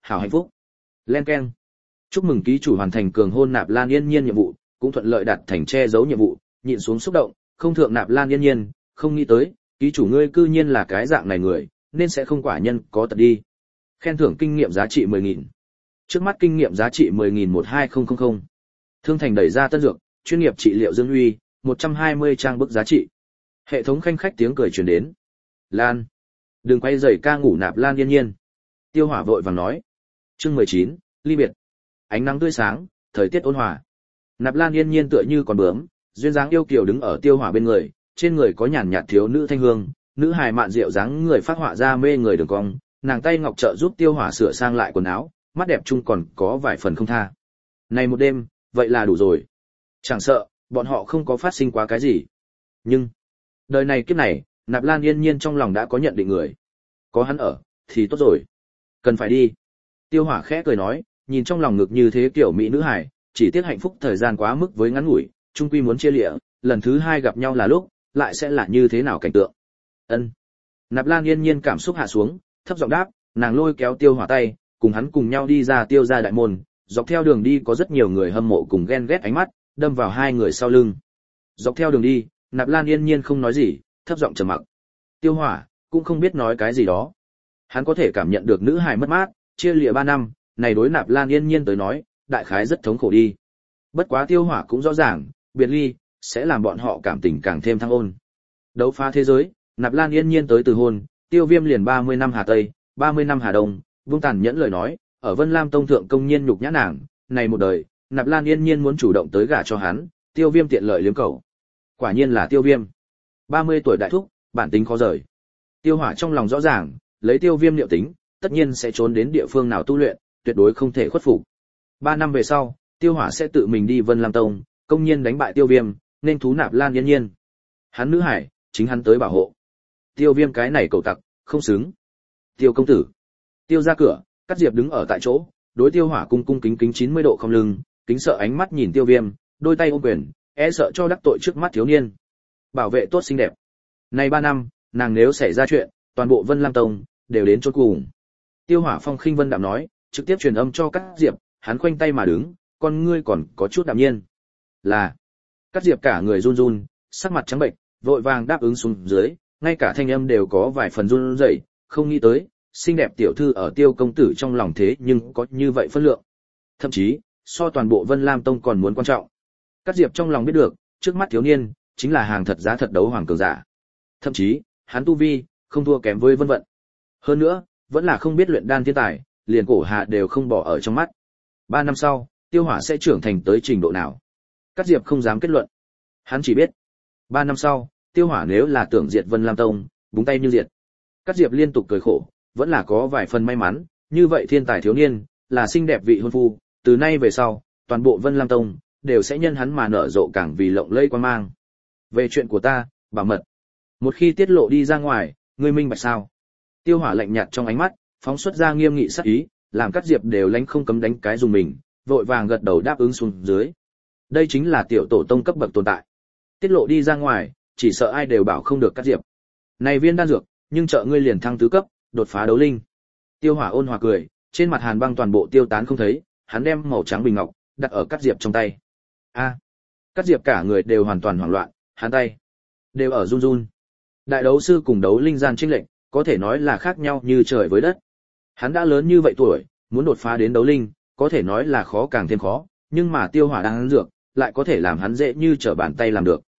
Speaker 1: hảo hạnh phúc. Len keng. Chúc mừng ký chủ hoàn thành cường hôn Nạp Lan Yên Nhiên nhiệm vụ, cũng thuận lợi đạt thành che giấu nhiệm vụ, nhịn xuống xúc động, không thượng Nạp Lan Yên Nhiên, không nghĩ tới, ký chủ ngươi cư nhiên là cái dạng này người, nên sẽ không quả nhân có tật đi. Khen thưởng kinh nghiệm giá trị 10.000. Trước mắt kinh nghiệm giá trị 10.000 Thương thành đẩy ra tân dược, chuyên nghiệp trị liệu Dương Uy, 120 trang bức giá trị. Hệ thống khanh khách tiếng cười truyền đến. Lan, đừng quay rầy ca ngủ Nạp Lan Yên Nhiên. Tiêu Hỏa vội vàng nói. Chương 19, ly biệt. Ánh nắng tươi sáng, thời tiết ôn hòa. Nạp Lan Yên Nhiên tựa như con bướm, duyên dáng yêu kiều đứng ở Tiêu Hỏa bên người, trên người có nhàn nhạt thiếu nữ thanh hương, nữ hài mạn diệu dáng người phát họa ra mê người đường cong, nàng tay ngọc trợ giúp Tiêu Hỏa sửa sang lại quần áo, mắt đẹp chung còn có vài phần không tha. Này một đêm, vậy là đủ rồi. Chẳng sợ, bọn họ không có phát sinh quá cái gì. Nhưng, đời này kiếp này, Nạp Lan Yên Nhiên trong lòng đã có nhận định người. Có hắn ở, thì tốt rồi. Cần phải đi. Tiêu Hỏa khẽ cười nói, nhìn trong lòng ngực như thế kiểu mỹ nữ hài, chỉ tiếc hạnh phúc thời gian quá mức với ngắn ngủi, chung quy muốn chia lịa, lần thứ hai gặp nhau là lúc, lại sẽ là như thế nào cảnh tượng. Ân. Nạp Lan Yên Nhiên cảm xúc hạ xuống, thấp giọng đáp, nàng lôi kéo Tiêu Hỏa tay, cùng hắn cùng nhau đi ra Tiêu gia đại môn, dọc theo đường đi có rất nhiều người hâm mộ cùng ghen ghét ánh mắt, đâm vào hai người sau lưng. Dọc theo đường đi, Nạp Lan Yên Nhiên không nói gì, thấp giọng trầm mặc. Tiêu Hỏa cũng không biết nói cái gì đó. Hắn có thể cảm nhận được nữ hài mất mát, chia lìa 3 năm, này đối Nạp Lan Yên Nhiên tới nói, đại khái rất thống khổ đi. Bất quá Tiêu Hỏa cũng rõ ràng, biệt ly sẽ làm bọn họ cảm tình càng thêm thăng ôn. Đấu phá thế giới, Nạp Lan Yên Nhiên tới từ hôn, Tiêu Viêm liền 30 năm Hà Tây, 30 năm Hà Đông, Vương Tàn nhẫn lời nói, ở Vân Lam Tông thượng công nhiên nhục nhã nàng, này một đời, Nạp Lan Yên Nhiên muốn chủ động tới gả cho hắn, Tiêu Viêm tiện lợi liếm cầu. Quả nhiên là Tiêu Viêm. 30 tuổi đại thúc, bản tính khó rời. Tiêu Hỏa trong lòng rõ ràng, lấy Tiêu Viêm liệu tính, tất nhiên sẽ trốn đến địa phương nào tu luyện, tuyệt đối không thể khuất phục. 3 năm về sau, Tiêu Hỏa sẽ tự mình đi Vân Lam Tông, công nhiên đánh bại Tiêu Viêm, nên thú Nạp Lan Yên Nhiên. Hắn nữ hải, chính hắn tới bảo hộ. Tiêu Viêm cái này cậu tặc, không xứng. Tiêu công tử. Tiêu ra cửa, Cát Diệp đứng ở tại chỗ, đối Tiêu Hỏa cung cung kính kính 90 độ không lưng, kính sợ ánh mắt nhìn Tiêu Viêm, đôi tay ôm quyền, e sợ cho đắc tội trước mắt thiếu niên. Bảo vệ tốt xinh đẹp. Này 3 năm, nàng nếu xảy ra chuyện, toàn bộ Vân Lam Tông đều đến chốt cùng. Tiêu Hỏa phong khinh vân đạm nói, trực tiếp truyền âm cho Cát Diệp, hắn khoanh tay mà đứng, con ngươi còn có chút đạm nhiên. Là. Cát Diệp cả người run run, sắc mặt trắng bệch, vội vàng đáp ứng xuống dưới, ngay cả thanh âm đều có vài phần run rẩy, không nghĩ tới, xinh đẹp tiểu thư ở Tiêu công tử trong lòng thế nhưng có như vậy phân lượng. Thậm chí, so toàn bộ Vân Lam Tông còn muốn quan trọng. Cát Diệp trong lòng biết được, trước mắt thiếu niên chính là hàng thật giá thật đấu hoàng cường giả. Thậm chí, hắn tu vi không thua kém với Vân Vận. Hơn nữa, vẫn là không biết luyện đan thiên tài, liền cổ hạ đều không bỏ ở trong mắt. 3 năm sau, Tiêu Hỏa sẽ trưởng thành tới trình độ nào? Cát Diệp không dám kết luận. Hắn chỉ biết, 3 năm sau, Tiêu Hỏa nếu là tưởng diệt Vân Lam Tông, búng tay như diệt. Cát Diệp liên tục cười khổ, vẫn là có vài phần may mắn, như vậy thiên tài thiếu niên, là xinh đẹp vị hôn phu, từ nay về sau, toàn bộ Vân Lam Tông đều sẽ nhân hắn mà nở rộ càng vì lộng lẫy quan mang. Về chuyện của ta, bảo mật. Một khi tiết lộ đi ra ngoài, ngươi minh bạch sao? Tiêu Hỏa lạnh nhạt trong ánh mắt, phóng xuất ra nghiêm nghị sát ý, làm Cát Diệp đều lánh không cấm đánh cái dùng mình, vội vàng gật đầu đáp ứng xuống dưới. Đây chính là tiểu tổ tông cấp bậc tồn tại. Tiết lộ đi ra ngoài, chỉ sợ ai đều bảo không được Cát Diệp. Này viên đan dược, nhưng trợ ngươi liền thăng tứ cấp, đột phá đấu linh. Tiêu Hỏa ôn hòa cười, trên mặt hàn băng toàn bộ tiêu tán không thấy, hắn đem màu trắng bình ngọc đặt ở Cát Diệp trong tay. A, Cát Diệp cả người đều hoàn toàn hoảng loạn, hắn tay đều ở run run. Đại đấu sư cùng đấu linh gian chênh lệch, có thể nói là khác nhau như trời với đất. Hắn đã lớn như vậy tuổi, muốn đột phá đến đấu linh, có thể nói là khó càng thêm khó, nhưng mà Tiêu Hỏa đang ăn dược, lại có thể làm hắn dễ như trở bàn tay làm được.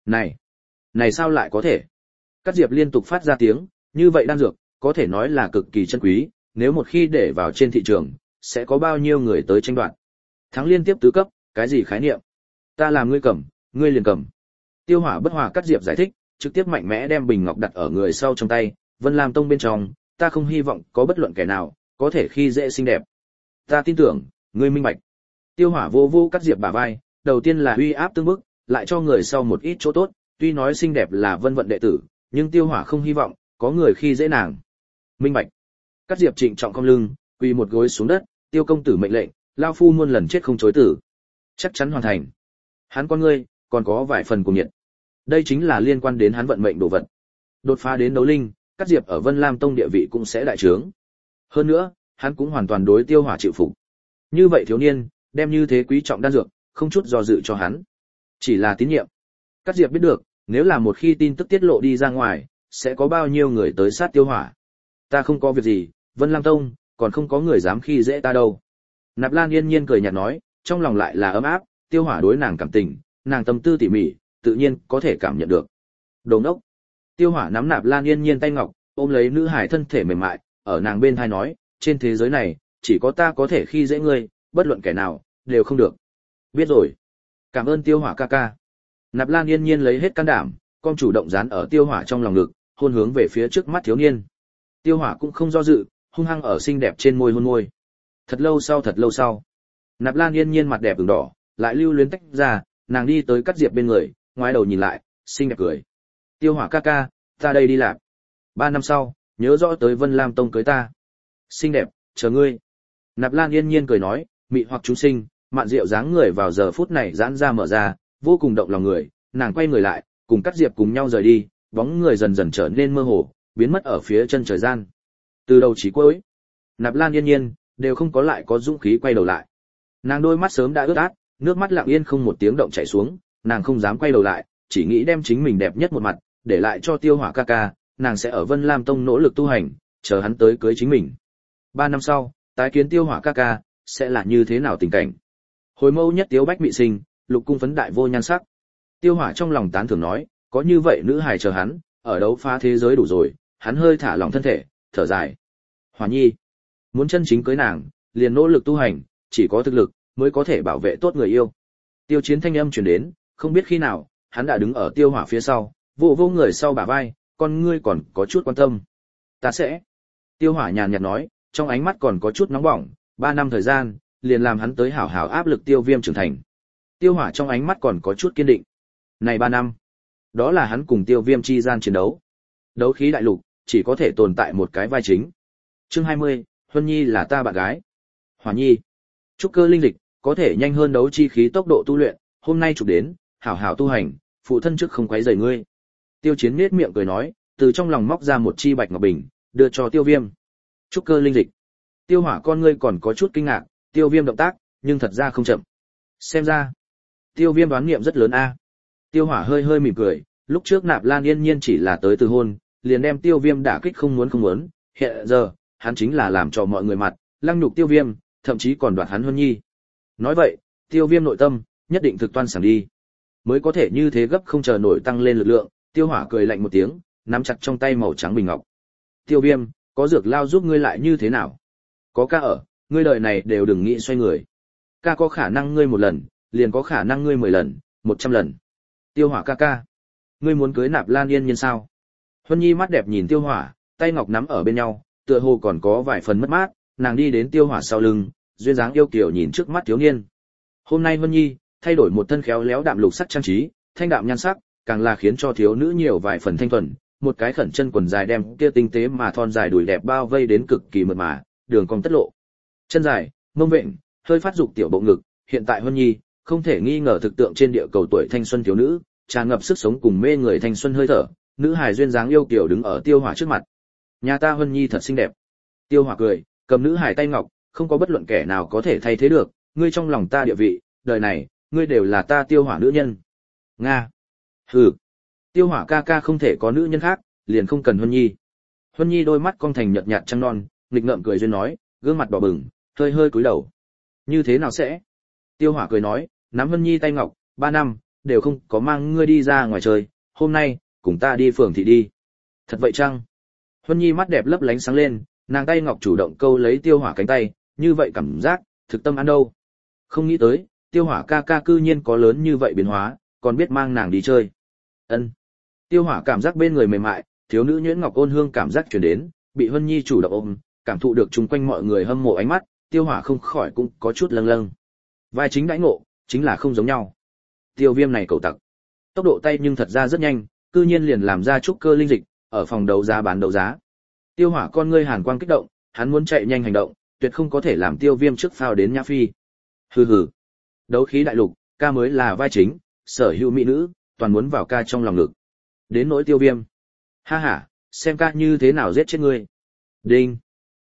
Speaker 1: Này sao lại có thể? Cát Diệp liên tục phát ra tiếng, như vậy đan dược, có thể nói là cực kỳ chân quý, nếu một khi để vào trên thị trường, sẽ có bao nhiêu người tới tranh đoạt. Thắng liên tiếp tứ cấp, cái gì khái niệm? Ta làm ngươi cầm, ngươi liền cầm. Tiêu Hỏa bất hòa Cát Diệp giải thích, trực tiếp mạnh mẽ đem bình ngọc đặt ở người sau trong tay, Vân Lam Tông bên trong, ta không hy vọng có bất luận kẻ nào có thể khi dễ xinh đẹp. Ta tin tưởng, ngươi minh bạch. Tiêu Hỏa vô vô Cát Diệp bả vai, đầu tiên là uy áp tương bức, lại cho người sau một ít chỗ tốt, tuy nói xinh đẹp là Vân Vận đệ tử, nhưng Tiêu Hỏa không hy vọng có người khi dễ nàng. Minh bạch. Cát Diệp trịnh trọng cong lưng, quỳ một gối xuống đất, Tiêu công tử mệnh lệnh, lao phu muôn lần chết không chối tử. Chắc chắn hoàn thành. Hắn con ngươi còn có vài phần cuồng nhiệt. Đây chính là liên quan đến hắn vận mệnh đồ vật. Đột phá đến đấu linh, Cát Diệp ở Vân Lam Tông địa vị cũng sẽ đại trướng. Hơn nữa, hắn cũng hoàn toàn đối Tiêu Hỏa chịu phục. Như vậy thiếu niên, đem như thế quý trọng đan dược, không chút do dự cho hắn. Chỉ là tín nhiệm. Cát Diệp biết được, nếu là một khi tin tức tiết lộ đi ra ngoài, sẽ có bao nhiêu người tới sát Tiêu Hỏa. Ta không có việc gì, Vân Lam Tông, còn không có người dám khi dễ ta đâu. Nạp Lan Yên Nhiên cười nhạt nói, trong lòng lại là ấm áp, Tiêu Hỏa đối nàng cảm tình, nàng tâm tư tỉ mỉ, tự nhiên có thể cảm nhận được. Đồ ngốc. Tiêu Hỏa nắm Nạp Lan Yên Nhiên tay ngọc, ôm lấy nữ hải thân thể mềm mại, ở nàng bên tai nói, trên thế giới này, chỉ có ta có thể khi dễ ngươi, bất luận kẻ nào, đều không được. Biết rồi. Cảm ơn Tiêu Hỏa ca ca. Nạp Lan Yên Nhiên lấy hết can đảm, con chủ động dán ở Tiêu Hỏa trong lòng ngực, hôn hướng về phía trước mắt thiếu niên. Tiêu Hỏa cũng không do dự, hung hăng ở xinh đẹp trên môi hôn môi. Thật lâu sau, Nạp Lan Yên Nhiên mặt đẹp ửng đỏ, lại lưu luyến tách ra, nàng đi tới Cát Diệp bên người, ngoái đầu nhìn lại, xinh đẹp cười. Tiêu Hỏa ca ca, ta đây đi làm. 3 năm sau, nhớ rõ tới Vân Lam Tông cưới ta. Xinh đẹp, chờ ngươi. Nạp Lan Yên Nhiên cười nói, mị hoặc chúng sinh, mạn diệu dáng người vào giờ phút này giãn ra mở ra, vô cùng động lòng người, nàng quay người lại, cùng Cát Diệp cùng nhau rời đi, bóng người dần dần trở nên mơ hồ, biến mất ở phía chân trời gian. Từ đầu chí cuối, Nạp Lan Yên Nhiên đều không có lại có dũng khí quay đầu lại. Nàng đôi mắt sớm đã ướt át, nước mắt lặng yên không một tiếng động chảy xuống, nàng không dám quay đầu lại, chỉ nghĩ đem chính mình đẹp nhất một mặt để lại cho Tiêu Hỏa ca ca, nàng sẽ ở Vân Lam Tông nỗ lực tu hành, chờ hắn tới cưới chính mình. 3 năm sau, tái kiến Tiêu Hỏa ca ca, sẽ là như thế nào tình cảnh? Hồi mâu nhất tiếu bách mị sinh, lục cung phấn đại vô nhan sắc. Tiêu Hỏa trong lòng tán thưởng nói, có như vậy nữ hài chờ hắn, ở đấu phá thế giới đủ rồi, hắn hơi thả lỏng thân thể, thở dài. Hỏa Nhi, muốn chân chính cưới nàng, liền nỗ lực tu hành, chỉ có thực lực mới có thể bảo vệ tốt người yêu. Tiêu Chiến thanh âm truyền đến, không biết khi nào, hắn đã đứng ở Tiêu Hỏa phía sau, vô người sau bả vai, con ngươi còn có chút quan tâm. Ta sẽ. Tiêu Hỏa nhàn nhạt nói, trong ánh mắt còn có chút nóng bỏng, 3 năm thời gian, liền làm hắn tới hảo hảo áp lực Tiêu Viêm trưởng thành. Tiêu Hỏa trong ánh mắt còn có chút kiên định. Này 3 năm, đó là hắn cùng Tiêu Viêm chi gian chiến đấu. Đấu khí đại lục, chỉ có thể tồn tại một cái vai chính. Chương 20, Huân Nhi là ta bạn gái. Hỏa Nhi, trúc cơ linh dịch, có thể nhanh hơn đấu chi khí tốc độ tu luyện, hôm nay chụp đến, hảo hảo tu hành, phụ thân trước không quấy rầy ngươi. Tiêu Chiến nhếch miệng cười nói, từ trong lòng móc ra một chi bạch ngọc bình, đưa cho Tiêu Viêm. Trúc cơ linh dịch. Tiêu Hỏa con ngươi còn có chút kinh ngạc, Tiêu Viêm động tác, nhưng thật ra không chậm. Xem ra, Tiêu Viêm đoán nghiệm rất lớn a. Tiêu Hỏa hơi mỉm cười, lúc trước Nạp Lan Yên Nhiên chỉ là tới từ hôn, liền đem Tiêu Viêm đả kích không muốn, hiện giờ, hắn chính là làm cho mọi người mặt, lăng nhục Tiêu Viêm, thậm chí còn đoạt hắn Huân Nhi. Nói vậy, Tiêu Viêm nội tâm, nhất định thực toan sảng đi. Mới có thể như thế gấp không chờ nổi tăng lên lực lượng, Tiêu Hỏa cười lạnh một tiếng, nắm chặt trong tay màu trắng bình ngọc. Tiêu Viêm, có dược lao giúp ngươi lại như thế nào? Có ca ở, ngươi đời này đều đừng nghĩ xoay người. Ca có khả năng ngươi 1 lần, liền có khả năng ngươi 10 lần, 100 lần. Tiêu Hỏa ca ca, ngươi muốn cưới Nạp Lan Yên Nhiên sao? Huân Nhi mắt đẹp nhìn Tiêu Hỏa, tay ngọc nắm ở bên nhau, tựa hồ còn có vài phần mất mát, nàng đi đến Tiêu Hỏa sau lưng, duyên dáng yêu kiều nhìn trước mắt thiếu niên. Hôm nay Huân Nhi thay đổi một thân khéo léo đạm lục sắc trang trí, thanh đạm nhan sắc, càng là khiến cho thiếu nữ nhiều vài phần thanh thuần, một cái khẩn chân quần dài đem kia tinh tế mà thon dài đùi đẹp bao vây đến cực kỳ mượt mà, đường cong tất lộ. Chân dài, mông vện, hơi phát dục tiểu bộ ngực, hiện tại Huân Nhi không thể nghi ngờ thực tượng trên địa cầu tuổi thanh xuân thiếu nữ, tràn ngập sức sống cùng mê người thanh xuân hơi thở, nữ hài duyên dáng yêu kiều đứng ở Tiêu Hỏa trước mặt. Nhà ta Huân Nhi thật xinh đẹp. Tiêu Hỏa cười, cầm nữ hài tay ngọc, không có bất luận kẻ nào có thể thay thế được, ngươi trong lòng ta địa vị, đời này, ngươi đều là ta Tiêu Hỏa nữ nhân. Nga. Hừ. Tiêu Hỏa ca ca không thể có nữ nhân khác, liền không cần Huân Nhi. Huân Nhi đôi mắt cong thành nhợt nhạt trăng non, nghịch ngợm cười duyên nói, gương mặt đỏ bừng, hơi cúi đầu. Như thế nào sẽ? Tiêu Hỏa cười nói, nắm Huân Nhi tay ngọc, 3 năm, đều không có mang ngươi đi ra ngoài chơi, hôm nay, cùng ta đi phường thị đi. Thật vậy chăng? Huân Nhi mắt đẹp lấp lánh sáng lên, nàng tay ngọc chủ động câu lấy Tiêu Hỏa cánh tay, như vậy cảm giác, thực tâm ăn đâu. Không nghĩ tới, Tiêu Hỏa ca ca cư nhiên có lớn như vậy biến hóa, còn biết mang nàng đi chơi. Ân. Tiêu Hỏa cảm giác bên người mềm mại, thiếu nữ nhuyễn ngọc ôn hương cảm giác truyền đến, bị Huân Nhi chủ động ôm, cảm thụ được chung quanh mọi người hâm mộ ánh mắt, Tiêu Hỏa không khỏi cũng có chút lâng lâng. Vai chính đãi ngộ, chính là không giống nhau. Tiêu Viêm này cẩu tặc, tốc độ tay nhưng thật ra rất nhanh, cư nhiên liền làm ra trúc cơ linh dịch, ở phòng đấu giá bán đấu giá. Tiêu Hỏa con ngươi hàn quang kích động, hắn muốn chạy nhanh hành động, tuyệt không có thể làm Tiêu Viêm trước phao đến Nhã Phi. Hừ. Đấu khí đại lục, ca mới là vai chính, sở hữu mỹ nữ, toàn muốn vào ca trong lòng ngực. Đến nỗi Tiêu Viêm, ha ha, xem ca như thế nào giết chết ngươi. Đinh.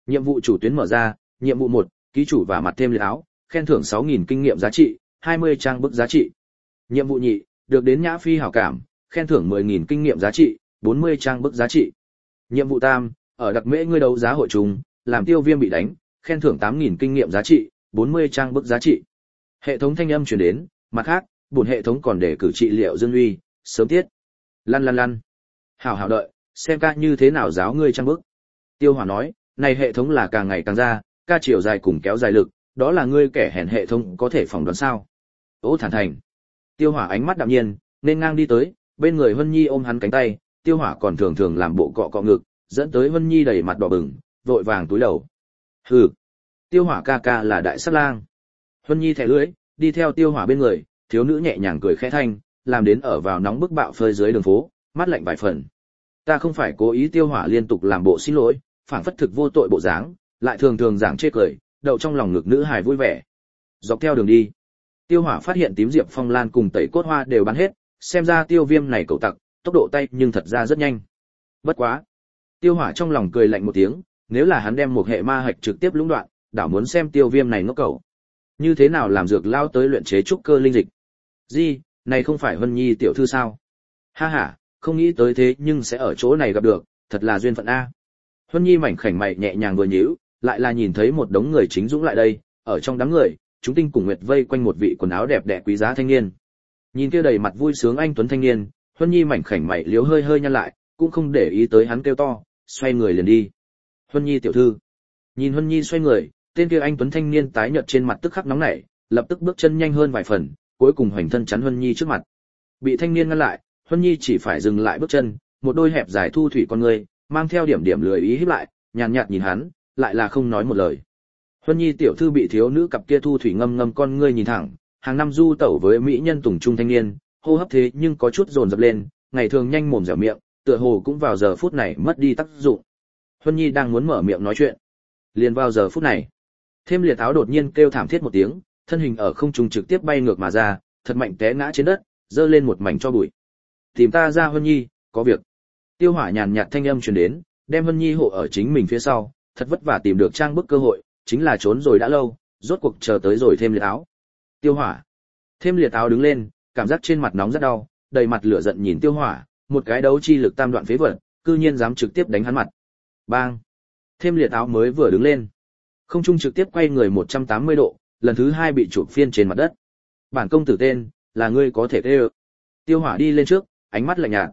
Speaker 1: Nhiệm vụ chủ tuyến mở ra, nhiệm vụ 1, ký chủ và mặt thêm liệt áo, khen thưởng 6.000 kinh nghiệm giá trị, 20 trang bức giá trị. Nhiệm vụ nhị, được đến Nhã Phi hảo cảm, khen thưởng 10.000 kinh nghiệm giá trị, 40 trang bức giá trị. Nhiệm vụ tam, ở đặc mễ ngươi đấu giá hội trùng, làm Tiêu Viêm bị đánh, khen thưởng 8.000 kinh nghiệm giá trị, 40 trang bức giá trị. Hệ thống thanh âm truyền đến, mặt khác, bổn hệ thống còn để cử trị liệu Dương Uy, sớm tiết. Lăn lăn lăn. Hảo hảo đợi, xem ca như thế nào giáo ngươi trang bức. Tiêu Hỏa nói, này hệ thống là càng ngày càng ra, ca chiều dài cùng kéo dài lực, đó là ngươi kẻ hèn hệ thống có thể phỏng đoán sao? Ô thản thành. Tiêu Hỏa ánh mắt đạm nhiên, nên ngang đi tới, bên người Vân Nhi ôm hắn cánh tay, Tiêu Hỏa còn thường thường làm bộ cọ cọ ngực, dẫn tới Vân Nhi đầy mặt đỏ bừng, vội vàng túi đầu. Hừ, Tiêu Hỏa ca ca là đại sát lang. Vân Nhi thẻ lưỡi, đi theo Tiêu Hỏa bên người, thiếu nữ nhẹ nhàng cười khẽ thanh, làm đến ở vào nóng bức bạo phơi dưới đường phố, mát lạnh vài phần. Ta không phải cố ý. Tiêu Hỏa liên tục làm bộ xin lỗi, phảng phất thực vô tội bộ dáng, lại thường thường giảng chê cười, đậu trong lòng ngực nữ hài vui vẻ. Dọc theo đường đi, Tiêu Hỏa phát hiện tím diệp phong lan cùng tẩy cốt hoa đều bán hết, xem ra Tiêu Viêm này cậu tặc, tốc độ tay nhưng thật ra rất nhanh. Bất quá, Tiêu Hỏa trong lòng cười lạnh một tiếng, nếu là hắn đem một hệ ma hạch trực tiếp lũng đoạn, đảo muốn xem Tiêu Viêm này ngốc cẩu như thế nào làm dược lao tới luyện chế trúc cơ linh dịch. Gì, này không phải Vân Nhi tiểu thư sao? Ha ha, không nghĩ tới thế nhưng sẽ ở chỗ này gặp được, thật là duyên phận a. Vân Nhi mảnh khảnh mày nhẹ nhàng vừa nhíu, lại là nhìn thấy một đống người chính dũng lại đây, ở trong đám người, chúng tinh cùng nguyệt vây quanh một vị quần áo đẹp đẽ quý giá thanh niên. Nhìn kia đầy mặt vui sướng anh tuấn thanh niên, Vân Nhi mảnh khảnh mày liếu hơi hơi nhăn lại, cũng không để ý tới hắn kêu to, xoay người liền đi. Vân Nhi tiểu thư. Nhìn Vân Nhi xoay người, tên kia anh tuấn thanh niên tái nhợt trên mặt tức khắc nóng nảy, lập tức bước chân nhanh hơn vài phần, cuối cùng hoành thân chắn Vân Nhi trước mặt. Bị thanh niên ngăn lại, Vân Nhi chỉ phải dừng lại bước chân, một đôi hẹp dài thu thủy con người, mang theo điểm điểm lười ý híp lại, nhàn nhạt nhìn hắn, lại là không nói một lời. Vân Nhi tiểu thư bị thiếu nữ cặp kia thu thủy ngâm ngâm con ngươi nhìn thẳng, hàng năm du tẩu với mỹ nhân tùng trung thanh niên, hô hấp thế nhưng có chút dồn dập lên, ngày thường nhanh mồm dẻo miệng, tựa hồ cũng vào giờ phút này mất đi tác dụng. Vân Nhi đang muốn mở miệng nói chuyện, liền vào giờ phút này, Thêm Liệt áo đột nhiên kêu thảm thiết một tiếng, thân hình ở không trung trực tiếp bay ngược mà ra, thật mạnh té ngã trên đất, giơ lên một mảnh cho bụi. Tìm ta ra Vân Nhi, có việc. Tiêu Hỏa nhàn nhạt thanh âm truyền đến, đem Vân Nhi hộ ở chính mình phía sau, thật vất vả tìm được trang bức cơ hội, chính là trốn rồi đã lâu, rốt cuộc chờ tới rồi Thêm Liệt áo. Tiêu Hỏa. Thêm Liệt áo đứng lên, cảm giác trên mặt nóng rất đau, đầy mặt lửa giận nhìn Tiêu Hỏa, một cái đấu chi lực tam đoạn phế vật, cư nhiên dám trực tiếp đánh hắn mặt. Bang. Thêm Liệt áo mới vừa đứng lên, không trung trực tiếp quay người 180 độ, lần thứ hai bị chụp phiên trên mặt đất. Bản công tử tên là ngươi có thể tê. Tiêu Hỏa đi lên trước, ánh mắt lạnh nhạt.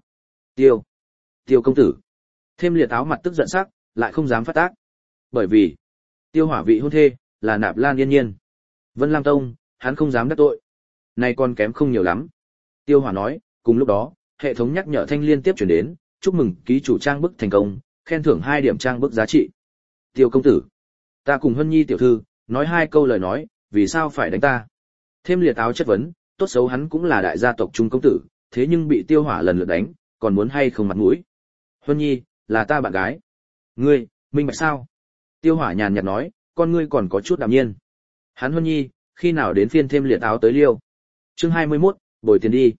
Speaker 1: Tiêu công tử. Thêm Liệt áo mặt tức giận sắc, lại không dám phát tác. Bởi vì Tiêu Hỏa vị hôn thê là Nạp Lan Yên Nhiên, Vân Lam Tông, hắn không dám đắc tội. Này còn kém không nhiều lắm. Tiêu Hỏa nói, cùng lúc đó, hệ thống nhắc nhở thanh liên tiếp truyền đến, chúc mừng ký chủ trang bức thành công, khen thưởng 2 điểm trang bức giá trị. Tiêu công tử, ta cùng Hân Nhi tiểu thư nói 2 câu lời nói, vì sao phải đánh ta? Thêm Liệt áo chất vấn, tốt xấu hắn cũng là đại gia tộc trung công tử, thế nhưng bị Tiêu Hỏa lần lượt đánh, còn muốn hay không mặt mũi? Hân Nhi, là ta bạn gái. Ngươi, minh bạch sao? Tiêu Hỏa nhàn nhạt nói, con ngươi còn có chút đạm nhiên. Hắn Hân Nhi, khi nào đến phiên Thêm Liệt áo tới liêu? Chương 21, bồi tiền đi.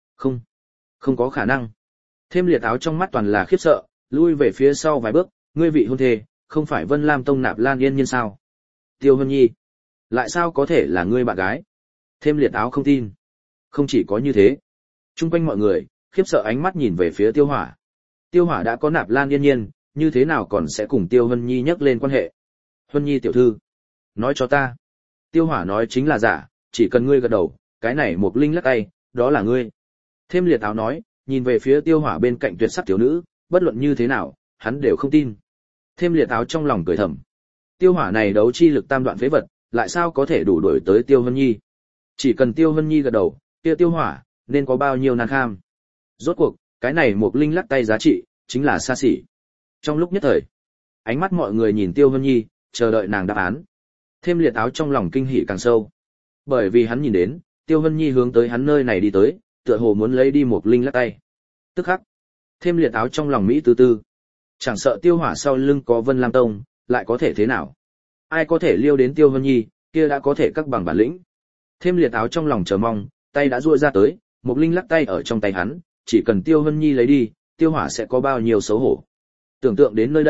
Speaker 1: Không có khả năng. Thêm Liệt áo trong mắt toàn là khiếp sợ, lui về phía sau vài bước, ngươi vị hôn thê, không phải Vân Lam Tông Nạp Lan Yên Nhiên sao? Tiêu Hân Nhi, lại sao có thể là ngươi bạn gái? Thêm Liệt áo không tin. Không chỉ có như thế, chung quanh mọi người khiếp sợ ánh mắt nhìn về phía Tiêu Hỏa. Tiêu Hỏa đã có Nạp Lan Yên Nhiên, như thế nào còn sẽ cùng Tiêu Hân Nhi nhắc lên quan hệ? Hân Nhi tiểu thư, nói cho ta. Tiêu Hỏa nói chính là giả, chỉ cần ngươi gật đầu, cái này một linh lắc tay, đó là ngươi. Thêm Liệt áo nói, nhìn về phía Tiêu Hỏa bên cạnh tuyệt sắc tiểu nữ, bất luận như thế nào, hắn đều không tin. Thêm Liệt áo trong lòng cười thầm. Tiêu Hỏa này đấu chi lực tam đoạn phế vật, lại sao có thể đủ đổi tới Tiêu Hân Nhi? Chỉ cần Tiêu Hân Nhi gật đầu, kia Tiêu Hỏa nên có bao nhiêu nan kham. Rốt cuộc, cái này một linh lắc tay giá trị chính là xa xỉ. Trong lúc nhất thời, ánh mắt mọi người nhìn Tiêu Hân Nhi, chờ đợi nàng đáp án. Thêm Liệt áo trong lòng kinh hỉ càng sâu, bởi vì hắn nhìn đến Tiêu Hân Nhi hướng tới hắn nơi này đi tới, tựa hồ muốn lấy đi một linh lắc tay. Tức khắc, Thêm Liệt áo trong lòng mỹ tư tư, chẳng sợ Tiêu Hỏa sau lưng có Vân Lam Tông, lại có thể thế nào? Ai có thể liêu đến Tiêu Hân Nhi, kia đã có thể các bằng bản lĩnh. Thêm Liệt áo trong lòng chờ mong, tay đã duỗi ra tới, một linh lắc tay ở trong tay hắn, chỉ cần Tiêu Hân Nhi lấy đi, Tiêu Hỏa sẽ có bao nhiêu xấu hổ. Tưởng tượng đến nơi đây,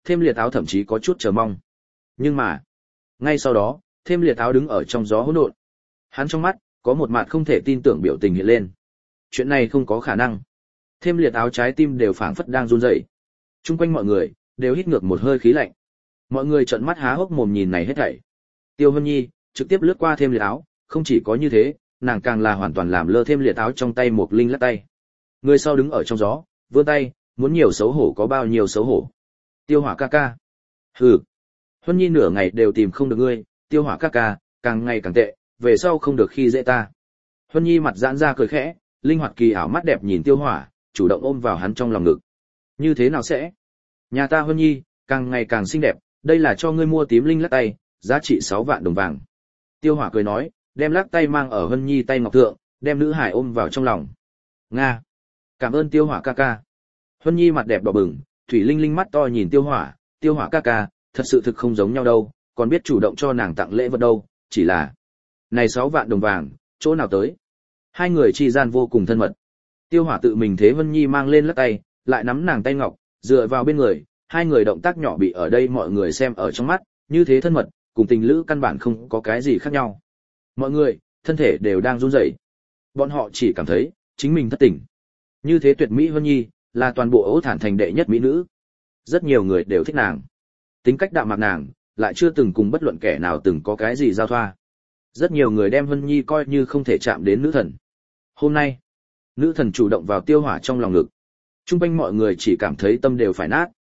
Speaker 1: Thêm Liệt Áo thậm chí có chút chờ mong. Nhưng mà, ngay sau đó, Thêm Liệt Áo đứng ở trong gió hỗn độn. Hắn trong mắt có một mặt không thể tin tưởng biểu tình hiện lên. Chuyện này không có khả năng. Thêm Liệt Áo trái tim đều phảng phất đang run rẩy. Chung quanh mọi người đều hít ngược một hơi khí lạnh. Mọi người trợn mắt há hốc mồm nhìn này hết thảy. Tiêu Hân Nhi trực tiếp lướt qua Thêm Liệt Áo, không chỉ có như thế, nàng càng là hoàn toàn làm lơ Thêm Liệt Áo trong tay một linh lắc tay. Người sau đứng ở trong gió, vươn tay, muốn nhiều xấu hổ có bao nhiêu xấu hổ. Tiêu Hỏa ca ca. Hừ. Huân Nhi nửa ngày đều tìm không được ngươi, Tiêu Hỏa ca ca, càng ngày càng tệ, về sau không được khi dễ ta. Huân Nhi mặt giãn ra cười khẽ, linh hoạt kỳ ảo mắt đẹp nhìn Tiêu Hỏa, chủ động ôm vào hắn trong lòng ngực. Như thế nào sẽ? Nhà ta Huân Nhi, càng ngày càng xinh đẹp, đây là cho ngươi mua tím linh lắc tay, giá trị 6 vạn đồng vàng. Tiêu Hỏa cười nói, đem lắc tay mang ở Huân Nhi tay ngọc thượng, đem nữ hải ôm vào trong lòng. Nga. Cảm ơn Tiêu Hỏa ca ca. Huân Nhi mặt đẹp đỏ bừng, thủy linh linh mắt to nhìn Tiêu Hỏa ca ca, thật sự thực không giống nhau đâu, còn biết chủ động cho nàng tặng lễ vật đâu, chỉ là này 6 vạn đồng vàng, chỗ nào tới? Hai người chi gian vô cùng thân mật. Tiêu Hỏa tự mình thế Huân Nhi mang lên lắc tay, lại nắm nàng tay ngọc, dựa vào bên người, hai người động tác nhỏ bị ở đây mọi người xem ở trong mắt, như thế thân mật, cùng tình lữ căn bản không có cái gì khác nhau. Mọi người, thân thể đều đang run rẩy. Bọn họ chỉ cảm thấy chính mình thất tình. Như thế tuyệt mỹ Huân Nhi, là toàn bộ Âu Thản thành đệ nhất mỹ nữ. Rất nhiều người đều thích nàng. Tính cách đạm mạc nàng, lại chưa từng cùng bất luận kẻ nào từng có cái gì giao thoa. Rất nhiều người đem Huân Nhi coi như không thể chạm đến nữ thần. Hôm nay, nữ thần chủ động vào Tiêu Hỏa trong lòng ngực. Trung quanh mọi người chỉ cảm thấy tâm đều phải nát.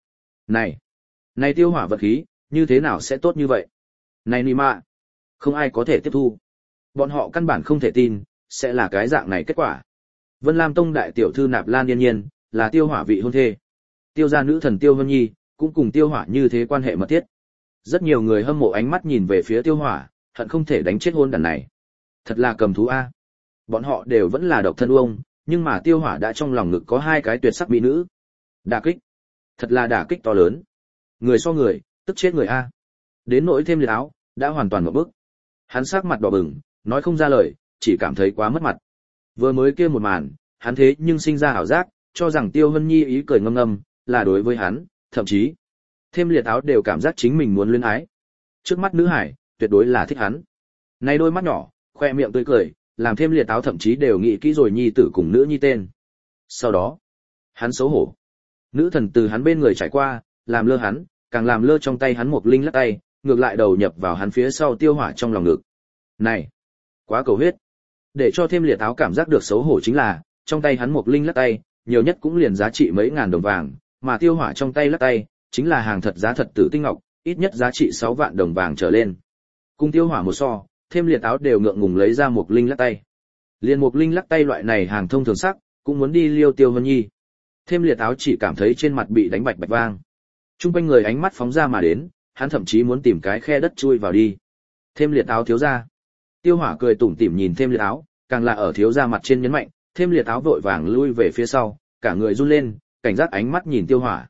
Speaker 1: Này Tiêu Hỏa vật khí, như thế nào sẽ tốt như vậy? Này nì mạ, không ai có thể tiếp thu. Bọn họ căn bản không thể tin, sẽ là cái dạng này kết quả. Vân Lam Tông đại tiểu thư Nạp Lan Yên Nhiên, là Tiêu Hỏa vị hôn thê. Tiêu gia nữ thần Tiêu Hân Nhi, cũng cùng Tiêu Hỏa như thế quan hệ mật thiết. Rất nhiều người hâm mộ ánh mắt nhìn về phía Tiêu Hỏa, hận không thể đánh chết hôn đàn này. Thật là cầm thú a. Bọn họ đều vẫn là độc thân uông, nhưng mà Tiêu Hỏa đã trong lòng ngực có hai cái tuyệt sắc mỹ nữ. Đả kích, thật là đả kích to lớn. Người so người, tức chết người a. Đến nỗi Thêm Liệt Áo, đã hoàn toàn một bức. Hắn sắc mặt đỏ bừng, nói không ra lời, chỉ cảm thấy quá mất mặt. Vừa mới kia một màn, hắn thế nhưng sinh ra ảo giác, cho rằng Tiêu Hân Nhi ý cười ngâm ngâm, là đối với hắn, thậm chí Thêm Liệt Áo đều cảm giác chính mình muốn luyến ái. Trước mắt nữ hải, tuyệt đối là thích hắn. Này đôi mắt nhỏ, khoe miệng tươi cười, làm Thêm Liệt Áo thậm chí đều nghĩ kỹ rồi nhi tử cùng nữ nhi tên. Sau đó, hắn xấu hổ. Nữ thần từ hắn bên người trải qua, làm lơ hắn, càng làm lơ trong tay hắn một linh lắc tay, ngược lại đầu nhập vào hắn phía sau Tiêu Hỏa trong lòng ngực. Này, quá cầu huyết. Để cho Thêm Liệt Áo cảm giác được xấu hổ chính là, trong tay hắn một linh lắc tay, nhiều nhất cũng liền giá trị mấy ngàn đồng vàng, mà Tiêu Hỏa trong tay lắc tay, chính là hàng thật giá thật tử tinh ngọc, ít nhất giá trị 6 vạn đồng vàng trở lên. Cùng Tiêu Hỏa một so, Thêm Liệt Áo đều ngượng ngùng lấy ra một linh lắc tay. Liên một linh lắc tay loại này hàng thông thường sắc, cũng muốn đi liêu Tiêu Hân Nhi. Thêm Liệt Áo chỉ cảm thấy trên mặt bị đánh bạch bạch vang. Trung quanh người ánh mắt phóng ra mà đến, hắn thậm chí muốn tìm cái khe đất chui vào đi. Thêm Liệt Áo thiếu gia. Tiêu Hỏa cười tủm tỉm nhìn Thêm Liệt Áo, càng là ở thiếu gia mặt trên nhấn mạnh, Thêm Liệt Áo vội vàng lui về phía sau, cả người run lên, cảnh giác ánh mắt nhìn Tiêu Hỏa.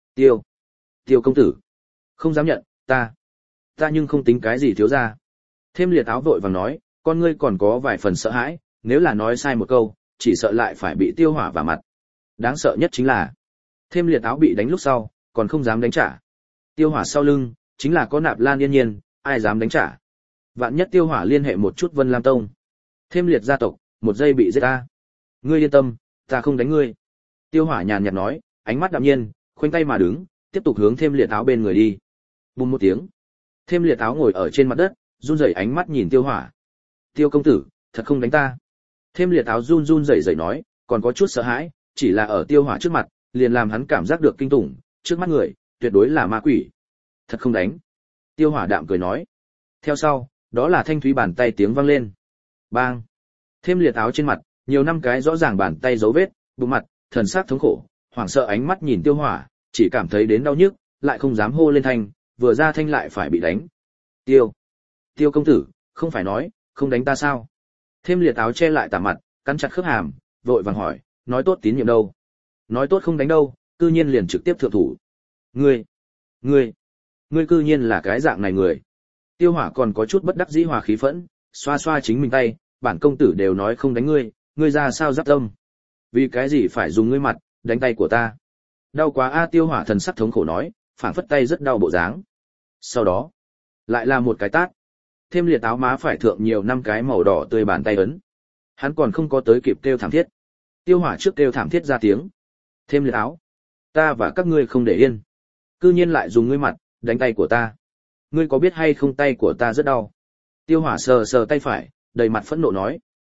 Speaker 1: Tiêu công tử, không dám nhận, ta nhưng không tính cái gì thiếu gia. Thêm Liệt Áo vội vàng nói, con ngươi còn có vài phần sợ hãi, nếu là nói sai một câu, chỉ sợ lại phải bị Tiêu Hỏa vả mặt. Đáng sợ nhất chính là, Thêm Liệt Áo bị đánh lúc sau, còn không dám đánh trả. Tiêu Hỏa sau lưng, chính là có Nạp Lan Yên Nhiên, ai dám đánh trả. Vạn nhất Tiêu Hỏa liên hệ một chút Vân Lam Tông. Thêm Liệt gia tộc, một giây bị giết ta. Ngươi yên tâm, ta không đánh ngươi. Tiêu Hỏa nhàn nhạt nói, ánh mắt đạm nhiên, khoanh tay mà đứng, tiếp tục hướng Thêm Liệt Áo bên người đi. Bùm một tiếng. Thêm Liệt Áo ngồi ở trên mặt đất, run rẩy ánh mắt nhìn Tiêu Hỏa. Tiêu công tử, thật không đánh ta. Thêm Liệt Áo run run rẩy rẩy nói, còn có chút sợ hãi, chỉ là ở Tiêu Hỏa trước mặt, liền làm hắn cảm giác được kinh tủng, trước mắt người, tuyệt đối là ma quỷ. Thật không đánh. Tiêu Hỏa đạm cười nói. Theo sau, đó là thanh thúy bàn tay tiếng vang lên. Bang. Thêm Liệt Áo trên mặt, nhiều năm cái rõ ràng bàn tay dấu vết, bụng mặt, thần sắc thống khổ, hoảng sợ ánh mắt nhìn Tiêu Hỏa, chỉ cảm thấy đến đau nhức, lại không dám hô lên thanh, vừa ra thanh lại phải bị đánh. Tiêu công tử, không phải nói, không đánh ta sao? Thêm Liệt Áo che lại tà mặt, cắn chặt khớp hàm, vội vàng hỏi, nói tốt tín nhiệm đâu? Nói tốt không đánh đâu, cư nhiên liền trực tiếp thượng thủ. Ngươi cư nhiên là cái dạng này người. Tiêu Hỏa còn có chút bất đắc dĩ hòa khí phẫn, xoa xoa chính mình tay, bản công tử đều nói không đánh ngươi, ngươi ra sao giáp tâm? Vì cái gì phải dùng ngươi mặt, đánh tay của ta? Đau quá a. Tiêu Hỏa thần sắc thống khổ nói, phảng phất tay rất đau bộ dáng. Sau đó, lại là một cái tát. Thêm liệt áo má phải thượng nhiều 5 cái màu đỏ tươi bàn tay ấn. Hắn còn không có tới kịp kêu thảm thiết. Tiêu Hỏa trước kêu thảm thiết ra tiếng. Thêm liệt áo, ta và các ngươi không để yên. Cư nhiên lại dùng ngươi mặt, đánh tay của ta. Ngươi có biết hay không tay của ta rất đau. Tiêu Hỏa sờ sờ tay phải, đầy mặt phẫn nộ nói.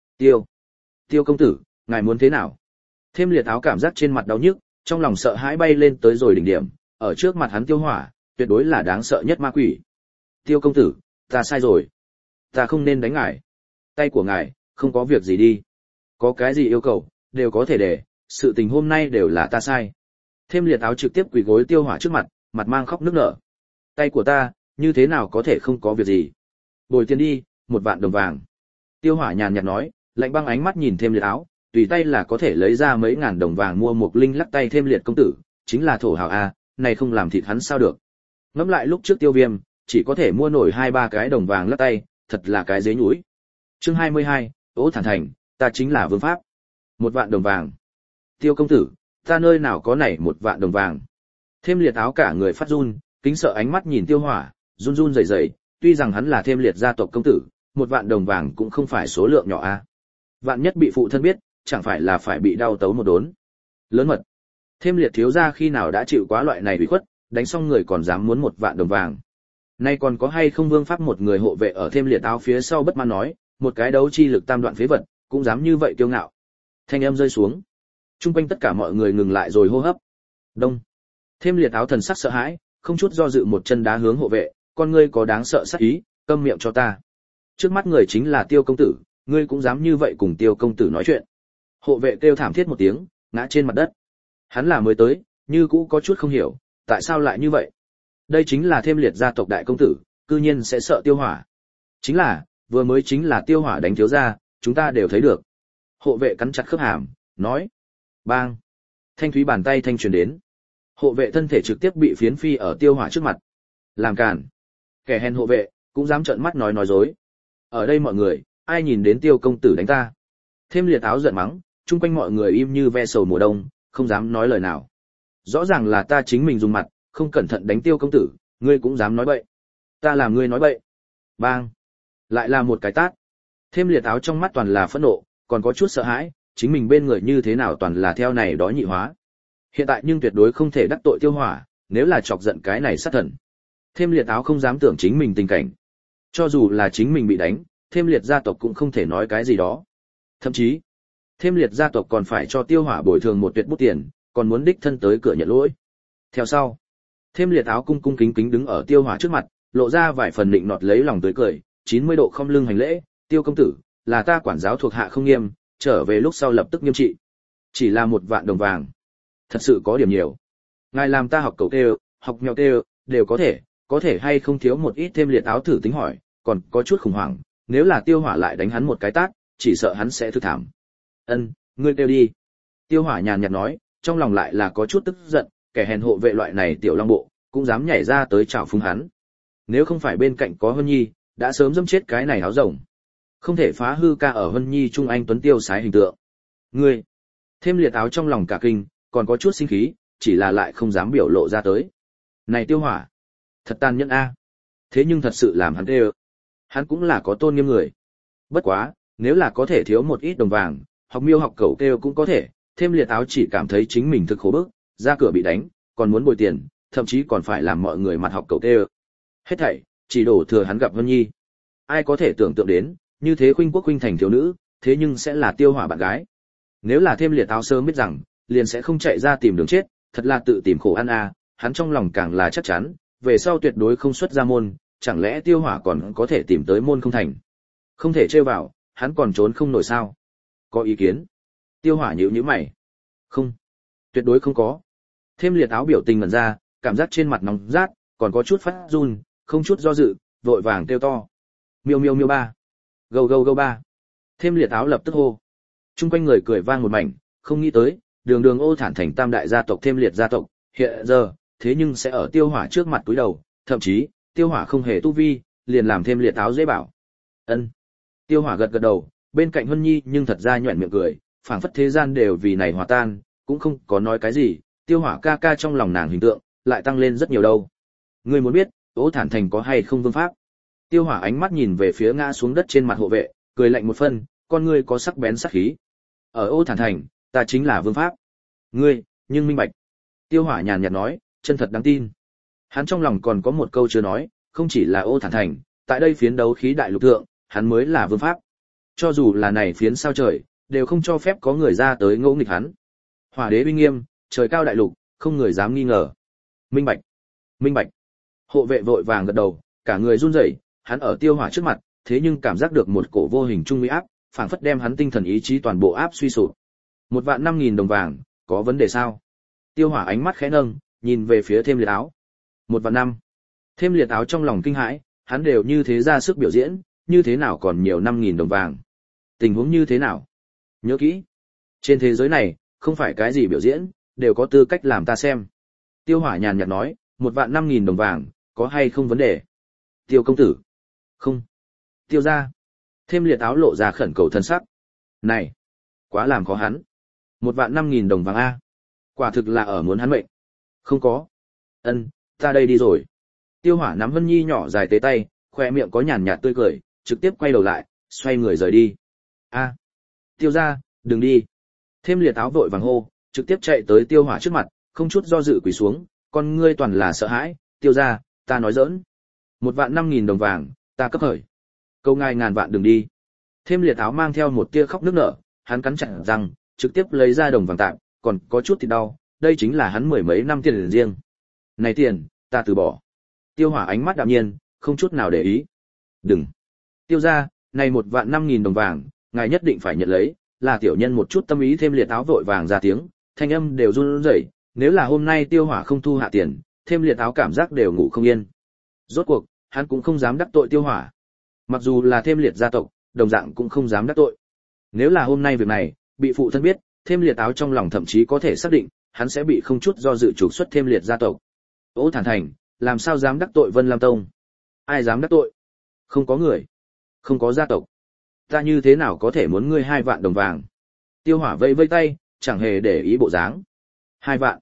Speaker 1: Tiêu công tử, ngài muốn thế nào? Thêm liệt áo cảm giác trên mặt đau nhức, trong lòng sợ hãi bay lên tới rồi đỉnh điểm, ở trước mặt hắn Tiêu Hỏa, tuyệt đối là đáng sợ nhất ma quỷ. Tiêu công tử, ta sai rồi. Ta không nên đánh ngài. Tay của ngài, không có việc gì đi. Có cái gì yêu cầu, đều có thể để, sự tình hôm nay đều là ta sai. Thêm liệt áo trực tiếp quỳ gối Tiêu Hỏa trước mặt, mặt mang khóc nức nở. Tay của ta, như thế nào có thể không có việc gì? Bồi tiền đi, 1 vạn đồng vàng. Tiêu Hỏa nhàn nhạt nói, lạnh băng ánh mắt nhìn thêm liệt áo, tùy tay là có thể lấy ra mấy ngàn đồng vàng mua một linh lắc tay thêm liệt công tử, chính là thổ hào a, này không làm thịt hắn sao được. Ngẫm lại lúc trước Tiêu Viêm, chỉ có thể mua nổi 2-3 cái đồng vàng lắc tay, thật là cái dế nhũi. Chương 22, Ố Thản Thành, ta chính là vương pháp. 1 vạn đồng vàng. Tiêu công tử, ta nơi nào có này 1 vạn đồng vàng. Thêm liệt áo cả người phát run, kính sợ ánh mắt nhìn Tiêu Hỏa, run run rẩy rẩy, tuy rằng hắn là thêm liệt gia tộc công tử, 1 vạn đồng vàng cũng không phải số lượng nhỏ a. Vạn nhất bị phụ thân biết, chẳng phải là phải bị đau tấu một đốn. Lớn mật. Thêm liệt thiếu gia khi nào đã chịu quá loại này ủy khuất, đánh xong người còn dám muốn 1 vạn đồng vàng. Nay còn có hay không vương pháp một người hộ vệ ở thêm liệt áo phía sau bất mãn nói, một cái đấu chi lực tam đoạn phế vật, cũng dám như vậy kiêu ngạo. Thanh âm rơi xuống. Trung quanh tất cả mọi người ngừng lại rồi hô hấp. Đông. Thêm liệt áo thần sắc sợ hãi, không chút do dự một chân đá hướng hộ vệ, con ngươi có đáng sợ sát ý, câm miệng cho ta. Trước mắt người chính là Tiêu công tử, ngươi cũng dám như vậy cùng Tiêu công tử nói chuyện. Hộ vệ kêu thảm thiết một tiếng, ngã trên mặt đất. Hắn là mới tới, như cũ có chút không hiểu, tại sao lại như vậy? Đây chính là thêm liệt gia tộc đại công tử, cư nhiên sẽ sợ Tiêu Hỏa. Chính là, vừa mới chính là Tiêu Hỏa đánh thiếu gia, chúng ta đều thấy được. Hộ vệ cắn chặt khớp hàm, nói. Bang. Thanh thúy bàn tay thanh truyền đến. Hộ vệ thân thể trực tiếp bị phiến phi ở Tiêu Hỏa trước mặt. Làm cản. Kẻ hèn hộ vệ, cũng dám trợn mắt nói dối. Ở đây mọi người, ai nhìn đến Tiêu công tử đánh ta? Thêm liệt áo giận mắng, chung quanh mọi người im như ve sầu mùa đông, không dám nói lời nào. Rõ ràng là ta chính mình dùng mặt, không cẩn thận đánh Tiêu công tử, ngươi cũng dám nói bậy. Ta làm ngươi nói bậy. Bang. Lại là một cái tát. Thêm liệt áo trong mắt toàn là phẫn nộ, còn có chút sợ hãi, chính mình bên người như thế nào toàn là theo này đó nhị hóa. Hiện tại nhưng tuyệt đối không thể đắc tội Tiêu Hỏa, nếu là chọc giận cái này sát thần. Thêm liệt áo không dám tưởng chính mình tình cảnh. Cho dù là chính mình bị đánh, thêm liệt gia tộc cũng không thể nói cái gì đó. Thậm chí, thêm liệt gia tộc còn phải cho Tiêu Hỏa bồi thường một tuyệt bút tiền, còn muốn đích thân tới cửa nhận lỗi. Theo sau, thêm liệt áo cung cung kính kính đứng ở Tiêu Hỏa trước mặt, lộ ra vài phần định nọt lấy lòng tươi cười, 90 độ không lưng hành lễ, Tiêu công tử, là ta quản giáo thuộc hạ không nghiêm, trở về lúc sau lập tức nghiêm trị. Chỉ là 1 vạn đồng vàng. Thật sự có điểm nhiều. Ngài làm ta học cẩu kêu, học mèo kêu, đều có thể hay không thiếu một ít. Thêm liệt áo thử tính hỏi, còn có chút khủng hoảng, nếu là Tiêu Hỏa lại đánh hắn một cái tát, chỉ sợ hắn sẽ thư thảm. Ngươi kêu đi. Tiêu Hỏa nhàn nhạt nói, trong lòng lại là có chút tức giận, kẻ hèn hộ vệ loại này tiểu long bộ, cũng dám nhảy ra tới chảo phúng hắn. Nếu không phải bên cạnh có Hân Nhi, đã sớm dâm chết cái này áo rồng. Không thể phá hư ca ở Hân Nhi trung anh tuấn tiêu sái hình tượng. Ngươi. Thêm liệt áo trong lòng cả kinh, còn có chút sinh khí, chỉ là lại không dám biểu lộ ra tới. Này Tiêu Hỏa, thật tàn nhẫn a. Thế nhưng thật sự làm hắn tê ơ. Hắn cũng là có tôn nghiêm người. Bất quá, nếu là có thể thiếu một ít đồng vàng, học miêu học cẩu kêu cũng có thể. Thêm liệt áo chỉ cảm thấy chính mình thực khổ bức, ra cửa bị đánh, còn muốn bồi tiền, thậm chí còn phải làm mọi người mặt học cẩu kêu. Hết thảy, chỉ đổ thừa hắn gặp Hân Nhi. Ai có thể tưởng tượng đến, như thế khuynh quốc khuynh thành thiếu nữ, thế nhưng sẽ là Tiêu Hỏa bạn gái. Nếu là thêm liệt áo sớm biết rằng, liền sẽ không chạy ra tìm đường chết, thật là tự tìm khổ ăn a. Hắn trong lòng càng là chắc chắn, về sau tuyệt đối không xuất ra môn, chẳng lẽ Tiêu Hỏa còn có thể tìm tới môn không thành. Không thể trêu vào, hắn còn trốn không nổi sao. Có ý kiến? Tiêu Hỏa nhíu nhíu mày. Không, tuyệt đối không có. Thêm liệt áo biểu tình ngẩn ra, cảm giác trên mặt nóng rát, còn có chút phát run, không chút do dự, vội vàng kêu to. Miêu miêu miêu ba. Gâu gâu gâu ba. Thêm liệt áo lập tức hô. Trung quanh người cười vang một mảnh, không nghĩ tới, đường Ô Thản Thành tam đại gia tộc thêm liệt gia tộc, hiện giờ, thế nhưng sẽ ở Tiêu Hỏa trước mặt cúi đầu, thậm chí, Tiêu Hỏa không hề tu vi, liền làm thêm liệt áo dễ bảo. Tiêu Hỏa gật gật đầu, bên cạnh Hân Nhi nhưng thật ra nhuyễn miệng cười, phảng phất thế gian đều vì này hòa tan, cũng không có nói cái gì, Tiêu Hỏa ca ca trong lòng nàng hình tượng, lại tăng lên rất nhiều đâu. Ngươi muốn biết, Ô Thản Thành có hay không vương pháp? Tiêu Hỏa ánh mắt nhìn về phía ngã xuống đất trên mặt hộ vệ, cười lạnh một phân, con ngươi có sắc bén sắc khí. Ở Ô Thản Thành, ta chính là vương pháp. Ngươi, nhưng minh bạch. Tiêu Hỏa nhàn nhạt nói, chân thật đáng tin. Hắn trong lòng còn có một câu chưa nói, không chỉ là Ô Thản Thành, tại đây phiến đấu khí đại lục thượng, hắn mới là vương pháp. Cho dù là này phiến sao trời, đều không cho phép có người ra tới ngỗ nghịch hắn. Hỏa đế uy nghiêm, trời cao đại lục, không người dám nghi ngờ. Minh bạch, minh bạch. Hộ vệ vội vàng gật đầu, cả người run rẩy, hắn ở Tiêu Hỏa trước mặt, thế nhưng cảm giác được một cổ vô hình trung uy áp, phảng phất đem hắn tinh thần ý chí toàn bộ áp suy sụp. 1.500.000 đồng vàng, có vấn đề sao? Tiêu Hỏa ánh mắt khẽ nâng, nhìn về phía Thêm Liệt Áo. 1.500.000. Thêm Liệt Áo trong lòng kinh hãi, hắn đều như thế ra sức biểu diễn, như thế nào còn nhiều 5.000 đồng vàng? Tình huống như thế nào? Nhớ kỹ, trên thế giới này, không phải cái gì biểu diễn, đều có tư cách làm ta xem. Tiêu Hỏa nhàn nhạt nói, 1.500.000 đồng vàng, có hay không vấn đề? Tiêu công tử. Không. Tiêu gia. Thêm Liệt Áo lộ ra khẩn cầu thân sắc. Này, quá làm khó hắn. 1.500.000 đồng vàng a. Quả thực là ở muốn hắn mệnh. Không có. Ân, ta đây đi rồi. Tiêu Hỏa nắm Vân Nhi nhỏ dài tế tay, khoe miệng có nhàn nhạt tươi cười, trực tiếp quay đầu lại, xoay người rời đi. A. Tiêu gia, đừng đi. Thêm Liệt Áo vội vàng hô, trực tiếp chạy tới Tiêu Hỏa trước mặt, không chút do dự quỳ xuống, con ngươi toàn là sợ hãi. Tiêu gia, ta nói giỡn. 1.500.000 đồng vàng, ta cấp khởi. Câu ngài ngàn vạn đừng đi. Thêm Liệt Áo mang theo một tia khóc nức nở, hắn cắn chặt răng, trực tiếp lấy ra đồng vàng tạm, còn có chút thì đau, đây chính là hắn mười mấy năm tiền riêng. Này tiền, ta từ bỏ. Tiêu Hỏa ánh mắt đạm nhiên, không chút nào để ý. Đừng. Tiêu gia, này 1.500.000 đồng vàng, ngài nhất định phải nhận lấy, là tiểu nhân một chút tâm ý. Thêm Liệt Áo vội vàng ra tiếng, thanh âm đều run rẩy, nếu là hôm nay Tiêu Hỏa không thu hạ tiền, Thêm Liệt Áo cảm giác đều ngủ không yên. Rốt cuộc, hắn cũng không dám đắc tội Tiêu Hỏa. Mặc dù là Thêm Liệt gia tộc, đồng dạng cũng không dám đắc tội. Nếu là hôm nay việc này bị phụ thân biết, Thêm Liệt Áo trong lòng thậm chí có thể xác định, hắn sẽ bị không chút do dự trục xuất Thêm Liệt gia tộc. Ô Thản Thành, làm sao dám đắc tội Vân Lam Tông? Ai dám đắc tội? Không có người, không có gia tộc. Ta như thế nào có thể muốn ngươi 2 vạn đồng vàng? Tiêu Hỏa vẫy vẫy tay, chẳng hề để ý bộ dáng. 2 vạn?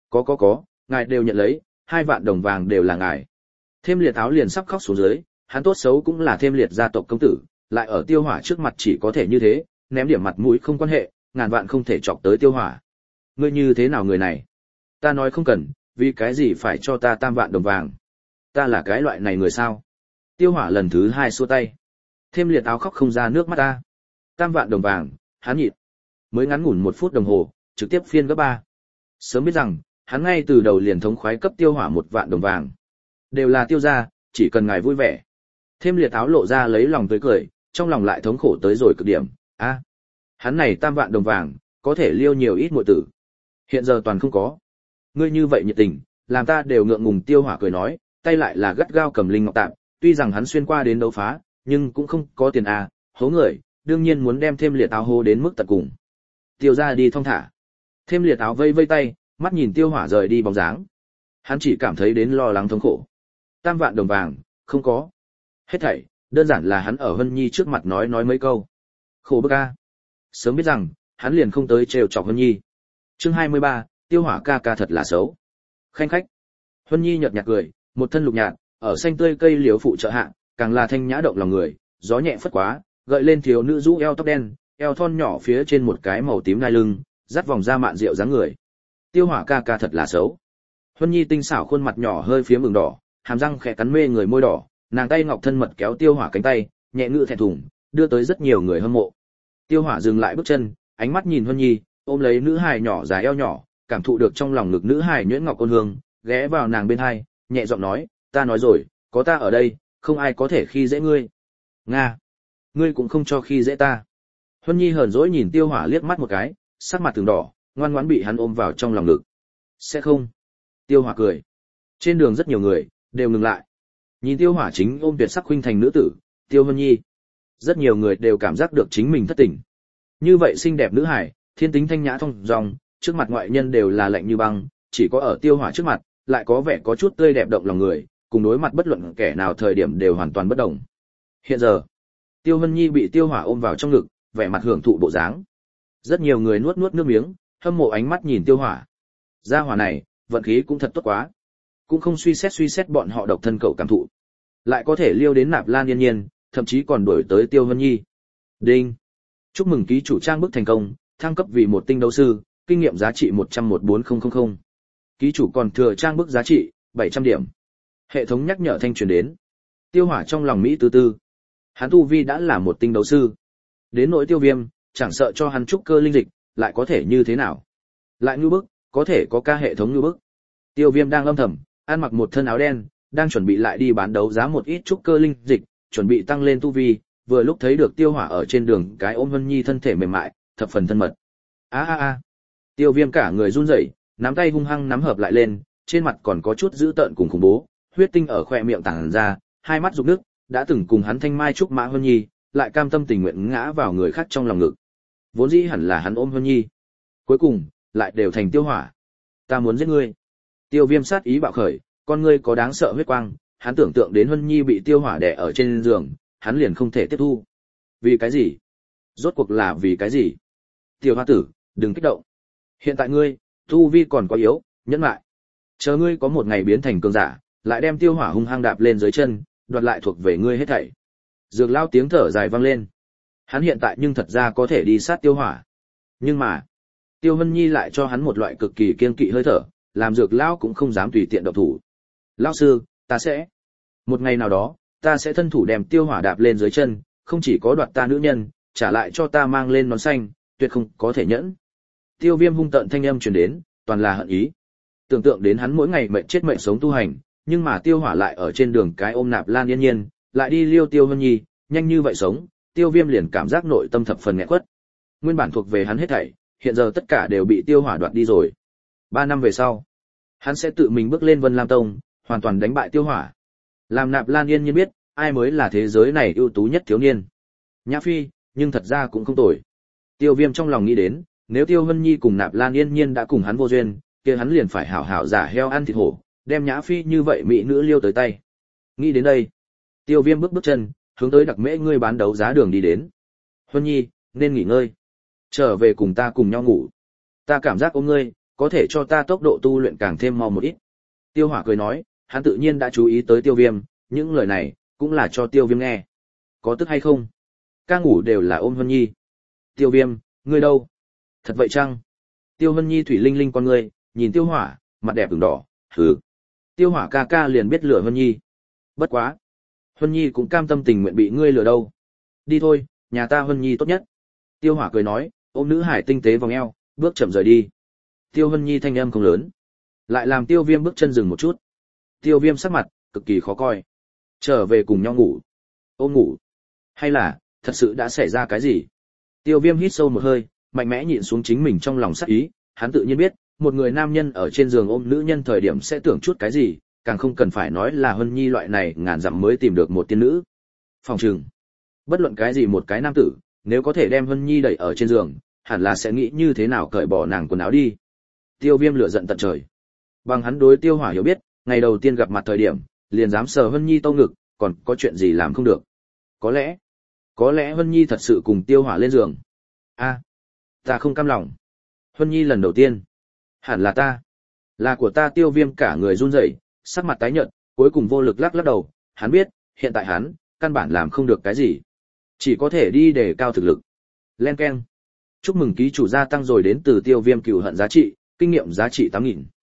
Speaker 1: Có, ngài đều nhận lấy, 2 vạn đồng vàng đều là ngài. Thêm Liệt Áo liền sắp khóc xuống dưới, hắn tốt xấu cũng là Thêm Liệt gia tộc công tử, lại ở Tiêu Hỏa trước mặt chỉ có thể như thế, ném điểm mặt mũi không quan hệ, ngàn vạn không thể chọc tới Tiêu Hỏa. Ngươi như thế nào người này? Ta nói không cần, vì cái gì phải cho ta 3 vạn đồng vàng? Ta là cái loại này người sao? Tiêu Hỏa lần thứ 2 xua tay. Thêm Liệt Áo khóc không ra nước mắt ta. 3 vạn đồng vàng, hắn nhịn. Mới ngắn ngủn 1 phút đồng hồ, trực tiếp phiên gấp 3. Sớm biết rằng, hắn ngay từ đầu liền thống khoái cấp Tiêu Hỏa 1 vạn đồng vàng. Đều là Tiêu gia, chỉ cần ngài vui vẻ. Thêm Liệt Áo lộ ra lấy lòng tươi cười, trong lòng lại thống khổ tới rồi cực điểm. Hắn này 3 vạn đồng vàng, có thể liêu nhiều ít muội tử. Hiện giờ toàn không có. Ngươi như vậy nhiệt tình, làm ta đều ngượng ngùng. Tiêu Hỏa cười nói, tay lại là gắt gao cầm linh ngọc tạm, tuy rằng hắn xuyên qua đến đấu phá, nhưng cũng không có tiền hố người, đương nhiên muốn đem Thêm Liệt Áo hô đến mức tận cùng. Tiêu gia đi thong thả. Thêm Liệt Áo vây vây tay, mắt nhìn Tiêu Hỏa rời đi bóng dáng. Hắn chỉ cảm thấy đến lo lắng thống khổ. 3 vạn đồng vàng, không có. Hết thảy, đơn giản là hắn ở Vân Nhi trước mặt nói mấy câu. Khổ bức a. Sớm biết rằng, hắn liền không tới trêu chọc Vân Nhi. Chương 23, Tiêu Hỏa ca ca thật là xấu. Khanh khách. Vân Nhi nhợt nhạt cười, một thân lục nhạt, ở xanh tươi cây liễu phụ trợ hạ, càng là thanh nhã động lòng người, gió nhẹ phất quá, gợi lên thiếu nữ rũ eo tóc đen, eo thon nhỏ phía trên một cái màu tím nai lưng, dắt vòng ra mạn rượu dáng người. Tiêu Hỏa ca ca thật là xấu. Vân Nhi tinh xảo khuôn mặt nhỏ hơi phía ửng đỏ, hàm răng khẽ cắn mê người môi đỏ, nàng tay ngọc thân mật kéo Tiêu Hỏa cánh tay, nhẹ ngự thẹn thùng, đưa tới rất nhiều người hâm mộ. Tiêu Hỏa dừng lại bước chân, ánh mắt nhìn Vân Nhi, ôm lấy nữ hài nhỏ dài eo nhỏ, cảm thụ được trong lòng ngực nữ hài nhuyễn ngọc ôn hương, ghé vào nàng bên hai, nhẹ giọng nói, ta nói rồi, có ta ở đây, không ai có thể khi dễ ngươi. Nga, ngươi cũng không cho khi dễ ta. Vân Nhi hờn dỗi nhìn Tiêu Hỏa liếc mắt một cái, sắc mặt từng đỏ, ngoan ngoãn bị hắn ôm vào trong lòng ngực. Sẽ không. Tiêu Hỏa cười. Trên đường rất nhiều người đều ngừng lại. Nhìn Tiêu Hỏa chính ôm tuyệt sắc khuynh thành nữ tử, Tiêu Vân Nhi. Rất nhiều người đều cảm giác được chính mình thất tình. Như vậy xinh đẹp nữ hải, thiên tính thanh nhã thông dong, trước mặt ngoại nhân đều là lạnh như băng, chỉ có ở Tiêu Hỏa trước mặt, lại có vẻ có chút tươi đẹp động lòng người, cùng đối mặt bất luận kẻ nào thời điểm đều hoàn toàn bất đồng. Hiện giờ, Tiêu Vân Nhi bị Tiêu Hỏa ôm vào trong ngực, vẻ mặt hưởng thụ bộ dáng. Rất nhiều người nuốt nuốt nước miếng, hâm mộ ánh mắt nhìn Tiêu Hỏa. Gia hỏa này, vận khí cũng thật tốt quá. cũng không suy xét bọn họ độc thân cậu cảm thụ. Lại có thể liêu đến Nạp Lan Yên Nhiên, thậm chí còn đuổi tới Tiêu Vân Nhi. Đinh. Chúc mừng ký chủ trang bức thành công, thăng cấp vì một tinh đấu sư, kinh nghiệm giá trị 114.000. Ký chủ còn thừa trang bức giá trị 700 điểm. Hệ thống nhắc nhở thanh truyền đến. Tiêu Hỏa trong lòng mỹ tư tư. Hắn tu vi đã là một tinh đấu sư. Đến nỗi Tiêu Viêm, chẳng sợ cho hắn trúc cơ linh dịch, lại có thể như thế nào? Lại như bức, có thể có ca hệ thống như bức. Tiêu Viêm đang âm thầm, ăn mặc một thân áo đen, đang chuẩn bị lại đi bán đấu giá một ít trúc cơ linh dịch, chuẩn bị tăng lên tu vi, vừa lúc thấy được Tiêu Hỏa ở trên đường cái ôm Vân Nhi thân thể mềm mại, thập phần thân mật. Tiêu Viêm cả người run rẩy, nắm tay hung hăng nắm hợp lại lên, trên mặt còn có chút dữ tợn cùng khủng bố, huyết tinh ở khóe miệng tản ra, hai mắt rục nước, đã từng cùng hắn thanh mai trúc mã Vân Nhi, lại cam tâm tình nguyện ngã vào người khác trong lòng ngực. Vốn dĩ hẳn là hắn ôm Vân Nhi, cuối cùng lại đều thành Tiêu Hỏa. Ta muốn giết ngươi. Tiêu Viêm sát ý bạo khởi, con ngươi có đáng sợ huyết quang, hắn tưởng tượng đến Vân Nhi bị Tiêu Hỏa đè ở trên giường, hắn liền không thể tiếp thu. Vì cái gì? Rốt cuộc là vì cái gì? Tiểu Hoa tử, đừng kích động. Hiện tại ngươi, tu vi còn quá yếu, nhẫn lại. Chờ ngươi có một ngày biến thành cường giả, lại đem Tiêu Hỏa hung hăng đạp lên dưới chân, đoạt lại thuộc về ngươi hết thảy. Dược Lao tiếng thở dài vang lên. Hắn hiện tại nhưng thật ra có thể đi sát Tiêu Hỏa. Nhưng mà, Tiêu Vân Nhi lại cho hắn một loại cực kỳ kiêng kỵ hơi thở, làm Dược Lao cũng không dám tùy tiện động thủ. Lão sư, ta sẽ. Một ngày nào đó, ta sẽ thân thủ đem Tiêu Hỏa đạp lên dưới chân, không chỉ có đoạt ta nữ nhân, trả lại cho ta mang lên nón xanh, tuyệt không có thể nhẫn. Tiêu Viêm hung tợn thanh âm truyền đến, toàn là hận ý. Tưởng tượng đến hắn mỗi ngày mệnh chết mệnh sống tu hành, nhưng mà Tiêu Hỏa lại ở trên đường cái ôm Nạp Lan Yên Nhiên, lại đi liêu Tiêu Vân Nhi, nhanh như vậy sống, Tiêu Viêm liền cảm giác nội tâm thập phần nghẹn quất. Nguyên bản thuộc về hắn hết thảy, hiện giờ tất cả đều bị Tiêu Hỏa đoạt đi rồi. 3 năm về sau, hắn sẽ tự mình bước lên Vân Lam Tông, hoàn toàn đánh bại Tiêu Hỏa. Làm Nạp Lan Yên Nhiên biết, ai mới là thế giới này ưu tú nhất thiếu niên. Nhã Phi, nhưng thật ra cũng không tồi. Tiêu Viêm trong lòng nghĩ đến, nếu Tiêu Vân Nhi cùng Nạp Lan Yên Nhiên đã cùng hắn vô duyên, kia hắn liền phải hảo hảo giả heo ăn thịt hổ, đem Nhã Phi như vậy mỹ nữ liêu tới tay. Nghĩ đến đây, Tiêu Viêm bước chân, hướng tới Đặc Mễ ngươi bán đấu giá đường đi đến. Vân Nhi, nên nghỉ ngơi. Trở về cùng ta cùng nhau ngủ. Ta cảm giác ôm ngươi, có thể cho ta tốc độ tu luyện càng thêm mau một ít. Tiêu Hỏa cười nói, hắn tự nhiên đã chú ý tới Tiêu Viêm, những lời này cũng là cho Tiêu Viêm nghe. Có tức hay không? Ca ngủ đều là ôm Vân Nhi. Tiêu Viêm, ngươi đâu? Thật vậy chăng? Tiêu Vân Nhi thủy linh linh con ngươi, nhìn Tiêu Hỏa, mặt đẹp ửng đỏ, hừ. Tiêu Hỏa ca ca liền biết lừa Vân Nhi. Bất quá, Vân Nhi cũng cam tâm tình nguyện bị ngươi lừa đâu. Đi thôi, nhà ta Vân Nhi tốt nhất. Tiêu Hỏa cười nói, ôm nữ hải tinh tế vòng eo, bước chậm rời đi. Tiêu Vân Nhi thanh âm không lớn, lại làm Tiêu Viêm bước chân dừng một chút. Tiêu Viêm sắc mặt cực kỳ khó coi. Trở về cùng nhau ngủ. Ôm ngủ. Hay là thật sự đã xảy ra cái gì? Tiêu Viêm hít sâu một hơi, mạnh mẽ nhịn xuống chính mình trong lòng sát ý, hắn tự nhiên biết, một người nam nhân ở trên giường ôm nữ nhân thời điểm sẽ tưởng chút cái gì, càng không cần phải nói là Hân Nhi loại này ngàn dặm mới tìm được một tiên nữ. Phòng trừng, bất luận cái gì một cái nam tử, nếu có thể đem Hân Nhi đẩy ở trên giường, hẳn là sẽ nghĩ như thế nào cởi bỏ nàng quần áo đi. Tiêu Viêm lửa giận tận trời. Bằng hắn đối Tiêu Hỏa hiểu biết, ngày đầu tiên gặp mặt thời điểm, liền dám sờ Hân Nhi tâu ngực, còn có chuyện gì làm không được. Có lẽ Hân Nhi thật sự cùng Tiêu Hỏa lên giường. Ta không cam lòng. Hân Nhi lần đầu tiên. Hẳn là ta. Là của ta. Tiêu Viêm cả người run rẩy, sắc mặt tái nhợt, cuối cùng vô lực lắc lắc đầu, hắn biết, hiện tại hắn, căn bản làm không được cái gì. Chỉ có thể đi để cao thực lực. Len keng. Chúc mừng ký chủ gia tăng rồi đến từ Tiêu Viêm cừu hận giá trị, kinh nghiệm giá trị 8.000.